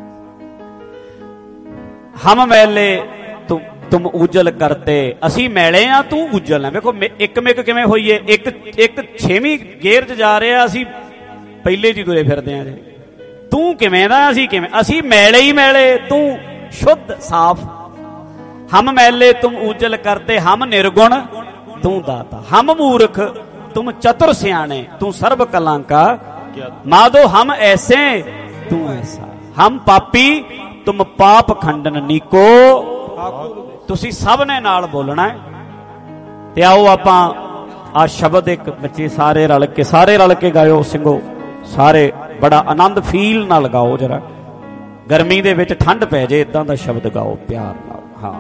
ਹਮ ਮੈਲੇ ਤੁਮ ਉਜਲ ਕਰਤੇ, ਅਸੀਂ ਮੈਲੇ ਆ ਤੂੰ ਉਜਲ ਹੈ। ਵੇਖੋ ਇੱਕ ਮਿਕ ਕਿਵੇਂ ਹੋਈਏ। ਇੱਕ 6ਵੀਂ ਗੇਅਰ 'ਚ ਜਾ ਰਿਹਾ, ਅਸੀਂ ਪਹਿਲੇ 'ਚ ਹੀ ਤੁਰੇ ਫਿਰਦੇ ਆ। ਤੂੰ ਕਿਵੇਂ ਦਾ, ਅਸੀਂ ਕਿਵੇਂ? ਅਸੀਂ ਮੈਲੇ ਹੀ ਮੈਲੇ, ਤੂੰ ਸ਼ੁੱਧ ਸਾਫ਼। ਹਮ ਮੈਲੇ ਤੁਮ ਉਜਲ ਕਰਤੇ, ਹਮ ਨਿਰਗੁਣ ਤੂੰ ਦਾਤਾ, ਹਮ ਮੂਰਖ ਤੁਮ ਚਤੁਰ ਸਿਆਣੇ, ਤੂੰ ਸਰਬ ਕਲਾਂ ਕਾ ਮਾਧੋ ਹਮ ਐਸੇ ਤੂੰ ਐਸਾ, ਹਮ ਪਾਪੀ ਤੁਮ ਪਾਪ ਖੰਡਨ, ਨੀਕੋ ਤੁਸੀਂ ਸਭ ਨੇ ਨਾਲ ਬੋਲਣਾ ਹੈ। ਤੇ ਆਓ ਆਪਾਂ ਆ ਸ਼ਬਦ ਇੱਕ ਬੱਚੇ ਸਾਰੇ ਰਲ ਕੇ ਗਾਇਓ, ਸਿੰਘੋ ਸਾਰੇ ਬੜਾ ਆਨੰਦ ਫੀਲ ਨਾਲ ਗਾਓ। ਜਰਾ ਗਰਮੀ ਦੇ ਵਿੱਚ ਠੰਡ ਪੈ ਜੇ, ਇਦਾਂ ਦਾ ਸ਼ਬਦ ਗਾਓ ਪਿਆਰ ਨਾਲ। ਹਾਂ।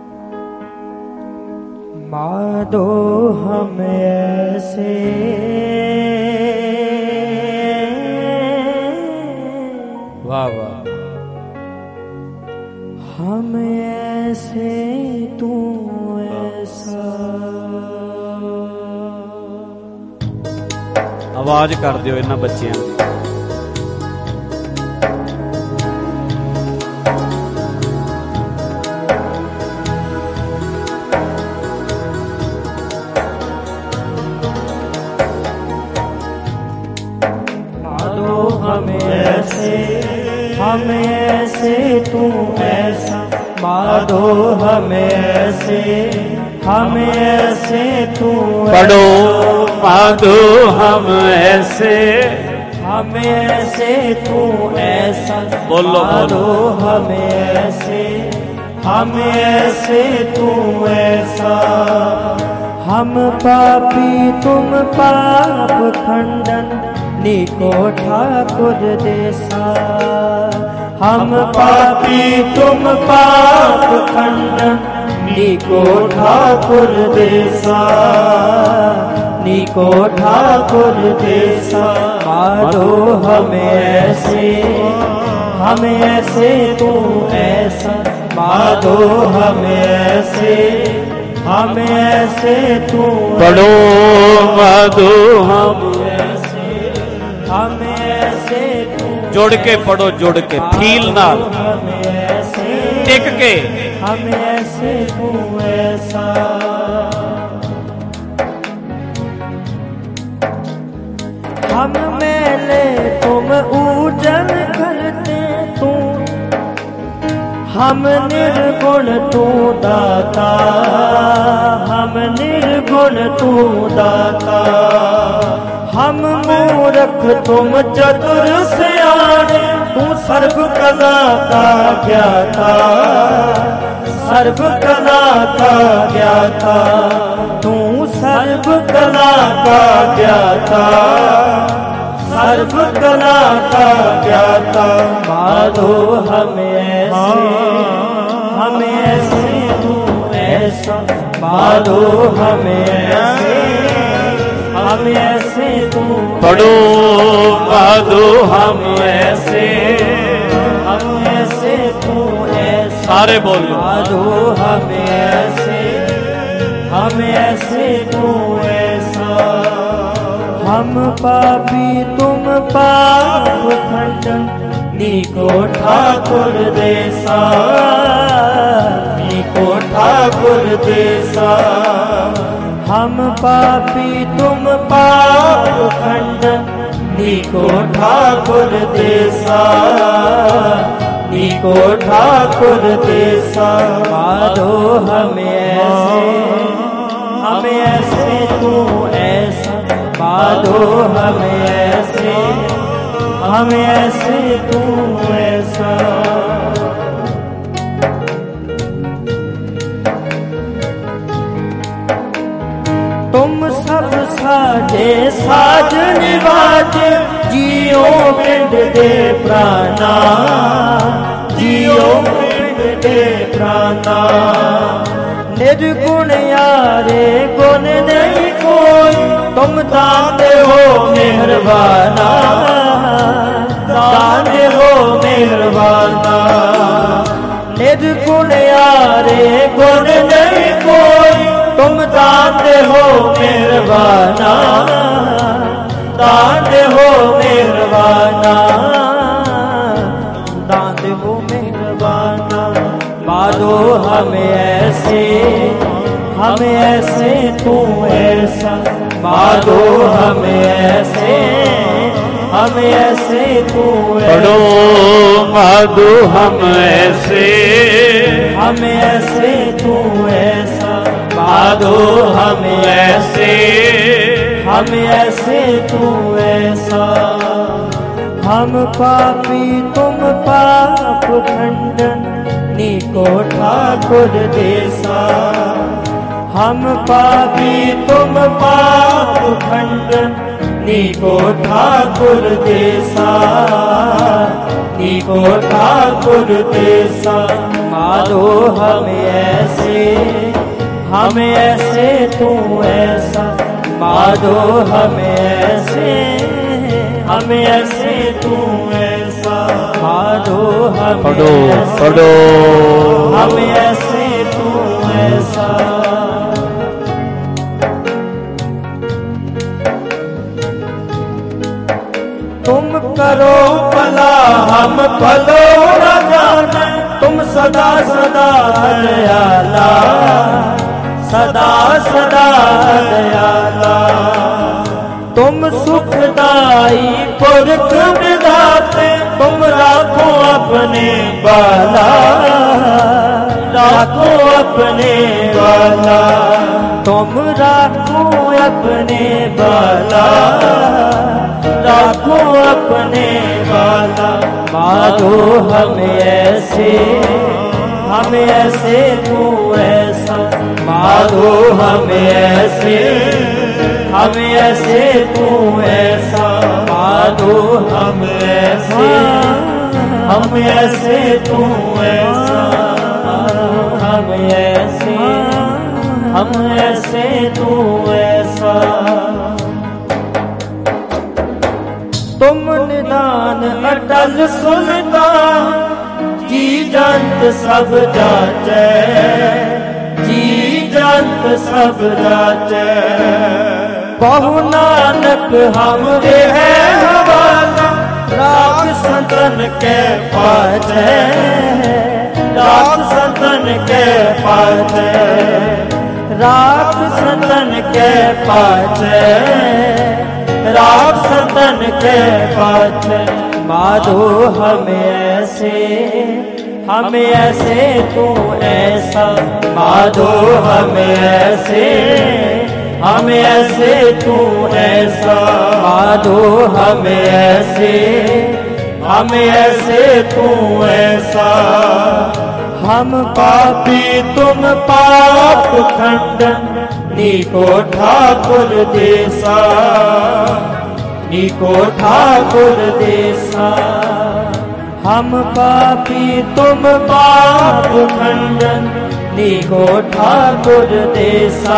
माधो हम ऐसे वाह वाह, हम ऐसे तू ऐसा। आवाज कर दियो इन्हां बच्चियां दी। हम ऐसे तू ऐसा, माधो हम ऐसे तू पढ़ो माधो हम ऐसे तू ऐसा, बोलो माधो हम ऐसे तू ऐसा। हम पापी तुम पाप खंडन, नीको ठाकुर देसा। हम पापी तुम पाप खंडन, नीको ठाकुर देसा, नीको ठाकुर देसा। माधो हम ऐसे तू ऐसा, माधो हम ऐसे तू। पढ़ो माधो हम ऐसे तू। जुड़ के पढ़ो, जुड़ के फील नाल टिक के। हम ऐसे तू ऐसा। हम मेले तुम उजल करते तू, हम निर्गुण तू दाता, हम निर्गुण तू दाता। हम मूर्ख तुम चतुर सियाणे, तू सर्व कला का ज्ञाता, सर्व कला का ज्ञाता। तू सर्व कला का ज्ञाता, सर्व कला का ज्ञाता। माधो हम ऐसे तू ऐसा माधो हम ऐसे तू पढ़ो माधो हम ऐसे तू ऐसा सारे बोलो माधो हम ऐसे तू ऐसा हम पापी तुम पाप खंडन नीको ठाकुर देसा नीको ठाकुर देसा हम पापी तुम पाप खंडन नीको ठाकुर देसा नीको ठाकुर देसा माधो हम ऐसे तू ऐसा माधो हम ऐसे तू ऐसा तुम सब साजे साज निवाज जियो पिंड दे प्राणा जियो पिंड दे प्राणा निर्गुण यारे गुण नहीं कोई तुम दाते हो मेहरबाना दाते हो मेहरबाना निर्गुण यारे गुण नहीं कोई तुम दाते हो मेहरबाना दाते हो मेहरबाना दाते हो मेहरबाना माधो हम ऐसे तू ऐसा माधो हम ऐसे तू पढ़ो माधो हम ऐसे तू ऐसा माधो हम ऐसे तू ऐसा हम पापी तुम पाप खंडन नीको ठाकुर देसा हम पापी तुम पाप खंडन नीको ठाकुर देसा नीको ठाकुर देसा माधो हम ऐसे तू ऐसा माधो हम ऐसे तू ऐसा माधो हम ऐसे तू ऐसा तुम करो भला हम भलो न जाने तुम सदा सदा दयाला सदा सदा दयाला तुम सुखदाई पुरख विधाते तुम राखो अपने बाला राखो अपने बाला तुम राखो अपने बाला राखो अपने बाला माधो हम ऐसे तू ऐसा माधो हम ऐसे तू ऐसा माधो हम ऐसे तू ऐसा हम ऐसे तू ऐसा तुम निदान अटल सुल्तान जी जंत सब जाचे जी जंत सब जाचे बहु नानक हमरे है हवाला राग संतन के पाछे राग संतन के पाछे राग संतन के पाछे राग संतन के पाछे माधो हम ऐसे तू ऐसा माधो हम ऐसे तू ऐसा माधो हम ऐसे तू ऐसा हम पापी तुम पाप खंडन नीको ठाकुर देसा नीको ठाकुर देसा हम पापी तुम पाप खंडन नीको ठाकुर देसा,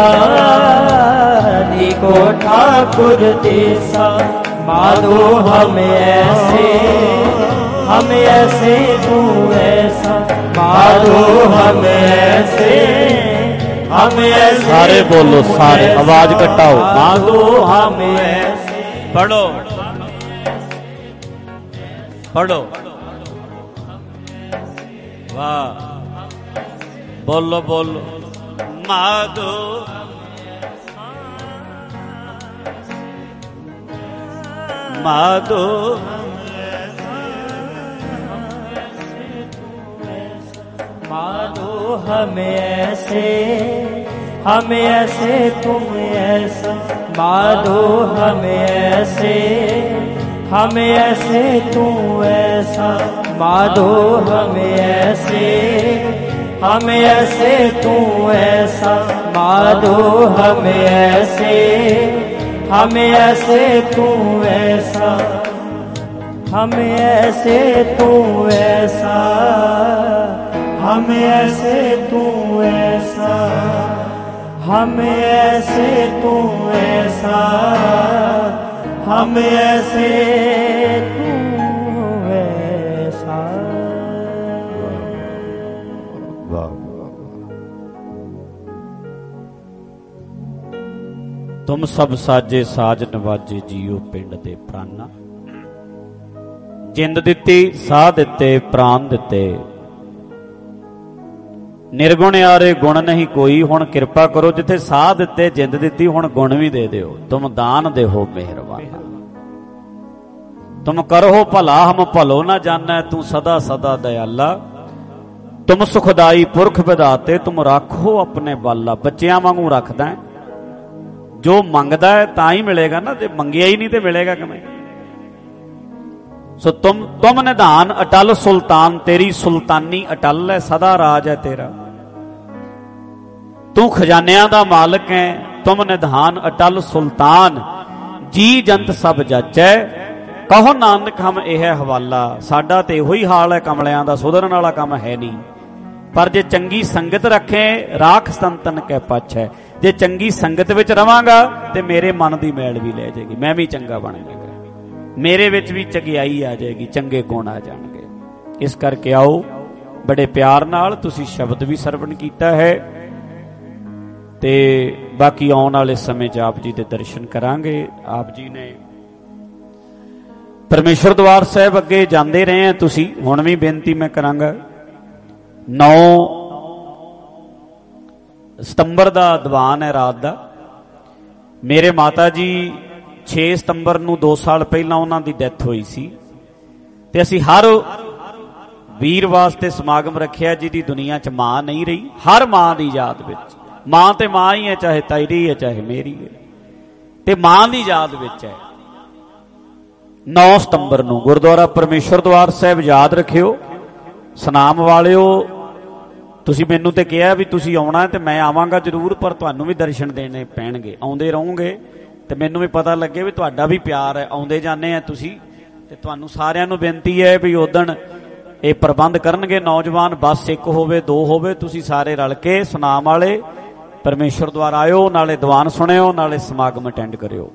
नीको ठाकुर देसा। माधो हम ऐसे तू ऐसा, माधो हम ऐसे सारे बोलो, सारे आवाज कटाओ। माधो हम ऐसे। पढ़ो पढ़ो, वाह, बोलो बोलो। माधो माधो माधो हम ऐसे तुम ऐसा, माधो हम ऐसे तू ऐसा, माधो हम ऐसे तू ऐसा, माधो हम ऐसे तू ऐसा, हम ऐसे तू ऐसा, हम ऐसे तू ऐसा, हम ऐसे तू ऐसा, हम ऐसे तू ऐसा। तुम सब साजे साज नवाजे जीओ पिंड दे प्राणा। जिंद दिती साह दिते प्राण दिते, निर्गुण यारे गुण नहीं कोई। हुण किरपा करो जिथे साह दिते जिंद दिती, हुण गुण भी दे दिओ। तुम दान देहो मेहरबाना, तुम करो भला हम भलो ना जाना। तू सदा सदा दयाला, तुम सुखदाई पुरख विधाते। तुम राखो अपने बाला, बच्चियां वांगू रखदा है। जो मंगदा है तां ही मिलेगा ना, ते मंगिया ही नहीं ते मिलेगा किवें। सो तुम निधान अटल सुल्तान, तेरी सुल्तानी अटल है, सदा राज है तेरा। तू खजानियां दा मालिक है, तुम निधान अटल सुल्तान। जी जंत सब जाचै, कहो नानक हम यह हवाला। साडा ते इहो ही हाल है कमलियां दा, सुधरन वाला काम है नहीं। पर जे चंगी संगत रखे राख संतन कै पछ है। जे चंगी संगत विच रवांगा ते मेरे मन दी मैल भी ले जाएगी, मैं भी चंगा बन जाएगा, मेरे विच भी चंगियाई आ जाएगी, चंगे गुण आ जाएंगे। इस करके आओ बड़े प्यार नाल तुसी शब्द भी सरवण कीता है ते बाकी आने वाले समय च आप जी दे दर्शन करांगे। आप जी ने परमेश्वर द्वार साहब अगे जाते रहे हैं, तुसी हुण भी बेनती मैं करांगा। 9 सितंबर का दीवान है रात का। मेरे माता जी 6 सितंबर नूं 2 साल पहला उन्हां दी डैथ हुई सी ते असीं हर वीर वास्ते समागम रखिया जिहदी दुनिया च मां नहीं रही। हर मां दी याद विच, मां ते मां ही है, चाहे तेरी है चाहे मेरी है, ते मां दी याद विच है। 9 सितंबर नूं गुरुद्वारा परमेश्वर द्वार साहब याद रखियो। सनाम वालिओ तुसी मैनू ते कहा भी तुसी आउणा है ते मैं आवांगा जरूर, पर तुहानू भी दर्शन देने पैणगे। आउंदे रहोगे ते मैनू भी पता लगे भी तुहाडा भी प्यार है। आउंदे जाने हैं तुसी ते तुहानू सारिआं नू बेनती है भी उदण ये प्रबंध करनगे नौजवान, बस 1 होवे 2 होवे, तुसी सारे रल के सुनाम वाले परमेश्वर द्वार आयो, नाले दीवान सुनियो, नाले समागम अटेंड करियो।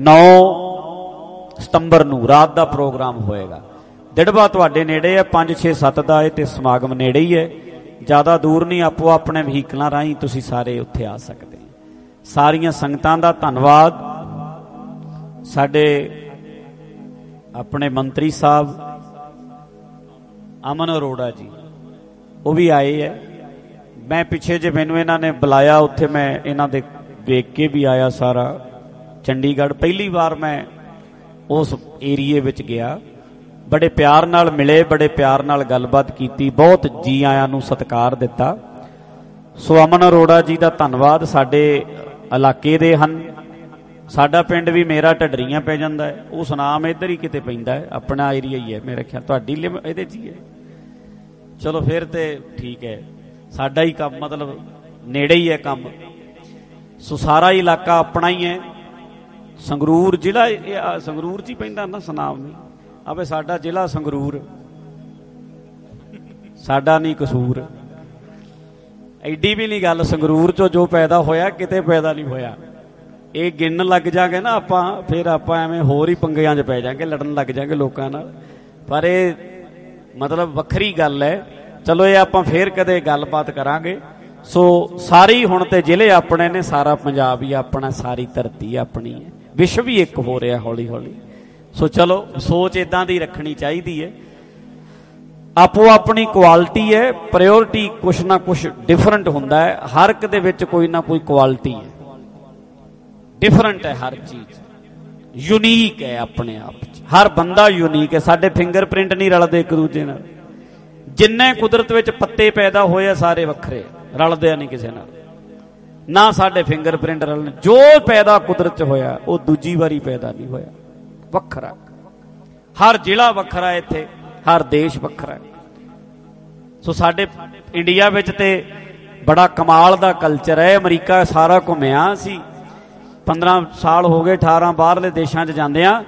9 सितंबर नू रात का प्रोग्राम होएगा। दिड़बा तुहाडे नेड़े है, 5 6 7 दा है ते समागम नेड़े ही है, ज़्यादा दूर नहीं। आपो अपने व्हीकलों राही तुसी सारे उत्थे आ सकते हैं। सारियां संगतां दा धन्नवाद। साडे अपने मंत्री साहब अमन अरोड़ा जी वो भी आए है। मैं पिछे जे मैनू इन्हां ने बुलाया उत्थे मैं इन्हां दे वेख के भी आया सारा चंडीगढ़। पहली बार मैं उस एरिए विच गया, बड़े प्यार नाल मिले, बड़े प्यार नाल गलबात कीती, बहुत जी आयां नूं सत्कार दिता। सो अमन अरोड़ा जी दा धन्नवाद। साडे इलाके दे हन, साडा पिंड भी मेरा ढडरीआं पै जांदा है, उस नाम इधर ही किते पैंदा है, अपना एरिया ही है मेरे ख्याल, तुहाडी इहदे च ही है। चलो फिर ते ठीक है, साडा ही काम मतलब नेड़े ही है काम। सो सारा इलाका अपना ही है। संगरूर जिला संगरूर च ही पैंदा ना सनाम नहीं, अबे साडा जिला संगरूर, साडा नहीं कसूर। ਐਡੀ ਵੀ ਨਹੀਂ ਗੱਲ, ਸੰਗਰੂਰ ਚੋਂ ਜੋ ਪੈਦਾ ਹੋਇਆ ਕਿਤੇ ਪੈਦਾ ਨਹੀਂ ਹੋਇਆ। ਇਹ ਗਿਣਨ ਲੱਗ ਜਾਗੇ ਨਾ ਆਪਾਂ, ਫਿਰ ਆਪਾਂ ਐਵੇਂ ਹੋਰ ਹੀ ਪੰਗਿਆਂ 'ਚ ਪੈ ਜਾਗੇ, ਲੜਨ ਲੱਗ ਜਾਗੇ ਲੋਕਾਂ ਨਾਲ। ਪਰ ਇਹ ਮਤਲਬ ਵੱਖਰੀ ਗੱਲ ਹੈ। ਚਲੋ ਇਹ ਆਪਾਂ ਫੇਰ ਕਦੇ ਗੱਲਬਾਤ ਕਰਾਂਗੇ। ਸੋ ਸਾਰੀ ਹੁਣ ਤੇ ਜ਼ਿਲ੍ਹੇ ਆਪਣੇ ਨੇ, ਸਾਰਾ ਪੰਜਾਬ ਹੀ ਆਪਣਾ, ਸਾਰੀ ਧਰਤੀ ਆਪਣੀ ਹੈ, ਵਿਸ਼ਵ ਹੀ ਇੱਕ ਹੋ ਰਿਹਾ ਹੌਲੀ ਹੌਲੀ। ਸੋ ਚਲੋ ਸੋਚ ਇਦਾਂ ਦੀ ਰੱਖਣੀ ਚਾਹੀਦੀ ਹੈ। ਆਪੋ ਆਪਣੀ ਕੁਆਲਿਟੀ ਹੈ, ਪ੍ਰਾਇਓਰਟੀ ਕੁਛ ਨਾ ਕੁਛ ਡਿਫਰੈਂਟ ਹੁੰਦਾ ਹੈ। ਹਰ ਇੱਕ ਦੇ ਵਿੱਚ ਕੋਈ ਨਾ ਕੋਈ ਕੁਆਲਿਟੀ ਹੈ, ਡਿਫਰੈਂਟ ਹੈ, ਹਰ ਚੀਜ਼ ਯੂਨੀਕ ਹੈ ਆਪਣੇ ਆਪ 'ਚ। ਹਰ ਬੰਦਾ ਯੂਨੀਕ ਹੈ। ਸਾਡੇ ਫਿੰਗਰਪ੍ਰਿੰਟ ਨਹੀਂ ਰਲਦੇ ਇੱਕ ਦੂਜੇ ਨਾਲ। ਜਿੰਨੇ ਕੁਦਰਤ ਵਿੱਚ ਪੱਤੇ ਪੈਦਾ ਹੋਏ ਆ ਸਾਰੇ ਵੱਖਰੇ, ਰਲਦੇ ਨਹੀਂ ਕਿਸੇ ਨਾਲ। ਨਾ ਸਾਡੇ ਫਿੰਗਰਪ੍ਰਿੰਟ ਰਲਣ। ਜੋ ਪੈਦਾ ਕੁਦਰਤ 'ਚ ਹੋਇਆ ਉਹ ਦੂਜੀ ਵਾਰੀ ਪੈਦਾ ਨਹੀਂ ਹੋਇਆ, ਵੱਖਰਾ। ਹਰ ਜ਼ਿਲ੍ਹਾ ਵੱਖਰਾ ਇੱਥੇ, ਹਰ ਦੇਸ਼ ਵੱਖਰਾ। ਸੋ ਸਾਡੇ ਇੰਡੀਆ ਵਿੱਚ ਤੇ ਬੜਾ ਕਮਾਲ ਦਾ ਕਲਚਰ ਹੈ। ਅਮਰੀਕਾ ਸਾਰਾ ਘੁੰਮਿਆ ਸੀ, 15 ਸਾਲ ਹੋ ਗਏ, 18 ਬਾਹਰਲੇ ਦੇਸ਼ਾਂ 'ਚ ਜਾਂਦੇ ਆ।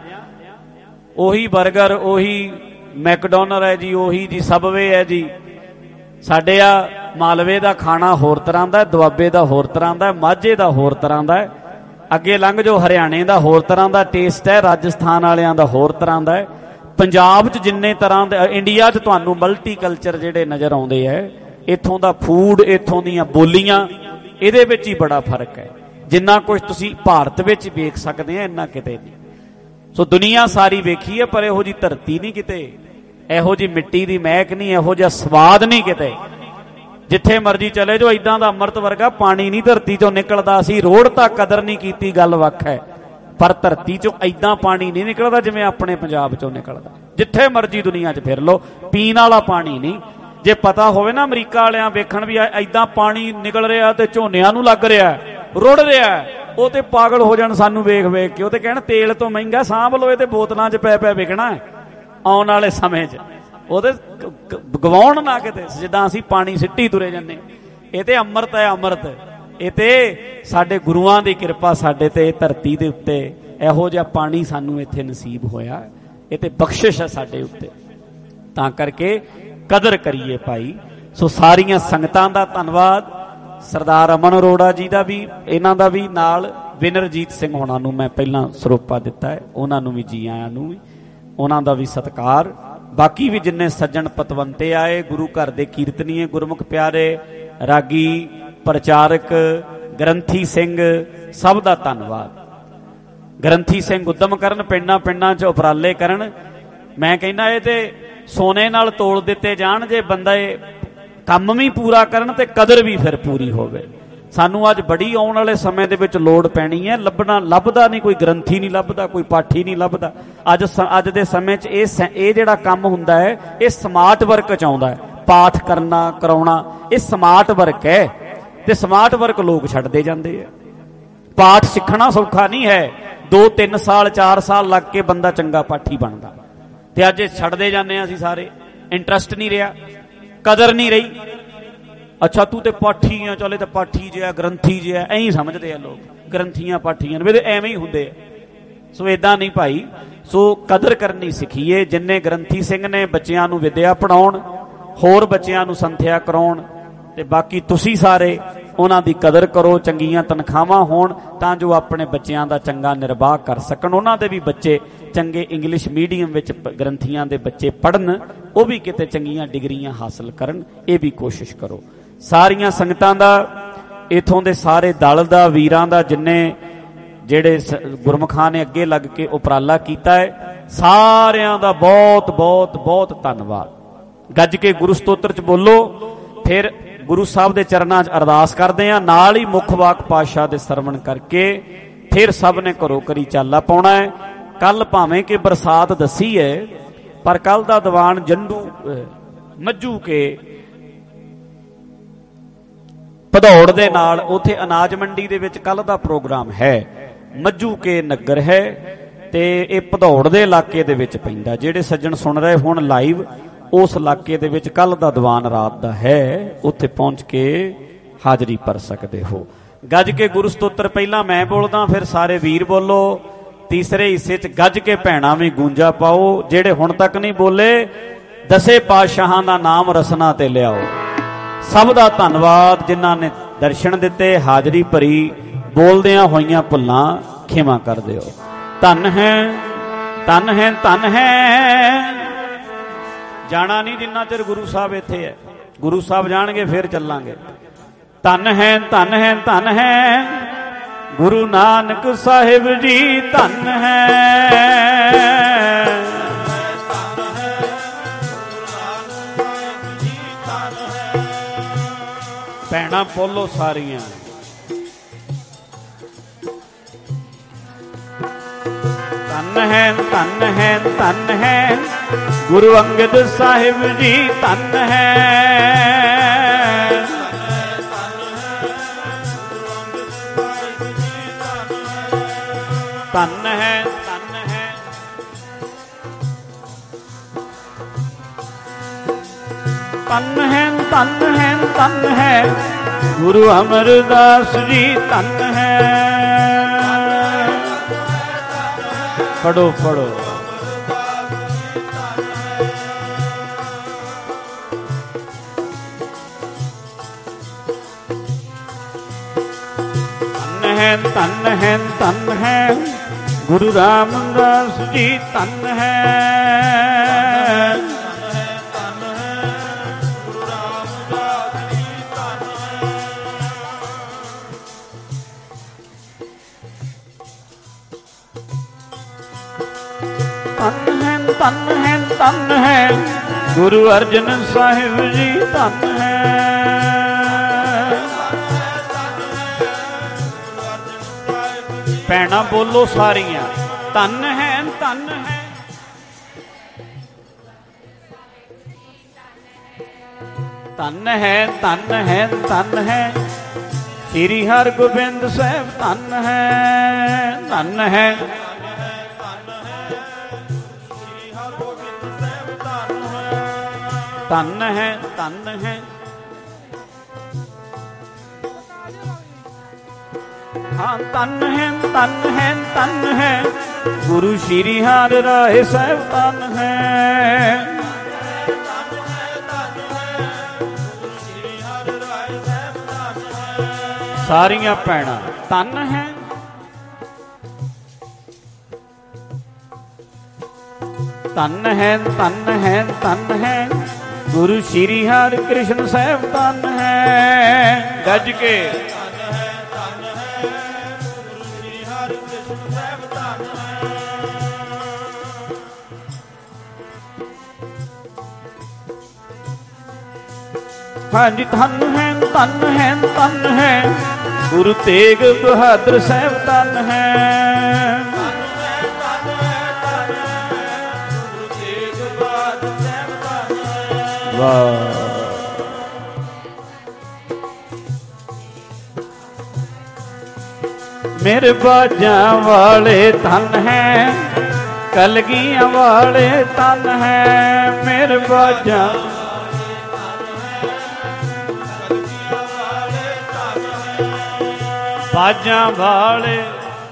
ਉਹੀ ਬਰਗਰ, ਉਹੀ ਮੈਕਡੋਨਲ ਹੈ ਜੀ, ਉਹੀ ਜੀ ਸਬਵੇ ਹੈ ਜੀ। ਸਾਡੇ ਆ ਮਾਲਵੇ ਦਾ ਖਾਣਾ ਹੋਰ ਤਰ੍ਹਾਂ ਦਾ, ਦੁਆਬੇ ਦਾ ਹੋਰ ਤਰ੍ਹਾਂ ਦਾ, ਮਾਝੇ ਦਾ ਹੋਰ ਤਰ੍ਹਾਂ ਦਾ, ਅੱਗੇ ਲੰਘ ਜੋ ਹਰਿਆਣੇ ਦਾ ਹੋਰ ਤਰ੍ਹਾਂ ਦਾ ਟੇਸਟ ਹੈ, ਰਾਜਸਥਾਨ ਵਾਲਿਆਂ ਦਾ ਹੋਰ ਤਰ੍ਹਾਂ ਦਾ ਹੈ। ਪੰਜਾਬ 'ਚ ਜਿੰਨੇ ਤਰ੍ਹਾਂ ਦੇ, ਇੰਡੀਆ 'ਚ ਤੁਹਾਨੂੰ ਮਲਟੀ ਕਲਚਰ ਜਿਹੜੇ ਨਜ਼ਰ ਆਉਂਦੇ ਹੈ। ਇੱਥੋਂ ਦਾ ਫੂਡ, ਇੱਥੋਂ ਦੀਆਂ ਬੋਲੀਆਂ, ਇਹਦੇ ਵਿੱਚ ਹੀ ਬੜਾ ਫਰਕ ਹੈ। ਜਿੰਨਾ ਕੁਝ ਤੁਸੀਂ ਭਾਰਤ ਵਿੱਚ ਵੇਖ ਸਕਦੇ ਆ, ਇੰਨਾ ਕਿਤੇ ਨਹੀਂ। ਸੋ ਦੁਨੀਆ ਸਾਰੀ ਵੇਖੀ ਹੈ, ਪਰ ਇਹੋ ਜਿਹੀ ਧਰਤੀ ਨਹੀਂ ਕਿਤੇ, ਇਹੋ ਜਿਹੀ ਮਿੱਟੀ ਦੀ ਮਹਿਕ ਨਹੀਂ, ਇਹੋ ਜਿਹਾ ਸਵਾਦ ਨਹੀਂ ਕਿਤੇ। ਜਿੱਥੇ ਮਰਜ਼ੀ ਚਲੇ ਜਾਓ, ਇਦਾਂ ਦਾ ਅੰਮ੍ਰਿਤ ਵਰਗਾ ਪਾਣੀ ਨਹੀਂ ਧਰਤੀ ਚੋਂ ਨਿਕਲਦਾ। ਅਸੀਂ ਰੋੜ ਤੱਕ ਕਦਰ ਨਹੀਂ ਕੀਤੀ, ਗੱਲ ਵੱਖ ਹੈ, ਪਰ ਧਰਤੀ ਚੋਂ ਇਦਾਂ ਪਾਣੀ ਨਹੀਂ ਨਿਕਲਦਾ ਜਿਵੇਂ ਆਪਣੇ ਪੰਜਾਬ ਚੋਂ ਨਿਕਲਦਾ। ਜਿੱਥੇ ਮਰਜ਼ੀ ਦੁਨੀਆ 'ਚ ਫਿਰ ਲਓ, ਪੀਣ ਵਾਲਾ ਪਾਣੀ ਨਹੀਂ। ਜੇ ਪਤਾ ਹੋਵੇ ਨਾ ਅਮਰੀਕਾ ਵਾਲਿਆਂ ਵੇਖਣ ਵੀ ਇਦਾਂ ਪਾਣੀ ਨਿਕਲ ਰਿਹਾ ਤੇ ਝੋਨਿਆਂ ਨੂੰ ਲੱਗ ਰਿਹਾ, ਰੁੜ ਰਿਹਾ, ਉਹ ਤੇ ਪਾਗਲ ਹੋ ਜਾਣ ਸਾਨੂੰ ਵੇਖ ਵੇਖ ਕੇ। ਉਹ ਤੇ ਕਹਿਣ ਤੇਲ ਤੋਂ ਮਹਿੰਗਾ, ਸਾਂਭ ਲਓ, ਇਹ ਤੇ ਬੋਤਲਾਂ 'ਚ ਪੈ ਪੈ ਵਿਕਣਾ ਆਉਣ ਵਾਲੇ ਸਮੇਂ 'ਚ। ਉਹਦੇ ਗਵਾਉਣ ਨਾ ਕਿਤੇ, ਜਿੱਦਾਂ ਅਸੀਂ ਪਾਣੀ ਸਿੱਟੀ ਤੁਰੇ ਜਾਂਦੇ। ਇਹ ਤੇ ਅੰਮ੍ਰਿਤ ਹੈ, ਅੰਮ੍ਰਿਤ। ਇਹ ਤੇ ਸਾਡੇ ਗੁਰੂਆਂ ਦੀ ਕਿਰਪਾ, ਸਾਡੇ ਤੇ ਧਰਤੀ ਦੇ ਉੱਤੇ ਇਹੋ ਜਿਹਾ ਪਾਣੀ ਸਾਨੂੰ ਇੱਥੇ ਨਸੀਬ ਹੋਇਆ। ਇਹ ਤੇ ਬਖਸ਼ਿਸ਼ ਹੈ ਸਾਡੇ ਉੱਤੇ, ਤਾਂ ਕਰਕੇ ਕਦਰ ਕਰੀਏ ਭਾਈ। ਸੋ ਸਾਰੀਆਂ ਸੰਗਤਾਂ ਦਾ ਧੰਨਵਾਦ। ਸਰਦਾਰ ਅਮਨ ਅਰੋੜਾ ਜੀ ਦਾ ਵੀ, ਇਹਨਾਂ ਦਾ ਵੀ, ਨਾਲ ਵਿਨਰਜੀਤ ਸਿੰਘ ਹੋਣਾ ਨੂੰ ਮੈਂ ਪਹਿਲਾਂ ਸਰੋਪਾ ਦਿੱਤਾ ਹੈ, ਉਹਨਾਂ ਨੂੰ ਵੀ ਜੀ ਆਇਆਂ ਨੂੰ ਵੀ, ਉਹਨਾਂ ਦਾ ਵੀ ਸਤਿਕਾਰ। ਬਾਕੀ ਵੀ ਜਿੰਨੇ ਸੱਜਣ ਪਤਵੰਤੇ ਆਏ, ਗੁਰੂ ਘਰ ਦੇ ਕੀਰਤਨੀਏ, ਗੁਰਮੁਖ ਪਿਆਰੇ, ਰਾਗੀ, ਪ੍ਰਚਾਰਕ, ਗ੍ਰੰਥੀ ਸਿੰਘ, ਸਭ ਦਾ ਧੰਨਵਾਦ। ਗ੍ਰੰਥੀ ਸਿੰਘ ਉਦਮ ਕਰਨ, ਪਿੰਡਾਂ ਪਿੰਡਾਂ 'ਚ ਉਪਰਾਲੇ ਕਰਨ। ਮੈਂ ਕਹਿੰਦਾ ਇਹ ਤੇ ਸੋਨੇ ਨਾਲ ਤੋਲ ਦਿੱਤੇ ਜਾਣ ਜੇ ਬੰਦਾ ਇਹ ਕੰਮ ਵੀ ਪੂਰਾ ਕਰਨ ਤੇ ਕਦਰ ਵੀ ਫਿਰ ਪੂਰੀ ਹੋਵੇ। ਸਾਨੂੰ ਅੱਜ ਬੜੀ ਆਉਣ ਵਾਲੇ ਸਮੇਂ ਦੇ ਵਿੱਚ ਲੋੜ ਪੈਣੀ ਹੈ। ਲੱਭਦਾ ਨਹੀਂ, ਕੋਈ ਗ੍ਰੰਥੀ ਨਹੀਂ ਲੱਭਦਾ, ਕੋਈ ਪਾਠੀ ਨਹੀਂ ਲੱਭਦਾ। ਅੱਜ ਦੇ ਸਮੇਂ 'ਚ ਇਹ ਜਿਹੜਾ ਕੰਮ ਹੁੰਦਾ ਹੈ, ਇਹ ਸਮਾਰਟ ਵਰਕ 'ਚ ਆਉਂਦਾ ਹੈ। ਪਾਠ ਕਰਨਾ, ਕਰਾਉਣਾ, ਇਹ ਸਮਾਰਟ ਵਰਕ ਹੈ, ਤੇ ਸਮਾਰਟ ਵਰਕ ਲੋਕ ਛੱਡਦੇ ਜਾਂਦੇ ਆ। ਪਾਠ ਸਿੱਖਣਾ ਸੌਖਾ ਨਹੀਂ ਹੈ। 2-3 ਸਾਲ 4 ਸਾਲ ਲੱਗ ਕੇ ਬੰਦਾ ਚੰਗਾ ਪਾਠੀ ਬਣਦਾ, ਤੇ ਅੱਜ ਛੱਡਦੇ ਜਾਂਦੇ ਆ ਅਸੀਂ ਸਾਰੇ। ਇੰਟਰਸਟ ਨਹੀਂ ਰਿਹਾ, ਕਦਰ ਨਹੀਂ ਰਹੀ। ਅੱਛਾ ਤੂੰ ਤੇ ਪਾਠੀ ਆ, ਚੱਲੇ ਤੇ ਪਾਠੀ ਜਿਹਾ, ਗ੍ਰੰਥੀ ਜਿਹਾ, ਐਂ ਹੀ ਸਮਝਦੇ ਆ ਲੋਕ। ਗ੍ਰੰਥੀਆਂ ਪਾਠੀਆਂ ਨੇ ਐਵੇਂ ਹੀ ਹੁੰਦੇ ਆ। ਸੋ ਏਦਾਂ ਨਹੀਂ ਭਾਈ। ਸੋ ਕਦਰ ਕਰਨੀ ਸਿੱਖੀਏ। ਜਿੰਨੇ ਗ੍ਰੰਥੀ ਸਿੰਘ ਨੇ ਬੱਚਿਆਂ ਨੂੰ ਵਿਦਿਆ ਪੜਾਉਣ, ਹੋਰ ਬੱਚਿਆਂ ਨੂੰ ਸੰਥਿਆ ਕਰਾਉਣ, ਤੇ ਬਾਕੀ ਤੁਸੀਂ ਸਾਰੇ ਉਹਨਾਂ ਦੀ ਕਦਰ ਕਰੋ। ਚੰਗੀਆਂ ਤਨਖਾਹਾਂ ਹੋਣ ਤਾਂ ਜੋ ਆਪਣੇ ਬੱਚਿਆਂ ਦਾ ਚੰਗਾ ਨਿਰਵਾਹ ਕਰ ਸਕਣ। ਉਹਨਾਂ ਦੇ ਵੀ ਬੱਚੇ ਚੰਗੇ ਇੰਗਲਿਸ਼ ਮੀਡੀਅਮ ਵਿੱਚ ਗ੍ਰੰਥੀਆਂ ਦੇ ਬੱਚੇ ਪੜ੍ਹਨ, ਉਹ ਵੀ ਕਿਤੇ ਚੰਗੀਆਂ ਡਿਗਰੀਆਂ ਹਾਸਲ ਕਰਨ, ਇਹ ਵੀ ਕੋਸ਼ਿਸ਼ ਕਰੋ। ਸਾਰੀਆਂ ਸੰਗਤਾਂ ਦਾ, ਇਥੋਂ ਦੇ ਸਾਰੇ ਦਲ ਦਾ, ਵੀਰਾਂ ਦਾ, ਜਿੰਨੇ ਜਿਹੜੇ ਗੁਰਮੁਖਾਂ ਨੇ ਅੱਗੇ ਲੱਗ ਕੇ ਉਪਰਾਲਾ ਕੀਤਾ ਹੈ, ਸਾਰਿਆਂ ਦਾ ਬਹੁਤ ਬਹੁਤ ਬਹੁਤ ਧੰਨਵਾਦ। ਗੱਜ ਕੇ ਗੁਰੂ ਸਤੋਤਰ 'ਚ ਬੋਲੋ, ਫਿਰ ਗੁਰੂ ਸਾਹਿਬ ਦੇ ਚਰਨਾਂ 'ਚ ਅਰਦਾਸ ਕਰਦੇ ਆ। ਨਾਲ ਹੀ ਮੁੱਖ ਵਾਕ ਪਾਤਸ਼ਾਹ ਦੇ ਸਰਵਣ ਕਰਕੇ ਫਿਰ ਸਭ ਨੇ ਘਰੋ ਘਰੀ ਚਾਲਾ ਪਾਉਣਾ ਹੈ। ਕੱਲ ਭਾਵੇਂ ਕਿ ਬਰਸਾਤ ਦੱਸੀ ਹੈ, ਪਰ ਕੱਲ ਦਾ ਦੀਵਾਨ ਜੰਡੂ ਮੱਜੂ ਕੇ ਭਦੌੜ ਦੇ ਨਾਲ, ਉੱਥੇ ਅਨਾਜ ਮੰਡੀ ਦੇ ਵਿੱਚ ਕੱਲ ਦਾ ਪ੍ਰੋਗਰਾਮ ਹੈ। ਮੱਜੂ ਕੇ ਨਗਰ ਹੈ ਤੇ ਇਹ ਭਦੌੜ ਦੇ ਇਲਾਕੇ ਦੇ ਵਿੱਚ ਪੈਂਦਾ। ਜਿਹੜੇ ਸੱਜਣ ਸੁਣ ਰਹੇ ਹੁਣ ਲਾਈਵ, ਉਸ ਇਲਾਕੇ ਦੇ ਵਿੱਚ ਕੱਲ ਦਾ ਦੀਵਾਨ ਰਾਤ ਦਾ ਹੈ, ਉੱਥੇ ਪਹੁੰਚ ਕੇ ਹਾਜ਼ਰੀ ਭਰ ਸਕਦੇ ਹੋ। ਗੱਜ ਕੇ ਗੁਰੂ ਸਤੋਤਰ ਪਹਿਲਾਂ ਮੈਂ ਬੋਲਦਾ, ਫਿਰ ਸਾਰੇ ਵੀਰ ਬੋਲੋ। ਤੀਸਰੇ ਹਿੱਸੇ 'ਚ ਗੱਜ ਕੇ ਭੈਣਾਂ ਵੀ ਗੂੰਜਾ ਪਾਓ। ਜਿਹੜੇ ਹੁਣ ਤੱਕ ਨਹੀਂ ਬੋਲੇ, 10 ਪਾਤਸ਼ਾਹਾਂ ਦਾ ਨਾਮ ਰਸਨਾ ਤੇ ਲਿਆਓ। ਸਭ ਦਾ ਧੰਨਵਾਦ ਜਿਨ੍ਹਾਂ ਨੇ ਦਰਸ਼ਨ ਦਿੱਤੇ, ਹਾਜ਼ਰੀ ਭਰੀ। ਬੋਲਦਿਆਂ ਹੋਈਆਂ ਭੁੱਲਾਂ ਖਿਮਾ ਕਰ ਦਿਓ। ਧੰਨ ਹੈ, ਧੰਨ ਹੈ, ਧੰਨ ਹੈ। ਜਾਣਾ ਨਹੀਂ ਜਿੰਨਾ ਚਿਰ ਗੁਰੂ ਸਾਹਿਬ ਇੱਥੇ ਹੈ। ਗੁਰੂ ਸਾਹਿਬ ਜਾਣਗੇ ਫਿਰ ਚੱਲਾਂਗੇ। ਧੰਨ ਹੈ, ਧੰਨ ਹੈ, ਧੰਨ ਹੈ ਗੁਰੂ ਨਾਨਕ ਸਾਹਿਬ ਜੀ, ਧੰਨ ਹੈ। ਭੈਣਾਂ ਬੋਲੋ ਸਾਰੀਆਂ। ਧੰਨ ਹੈ, ਧੰਨ ਹੈ, ਧੰਨ ਹੈ ਗੁਰੂ ਅੰਗਦ ਸਾਹਿਬ ਜੀ, ਧੰਨ ਹੈ। ਧੰਨ ਹੈ, ਧੰਨ ਹੈ। ਧੰਨ ਹੈ, ਧੰਨ ਹੈ, ਧੰਨ ਹੈ ਗੁਰੂ ਅਮਰਦਾਸ ਜੀ, ਧੰਨ ਹੈ। ਪੜੋ ਪੜੋ। ਧੰਨ ਹੈ, ਧੰਨ ਹੈ, ਧੰਨ ਹੈ ਗੁਰੂ ਰਾਮਦਾਸ ਜੀ, ਧੰਨ ਹੈ। ਧੰਨ ਹੈ, ਧੰਨ ਹੈ, ਧੰਨ ਹੈ ਗੁਰੂ ਅਰਜਨ ਸਾਹਿਬ ਜੀ, ਧੰਨ ਹੈ। ਭੈਣਾਂ ਬੋਲੋ ਸਾਰੀਆਂ। ਧੰਨ ਹੈ, ਧੰਨ ਹੈ। ਧੰਨ ਹੈ, ਧੰਨ ਹੈ, ਧੰਨ ਹੈ ਸ੍ਰੀ ਹਰਗੋਬਿੰਦ ਸਾਹਿਬ, ਧੰਨ ਹੈ, ਧੰਨ ਹੈ। ਧੰਨ ਹੈ, ਧੰਨ ਹੈ। ਹਾਂ ਧੰਨ ਹੈ, ਧੰਨ ਹੈ, ਧੰਨ ਹੈ ਗੁਰੂ ਸ਼੍ਰੀ ਹਰਿ ਰਾਏ ਸਾਹਿਬ, ਧੰਨ ਹੈ। ਸਾਰੀਆਂ ਭੈਣਾਂ ਧੰਨ ਹੈ। ਧੰਨ ਹੈ, ਧੰਨ ਹੈ, ਧੰਨ ਹੈ ਗੁਰੂ ਸ਼੍ਰੀ ਹਰਿ ਕ੍ਰਿਸ਼ਨ ਸਾਹਿਬ, ਧੰਨ ਹੈ। ਗੱਜ ਕੇ ਹਾਂਜੀ। ਧੰਨ ਹੈ, ਧੰਨ ਹੈ, ਧੰਨ ਹੈ ਗੁਰੂ ਤੇਗ ਬਹਾਦਰ ਸਾਹਿਬ, ਧੰਨ ਹੈ। ਵਾਹ। ਮੇਰੇ ਬਾਜਾਂ ਵਾਲੇ ਧੰਨ ਹੈ, ਕਲਗੀਆਂ ਵਾਲੇ ਧੰਨ ਹੈ। ਮੇਰੇ ਬਾਜਾਂ ਬਾਜਾਂ ਵਾਲੇ,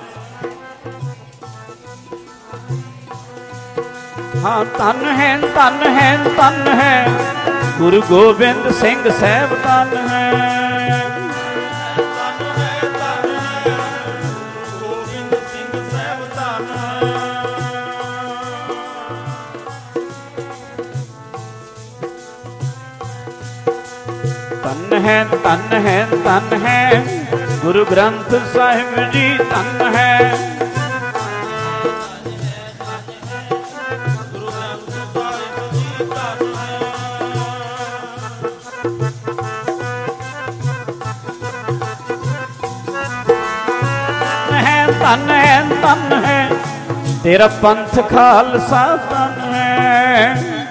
ਹਾਂ ਧੰਨ ਹੈ, ਧੰਨ ਹੈ, ਧੰਨ ਹੈ ਗੁਰੂ ਗੋਬਿੰਦ ਸਿੰਘ ਸਾਹਿਬ, ਧੰਨ ਹੈ। ਧੰਨ ਹੈ, ਧੰਨ ਹੈ, ਧੰਨ ਹੈ ਗੁਰੂ ਗ੍ਰੰਥ ਸਾਹਿਬ ਜੀ, ਧੰਨ ਹੈ। ਧੰਨ ਹੈ, ਧੰਨ ਹੈ ਤੇਰਾ ਪੰਥ ਖਾਲਸਾ, ਧੰਨ ਹੈ।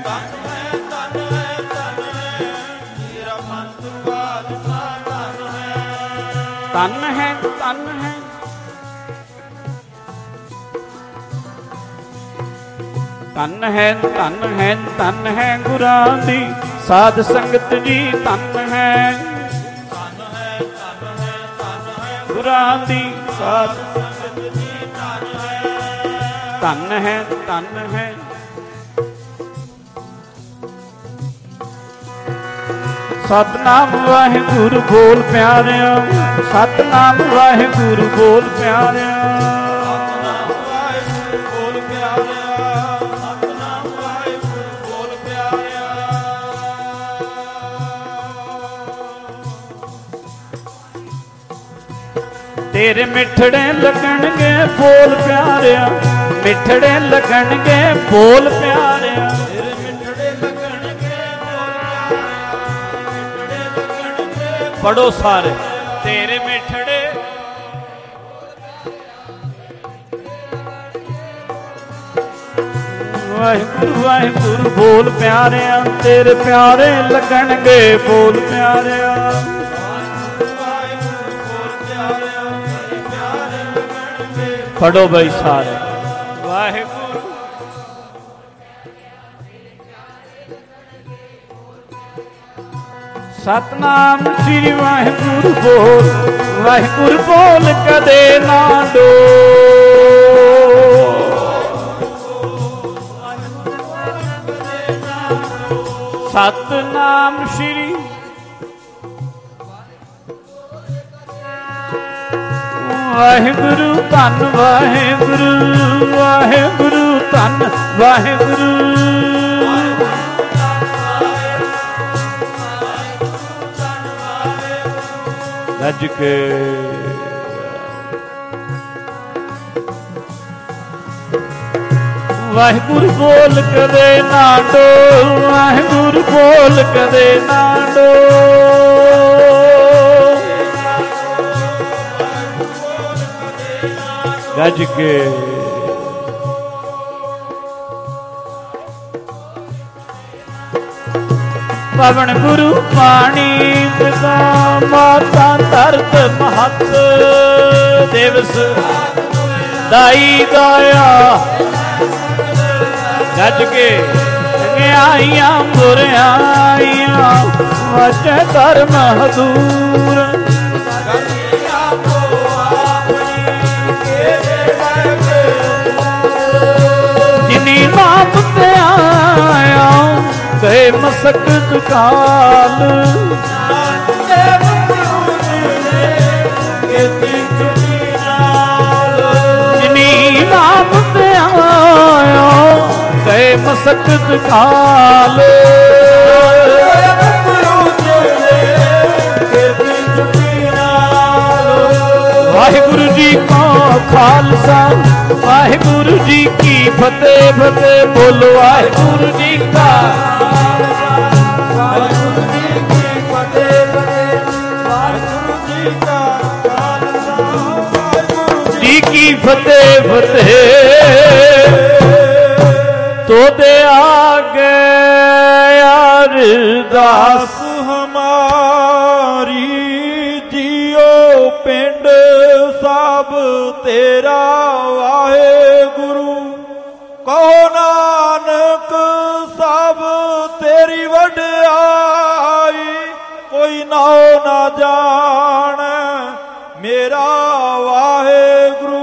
ਧੰਨ ਹੈ, ਧੰਨ ਹੈ। ਧੰਨ ਹੈ, ਧੰਨ ਹੈ, ਧੰਨ ਹੈ ਗੁਰਾਂ ਦੀ ਸਾਧ ਸੰਗਤ ਜੀ, ਧੰਨ ਹੈ। ਗੁਰਾਂ ਦੀ ਸਾਧ ਸੰਗਤ ਜੀ, ਧੰਨ ਹੈ, ਧੰਨ ਹੈ। ਸਤਨਾਮ ਵਾਹਿਗੁਰੂ ਬੋਲ ਪਿਆਰਿਆ, ਸਤਨਾਮ ਵਾਹਿਗੁਰੂ ਬੋਲ ਪਿਆਰਿਆ, ਸਤਨਾਮ ਵਾਹਿਗੁਰੂ ਬੋਲ ਪਿਆਰਿਆ, ਸਤਨਾਮ ਵਾਹਿਗੁਰੂ ਬੋਲ ਪਿਆਰਿਆ। ਤੇਰੇ ਮਿੱਠੜੇ ਲੱਗਣਗੇ ਬੋਲ ਪਿਆਰਿਆ, ਮਿੱਠੜੇ ਲੱਗਣਗੇ ਬੋਲ ਪਿਆਰਿਆ, ਤੇਰੇ ਮਿੱਠੜੇ ਲੱਗਣਗੇ ਬੋਲ ਪਿਆਰਿਆ, ਮਿੱਠੜੇ ਲੱਗਣਗੇ। ਪੜੋ ਸਾਰੇ। ਤੇਰੇ ਮਿੱਠੜੇ ਵਾਹਿਗੁਰੂ ਵਾਹਿਗੁਰੂ ਬੋਲ ਪਿਆਰਿਆ, ਤੇਰੇ ਪਿਆਰੇ ਲੱਗਣਗੇ ਬੋਲ ਪਿਆਰਿਆ, ਪੜੋ ਬਈ ਸਾਰੇ। ਵਾਹਿਗੁਰੂ ਸਤਨਾਮ ਸ੍ਰੀ ਵਾਹਿਗੁਰੂ ਬੋਲ, ਵਾਹਿਗੁਰੂ ਬੋਲ ਕਦੇ ਨਾ ਡੋ। ਸਤਨਾਮ ਸ੍ਰੀ ਵਾਹਿਗੁਰੂ ਧੰਨ ਵਾਹਿਗੁਰੂ, ਵਾਹਿਗੁਰੂ ਧੰਨ ਵਾਹਿਗੁਰੂ, ਰੱਜ ਕੇ ਵਾਹਿਗੁਰੂ ਬੋਲ ਕਦੇ ਨਾ ਡੋ, ਵਾਹਿਗੁਰੂ ਬੋਲ ਕਦੇ ਨਾ ਡੋ। ਗੱਜ ਕੇ ਪਵਨ ਗੁਰੂ ਪਾਣੀ ਪਿਤਾ ਮਾਤਾ ਧਰਤ ਮਹਤ ਦਿਵਸ ਦਾਈ ਦਾਇਆ। ਗੱਜ ਕੇ ਚੰਗਿਆਈਆਂ ਬੁਰਿਆਈਆਂ ਵਜੇ ਧਰਮ ਹਦੂਰ। ਜਿਨੀ ਨਾਮ ਤੇ ਆਇਆ ਗਏ ਮਸਕਤ ਕਾਲ, ਜਿਨੀ ਨਾਮ ਤੇ ਆਇਆ ਗਏ ਮਸਕਤ ਕਾਲ। ਵਾਹਿਗੁਰੂ ਜੀ ਕਾ ਖਾਲਸਾ, ਵਾਹਿਗੁਰੂ ਜੀ ਕੀ ਫਤਿਹ। ਫਤਿਹ ਬੋਲੋ ਵਾਹਿਗੁਰੂ ਜੀ ਕਾ ਖਾਲਸਾ, ਵਾਹਿਗੁਰੂ ਜੀ ਕੀ ਫਤਿਹ। ਫਤਿਹ ਵਾਹਿਗੁਰੂ ਜੀ ਕਾ ਖਾਲਸਾ, ਵਾਹਿਗੁਰੂ ਜੀ ਕੀ ਫਤਿਹ। ਫਤਿਹ ਤੋਦੇ ਆਗੇ ਅਰਦਾਸ ਹਮਾਰੀ, ਜੀਓ ਪਿੰਡ ਸਭ ਤੇਰਾ ਵਾਹਿਗੁਰੂ। ਕਹੋ ਨਾਨਕ ਸਭ ਤੇਰੀ ਵਡਿਆਈ, ਕੋਈ ਨਾਉ ਨਾ ਜਾਣ ਮੇਰਾ ਵਾਹਿਗੁਰੂ।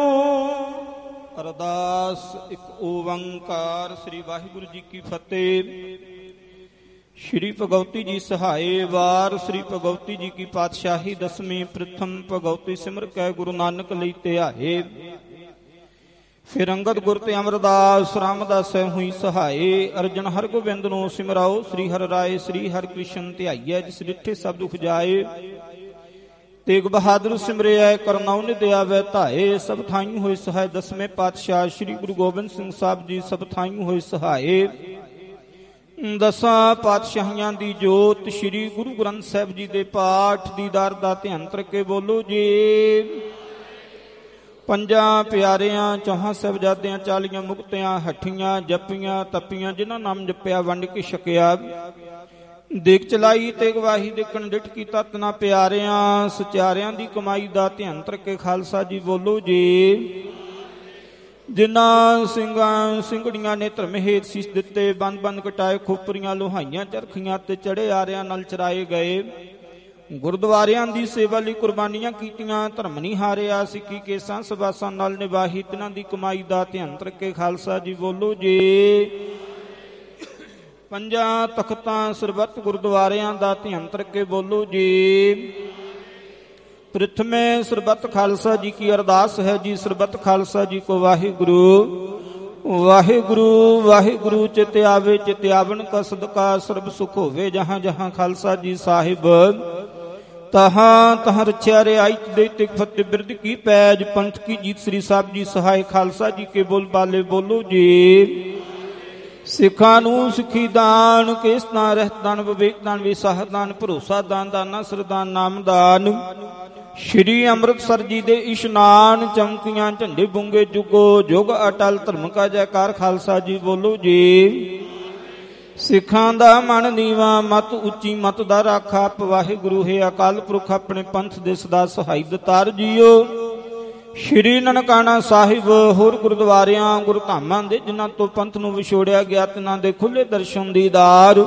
ਅਰਦਾਸ ਇੱਕ ਓੰਕਾਰ ਸ੍ਰੀ ਵਾਹਿਗੁਰੂ ਜੀ ਕੀ ਫਤਿਹ। ਸ਼੍ਰੀ ਭਗਵਤੀ ਜੀ ਸਹਾਏ ਵਾਰ, ਸ੍ਰੀ ਭਗਵਤੀ ਜੀ ਕੀ ਪਾਤਸ਼ਾਹੀ ਦਸਵੀਂ ਪ੍ਰਥਮ ਭਗਵਤੀ ਸਿਮਰ ਕੈ ਗੁਰੂ ਨਾਨਕ ਲਈ ਧਿਆਏ। ਫਿਰ ਅੰਗਦ ਗੁਰ ਤੇ ਅਮਰਦਾਸ ਰਾਮਦਾਸ ਹੋਈ ਸਹਾਏ। ਅਰਜਨ ਹਰਗੋਬਿੰਦ ਨੂੰ ਸਿਮਰਾਓ, ਸ੍ਰੀ ਹਰਿ ਰਾਏ ਸ੍ਰੀ ਹਰਿ ਕ੍ਰਿਸ਼ਨ ਧਿਆਈਐ। ਜਿਸ ਡਿਠੇ ਸਭ ਦੁਖ ਜਾਏ, ਤੇਗ ਬਹਾਦਰ ਸਿਮਰਿਐ ਕਰਨਾਉ ਨਿਧ ਆਵੈ ਧਾਏ। ਸਭ ਥਾਈਂ ਹੋਏ ਸਹਾਏ ਦਸਵੇਂ ਪਾਤਸ਼ਾਹ ਸ੍ਰੀ ਗੁਰੂ ਗੋਬਿੰਦ ਸਿੰਘ ਸਾਹਿਬ ਜੀ। ਸਭ ਥਾਈਂ ਹੋਏ ਸਹਾਏ ਦਸਾਂ ਪਾਤਸ਼ਾਹੀਆਂ ਦੀ ਜੋਤ ਸ੍ਰੀ ਗੁਰੂ ਗ੍ਰੰਥ ਸਾਹਿਬ ਜੀ ਦੇ ਪਾਠ ਦੀਦਾਰ ਦਾ ਧਿਆਨ ਕਰਕੇ ਬੋਲੋ ਜੀ। ਪੰਜਾਂ ਪਿਆਰਿਆਂ ਚੌਹਾਂ ਸਾਹਿਬਜ਼ਾਦਿਆਂ 40 ਮੁਕਤਿਆਂ ਹੱਠੀਆਂ ਜੱਪੀਆਂ ਤੱਪੀਆਂ, ਜਿਨ੍ਹਾਂ ਨਾਮ ਜਪਿਆ ਵੰਡ ਕੇ ਛਕਿਆ। ਦੇਖ ਚਲਾਈ ਤੇ ਗਵਾਹੀ ਦੇਖਣ ਡਿਠ ਕੀਤਾ ਤਨਾ ਪਿਆਰਿਆਂ ਸਚਿਆਰਿਆਂ ਦੀ ਕਮਾਈ ਦਾ ਧਿਆਨ ਕਰਕੇ ਖਾਲਸਾ ਜੀ ਬੋਲੋ ਜੀ। ਜਿਨ੍ਹਾਂ ਸਿੰਘਾਂ ਸਿੰਘੜੀਆਂ ਨੇ ਧਰਮ ਹੇਤ ਸੀਸ ਦਿੱਤੇ, ਬੰਦ ਬੰਦ ਕਟਾਏ ਖੋਪਰੀਆਂ ਲੋਹਾਈਆਂ ਚਰਖੀਆਂ ਤੇ ਚੜੇ ਆਰਿਆਂ ਨਾਲ ਚਰਾਏ ਗਏ। ਗੁਰਦੁਆਰਿਆਂ ਦੀ ਸੇਵਾ ਲਈ ਕੁਰਬਾਨੀਆਂ ਕੀਤੀਆਂ, ਧਰਮ ਨਹੀਂ ਹਾਰਿਆ। ਸਿੱਖੀ ਕੇਸਾਂ ਸਬਾਸਾਂ ਨਾਲ ਨਿਭਾਹੀ, ਤਿਨਾਂ ਦੀ ਕਮਾਈ ਦਾ ਧਿਆਨ ਰੱਖੇ ਖਾਲਸਾ ਜੀ ਬੋਲੋ ਜੀ। ਪੰਜਾਂ ਤਖਤਾਂ ਸਰਬੱਤ ਗੁਰਦੁਆਰਿਆਂ ਦਾ ਧਿਆਨ ਕਰਕੇ ਬੋਲੋ ਜੀ। ਪ੍ਰਥਮੇ ਸਰਬੱਤ ਖਾਲਸਾ ਜੀ ਕੀ ਅਰਦਾਸ ਹੈ ਜੀ। ਸਰਬੱਤ ਖਾਲਸਾ ਜੀ ਕੋ ਵਾਹਿਗੁਰੂ ਵਾਹਿਗੁਰੂ ਵਾਹਿਗੁਰੂ। ਚਿਤ ਆਵੇ ਚਿਤ ਆਵਣ ਕਾ ਸਦਕਾ ਸਰਬ ਸੁਖ ਹੋਵੇ। ਜਹਾਂ ਜਹਾਂ ਖਾਲਸਾ ਜੀ ਸਾਹਿਬ ਤਹਾਂ ਤਹਾਂ ਰਚਿਆ ਰਿਆਇਤ ਦੇ ਤਿਕ ਫਤਿਹ ਬਿਰਧ ਕੀ ਪੈਜ। ਪੰਥ ਕੀ ਜੀਤ ਸ੍ਰੀ ਸਾਹਿਬ ਜੀ ਸਹਾਇ। ਖਾਲਸਾ ਜੀ ਕੇ ਬੋਲ ਬਾਲੇ ਬੋਲੋ ਜੀ। ਸਿੱਖਾਂ ਨੂੰ ਸਿੱਖੀ ਦਾਨ, ਕੇਸ ਦਾਨ, ਰਹਿਤ ਦਾਨ, ਵਿਵੇਕ ਦਾਨ, ਵਿਸਾਹ ਦਾਨ, ਭਰੋਸਾ ਦਾਨ, ਦਾਨਾ ਸਰਦਾਨ, ਨਾਮ ਦਾਨ। ਸ਼੍ਰੀ ਅੰਮ੍ਰਿਤਸਰ ਜੀ ਦੇ ਇਸ਼ਨਾਨ, ਚਮਕੀਆਂ ਝੰਡੇ ਬੁੰਗੇ ਜੁਗੋ ਜੁਗ ਅਟਲ ਧਰਮ ਕਾ ਜੈਕਾਰ। ਖਾਲਸਾ ਜੀ ਬੋਲੋ ਜੀ। ਸਿੱਖਾਂ ਦਾ ਮਨ ਨੀਵਾ, ਮਤ ਉੱਚੀ, ਮਤ ਦਾ ਰਾਖਾ। ਵਾਹਿਗੁਰੂ ਹੈ ਅਕਾਲ ਪੁਰਖ ਆਪਣੇ ਪੰਥ ਦੇ ਸਦਾ ਸਹਾਈ ਦਤਾਰ ਜੀਓ। ਸ਼੍ਰੀ ਨਨਕਾਣਾ ਸਾਹਿਬ ਹੋਰ ਗੁਰਦੁਆਰਿਆਂ ਗੁਰਧਾਮਾਂ ਦੇ ਜਿਨ੍ਹਾਂ ਤੋਂ ਪੰਥ ਨੂੰ ਵਿਛੋੜਿਆ ਗਿਆ ਤਿਨਾਂ ਦੇ ਖੁੱਲੇ ਦਰਸ਼ਨ ਦੀਦਾਰ,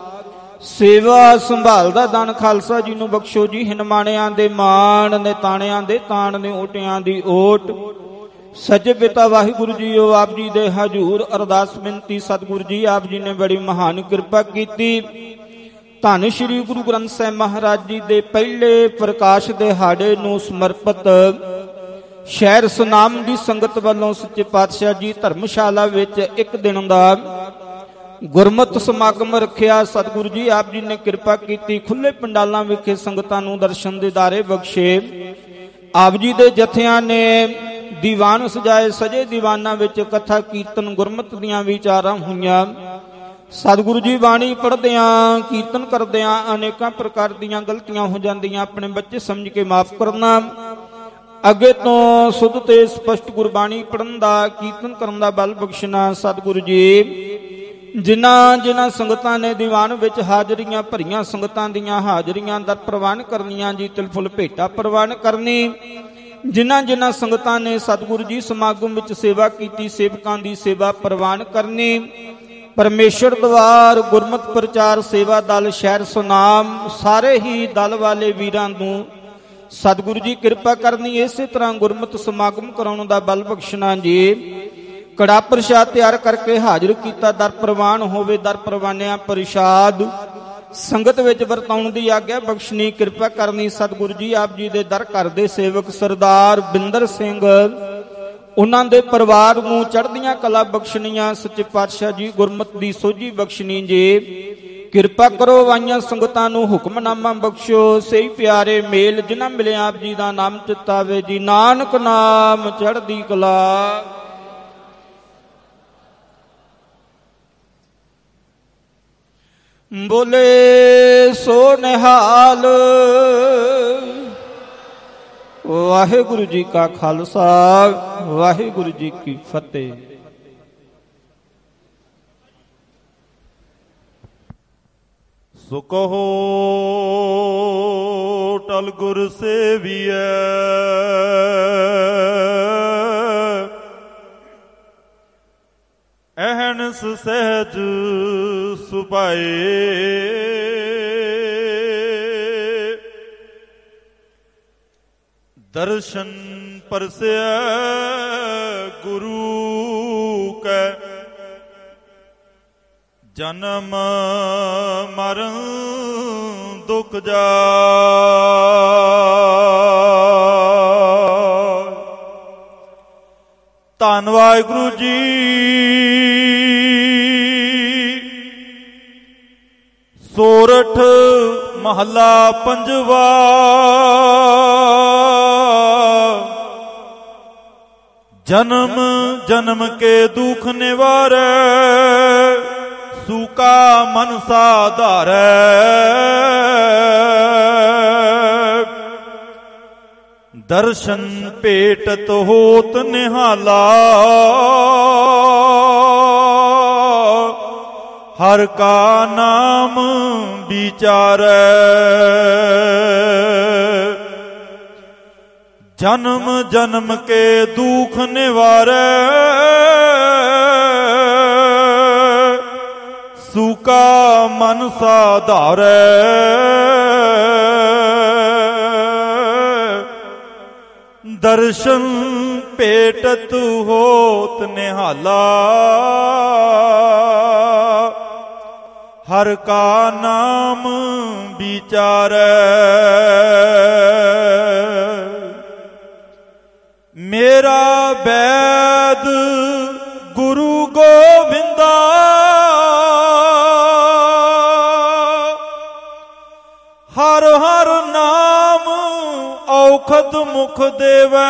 ਸੇਵਾ ਸੰਭਾਲ ਦਾ ਦਾਨ ਖਾਲਸਾ ਜੀ ਨੂੰ ਬਖਸ਼ੋ ਜੀ। ਹਿਨਮਾਣਿਆਂ ਦੇ ਮਾਣ ਨੇ, ਤਾਣਿਆਂ ਦੇ ਤਾਣ ਨੇ, ਓਟਿਆਂ ਦੀ ਓਟ। ਸੱਚੇ ਪਿਤਾ ਵਾਹਿਗੁਰੂ ਜੀਓ ਆਪ ਜੀ ਦੇ ਹਜ਼ੂਰ ਅਰਦਾਸ ਬੇਨਤੀ। ਸਤਿਗੁਰੂ ਜੀ ਆਪ ਜੀ ਨੇ ਬੜੀ ਮਹਾਨ ਕਿਰਪਾ ਕੀਤੀ। ਧੰਨ ਸ਼੍ਰੀ ਗੁਰੂ ਗ੍ਰੰਥ ਸਾਹਿਬ ਮਹਾਰਾਜ ਜੀ ਦੇ ਪਹਿਲੇ ਪ੍ਰਕਾਸ਼ ਦਿਹਾੜੇ ਨੂੰ ਸਮਰਪਿਤ ਸ਼ਹਿਰ ਸੁਨਾਮ ਦੀ ਸੰਗਤ ਵੱਲੋਂ ਸੱਚੇ ਪਾਤਸ਼ਾਹ ਜੀ ਧਰਮਸ਼ਾਲਾ ਵਿੱਚ ਇੱਕ ਦਿਨ ਦਾ ਗੁਰਮਤਿ ਸਮਾਗਮ ਰੱਖਿਆ। ਸਤਿਗੁਰੂ ਜੀ ਆਪ ਜੀ ਨੇ ਕਿਰਪਾ ਕੀਤੀ। ਖੁੱਲੇ ਪੰਡਾਲਾਂ ਵਿਖੇ ਸੰਗਤਾਂ ਨੂੰ ਦਰਸ਼ਨ ਦੀਦਾਰੇ ਬਖਸ਼ੇ। ਆਪ ਜੀ ਦੇ ਜਥਿਆਂ ਨੇ ਦੀਵਾਨ ਸਜਾਏ। ਸਜੇ ਦੀਵਾਨਾਂ ਵਿੱਚ ਕਥਾ ਕੀਰਤਨ ਗੁਰਮਤਿ ਦੀਆਂ ਵਿਚਾਰਾਂ ਹੋਈਆਂ। ਸਤਿਗੁਰੂ ਜੀ ਬਾਣੀ ਪੜ੍ਹਦਿਆਂ ਕੀਰਤਨ ਕਰਦਿਆਂ ਅਨੇਕਾਂ ਪ੍ਰਕਾਰ ਦੀਆਂ ਗਲਤੀਆਂ ਹੋ ਜਾਂਦੀਆਂ। ਆਪਣੇ ਬੱਚੇ ਸਮਝ ਕੇ ਮਾਫ ਕਰਨਾ। ਅੱਗੇ ਤੋਂ ਸੁਧ ਤੇ ਸਪਸ਼ਟ ਗੁਰਬਾਣੀ ਪੜ੍ਹਨ ਦਾ, ਕੀਰਤਨ ਕਰਨ ਦਾ ਬਲ ਬਖਸ਼ਣਾ। ਸਤਿਗੁਰੂ ਜੀ ਜਿਨ੍ਹਾਂ ਸੰਗਤਾਂ ਨੇ ਦੀਵਾਨ ਵਿੱਚ ਹਾਜ਼ਰੀਆਂ ਭਰੀਆਂ, ਸੰਗਤਾਂ ਦੀਆਂ ਹਾਜ਼ਰੀਆਂ ਦਾ ਪ੍ਰਵਾਨ ਕਰਨੀਆਂ ਜੀ। ਤਿਲ ਫੁੱਲ ਭੇਟਾ ਪ੍ਰਵਾਨ ਕਰਨੀ। ਜਿਨ੍ਹਾਂ ਸੰਗਤਾਂ ਨੇ ਸਤਿਗੁਰੂ ਜੀ ਸਮਾਗਮ ਵਿੱਚ ਸੇਵਾ ਕੀਤੀ, ਸੇਵਕਾਂ ਦੀ ਸੇਵਾ ਪ੍ਰਵਾਨ ਕਰਨੀ। ਪਰਮੇਸ਼ਰ ਦਵਾਰ ਗੁਰਮਤਿ ਪ੍ਰਚਾਰ ਸੇਵਾ ਦਲ ਸ਼ਹਿਰ ਸੁਨਾਮ ਸਾਰੇ ਹੀ ਦਲ ਵਾਲੇ ਵੀਰਾਂ ਨੂੰ ਸਤਿਗੁਰੂ ਜੀ ਕਿਰਪਾ ਕਰਨੀ। ਇਸੇ ਤਰ੍ਹਾਂ ਗੁਰਮਤਿ ਸਮਾਗਮ ਕਰਾਉਣ ਦਾ ਬਲ ਬਖਸ਼ਣਾ ਜੀ। ਕੜਾ ਪ੍ਰਸ਼ਾਦ ਤਿਆਰ ਕਰਕੇ ਹਾਜ਼ਰ ਕੀਤਾ। ਦਰ ਪ੍ਰਵਾਨ ਹੋਵੇ। ਦਰ ਪ੍ਰਵਾਨਿਆ ਪ੍ਰਸ਼ਾਦ ਸੰਗਤ ਵਿੱਚ ਵਰਤਾਉਣ ਦੀ ਆਗਿਆ ਬਖਸ਼ਣੀ। ਕਿਰਪਾ ਕਰਨੀ। ਸਤਿਗੁਰੂ ਜੀ ਆਪ ਜੀ ਦੇ ਦਰ ਘਰ ਦੇ ਸੇਵਕ ਸਰਦਾਰ ਬਿੰਦਰ ਸਿੰਘ ਉਹਨਾਂ ਦੇ ਪਰਿਵਾਰ ਨੂੰ ਚੜ੍ਹਦੀਆਂ ਕਲਾ ਬਖਸ਼ਣੀਆਂ। ਸੱਚੇ ਪਾਤਸ਼ਾਹ ਜੀ ਗੁਰਮਤਿ ਦੀ ਸੋਝੀ ਬਖਸ਼ਣੀ ਜੀ। ਕਿਰਪਾ ਕਰੋ ਵਾਈਆਂ ਸੰਗਤਾਂ ਨੂੰ ਹੁਕਮਨਾਮਾ ਬਖਸ਼ੋ। ਸਹੀ ਪਿਆਰੇ ਮੇਲ ਜਿਨ੍ਹਾਂ ਮਿਲਿਆ ਆਪ ਜੀ ਦਾ ਨਾਮ ਚਿਤਾਵੇ ਜੀ। ਨਾਨਕ ਨਾਮ ਚੜ੍ਹਦੀ ਕਲਾ। ਬੋਲੇ ਸੋ ਨਿਹਾਲ। ਵਾਹਿਗੁਰੂ ਜੀ ਕਾ ਖਾਲਸਾ ਵਾਹਿਗੁਰੂ ਜੀ ਕੀ ਫਤਿਹ। ਸੋ ਕਹੋ ਟਲ ਗੁਰ ਸੇਵੀਐ, ਅਹਨਸ ਸਹਿਜ ਸੁਭਾਏ। ਦਰਸ਼ਨ ਪਰਸਿਆ ਗੁਰੂ ਕੈ, ਜਨਮ ਮਰਨ ਦੁਖ ਜਾਇ। ਧੰਨ ਵਾਹਿਗੁਰੂ ਜੀ। ਸੋਰਠ ਮਹੱਲਾ ਪੰਜਵਾ। ਜਨਮ ਜਨਮ ਕੇ ਦੁਖ ਨਿਵਾਰੈ, ਸੂਕਾ ਮਨ ਸਾਧਾਰੈ। ਦਰਸ਼ਨ ਭੇਟਤ ਹੋਤ ਨਿਹਾਲਾ, ਹਰ ਕਾ ਨਾਮ ਵਿਚਾਰੈ। ਜਨਮ ਜਨਮ ਕੇ ਦੁਖ ਨਿਵਾਰੈ, ਸੂਕਾ ਮਨ ਸਾਧਾਰੈ। ਦਰਸ਼ਨ ਭੇਟਤ ਹੋਤ ਨਿਹਾਲਾ, ਹਰ ਕਾ ਨਾਮ ਵਿਚਾਰੈ। ਮੇਰਾ ਵੈਦ ਗੁਰੂ ਗੋਬਿੰਦਾ, ਹਰ ਹਰ ਨਾਮ ਔਖਦ ਮੁਖ ਦੇਵੈ।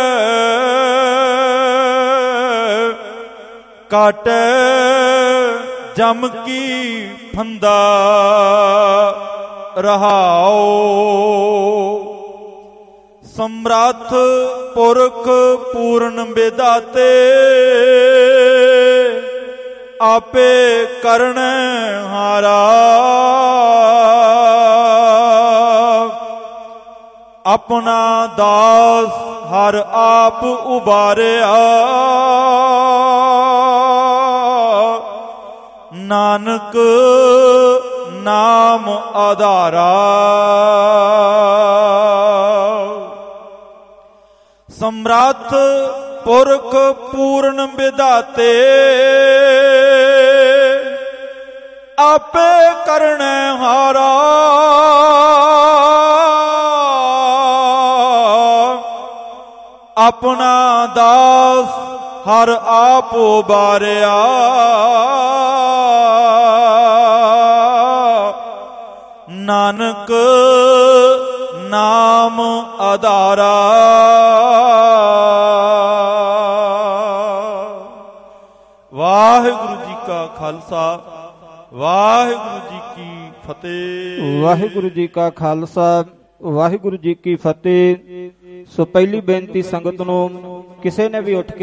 ਕਾਟੈ ਜਮ ਕੀ ਫੰਦਾ ਰਹਾਓ। ਸਮਰੱਥ ਪੁਰਖ ਪੂਰਨ ਵਿਦਾਤੇ, ਆਪੇ ਕਰਨੈ ਹਾਰਾ। ਆਪਣਾ ਦਾਸ ਹਰ ਆਪ ਉਬਾਰਿਆ, ਨਾਨਕ ਨਾਮ ਆਧਾਰਾ। ਸਮਰੱਥ ਪੁਰਖ ਪੂਰਨ ਵਿਦਾਤੇ, ਆਪੇ ਕਰਨੈ ਹਾਰਾ। ਆਪਣਾ ਦਾਸ ਹਰ ਆਪ ਉਬਾਰਿਆ, ਨਾਨਕ ਨਾਮ ਆਧਾਰਾ। ਵਾਹਿਗੁਰੂ ਜੀ ਕਾ ਖਾਲਸਾ, ਵਾਹਿਗੁਰੂ ਜੀ ਕੀ ਫਤਿਹ। ਵਾਹਿਗੁਰੂ ਜੀ ਕਾ ਖਾਲਸਾ, ਵਾਹਿਗੁਰੂ ਜੀ ਕੀ ਫਤਿਹ। ਸੋ ਪਹਿਲੀ ਬੇਨਤੀ ਸੰਗਤ ਨੂੰ, ਕਿਸੇ ਨੇ ਵੀ ਉੱਠ ਕੇ